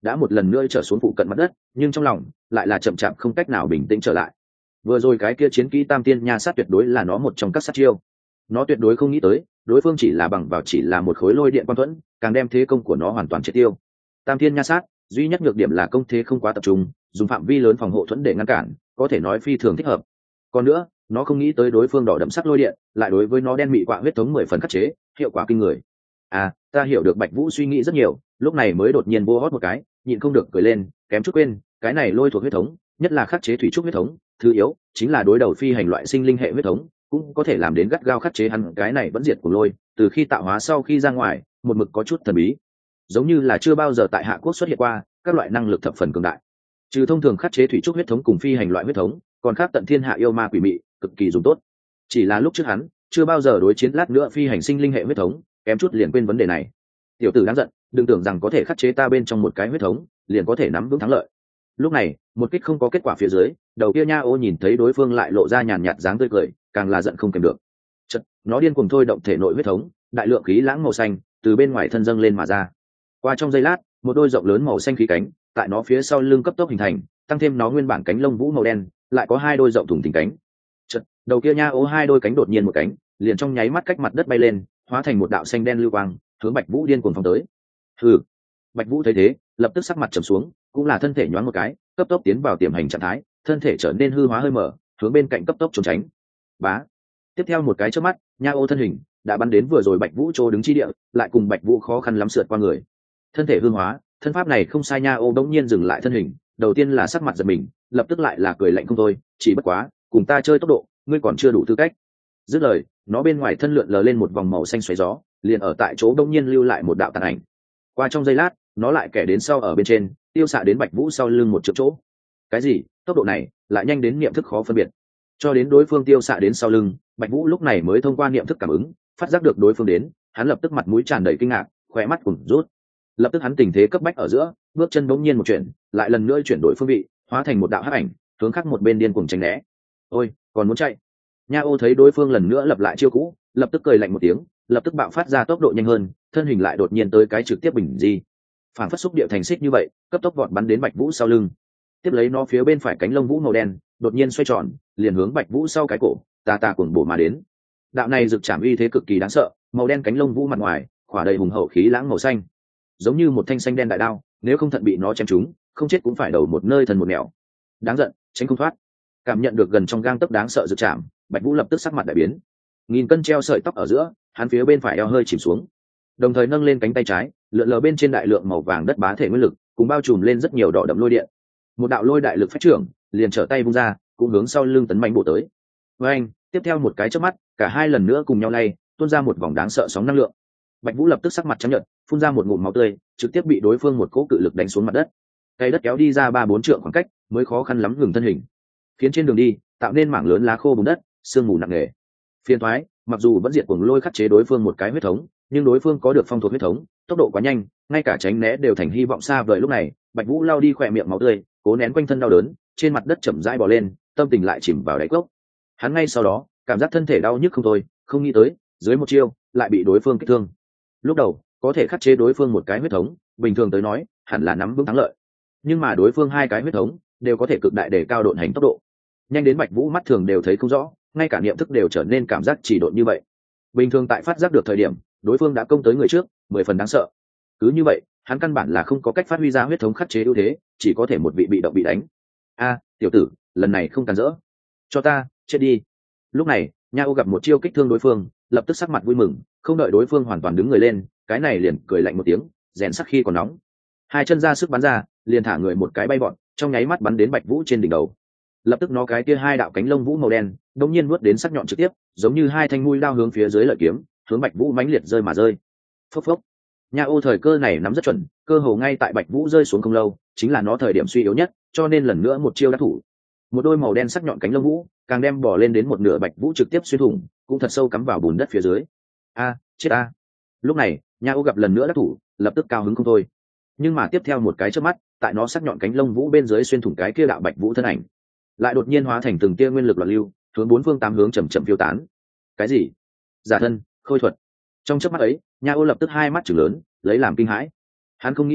đã một lần nữa trở xuống phụ cận mặt đất, nhưng trong lòng lại là chậm chạp không cách nào bình tĩnh trở lại. Vừa rồi cái kia chiến kỹ tam tiên nha sát tuyệt đối là nó một trong các sát chiêu. Nó tuyệt đối không nghĩ tới đối phương chỉ là bằng vào chỉ là một khối lôi điện quan thuẫn, càng đem thế công của nó hoàn toàn triệt tiêu. Tam tiên nha sát duy nhất nhược điểm là công thế không quá tập trung, dùng phạm vi lớn phòng hộ thuẫn để ngăn cản, có thể nói phi thường thích hợp. Còn nữa, nó không nghĩ tới đối phương đỏ đậm sắc lôi điện lại đối với nó đen mị quạ huyết thống mười phần khắc chế, hiệu quả kinh người. À, ta hiểu được Bạch Vũ suy nghĩ rất nhiều, lúc này mới đột nhiên vô hót một cái, nhịn không được cười lên, kém chút quên, cái này lôi thuộc huyết thống, nhất là khắc chế thủy trúc huyết thống, thứ yếu chính là đối đầu phi hành loại sinh linh hệ huyết thống, cũng có thể làm đến gắt gao khắc chế hắn cái này vẫn diệt của lôi, từ khi tạo hóa sau khi ra ngoài, một mực có chút thần bí, giống như là chưa bao giờ tại Hạ Quốc xuất hiện qua, các loại năng lực thập phần cường đại. Trừ thông thường khắc chế thủy trúc huyết thống cùng phi hành loại huyết thống, còn khác tận thiên hạ yêu ma quỷ mị, cực kỳ dùng tốt. Chỉ là lúc trước hắn chưa bao giờ đối chiến lát nữa phi hành sinh linh hệ huyết thống, kém chút liền quên vấn đề này. Tiểu tử đáng giận, đừng tưởng rằng có thể khắc chế ta bên trong một cái huyết thống, liền có thể nắm vững thắng lợi. Lúc này, một kích không có kết quả phía dưới, đầu kia nha ô nhìn thấy đối phương lại lộ ra nhàn nhạt dáng tươi cười, càng là giận không kèm được. Chợt, nó điên cuồng thôi động thể nội huyết thống, đại lượng khí lãng màu xanh từ bên ngoài thân dâng lên mà ra. Qua trong giây lát, một đôi rộng lớn màu xanh khí cánh, tại nó phía sau lưng cấp tốc hình thành, tăng thêm nó nguyên bản cánh lông vũ màu đen, lại có hai đôi rộng thùng thình cánh. Chợt, đầu kia nha ô hai đôi cánh đột nhiên một cánh, liền trong nháy mắt cách mặt đất bay lên, hóa thành một đạo xanh đen lưu quang, hướng Bạch Vũ điên cuồng phóng tới. Hừ. Bạch Vũ thấy thế, lập tức sắc mặt trầm xuống, cũng là thân thể nhoáng một cái, cấp tốc tiến vào tiềm hành trạng thái, thân thể trở nên hư hóa hơi mở, hướng bên cạnh cấp tốc trốn tránh. Bá. Tiếp theo một cái chớp mắt, nha ô thân hình đã bắn đến vừa rồi Bạch Vũ chỗ đứng chi địa, lại cùng Bạch Vũ khó khăn lắm sượt qua người. Thân thể hư hóa, thân pháp này không sai, nha ô đống nhiên dừng lại thân hình, đầu tiên là sắc mặt giật mình, lập tức lại là cười lạnh không thôi, chỉ bất quá, cùng ta chơi tốc độ, ngươi còn chưa đủ tư cách. Dứt lời, nó bên ngoài thân lượn lờ lên một vòng màu xanh xoáy gió, liền ở tại chỗ đống nhiên lưu lại một đạo tàn ảnh. Qua trong giây lát, nó lại kẻ đến sau ở bên trên, tiêu xạ đến Bạch Vũ sau lưng một trượng chỗ. Cái gì? Tốc độ này lại nhanh đến niệm thức khó phân biệt. Cho đến đối phương tiêu xạ đến sau lưng, Bạch Vũ lúc này mới thông qua niệm thức cảm ứng, phát giác được đối phương đến, hắn lập tức mặt mũi tràn đầy kinh ngạc, khóe mắt cuồng rút. Lập tức hắn tình thế cấp bách ở giữa, bước chân bỗng nhiên một chuyển, lại lần nữa chuyển đổi phương vị, hóa thành một đạo hắc ảnh, hướng khác một bên điên cuồng tránh né. Ôi, còn muốn chạy? Nha ô thấy đối phương lần nữa lập lại chiêu cũ, lập tức cười lạnh một tiếng, lập tức bạo phát ra tốc độ nhanh hơn, thân hình lại đột nhiên tới cái trực tiếp bình di, phản phất xúc địa thành xích như vậy, cấp tốc vọt bắn đến Bạch Vũ sau lưng. Tiếp lấy nó phía bên phải cánh lông vũ màu đen đột nhiên xoay tròn, liền hướng Bạch Vũ sau cái cổ, tà tà cuồng bổ mà đến. Đạo này rực chạm uy thế cực kỳ đáng sợ, màu đen cánh lông vũ mặt ngoài khỏa đầy hùng hậu khí lãng màu xanh, giống như một thanh xanh đen đại đao, nếu không thận bị nó chém trúng, không chết cũng phải đầu một nơi thần một nẻo. Đáng giận, tránh không thoát. Cảm nhận được gần trong gang tấc đáng sợ rực chạm, Bạch Vũ lập tức sắc mặt đại biến. Nghìn cân treo sợi tóc ở giữa, hắn phía bên phải eo hơi chìm xuống, đồng thời nâng lên cánh tay trái, lượn lờ bên trên đại lượng màu vàng đất bá thể nguyên lực, cùng bao trùm lên rất nhiều đỏ đậm lôi điện. Một đạo lôi đại lực phách trưởng, liền trở tay vung ra, cũng hướng sau lưng tấn mạnh bộ tới. Với anh, tiếp theo một cái chớp mắt, cả hai lần nữa cùng nhau lay, tuôn ra một vòng đáng sợ sóng năng lượng. Bạch Vũ lập tức sắc mặt trắng nhợt, phun ra một ngụm máu tươi, trực tiếp bị đối phương một cỗ cự lực đánh xuống mặt đất. Cây đất kéo đi ra ba bốn trượng khoảng cách, mới khó khăn lắm ngừng thân hình, khiến trên đường đi tạo nên mảng lớn lá khô bùn đất, sương mù nặng nề. Phiền toái, mặc dù vẫn diệt cuồng lôi khắc chế đối phương một cái huyết thống, nhưng đối phương có được phong thuộc huyết thống, tốc độ quá nhanh, ngay cả tránh né đều thành hy vọng xa vời. Lúc này, Bạch Vũ lao đi khỏe miệng máu tươi, cố nén quanh thân đau đớn, trên mặt đất chậm rãi bò lên, tâm tình lại chìm vào đáy cốc. Hắn ngay sau đó, cảm giác thân thể đau nhức không thôi, không nghĩ tới, dưới một chiêu, lại bị đối phương kích thương. Lúc đầu, có thể khắc chế đối phương một cái huyết thống, bình thường tới nói, hẳn là nắm vững thắng lợi. Nhưng mà đối phương hai cái huyết thống, đều có thể cực đại để cao độn hành tốc độ. Nhanh đến Bạch Vũ mắt thường đều thấy không rõ, ngay cả niệm thức đều trở nên cảm giác chỉ độn như vậy. Bình thường tại phát giác được thời điểm, đối phương đã công tới người trước, mười phần đáng sợ. Cứ như vậy, hắn căn bản là không có cách phát huy ra huyết thống khắc chế ưu thế, chỉ có thể một vị bị động bị đánh. A, tiểu tử, lần này không cản rỡ, cho ta chết đi. Lúc này, Nha Ô gặp một chiêu kích thương đối phương, lập tức sắc mặt vui mừng, không đợi đối phương hoàn toàn đứng người lên, cái này liền cười lạnh một tiếng, rèn sắc khi còn nóng, hai chân ra sức bắn ra, liền thả người một cái bay bọn, trong nháy mắt bắn đến Bạch Vũ trên đỉnh đầu. Lập tức nó cái kia hai đạo cánh lông vũ màu đen đột nhiên nuốt đến sắc nhọn trực tiếp, giống như hai thanh mũi đao hướng phía dưới lợi kiếm, hướng Bạch Vũ mãnh liệt rơi mà rơi. Phốc phốc. Nha Ô thời cơ này nắm rất chuẩn, cơ hồ ngay tại Bạch Vũ rơi xuống không lâu, chính là nó thời điểm suy yếu nhất, cho nên lần nữa một chiêu đắc thủ. Một đôi màu đen sắc nhọn cánh lông vũ, càng đem bỏ lên đến một nửa Bạch Vũ trực tiếp xuyên thủng, cũng thật sâu cắm vào bùn đất phía dưới. A, chết a. Lúc này, Nha Ô gặp lần nữa đắc thủ, lập tức cao hứng không thôi. Nhưng mà tiếp theo một cái chớp mắt, tại nó sắc nhọn cánh lông vũ bên dưới xuyên thủng cái kia đạo Bạch Vũ thân ảnh, lại đột nhiên hóa thành từng tia nguyên lực loạn lưu, hướng bốn phương tám hướng chậm chậm phiêu tán. Cái gì? Giả thân, khôi thuật. Trong chớp mắt ấy, Nha Ô lập tức hai mắt trừng lớn, lấy làm kinh hãi. Hắn không nghĩ tới,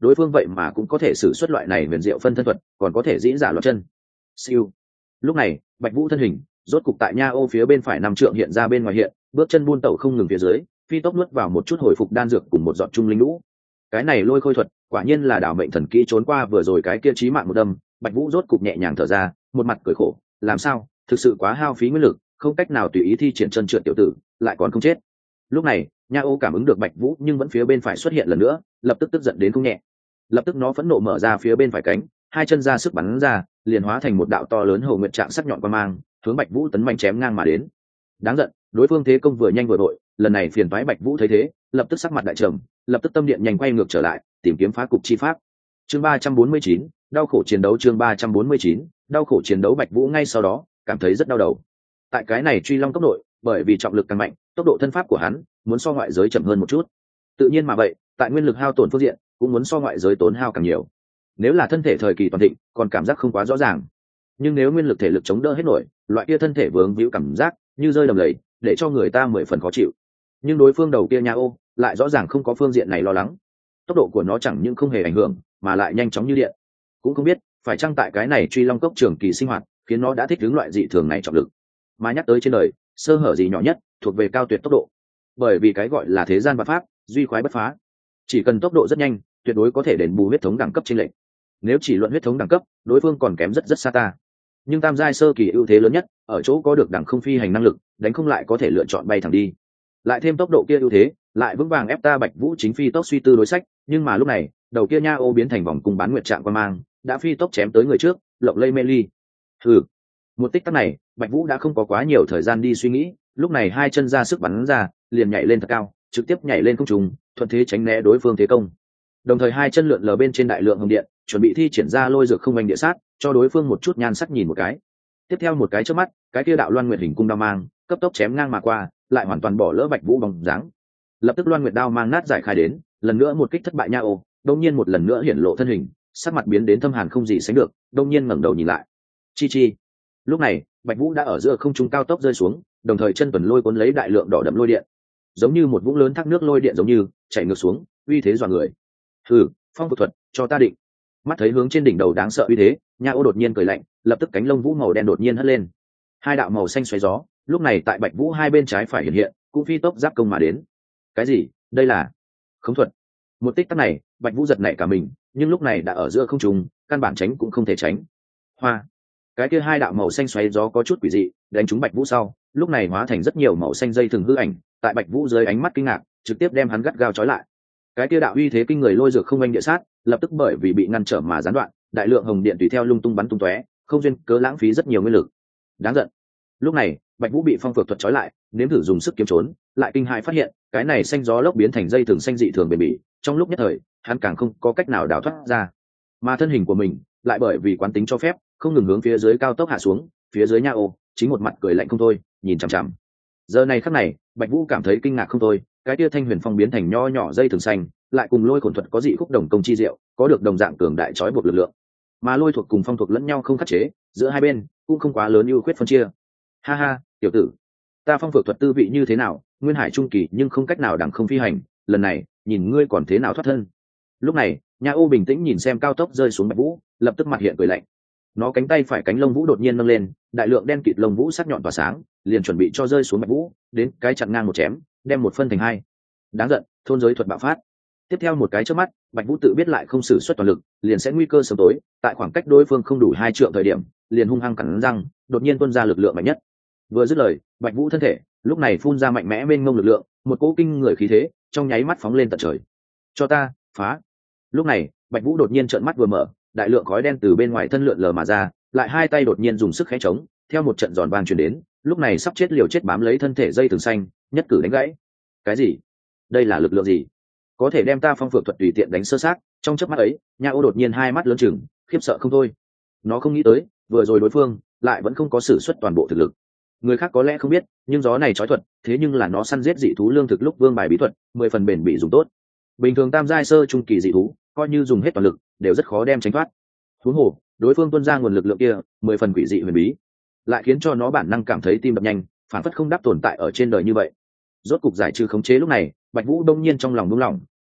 đối phương vậy mà cũng có thể xử suất loại này huyền diệu phân thân thuật, còn có thể dĩ giả loạt chân. Siêu. Lúc này Bạch Vũ thân hình rốt cục tại nha ô phía bên phải năm trượng hiện ra bên ngoài hiện, bước chân buôn tẩu không ngừng phía dưới, phi tốc nuốt vào một chút hồi phục đan dược cùng một giọt trung linh lũ. Cái này lôi khôi thuật quả nhiên là đảo mệnh thần kỹ, trốn qua vừa rồi cái kia chí mạng một đâm. Bạch Vũ rốt cục nhẹ nhàng thở ra, một mặt cười khổ, làm sao thực sự quá hao phí nguyên lực, không cách nào tùy ý thi triển chân trượt tiểu tử lại còn không chết. Lúc này nha ô cảm ứng được Bạch Vũ nhưng vẫn phía bên phải xuất hiện lần nữa, lập tức tức giận đến không nhẹ. Lập tức nó phẫn nộ mở ra phía bên phải cánh, hai chân ra sức bắn ra, liền hóa thành một đạo to lớn hầu nguyệt trạng sắc nhọn quang mang, hướng Bạch Vũ tấn mạnh chém ngang mà đến. Đáng giận, đối phương thế công vừa nhanh vừa đội, lần này phiền toái Bạch Vũ thấy thế, lập tức sắc mặt đại trầm, lập tức tâm điện nhanh quay ngược trở lại, tìm kiếm phá cục chi pháp. Chương ba trăm bốn mươi chín, đau khổ chiến đấu. Chương ba trăm bốn mươi chín, đau khổ chiến đấu. Bạch Vũ ngay sau đó cảm thấy rất đau đầu. Tại cái này truy long tốc độ, bởi vì trọng lực càng mạnh, tốc độ thân pháp của hắn muốn so ngoại giới chậm hơn một chút. Tự nhiên mà vậy, tại nguyên lực hao tổn phương diện cũng muốn so ngoại giới tốn hao càng nhiều. Nếu là thân thể thời kỳ toàn thịnh, còn cảm giác không quá rõ ràng. Nhưng nếu nguyên lực thể lực chống đỡ hết nổi, loại kia thân thể vướng víu cảm giác như rơi đầm lầy, để cho người ta mười phần khó chịu. Nhưng đối phương đầu kia nha ô lại rõ ràng không có phương diện này lo lắng. Tốc độ của nó chẳng những không hề ảnh hưởng, mà lại nhanh chóng như điện. Cũng không biết phải chăng tại cái này truy long cốc trường kỳ sinh hoạt, khiến nó đã thích ứng loại dị thường này trọng lực. Mà nhắc tới trên đời, sơ hở gì nhỏ nhất thuộc về cao tuyệt tốc độ. Bởi vì cái gọi là thế gian và pháp, duy khoái bất phá. Chỉ cần tốc độ rất nhanh, tuyệt đối có thể đền bù huyết thống đẳng cấp trên lệnh. Nếu chỉ luận huyết thống đẳng cấp, đối phương còn kém rất rất xa ta. Nhưng tam giai sơ kỳ ưu thế lớn nhất ở chỗ có được đẳng không phi hành năng lực, đánh không lại có thể lựa chọn bay thẳng đi. Lại thêm tốc độ kia ưu thế, lại vững vàng ép ta Bạch Vũ chính phi tốc suy tư đối sách. Nhưng mà lúc này, đầu kia nha ô biến thành vòng cung bán nguyệt trạng quan mang, đã phi tốc chém tới người trước, lộng lây mê ly. Hừ. Một tích tắc này, Bạch Vũ đã không có quá nhiều thời gian đi suy nghĩ, lúc này hai chân ra sức bắn ra, liền nhảy lên thật cao, trực tiếp nhảy lên không trung, thuận thế tránh né đối phương thế công. Đồng thời hai chân lượn lờ bên trên đại lượng hồng điện, chuẩn bị thi triển ra lôi dược không anh địa sát, cho đối phương một chút nhan sắc nhìn một cái. Tiếp theo một cái chớp mắt, cái kia đạo loan nguyệt hình cung đao mang cấp tốc chém ngang mà qua, lại hoàn toàn bỏ lỡ Bạch Vũ bóng dáng. Lập tức loan nguyệt đao mang nát giải khai đến, lần nữa một kích thất bại nha ô, đột nhiên một lần nữa hiển lộ thân hình, sắc mặt biến đến thâm hàn không gì sánh được, đột nhiên ngẩng đầu nhìn lại. Chi chi. Lúc này, Bạch Vũ đã ở giữa không trung cao tốc rơi xuống, đồng thời chân tuần lôi cuốn lấy đại lượng đỏ đậm lôi điện, giống như một vũng lớn thác nước lôi điện giống như chảy ngược xuống, uy thế dọa người. Hừ, phong phục thuật, cho ta định. Mắt thấy hướng trên đỉnh đầu đáng sợ uy thế, nha ô đột nhiên cười lạnh, lập tức cánh lông vũ màu đen đột nhiên hất lên. Hai đạo màu xanh xoáy gió, lúc này tại Bạch Vũ hai bên trái phải hiện hiện, cũng phi tốc giáp công mà đến. Cái gì? Đây là khống thuật. Một tích tắc này, Bạch Vũ giật nảy cả mình, nhưng lúc này đã ở giữa không trung, căn bản tránh cũng không thể tránh. Hoa. Cái kia hai đạo màu xanh xoáy gió có chút quỷ dị, đánh trúng Bạch Vũ sau, lúc này hóa thành rất nhiều màu xanh dây thường hư ảnh, tại Bạch Vũ dưới ánh mắt kinh ngạc, trực tiếp đem hắn gắt gao trói lại. Cái kia đạo uy thế kinh người lôi dược không anh địa sát, lập tức bởi vì bị ngăn trở mà gián đoạn, đại lượng hồng điện tùy theo lung tung bắn tung tóe, không duyên cớ lãng phí rất nhiều nguyên lực. Đáng giận. Lúc này, Bạch Vũ bị phong phược thuật trói lại, nếm thử dùng sức kiếm trốn, lại kinh hãi phát hiện, cái này xanh gió lốc biến thành dây thường xanh dị thường bền bỉ, trong lúc nhất thời, hắn càng không có cách nào đào thoát ra. Mà thân hình của mình, lại bởi vì quán tính cho phép, không ngừng hướng phía dưới cao tốc hạ xuống, phía dưới nha ô, chính một mặt cười lạnh không thôi, nhìn chằm chằm. Giờ này khắc này, Bạch Vũ cảm thấy kinh ngạc không thôi, cái kia thanh huyền phong biến thành nho nhỏ dây thường xanh, lại cùng lôi khổn thuật có dị khúc đồng công chi diệu, có được đồng dạng cường đại chói buộc lực lượng. Mà lôi thuộc cùng phong thuộc lẫn nhau không khắc chế, giữa hai bên cũng không quá lớn ưu khuyết phân chia. Ha ha, tiểu tử, ta phong phược thuật tư vị như thế nào, nguyên hải trung kỳ nhưng không cách nào đẳng không phi hành, lần này, nhìn ngươi còn thế nào thoát thân. Lúc này, nha ô bình tĩnh nhìn xem cao tốc rơi xuống Bạch Vũ, lập tức mặt hiện cười lạnh. Nó cánh tay phải cánh lông vũ đột nhiên nâng lên, đại lượng đen kịt lông vũ sắc nhọn tỏa sáng, liền chuẩn bị cho rơi xuống Bạch Vũ, đến cái chặn ngang một chém, đem một phân thành hai. Đáng giận, thôn giới thuật bạo phát. Tiếp theo một cái chớp mắt, Bạch Vũ tự biết lại không sử xuất toàn lực, liền sẽ nguy cơ sớm tối, tại khoảng cách đối phương không đủ hai trượng thời điểm, liền hung hăng cắn răng, đột nhiên tuôn ra lực lượng mạnh nhất. Vừa dứt lời, Bạch Vũ thân thể lúc này phun ra mạnh mẽ mênh mông lực lượng, một cỗ kinh người khí thế, trong nháy mắt phóng lên tận trời. Cho ta, phá. Lúc này, Bạch Vũ đột nhiên trợn mắt vừa mở, đại lượng khói đen từ bên ngoài thân lượn lờ mà ra, lại hai tay đột nhiên dùng sức khẽ chống, theo một trận giòn vang truyền đến, lúc này sắp chết liều chết bám lấy thân thể dây thừng xanh, nhất cử đánh gãy. Cái gì? Đây là lực lượng gì? Có thể đem ta phong phược thuật tùy tiện đánh sơ xác? Trong chớp mắt ấy, nha ô đột nhiên hai mắt lớn chừng, khiếp sợ không thôi. Nó không nghĩ tới, vừa rồi đối phương lại vẫn không có sử xuất toàn bộ thực lực. Người khác có lẽ không biết, nhưng gió này chói thuật, thế nhưng là nó săn giết dị thú lương thực lúc vương bài bí thuật, mười phần bền bỉ dùng tốt. Bình thường tam giai sơ trung kỳ dị thú, coi như dùng hết toàn lực, đều rất khó đem tránh thoát. Huống hồ, đối phương tuôn ra nguồn lực lượng kia, mười phần quỷ dị huyền bí, lại khiến cho nó bản năng cảm thấy tim đập nhanh, phản phất không đáp tồn tại ở trên đời như vậy. Rốt cục giải trừ khống chế lúc này, Bạch Vũ đông nhiên trong lòng buông lỏng,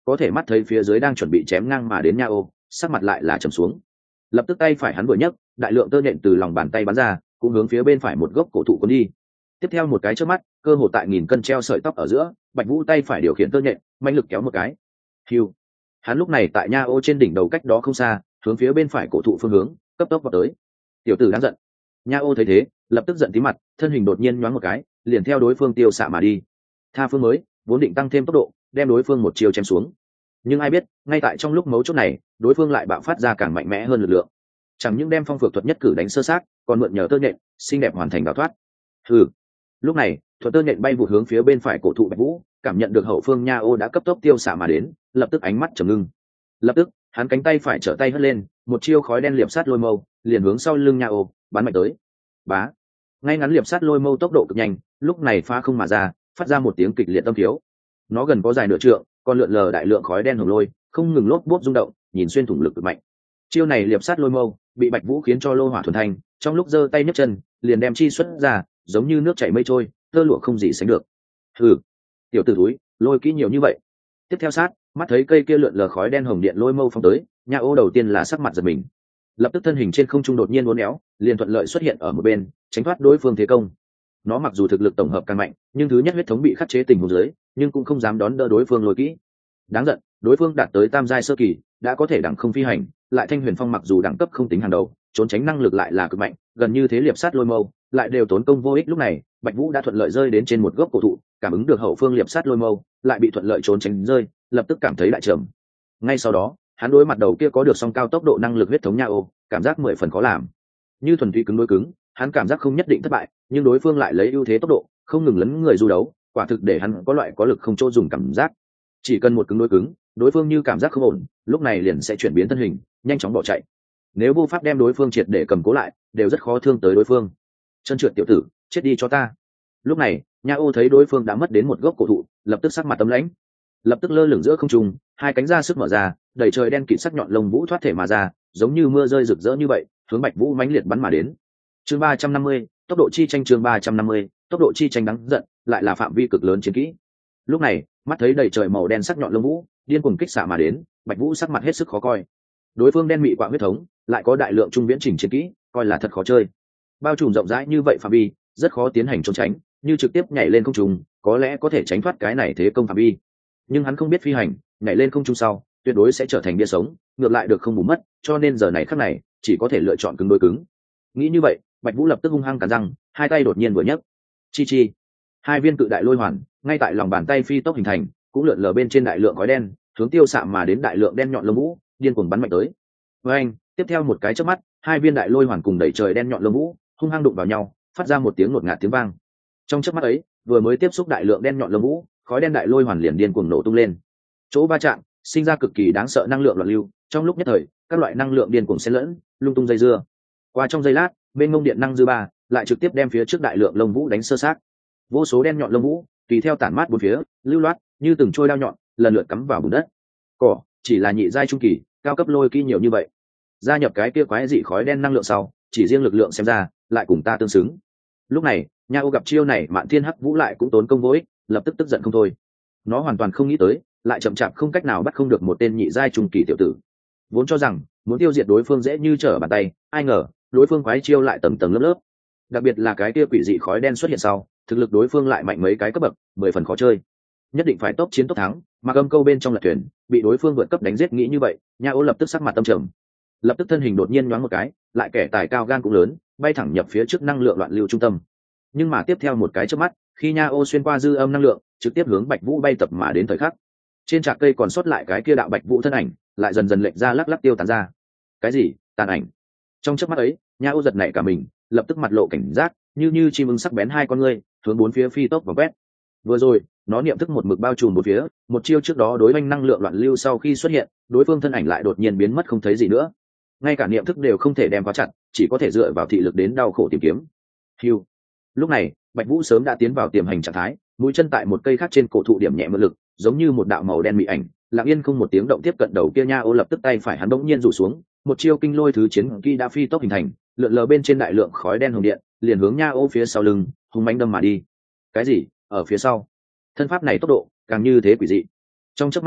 có thể mắt thấy phía dưới đang chuẩn bị chém ngang mà đến nha ô, sắc mặt lại là trầm xuống. Lập tức tay phải hắn vừa nhấc, đại lượng tơ nhện từ lòng bàn tay bắn ra, cũng hướng phía bên phải một gốc cổ thụ cuốn đi. Tiếp theo một cái chớp mắt, cơ hồ tại nghìn cân treo sợi tóc ở giữa, Bạch Vũ tay phải điều khiển tơ nhện, mạnh lực kéo một cái. Hưu. Hắn lúc này tại nha ô trên đỉnh đầu cách đó không xa, hướng phía bên phải cổ thụ phương hướng, cấp tốc vào tới. Tiểu tử đang giận. Nha ô thấy thế, lập tức giận tí mặt, thân hình đột nhiên nhoáng một cái, liền theo đối phương tiêu xạ mà đi. Tha phương mới, vốn định tăng thêm tốc độ, đem đối phương một chiều chém xuống. Nhưng ai biết, ngay tại trong lúc mấu chốt này, đối phương lại bạo phát ra càng mạnh mẽ hơn lực lượng. Chẳng những đem phong phược thuật nhất cử đánh sơ sát, còn mượn nhờ tơ nhện, xinh đẹp hoàn thành đào thoát. Hừ. Lúc này, thuật tơ nhện bay vụt hướng phía bên phải cổ thụ Bạch Vũ, cảm nhận được hậu phương nha ô đã cấp tốc tiêu xạ mà đến, lập tức ánh mắt trầm ngưng. Lập tức, hắn cánh tay phải trở tay hất lên, một chiêu khói đen liệp sát lôi mâu, liền hướng sau lưng nha ô, bắn mạnh tới. Bá. Ngay ngắn liệp sát lôi mâu tốc độ cực nhanh, lúc này phá không mà ra, phát ra một tiếng kịch liệt âm thiếu. Nó gần có dài nửa trượng, còn lượn lờ đại lượng khói đen hồng lôi, không ngừng lốp bốp rung động, nhìn xuyên thủng lực cực mạnh. Chiêu này liệp sát lôi mâu, bị Bạch Vũ khiến cho lô hỏa thuần thanh, trong lúc giơ tay nhấc chân, liền đem chi xuất ra, giống như nước chảy mây trôi, tơ lụa không gì sánh được. Hừ, tiểu tử túi, lôi kỹ nhiều như vậy. Tiếp theo sát, mắt thấy cây kia lượn lờ khói đen hồng điện lôi mâu phóng tới, nha ô đầu tiên là sắc mặt giật mình, lập tức thân hình trên không trung đột nhiên uốn éo, liền thuận lợi xuất hiện ở một bên, tránh thoát đối phương thế công. Nó mặc dù thực lực tổng hợp càng mạnh, nhưng thứ nhất huyết thống bị khắc chế tình huống dưới, nhưng cũng không dám đón đỡ đối phương lôi kỹ. Đáng giận, đối phương đạt tới tam giai sơ kỳ, đã có thể đẳng không phi hành, lại Thanh Huyền Phong mặc dù đẳng cấp không tính hàng đầu, trốn tránh năng lực lại là cực mạnh, gần như thế liệp sát lôi mâu, lại đều tốn công vô ích. Lúc này, Bạch Vũ đã thuận lợi rơi đến trên một gốc cổ thụ, cảm ứng được hậu phương liệp sát lôi mâu, lại bị thuận lợi trốn tránh rơi, lập tức cảm thấy đại trầm. Ngay sau đó, hắn đối mặt đầu kia có được song cao tốc độ năng lực huyết thống nha ô, cảm giác mười phần khó làm. Như thuần túy cứng đối cứng, hắn cảm giác không nhất định thất bại, nhưng đối phương lại lấy ưu thế tốc độ, không ngừng lấn người du đấu, quả thực để hắn có loại có lực không chỗ dùng cảm giác. Chỉ cần một cứng đối cứng, đối phương như cảm giác không ổn, lúc này liền sẽ chuyển biến thân hình, nhanh chóng bỏ chạy. Nếu vô pháp đem đối phương triệt để cầm cố lại, đều rất khó thương tới đối phương. Chân trượt tiểu tử, chết đi cho ta. Lúc này, nha ô thấy đối phương đã mất đến một gốc cổ thụ, lập tức sắc mặt tấm lãnh, lập tức lơ lửng giữa không trung, hai cánh ra sức mở ra, đầy trời đen kịt sắc nhọn lông vũ thoát thể mà ra, giống như mưa rơi rực rỡ như vậy, hướng Bạch Vũ mãnh liệt bắn mà đến. Chương ba trăm năm mươi, tốc độ chi tranh. Chương ba trăm năm mươi, tốc độ chi tranh đáng giận, lại là phạm vi cực lớn chiến kỹ. Lúc này, mắt thấy đầy trời màu đen sắc nhọn lông vũ, điên cuồng kích xạ mà đến, Bạch Vũ sắc mặt hết sức khó coi. Đối phương đen mị quạ huyết thống, lại có đại lượng trung viễn chỉnh chiến kỹ, coi là thật khó chơi. Bao trùm rộng rãi như vậy phạm vi, rất khó tiến hành trốn tránh, như trực tiếp nhảy lên không trung, có lẽ có thể tránh thoát cái này thế công phạm vi. Nhưng hắn không biết phi hành, nhảy lên không trung sau, tuyệt đối sẽ trở thành bia sống, ngược lại được không bù mất, cho nên giờ này khắc này, chỉ có thể lựa chọn cứng đối cứng. Nghĩ như vậy, Bạch Vũ lập tức hung hăng cắn răng, hai tay đột nhiên vừa nhấc. Chi chi. Hai viên cự đại lôi hoàn, ngay tại lòng bàn tay phi tốc hình thành, cũng lượn lờ bên trên đại lượng khói đen, hướng tiêu xạ mà đến đại lượng đen nhọn lông vũ, điên cuồng bắn mạnh tới. Với anh, tiếp theo một cái chớp mắt, hai viên đại lôi hoàn cùng đẩy trời đen nhọn lông vũ, hung hăng đụng vào nhau, phát ra một tiếng ngột ngạt tiếng vang. Trong chớp mắt ấy, vừa mới tiếp xúc đại lượng đen nhọn lông vũ, khói đen đại lôi hoàn liền điên cuồng nổ tung lên. Chỗ va chạm, sinh ra cực kỳ đáng sợ năng lượng loạn lưu, trong lúc nhất thời, các loại năng lượng điên cuồng xen lẫn, lung tung dây dưa. Qua trong giây lát, bên ngông điện năng dư ba, lại trực tiếp đem phía trước đại lượng lông vũ đánh sơ sát. Vô số đen nhọn lông vũ, tùy theo tản mát bốn phía, lưu loát, như từng trôi đao nhọn, lần lượt cắm vào bùn đất. Cỏ, chỉ là nhị giai trung kỳ, cao cấp lôi kỹ nhiều như vậy. Gia nhập cái kia quái dị khói đen năng lượng sau, chỉ riêng lực lượng xem ra, lại cùng ta tương xứng. Lúc này, Nha Ô gặp chiêu này, Mạn Thiên Hắc Vũ lại cũng tốn công vô ích, lập tức tức giận không thôi. Nó hoàn toàn không nghĩ tới, lại chậm chạp không cách nào bắt không được một tên nhị giai trung kỳ tiểu tử. Vốn cho rằng muốn tiêu diệt đối phương dễ như trở bàn tay, ai ngờ đối phương quái chiêu lại tầng tầng lớp lớp. Đặc biệt là cái kia quỷ dị khói đen xuất hiện sau, thực lực đối phương lại mạnh mấy cái cấp bậc, mười phần khó chơi. Nhất định phải tốc chiến tốc thắng, mà âm câu bên trong lật thuyền, bị đối phương vượt cấp đánh giết nghĩ như vậy, Nha Ô lập tức sắc mặt tâm trầm. Lập tức thân hình đột nhiên nhoáng một cái, lại kẻ tài cao gan cũng lớn, bay thẳng nhập phía trước năng lượng loạn lưu trung tâm. Nhưng mà tiếp theo một cái chớp mắt, khi Nha Ô xuyên qua dư âm năng lượng, trực tiếp hướng Bạch Vũ bay tập mà đến thời khắc. Trên trạc cây còn sót lại cái kia đạo Bạch Vũ thân ảnh, lại dần dần lệch ra lắc lắc tiêu tán ra. Cái gì? Tàn ảnh? Trong chớp mắt ấy, Nha Ô giật nảy cả mình, lập tức mặt lộ cảnh giác, như như chim ưng sắc bén hai con ngươi, hướng bốn phía phi tốc và quét. Vừa rồi, nó niệm thức một mực bao trùm bốn phía, một chiêu trước đó đối oanh năng lượng loạn lưu sau khi xuất hiện, đối phương thân ảnh lại đột nhiên biến mất không thấy gì nữa. Ngay cả niệm thức đều không thể đem quá chặt, chỉ có thể dựa vào thị lực đến đau khổ tìm kiếm. Hưu. Lúc này, Bạch Vũ sớm đã tiến vào tiềm hành trạng thái, mũi chân tại một cây khác trên cổ thụ điểm nhẹ mượn lực, giống như một đạo màu đen mị ảnh, lặng yên không một tiếng động tiếp cận đầu kia Nha Ô, lập tức tay phải hắn đống nhiên rủ xuống, một chiêu kinh lôi thứ chiến kỳ đã phi tốc hình thành, lượn lờ bên trên đại lượng khói đen hồng điện, liền hướng Nha Ô phía sau lưng, hung mãnh đâm mà đi. Cái gì? Ở phía sau? Thân pháp này tốc độ càng như thế quỷ dị. Trong chớp mắt ấy,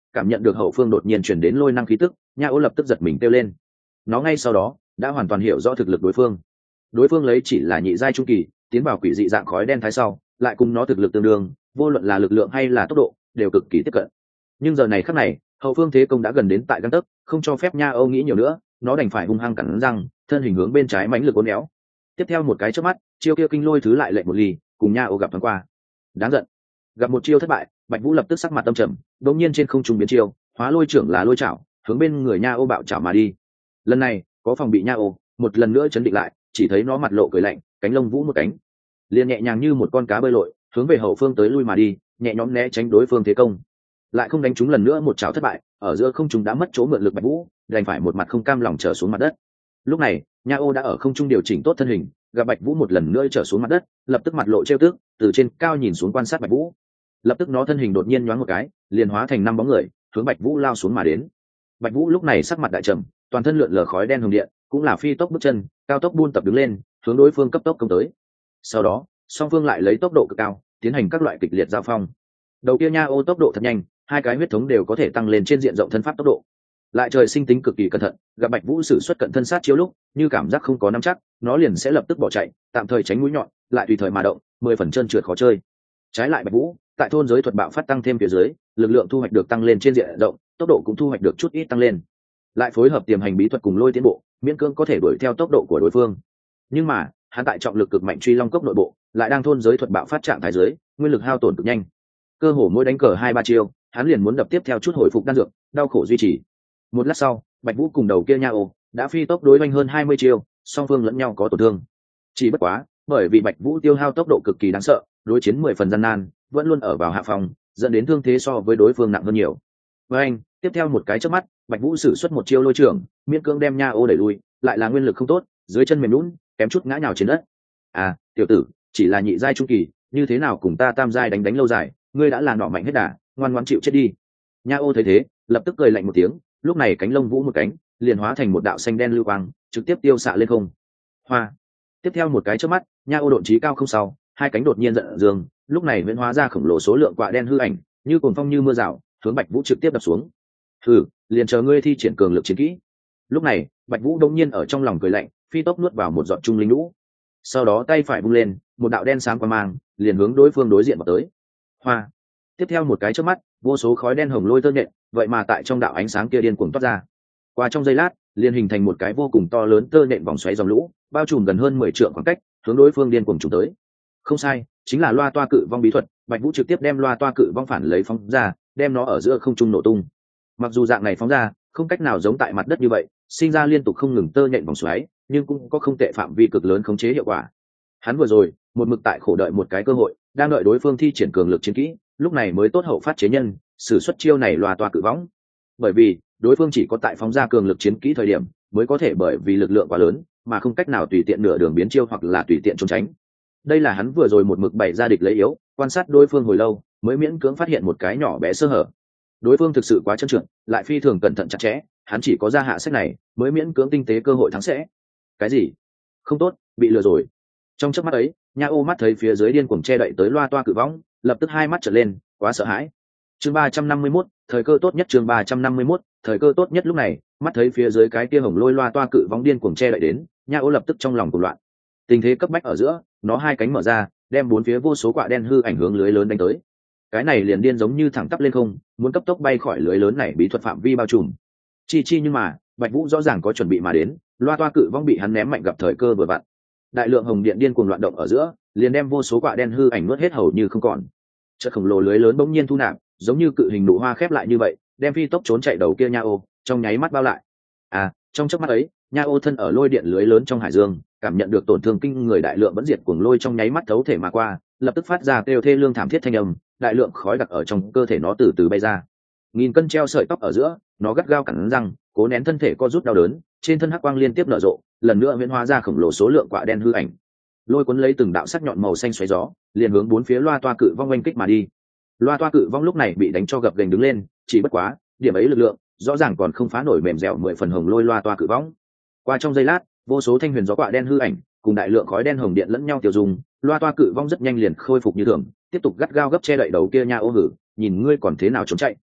cảm nhận được hậu phương đột nhiên chuyển đến lôi năng khí tức, nha ô lập tức giật mình kêu lên. Nó ngay sau đó đã hoàn toàn hiểu rõ thực lực đối phương. Đối phương lấy chỉ là nhị giai trung kỳ, tiến vào quỷ dị dạng khói đen thái sau, lại cùng nó thực lực tương đương, vô luận là lực lượng hay là tốc độ đều cực kỳ tiếp cận. Nhưng giờ này khắc này, hậu phương thế công đã gần đến tại gang tấc, không cho phép nha âu nghĩ nhiều nữa, nó đành phải hung hăng cắn răng, thân hình hướng bên trái mãnh lực uốn éo. Tiếp theo một cái chớp mắt, chiêu kia kinh lôi thứ lại lệnh một ly, cùng nha âu gặp thoáng qua. Đáng giận. Gặp một chiêu thất bại, Bạch Vũ lập tức sắc mặt tâm trầm, đột nhiên trên không trung biến chiêu, hóa lôi trưởng là lôi chảo, hướng bên người nha âu bạo chảo mà đi. Lần này, có phòng bị nha âu, một lần nữa chấn định lại, chỉ thấy nó mặt lộ cười lạnh, cánh lông vũ một cánh, liền nhẹ nhàng như một con cá bơi lội, hướng về hậu phương tới lui mà đi, nhẹ nhõm né tránh đối phương thế công. Lại không đánh trúng lần nữa một chảo thất bại, ở giữa không trung đã mất chỗ mượn lực Bạch Vũ, đành phải một mặt không cam lòng trở xuống mặt đất. Lúc này, nha ô đã ở không trung điều chỉnh tốt thân hình, gặp Bạch Vũ một lần nữa trở xuống mặt đất, lập tức mặt lộ trêu tức, từ trên cao nhìn xuống quan sát Bạch Vũ. Lập tức nó thân hình đột nhiên nhoáng một cái, liền hóa thành năm bóng người, hướng Bạch Vũ lao xuống mà đến. Bạch Vũ lúc này sắc mặt đại trầm, toàn thân lượn lờ khói đen hồng điện, cũng là phi tốc bước chân, cao tốc buôn tập đứng lên, hướng đối phương cấp tốc công tới. Sau đó, song phương lại lấy tốc độ cực cao, tiến hành các loại kịch liệt giao phong. Đầu kia nha ô tốc độ thật nhanh, hai cái huyết thống đều có thể tăng lên trên diện rộng thân pháp tốc độ. Lại trời sinh tính cực kỳ cẩn thận, gặp Bạch Vũ sử xuất cận thân sát chiếu lúc, như cảm giác không có nắm chắc, nó liền sẽ lập tức bỏ chạy, tạm thời tránh mũi nhọn, lại tùy thời mà động, mười phần chân trượt khó chơi. Trái lại Bạch Vũ, tại thôn giới thuật bạo phát tăng thêm phía dưới, lực lượng thu hoạch được tăng lên trên diện rộng, tốc độ cũng thu hoạch được chút ít tăng lên. Lại phối hợp tiềm hành bí thuật cùng lôi tiến bộ, miễn cưỡng có thể đuổi theo tốc độ của đối phương. Nhưng mà, hắn tại trọng lực cực mạnh truy long cốc nội bộ, lại đang thôn giới thuật bạo phát trạng thái dưới, nguyên lực hao tổn cực nhanh. Cơ hồ mỗi đánh cờ hai ba chiêu, hắn liền muốn đập tiếp theo chút hồi phục đan dược, đau khổ duy trì. Một lát sau, Bạch Vũ cùng đầu kia nha ô đã phi tốc đối oanh hơn hai mươi chiêu, song phương lẫn nhau có tổn thương. Chỉ bất quá, bởi vì Bạch Vũ tiêu hao tốc độ cực kỳ đáng sợ, đối chiến mười phần gian nan, vẫn luôn ở vào hạ phòng, dẫn đến thương thế so với đối phương nặng hơn nhiều. Với anh, tiếp theo một cái chớp mắt, Bạch Vũ sử xuất một chiêu lôi trưởng, miễn cưỡng đem nha ô đẩy lui, lại là nguyên lực không tốt, dưới chân mềm nhũn, kém chút ngã nhào trên đất. À, tiểu tử, chỉ là nhị giai trung kỳ, như thế nào cùng ta tam giai đánh đánh lâu dài, ngươi đã là nọ mạnh hết đà, ngoan ngoãn chịu chết đi. Nha ô thấy thế, lập tức cười lạnh một tiếng, lúc này cánh lông vũ một cánh, liền hóa thành một đạo xanh đen lưu quang, trực tiếp tiêu xạ lên không. Hoa. Tiếp theo một cái chớp mắt, nha ô độn chí cao không sau, hai cánh đột nhiên giận dương, lúc này huyễn hóa ra khổng lồ số lượng quạ đen hư ảnh, như cuồng phong như mưa rào, hướng Bạch Vũ trực tiếp đập xuống. Hừ, liền chờ ngươi thi triển cường lực chiến kỹ. Lúc này, Bạch Vũ đông nhiên ở trong lòng cười lạnh, phi tốc nuốt vào một giọt trung linh lũ. Sau đó tay phải vung lên, một đạo đen sáng quang mang, liền hướng đối phương đối diện vào tới. Hoa. Tiếp theo một cái chớp mắt, vô số khói đen hồng lôi tơ nhện, vậy mà tại trong đạo ánh sáng kia điên cuồng toát ra. Qua trong giây lát, liền hình thành một cái vô cùng to lớn tơ nhện vòng xoáy dòng lũ, bao trùm gần hơn mười trượng khoảng cách, hướng đối phương điên cuồng trùng tới. Không sai, chính là loa toa cự vong bí thuật. Bạch Vũ trực tiếp đem loa toa cự vong phản lấy phóng ra, đem nó ở giữa không trung nổ tung. Mặc dù dạng này phóng ra không cách nào giống tại mặt đất như vậy, sinh ra liên tục không ngừng tơ nhện vòng xoáy, nhưng cũng có không tệ phạm vi cực lớn khống chế hiệu quả. Hắn vừa rồi một mực tại khổ đợi một cái cơ hội, đang đợi đối phương thi triển cường lực chiến kỹ, lúc này mới tốt hậu phát chế nhân, sử xuất chiêu này loa toa cự võng. Bởi vì đối phương chỉ có tại phóng ra cường lực chiến kỹ thời điểm mới có thể, bởi vì lực lượng quá lớn mà không cách nào tùy tiện nửa đường biến chiêu hoặc là tùy tiện trốn tránh. Đây là hắn vừa rồi một mực bày ra địch lấy yếu, quan sát đối phương hồi lâu mới miễn cưỡng phát hiện một cái nhỏ bé sơ hở. Đối phương thực sự quá trơn trượt, lại phi thường cẩn thận chặt chẽ, hắn chỉ có ra hạ sách này mới miễn cưỡng tinh tế cơ hội thắng sẽ. Cái gì? Không tốt, bị lừa rồi. Trong chớp mắt ấy, nha ô mắt thấy phía dưới điên cuồng che đậy tới loa toa cự võng, lập tức hai mắt trợn lên, quá sợ hãi. Chương ba trăm năm mươi mốt, thời cơ tốt nhất. Chương ba trăm năm mươi mốt, thời cơ tốt nhất. Lúc này, mắt thấy phía dưới cái kia hồng lôi loa toa cự võng điên cuồng che đậy đến, nha ô lập tức trong lòng cuồng loạn. Tình thế cấp bách ở giữa, nó hai cánh mở ra, đem bốn phía vô số quạ đen hư ảnh hướng lưới lớn đánh tới. Cái này liền điên giống như thẳng tắp lên không, muốn cấp tốc bay khỏi lưới lớn này bí thuật phạm vi bao trùm. Chi chi nhưng mà, Bạch Vũ rõ ràng có chuẩn bị mà đến, loa toa cự vong bị hắn ném mạnh gặp thời cơ vừa vặn. Đại lượng hồng điện điên cuồng loạn động ở giữa, liền đem vô số quạ đen hư ảnh nuốt hết hầu như không còn. Chất khổng lồ lưới lớn bỗng nhiên thu nạp, giống như cự hình nụ hoa khép lại như vậy, đem phi tốc trốn chạy đầu kia nha ô, trong nháy mắt bao lại. À, trong chớp mắt ấy, nha ô thân ở lôi điện lưới lớn trong hải dương, cảm nhận được tổn thương kinh người đại lượng vẫn diệt cuồng lôi trong nháy mắt thấu thể mà qua, lập tức phát ra kêu thê lương thảm thiết thanh âm, đại lượng khói đặc ở trong cơ thể nó từ từ bay ra. Nghìn cân treo sợi tóc ở giữa, nó gắt gao cắn răng, cố nén thân thể co rút đau đớn, trên thân hắc quang liên tiếp nở rộ, lần nữa huyễn hóa ra khổng lồ số lượng quạ đen hư ảnh, lôi cuốn lấy từng đạo sắc nhọn màu xanh xoáy gió, liền hướng bốn phía loa toa cự vong oanh kích mà đi. Loa toa cự vong lúc này bị đánh cho gập ghềnh đứng lên, chỉ bất quá, điểm ấy lực lượng, rõ ràng còn không phá nổi mềm dẻo mười phần hồng lôi loa toa cự vong. Qua trong giây lát, vô số thanh huyền gió quạ đen hư ảnh, cùng đại lượng khói đen hồng điện lẫn nhau tiêu dùng, loa toa cự vong rất nhanh liền khôi phục như thường, tiếp tục gắt gao gấp che đậy đầu kia nha ô hử, nhìn ngươi còn thế nào trốn chạy.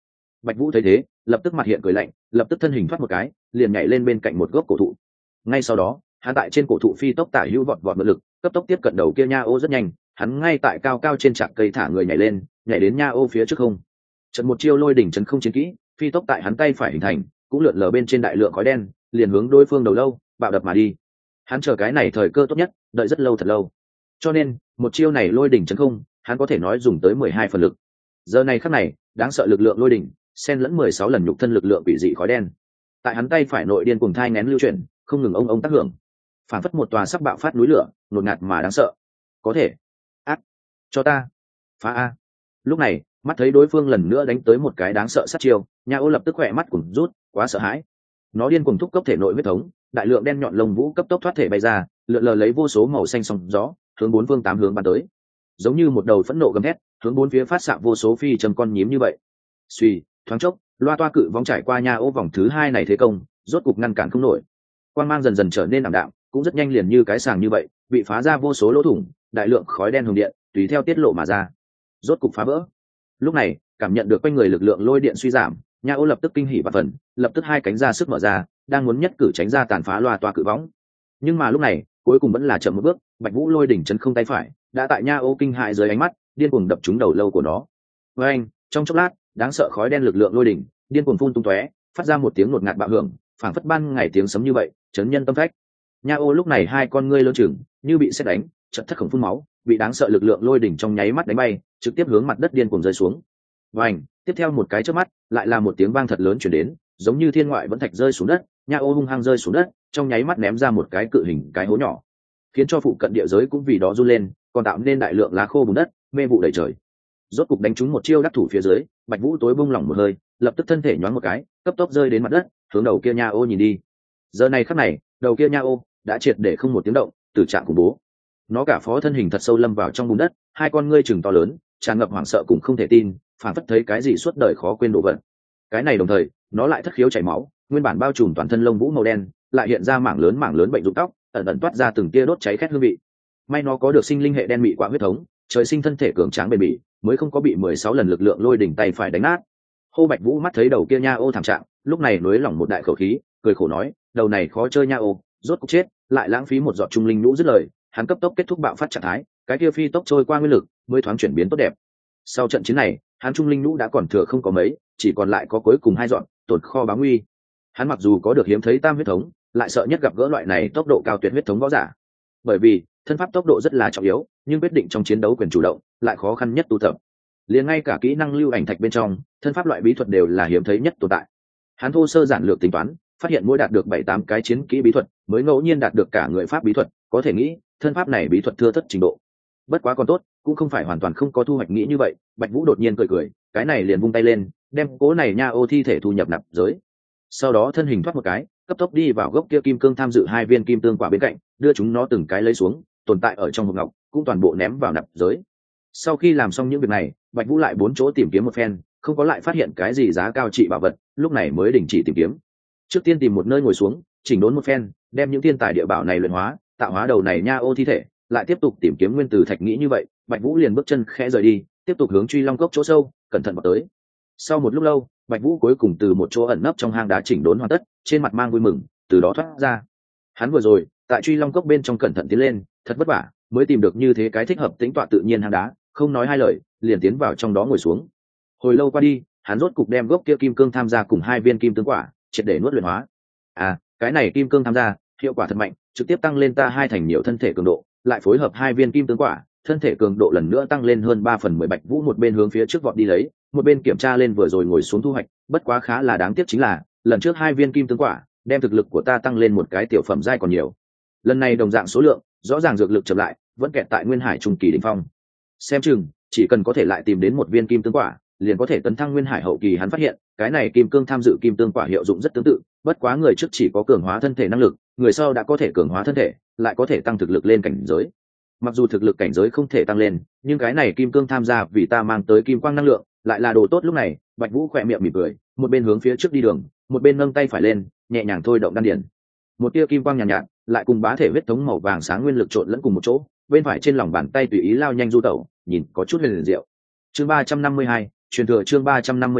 Bạch Vũ thấy thế, lập tức mặt hiện cười lạnh, lập tức thân hình thoát một cái, liền nhảy lên bên cạnh một gốc cổ thụ. Ngay sau đó, hắn tại trên cổ thụ phi tốc tả hữu vọt vọt mượn lực, cấp tốc tiếp cận đầu kia nha ô rất nhanh, hắn ngay tại cao cao trên trạc cây thả người nhảy lên, nhảy đến nha ô phía trước không. Trận một chiêu lôi đỉnh chấn không chiến kỹ, phi tốc tại hắn tay phải hình thành, cũng lượn lờ bên trên đại lượng khói đen, liền hướng đối phương đầu lâu, bạo đập mà đi. Hắn chờ cái này thời cơ tốt nhất, đợi rất lâu thật lâu. Cho nên, một chiêu này lôi đỉnh chấn không, hắn có thể nói dùng tới mười hai phần lực. Giờ này khắc này, đáng sợ lực lượng lôi đỉnh, xen lẫn mười sáu lần nhục thân lực lượng bị dị khói đen. Tại hắn tay phải nội điên cuồng thai nén lưu chuyển, không ngừng ông ông tác hưởng. Phản phất một tòa sắp bạo phát núi lửa, ngột ngạt mà đáng sợ. Có thể. Ác. Cho ta. Phá a. Lúc này, mắt thấy đối phương lần nữa đánh tới một cái đáng sợ sát chiêu, Nha Ô lập tức khỏe mắt cùng rút, quá sợ hãi. Nó điên cuồng thúc cấp thể nội huyết thống, đại lượng đen nhọn lông vũ cấp tốc thoát thể bay ra, lượn lờ lấy vô số màu xanh sóng gió, hướng bốn phương tám hướng bắn tới. Giống như một đầu phẫn nộ gầm thét, hướng bốn phía phát xạ vô số phi trầm con nhím như vậy. Suy, thoáng chốc, loa toa cự vong trải qua Nha Ô vòng thứ hai này thế công, rốt cục ngăn cản không nổi. Quang mang dần dần trở nên ảm đạm, cũng rất nhanh liền như cái sàng như vậy, bị phá ra vô số lỗ thủng, đại lượng khói đen hùng điện tùy theo tiết lộ mà ra, rốt cục phá vỡ. Lúc này, cảm nhận được quanh người lực lượng lôi điện suy giảm, Nha Ô lập tức kinh hỉ và phần, lập tức hai cánh ra sức mở ra, đang muốn nhất cử tránh ra tàn phá loa toa cự võng. Nhưng mà lúc này, cuối cùng vẫn là chậm một bước, Bạch Vũ lôi đỉnh chấn không tay phải, đã tại Nha Ô kinh hại dưới ánh mắt, điên cuồng đập trúng đầu lâu của nó. Với anh, trong chốc lát, đáng sợ khói đen lực lượng lôi đỉnh, điên cuồng phun tung tóe, phát ra một tiếng ngột ngạt bạo hưởng, phảng phất ban ngày tiếng sấm như vậy, chấn nhân tâm phách. Nha Ô lúc này hai con ngươi lơ chừng, như bị sét đánh, chợt thất khổng phun máu, bị đáng sợ lực lượng lôi đỉnh trong nháy mắt đánh bay, trực tiếp hướng mặt đất điên cuồng rơi xuống. Vành, tiếp theo một cái chớp mắt, lại là một tiếng vang thật lớn truyền đến, giống như thiên ngoại vẫn thạch rơi xuống đất, Nha Ô hung hăng rơi xuống đất, trong nháy mắt ném ra một cái cự hình cái hố nhỏ, khiến cho phụ cận địa giới cũng vì đó run lên, còn tạo nên đại lượng lá khô bùn đất, mê vụ đầy trời. Rốt cục đánh trúng một chiêu đắc thủ phía dưới, Bạch Vũ tối bung lỏng một hơi, lập tức thân thể nhoáng một cái, cấp tốc rơi đến mặt đất, hướng đầu kia Nha Ô nhìn đi. Giờ này khắc này, đầu kia Nha Ô đã triệt để không một tiếng động, tử trạng khủng bố. Nó cả phó thân hình thật sâu lâm vào trong bùn đất, hai con ngươi trừng to lớn, tràn ngập hoảng sợ cũng không thể tin, phản phất thấy cái gì suốt đời khó quên đồ vật. Cái này đồng thời, nó lại thất khiếu chảy máu, nguyên bản bao trùm toàn thân lông vũ màu đen, lại hiện ra mảng lớn mảng lớn bệnh rụng tóc, ẩn ẩn toát ra từng tia đốt cháy khét hương vị. May nó có được sinh linh hệ đen mị quạ huyết thống, trời sinh thân thể cường tráng bền bỉ, mới không có bị mười sáu lần lực lượng lôi đỉnh tay phải đánh nát. Hô Bạch Vũ mắt thấy đầu kia Nha Ô thảm trạng, lúc này nối lỏng một đại khẩu khí, cười khổ nói, đầu này khó chơi Nha Ô, rốt cục chết, lại lãng phí một giọt trung linh nhũ dứt lời, hắn cấp tốc kết thúc bạo phát trạng thái, cái kia phi tốc trôi qua nguyên lực, mới thoáng chuyển biến tốt đẹp. Sau trận chiến này, hắn trung linh nhũ đã còn thừa không có mấy, chỉ còn lại có cuối cùng hai dọn, tổn kho báo nguy. Hắn mặc dù có được hiếm thấy tam huyết thống, lại sợ nhất gặp gỡ loại này tốc độ cao tuyệt huyết thống võ giả. Bởi vì, thân pháp tốc độ rất là trọng yếu, nhưng quyết định trong chiến đấu quyền chủ động, lại khó khăn nhất tu tập. Liền ngay cả kỹ năng lưu ảnh thạch bên trong, thân pháp loại bí thuật đều là hiếm thấy nhất tồn tại. Hắn thô sơ giản lược tính toán, phát hiện mỗi đạt được bảy tám cái chiến kỹ bí thuật, mới ngẫu nhiên đạt được cả người pháp bí thuật, có thể nghĩ, thân pháp này bí thuật thưa thất trình độ. Bất quá còn tốt, cũng không phải hoàn toàn không có thu hoạch nghĩ như vậy, Bạch Vũ đột nhiên cười cười, cái này liền vung tay lên, đem cố này Nha Ô thi thể thu nhập nạp giới. Sau đó thân hình thoát một cái, cấp tốc đi vào gốc kia kim cương tham dự hai viên kim tương quả bên cạnh, đưa chúng nó từng cái lấy xuống, tồn tại ở trong hộp ngọc, cũng toàn bộ ném vào nạp giới. Sau khi làm xong những việc này, Bạch Vũ lại bốn chỗ tìm kiếm một phen, không có lại phát hiện cái gì giá cao trị bảo vật, lúc này mới đình chỉ tìm kiếm. Trước tiên tìm một nơi ngồi xuống, chỉnh đốn một phen, đem những thiên tài địa bảo này luyện hóa, tạo hóa đầu này Nha Ô thi thể, lại tiếp tục tìm kiếm nguyên tử thạch. Nghĩ như vậy, Bạch Vũ liền bước chân khẽ rời đi, tiếp tục hướng Truy Long cốc chỗ sâu, cẩn thận vào tới. Sau một lúc lâu, Bạch Vũ cuối cùng từ một chỗ ẩn nấp trong hang đá chỉnh đốn hoàn tất, trên mặt mang vui mừng, từ đó thoát ra. Hắn vừa rồi, tại Truy Long cốc bên trong cẩn thận tiến lên, thật vất vả, mới tìm được như thế cái thích hợp tĩnh tọa tự nhiên hang đá, không nói hai lời, liền tiến vào trong đó ngồi xuống. Hồi lâu qua đi, hắn rốt cục đem gốc kia kim cương tham gia cùng hai viên kim tương quả, triệt để nuốt luyện hóa. À, cái này kim cương tham gia, hiệu quả thật mạnh, trực tiếp tăng lên ta hai thành nhiều thân thể cường độ, lại phối hợp hai viên kim tương quả, thân thể cường độ lần nữa tăng lên hơn ba phần mười. Bạch Vũ một bên hướng phía trước vọt đi lấy, một bên kiểm tra lên vừa rồi ngồi xuống thu hoạch, bất quá khá là đáng tiếc chính là, lần trước hai viên kim tương quả, đem thực lực của ta tăng lên một cái tiểu phẩm giai còn nhiều. Lần này đồng dạng số lượng, rõ ràng dược lực chậm lại, vẫn kẹt tại nguyên hải trung kỳ đỉnh phong. Xem chừng, chỉ cần có thể lại tìm đến một viên kim tương quả, liền có thể tấn thăng nguyên hải hậu kỳ. Hắn phát hiện, cái này kim cương tham dự kim tương quả hiệu dụng rất tương tự, bất quá người trước chỉ có cường hóa thân thể năng lực, người sau đã có thể cường hóa thân thể, lại có thể tăng thực lực lên cảnh giới. Mặc dù thực lực cảnh giới không thể tăng lên, nhưng cái này kim cương tham gia vì ta mang tới kim quang năng lượng, lại là đồ tốt. Lúc này, Bạch Vũ khỏe miệng mỉm cười, một bên hướng phía trước đi đường, một bên nâng tay phải lên, nhẹ nhàng thôi động đan điển. Một tia kim quang nhàn nhạt, nhạt, lại cùng bá thể huyết thống màu vàng sáng nguyên lực trộn lẫn cùng một chỗ, bên phải trên lòng bàn tay tùy ý lao nhanh du tẩu, nhìn có chút huyền diệu. Chương ba trăm năm mươi hai, truyền thừa chương ba trăm năm mươi hai,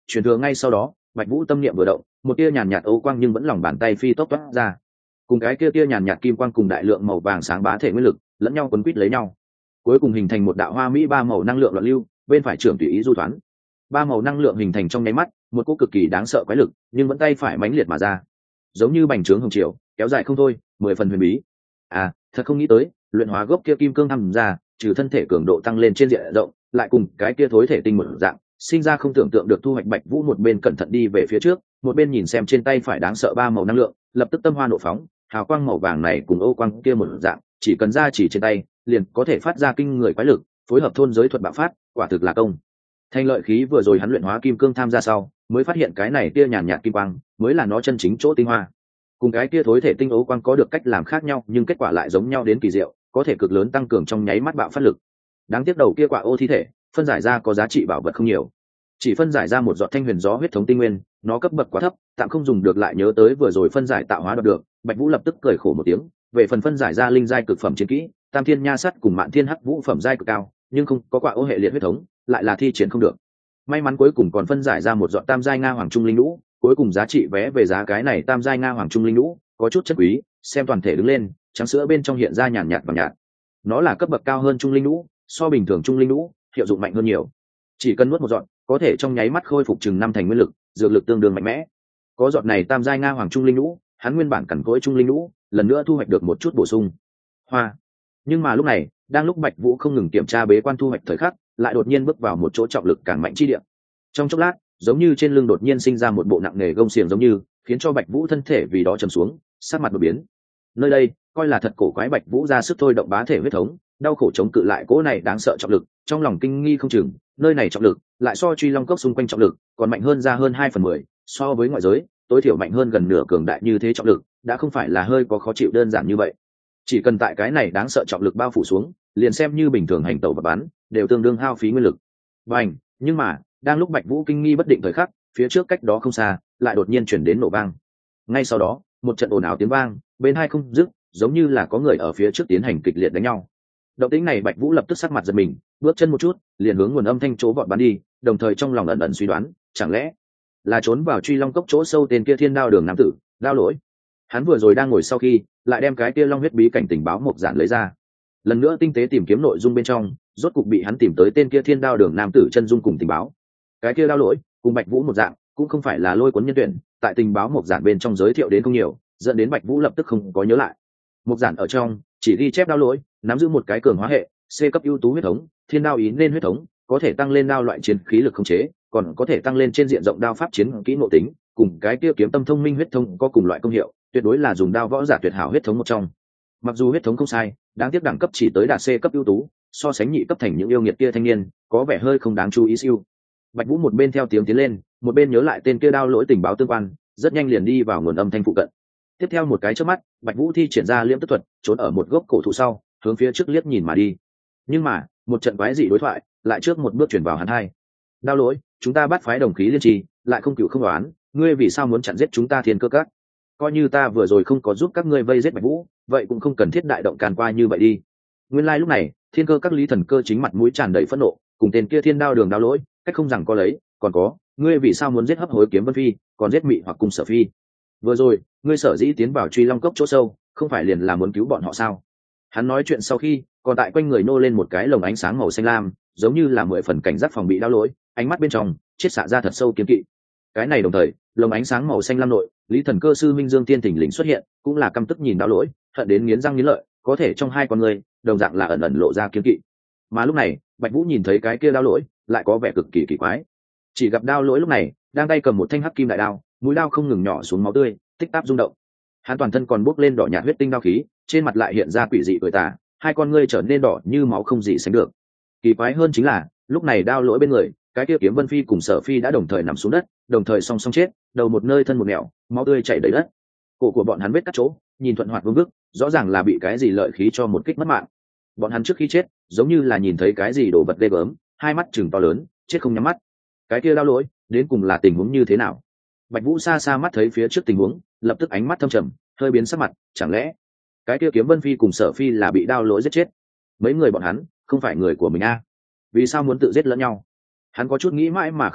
truyền thừa ngay sau đó Bạch Vũ tâm niệm vừa động, một tia nhàn nhạt ấu quang nhưng vẫn lòng bàn tay phi tốc toát ra, cùng cái kia tia nhàn nhạt kim quang cùng đại lượng màu vàng sáng bá thể nguyên lực lẫn nhau quấn quýt lấy nhau, cuối cùng hình thành một đạo hoa mỹ ba màu năng lượng loạn lưu, bên phải trưởng tùy ý du thoán. Ba màu năng lượng hình thành trong nháy mắt, một cỗ cực kỳ đáng sợ quái lực, nhưng vẫn tay phải mãnh liệt mà ra, giống như bành trướng hồng triều, kéo dài không thôi, mười phần huyền bí. À, thật không nghĩ tới, luyện hóa gốc kia kim cương tham ra, trừ thân thể cường độ tăng lên trên diện rộng, lại cùng cái kia thối thể tinh một dạng, sinh ra không tưởng tượng được thu hoạch. Bạch Vũ một bên cẩn thận đi về phía trước, một bên nhìn xem trên tay phải đáng sợ ba màu năng lượng, lập tức tâm hoa nộ phóng, hào quang màu vàng này cùng ô quang kia một dạng, chỉ cần ra chỉ trên tay, liền có thể phát ra kinh người quái lực, phối hợp thôn giới thuật bạo phát, quả thực là công. Thanh lợi khí vừa rồi hắn luyện hóa kim cương tham gia sau, mới phát hiện cái này tia nhàn nhạt kim quang, mới là nó chân chính chỗ tinh hoa. Cùng cái kia thối thể tinh ấu quang có được cách làm khác nhau, nhưng kết quả lại giống nhau đến kỳ diệu, có thể cực lớn tăng cường trong nháy mắt bạo phát lực. Đáng tiếc đầu kia quả ô thi thể, phân giải ra có giá trị bảo vật không nhiều, chỉ phân giải ra một giọt thanh huyền gió huyết thống tinh nguyên, nó cấp bậc quá thấp, tạm không dùng được. Lại nhớ tới vừa rồi phân giải tạo hóa đoạt được, Bạch Vũ lập tức cười khổ một tiếng. Về phần phân giải ra linh giai cực phẩm chiến kỹ, tam thiên nha sắt cùng mạn thiên hắc vũ phẩm giai cực cao, nhưng không có quả ô hệ liệt huyết thống, lại là thi triển không được. May mắn cuối cùng còn phân giải ra một giọt tam giai nga hoàng trung linh lũ, cuối cùng giá trị vé về giá cái này tam giai nga hoàng trung linh lũ có chút chất quý, xem toàn thể đứng lên, trắng sữa bên trong hiện ra nhàn nhạt vàng nhạt. Nó là cấp bậc cao hơn trung linh lũ, so bình thường trung linh lũ hiệu dụng mạnh hơn nhiều, chỉ cần nuốt một giọt có thể trong nháy mắt khôi phục chừng năm thành nguyên lực, dược lực tương đương mạnh mẽ. Có giọt này tam giai nga hoàng trung linh lũ, hắn nguyên bản cẩn cỗi trung linh lũ lần nữa thu hoạch được một chút bổ sung. Hoa. Nhưng mà lúc này, đang lúc Bạch Vũ không ngừng kiểm tra bế quan thu hoạch thời khắc, lại đột nhiên bước vào một chỗ trọng lực càng mạnh chi địa. Trong chốc lát, giống như trên lưng đột nhiên sinh ra một bộ nặng nề gông xiềng giống như, khiến cho Bạch Vũ thân thể vì đó trầm xuống, sắc mặt đột biến. Nơi đây, coi là thật cổ quái. Bạch Vũ ra sức thôi động bá thể huyết thống, đau khổ chống cự lại cỗ này đáng sợ trọng lực, trong lòng kinh nghi không chừng, nơi này trọng lực lại so truy long cốc xung quanh trọng lực còn mạnh hơn ra hơn hai phần mười, so với ngoại giới tối thiểu mạnh hơn gần nửa. Cường đại như thế trọng lực đã không phải là hơi có khó chịu đơn giản như vậy, chỉ cần tại cái này đáng sợ trọng lực bao phủ xuống, liền xem như bình thường hành tẩu và bắn đều tương đương hao phí nguyên lực. Bành. Nhưng mà đang lúc Bạch Vũ kinh nghi bất định thời khắc, phía trước cách đó không xa lại đột nhiên chuyển đến nổ vang. Ngay sau đó, một trận ồn ào tiếng vang bên hai không dứt, giống như là có người ở phía trước tiến hành kịch liệt đánh nhau. Động tĩnh này Bạch Vũ lập tức sắc mặt giật mình, bước chân một chút liền hướng nguồn âm thanh chỗ vọt bắn đi, đồng thời trong lòng ẩn ẩn suy đoán, chẳng lẽ là trốn vào truy long cốc chỗ sâu tên kia thiên đao đường nam tử. Đao lỗi, hắn vừa rồi đang ngồi sau khi lại đem cái kia long huyết bí cảnh tình báo một giản lấy ra, lần nữa tinh tế tìm kiếm nội dung bên trong, rốt cục bị hắn tìm tới tên kia thiên đao đường nam tử chân dung cùng tình báo. Cái kia đao lỗi cùng Bạch Vũ một dạng, cũng không phải là lôi cuốn nhân tuyển, tại tình báo một giản bên trong giới thiệu đến không nhiều, dẫn đến Bạch Vũ lập tức không có nhớ lại. Một giản ở trong chỉ ghi chép đao lỗi nắm giữ một cái cường hóa hệ C cấp ưu tú huyết thống, thiên đao ý nên huyết thống, có thể tăng lên đao loại chiến khí lực khống chế, còn có thể tăng lên trên diện rộng đao pháp chiến kỹ ngộ tính, cùng cái kia kiếm tâm thông minh huyết thống có cùng loại công hiệu, tuyệt đối là dùng đao võ giả tuyệt hảo huyết thống một trong. Mặc dù huyết thống không sai, đáng tiếc đẳng cấp chỉ tới đạt C cấp ưu tú, so sánh nhị cấp thành những yêu nghiệt kia thanh niên, có vẻ hơi không đáng chú ý siêu. Bạch Vũ một bên theo tiếng tiến lên, một bên nhớ lại tên kia đao lỗi tình báo tương quan, rất nhanh liền đi vào nguồn âm thanh phụ cận. Tiếp theo một cái chớp mắt, Bạch Vũ thi triển ra liễm tức thuật, trốn ở một gốc cổ thụ sau, hướng phía trước liếc nhìn mà đi. Nhưng mà, một trận quái dị đối thoại lại trước một bước chuyển vào hắn hai. Đao lỗi, chúng ta bắt phái đồng khí liên trì, lại không cựu không đoán, ngươi vì sao muốn chặn giết chúng ta Thiên Cơ Các? Coi như ta vừa rồi không có giúp các ngươi vây giết Bạch Vũ, vậy cũng không cần thiết đại động càn qua như vậy đi. Nguyên lai like lúc này, Thiên Cơ Các Lý Thần Cơ chính mặt mũi tràn đầy phẫn nộ, cùng tên kia Thiên Đao Đường đao lỗi, cách không rằng có lấy, còn có, ngươi vì sao muốn giết Hấp Hối Kiếm Vân Phi, còn giết Mị hoặc cùng Sở Phi? Vừa rồi, ngươi sở dĩ tiến vào Truy Long Cốc chỗ sâu, không phải liền là muốn cứu bọn họ sao? Hắn nói chuyện sau khi, còn tại quanh người nô lên một cái lồng ánh sáng màu xanh lam, giống như là mười phần cảnh giác phòng bị đao lỗi, ánh mắt bên trong chiết xạ ra thật sâu kiếm kỵ. Cái này đồng thời, lồng ánh sáng màu xanh lam nội, Lý Thần Cơ sư Minh Dương Tiên thỉnh lình xuất hiện, cũng là căm tức nhìn đao lỗi, hận đến nghiến răng nghiến lợi, có thể trong hai con người, đồng dạng là ẩn ẩn lộ ra kiếm kỵ. Mà lúc này, Bạch Vũ nhìn thấy cái kia đao lỗi, lại có vẻ cực kỳ kỳ quái. Chỉ gặp đao lỗi lúc này, đang tay cầm một thanh hắc kim đại đao, mũi đao không ngừng nhỏ xuống máu tươi, tích táp rung động. Hắn toàn thân còn bốc lên đỏ nhạt huyết tinh đao khí, trên mặt lại hiện ra quỷ dị cười tà, hai con ngươi trở nên đỏ như máu không gì sánh được. Kỳ quái hơn chính là, lúc này đao lỗi bên người, cái kia Kiếm Vân Phi cùng Sở Phi đã đồng thời nằm xuống đất, đồng thời song song chết, đầu một nơi thân một nẻo, máu tươi chảy đầy đất. Cổ của bọn hắn vết cắt chỗ, nhìn thuận hoạt vương vức, rõ ràng là bị cái gì lợi khí cho một kích mất mạng. Bọn hắn trước khi chết, giống như là nhìn thấy cái gì đồ vật ghê gớm, hai mắt trừng to lớn, chết không nhắm mắt. Cái kia đao lỗi, đến cùng là tình huống như thế nào? Bạch Vũ xa xa mắt thấy phía trước tình huống, lập tức ánh mắt thâm trầm, hơi biến sắc mặt, chẳng lẽ cái kia Kiếm Vân Phi cùng Sở Phi là bị đao lỗi giết chết? Mấy người bọn hắn không phải người của mình a? Vì sao muốn tự giết lẫn nhau? Hắn có chút nghĩ mãi mà không rõ,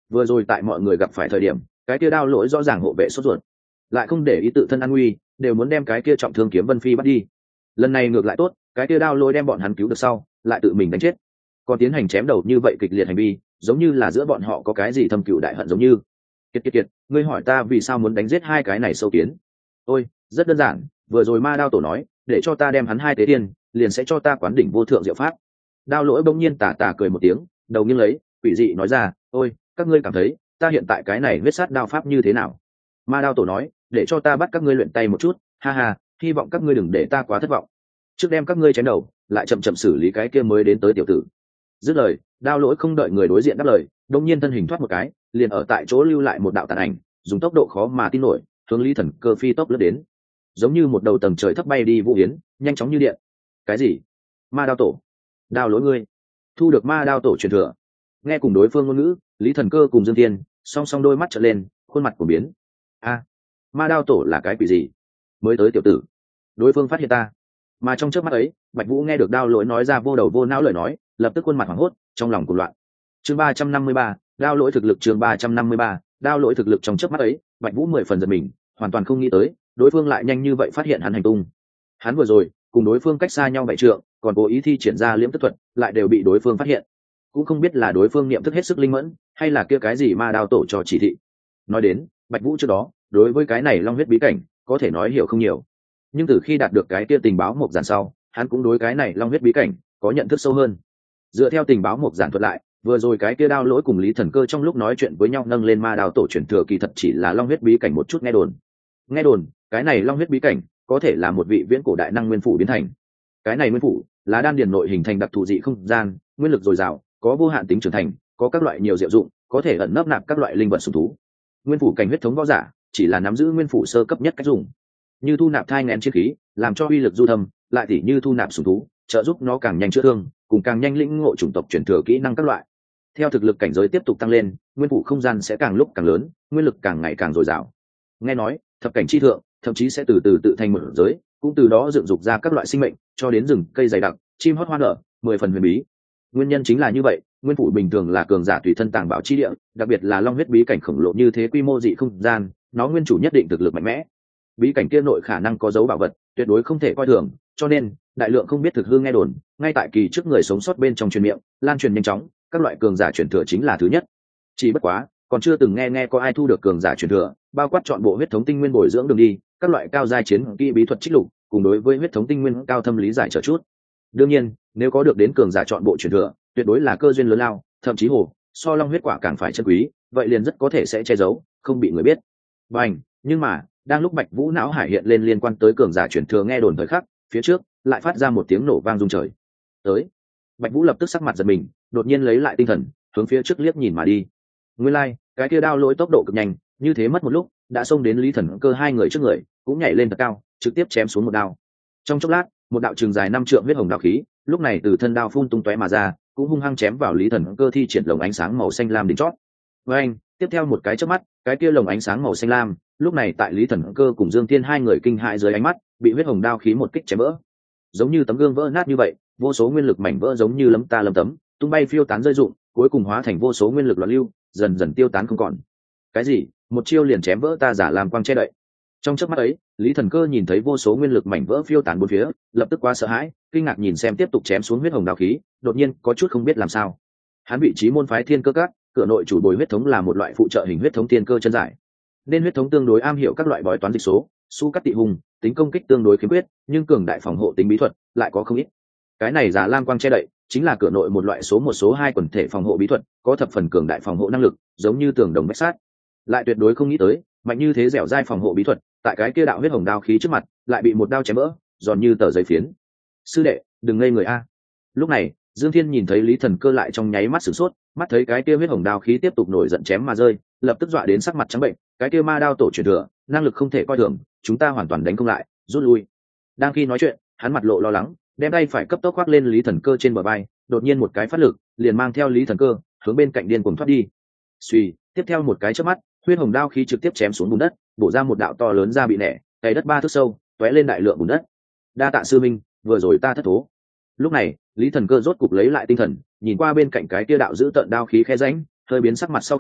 vừa rồi tại mọi người gặp phải thời điểm cái kia đao lỗi rõ ràng hộ vệ sốt ruột, lại không để ý tự thân an nguy, đều muốn đem cái kia trọng thương kiếm vân phi bắt đi. Lần này ngược lại tốt, cái kia đao lỗi đem bọn hắn cứu được sau lại tự mình đánh chết, còn tiến hành chém đầu như vậy kịch liệt hành vi, giống như là giữa bọn họ có cái gì thâm cựu đại hận giống như. Kiệt kiệt kiệt, ngươi hỏi ta vì sao muốn đánh giết hai cái này sâu kiến? Ôi, rất đơn giản, vừa rồi ma đao tổ nói để cho ta đem hắn hai tế tiên liền sẽ cho ta quán đỉnh vô thượng diệu pháp. Đao lỗi bỗng nhiên tà tà cười một tiếng, đầu nghiêng lấy quỷ dị nói ra, ôi, các ngươi cảm thấy ta hiện tại cái này huyết sát đao pháp như thế nào? Ma đao tổ nói để cho ta bắt các ngươi luyện tay một chút, ha ha, hy vọng các ngươi đừng để ta quá thất vọng, trước đem các ngươi chém đầu lại chậm chậm xử lý cái kia mới đến tới tiểu tử. Dứt lời, đao lỗi không đợi người đối diện đáp lời, đông nhiên thân hình thoát một cái, liền ở tại chỗ lưu lại một đạo tàn ảnh, dùng tốc độ khó mà tin nổi hướng Lý Thần Cơ phi tốc lướt đến, giống như một đầu tầng trời thấp bay đi vũ yến, nhanh chóng như điện. Cái gì? Ma đao tổ? Đao lỗi ngươi thu được ma đao tổ truyền thừa? Nghe cùng đối phương ngôn ngữ, Lý Thần Cơ cùng Dương Tiên song song đôi mắt trợn lên, khuôn mặt của biến. A, ma đao tổ là cái quỷ gì? Mới tới tiểu tử, đối phương phát hiện ta. Mà trong chớp mắt ấy, Bạch Vũ nghe được đao lỗi nói ra vô đầu vô não lời nói, lập tức khuôn mặt hoảng hốt, trong lòng cuồng loạn. Chương ba trăm năm mươi ba, đao lỗi thực lực. Chương ba trăm năm mươi ba, đao lỗi thực lực. Trong chớp mắt ấy, Bạch Vũ mười phần giật mình, hoàn toàn không nghĩ tới đối phương lại nhanh như vậy phát hiện hắn hành tung. Hắn vừa rồi cùng đối phương cách xa nhau bảy trượng, còn cố ý thi triển ra liễm tức thuật, lại đều bị đối phương phát hiện. Cũng không biết là đối phương niệm thức hết sức linh mẫn, hay là kia cái gì ma đao tổ cho chỉ thị. Nói đến, Bạch Vũ trước đó đối với cái này long huyết bí cảnh có thể nói hiểu không nhiều, nhưng từ khi đạt được cái kia tình báo một giản sau, hắn cũng đối cái này long huyết bí cảnh có nhận thức sâu hơn. Dựa theo tình báo một giản thuật lại, vừa rồi cái kia đao lỗi cùng Lý Thần Cơ trong lúc nói chuyện với nhau nâng lên ma đao tổ truyền thừa kỳ thật chỉ là long huyết bí cảnh một chút nghe đồn. Nghe đồn, cái này long huyết bí cảnh có thể là một vị viễn cổ đại năng nguyên phủ biến thành. Cái này nguyên phủ là đan điền nội hình thành đặc thù dị không gian, nguyên lực dồi dào, có vô hạn tính trưởng thành, có các loại nhiều diệu dụng, có thể ẩn nấp nạp các loại linh vật sủng thú. Nguyên phủ cảnh huyết thống võ giả chỉ là nắm giữ nguyên phủ sơ cấp nhất cách dùng, như thu nạp thai nghén chiến khí, làm cho uy lực du thâm, lại tỉ như thu nạp sủng thú, trợ giúp nó càng nhanh chữa thương, cùng càng nhanh lĩnh ngộ chủng tộc truyền thừa kỹ năng các loại. Theo thực lực cảnh giới tiếp tục tăng lên, nguyên phủ không gian sẽ càng lúc càng lớn, nguyên lực càng ngày càng dồi dào. Nghe nói, thập cảnh chi thượng, thậm chí sẽ từ từ tự thành một giới, cũng từ đó dựng dục ra các loại sinh mệnh, cho đến rừng cây dày đặc, chim hót hoa nở, mười phần huyền bí. Nguyên nhân chính là như vậy, nguyên phủ bình thường là cường giả tùy thân tàng bảo chi địa, đặc biệt là long huyết bí cảnh khổng lồ như thế quy mô dị không gian, nó nguyên chủ nhất định thực lực mạnh mẽ. Bí cảnh kia nội khả năng có dấu bảo vật, tuyệt đối không thể coi thường, cho nên đại lượng không biết thực hư nghe đồn, ngay tại kỳ trước người sống sót bên trong truyền miệng, lan truyền nhanh chóng, các loại cường giả truyền thừa chính là thứ nhất. Chỉ bất quá, còn chưa từng nghe nghe có ai thu được cường giả truyền thừa, bao quát chọn bộ huyết thống tinh nguyên bồi dưỡng đường đi, các loại cao giai chiến kỹ bí thuật trích lục, cùng đối với huyết thống tinh nguyên cao thâm lý giải trở chút. Đương nhiên, nếu có được đến cường giả chọn bộ truyền thừa, tuyệt đối là cơ duyên lớn lao, thậm chí hồ so long huyết quả càng phải chân quý, vậy liền rất có thể sẽ che giấu, không bị người biết. Bành, nhưng mà đang lúc Bạch Vũ não hải hiện lên liên quan tới cường giả truyền thừa nghe đồn thời khắc, phía trước lại phát ra một tiếng nổ vang rung trời. Tới, Bạch Vũ lập tức sắc mặt giật mình, đột nhiên lấy lại tinh thần, hướng phía trước liếc nhìn mà đi. Nguyên lai, like, cái kia đao lỗi tốc độ cực nhanh, như thế mất một lúc, đã xông đến Lý Thần Cơ hai người trước người, cũng nhảy lên thật cao, trực tiếp chém xuống một đao. Trong chốc lát, một đạo trường dài năm trượng huyết hồng đao khí, lúc này từ thân đao phun tung tóe mà ra, cũng hung hăng chém vào Lý Thần Cơ thi triển lồng ánh sáng màu xanh lam đỉnh chót. Với anh, tiếp theo một cái chớp mắt, cái kia lồng ánh sáng màu xanh lam, lúc này tại Lý Thần Cơ cùng Dương Tiên hai người kinh hãi dưới ánh mắt, bị huyết hồng đao khí một kích chém vỡ. Giống như tấm gương vỡ nát như vậy, vô số nguyên lực mảnh vỡ giống như lấm ta lấm tấm, tung bay phiêu tán rơi rụng, cuối cùng hóa thành vô số nguyên lực loạn lưu, dần dần tiêu tán không còn. Cái gì? Một chiêu liền chém vỡ ta giả làm quang che đậy. Trong chớp mắt ấy, Lý Thần Cơ nhìn thấy vô số nguyên lực mảnh vỡ phiêu tán bốn phía, lập tức quá sợ hãi, kinh ngạc nhìn xem tiếp tục chém xuống huyết hồng đao khí, đột nhiên có chút không biết làm sao. Hắn vị trí môn phái Thiên Cơ Các, cửa nội chủ bồi huyết thống là một loại phụ trợ hình huyết thống thiên cơ chân giải, nên huyết thống tương đối am hiểu các loại bói toán dịch số, su cắt tị hùng, tính công kích tương đối khiếm khuyết, nhưng cường đại phòng hộ tính bí thuật lại có không ít. Cái này giả lam quang che đậy chính là cửa nội một loại số một số hai quần thể phòng hộ bí thuật, có thập phần cường đại phòng hộ năng lực, giống như tường đồng vách sát. Lại tuyệt đối không nghĩ tới, mạnh như thế dẻo dai phòng hộ bí thuật, tại cái kia đạo huyết hồng đao khí trước mặt, lại bị một đao chém vỡ, giòn như tờ giấy phiến. Sư đệ, đừng ngây người a. Lúc này, Dương Thiên nhìn thấy Lý Thần Cơ lại trong nháy mắt sửng sốt, mắt thấy cái kia huyết hồng đao khí tiếp tục nổi giận chém mà rơi, lập tức dọa đến sắc mặt trắng bệnh, cái kia ma đao tổ truyền thừa, năng lực không thể coi thường, chúng ta hoàn toàn đánh không lại, rút lui. Đang khi nói chuyện, hắn mặt lộ lo lắng, đem tay phải cấp tốc khoác lên Lý Thần Cơ trên bờ vai, đột nhiên một cái phát lực, liền mang theo Lý Thần Cơ hướng bên cạnh điên cuồng thoát đi. Suy, tiếp theo một cái chớp mắt, huyết hồng đao khí trực tiếp chém xuống bùn đất, bổ ra một đạo to lớn ra bị nẻ, cày đất ba thước sâu, tóe lên đại lượng bùn đất. Đa tạ sư minh, vừa rồi ta thất thố. Lúc này, Lý Thần Cơ rốt cục lấy lại tinh thần, nhìn qua bên cạnh cái kia đạo giữ tợn đao khí khe rãnh, hơi biến sắc mặt sau khi,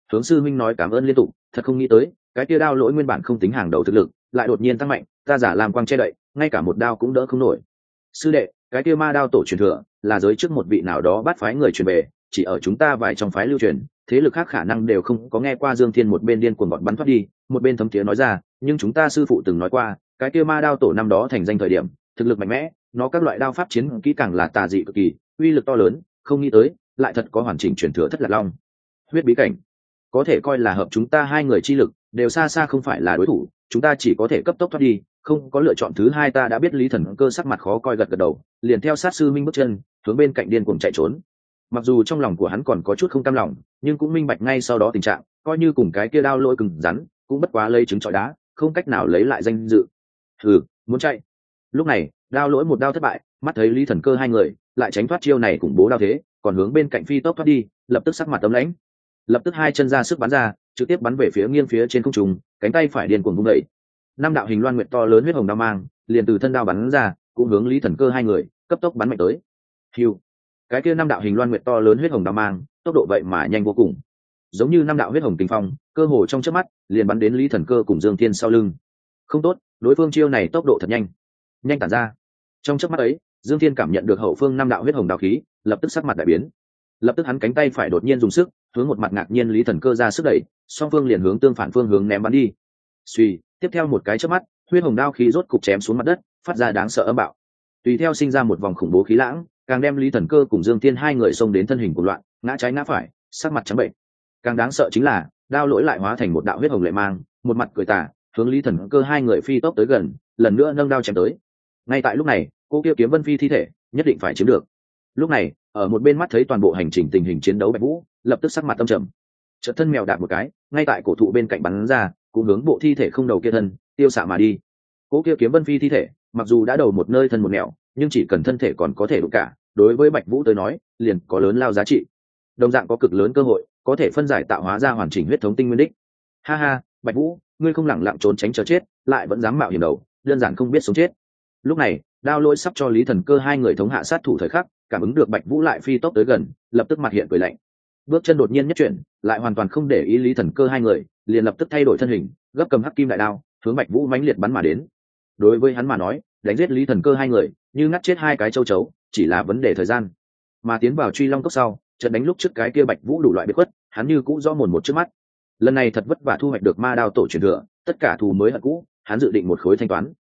hướng sư minh nói cảm ơn liên tục, thật không nghĩ tới cái kia đao lỗi nguyên bản không tính hàng đầu thực lực lại đột nhiên tăng mạnh, ta giả làm quang che đậy ngay cả một đao cũng đỡ không nổi. Sư đệ, cái kia ma đao tổ truyền thừa là giới trước một vị nào đó bắt phái người truyền về, chỉ ở chúng ta vài trong phái lưu truyền, thế lực khác khả năng đều không có nghe qua. Dương Thiên một bên điên cuồng gọn bắn thoát đi, một bên thấm tiếng nói ra, nhưng chúng ta sư phụ từng nói qua, cái kia ma đao tổ năm đó thành danh thời điểm thực lực mạnh mẽ, nó các loại đao pháp chiến kỹ càng là tà dị cực kỳ, uy lực to lớn, không nghĩ tới lại thật có hoàn chỉnh truyền thừa thất lạc long huyết bí cảnh, có thể coi là hợp chúng ta hai người chi lực đều xa xa không phải là đối thủ, chúng ta chỉ có thể cấp tốc thoát đi, không có lựa chọn thứ hai. Ta đã biết Lý Thần Cơ sắc mặt khó coi gật gật đầu, liền theo sát sư minh bước chân hướng bên cạnh điên cuồng chạy trốn. Mặc dù trong lòng của hắn còn có chút không cam lòng, nhưng cũng minh bạch ngay sau đó tình trạng, coi như cùng cái kia đao lôi cứng rắn cũng bất quá lấy trứng trọi đá, không cách nào lấy lại danh dự. Hừ, muốn chạy. Lúc này đao lỗi một đao thất bại, mắt thấy Lý Thần Cơ hai người lại tránh thoát chiêu này cùng bố đao thế, còn hướng bên cạnh phi tốc thoát đi, lập tức sắc mặt tấm lãnh, lập tức hai chân ra sức bắn ra, trực tiếp bắn về phía nghiêng phía trên không trung, cánh tay phải điên cuồng vung đẩy, năm đạo hình loan nguyệt to lớn huyết hồng đao mang liền từ thân đao bắn ra, cũng hướng Lý Thần Cơ hai người cấp tốc bắn mạnh tới. Hiu, cái kia năm đạo hình loan nguyệt to lớn huyết hồng đao mang tốc độ vậy mà nhanh vô cùng, giống như năm đạo huyết hồng kinh phong, cơ hồ trong chớp mắt liền bắn đến Lý Thần Cơ cùng Dương Thiên sau lưng. Không tốt, đối phương chiêu này tốc độ thật nhanh, nhanh tản ra. Trong chớp mắt ấy, Dương Thiên cảm nhận được hậu phương năm đạo huyết hồng đao khí, lập tức sắc mặt đại biến. Lập tức hắn cánh tay phải đột nhiên dùng sức hướng một mặt ngạc nhiên Lý Thần Cơ ra sức đẩy, song phương liền hướng tương phản phương hướng ném bắn đi. Suy, tiếp theo một cái chớp mắt, huyết hồng đao khí rốt cục chém xuống mặt đất, phát ra đáng sợ âm bạo. Tùy theo sinh ra một vòng khủng bố khí lãng, càng đem Lý Thần Cơ cùng Dương Thiên hai người xông đến thân hình cuồng loạn, ngã trái ngã phải, sắc mặt trắng bệnh. Càng đáng sợ chính là, đao lỗi lại hóa thành một đạo huyết hồng lệ mang, một mặt cười tà, hướng Lý Thần Cơ hai người phi tốc tới gần, lần nữa nâng đao chém tới. Ngay tại lúc này, cô kia kiếm Vân Phi thi thể nhất định phải chiếm được. Lúc này, ở một bên mắt thấy toàn bộ hành trình tình hình chiến đấu Bạch Vũ, lập tức sắc mặt âm trầm. Chợt thân mèo đạp một cái, ngay tại cổ thụ bên cạnh bắn ra, cũng hướng bộ thi thể không đầu kia thân tiêu xạ mà đi. Cô kia kiếm Vân Phi thi thể, mặc dù đã đầu một nơi thân một nẻo, nhưng chỉ cần thân thể còn có thể đụng cả, đối với Bạch Vũ tới nói, liền có lớn lao giá trị. Đồng dạng có cực lớn cơ hội, có thể phân giải tạo hóa ra hoàn chỉnh huyết thống tinh nguyên đích. Ha ha, Bạch Vũ, ngươi không lẳng lặng trốn tránh chờ chết, lại vẫn dám mạo hiểm đầu, đơn giản không biết sống chết. Lúc này, đao lỗi sắp cho Lý Thần Cơ hai người thống hạ sát thủ thời khắc, cảm ứng được Bạch Vũ lại phi tốc tới gần, lập tức mặt hiện cười lạnh, bước chân đột nhiên nhất chuyển, lại hoàn toàn không để ý Lý Thần Cơ hai người, liền lập tức thay đổi thân hình, gấp cầm hắc kim đại đao hướng Bạch Vũ mãnh liệt bắn mà đến. Đối với hắn mà nói, đánh giết Lý Thần Cơ hai người như ngắt chết hai cái châu chấu, chỉ là vấn đề thời gian. Mà tiến vào Truy Long cốc sau, trận đánh lúc trước cái kia Bạch Vũ đủ loại biệt khuất, hắn như cũ rõ mồn một trước mắt. Lần này thật vất vả thu hoạch được ma đao tổ truyền thừa, tất cả thù mới hận cũ, hắn dự định một khối thanh toán.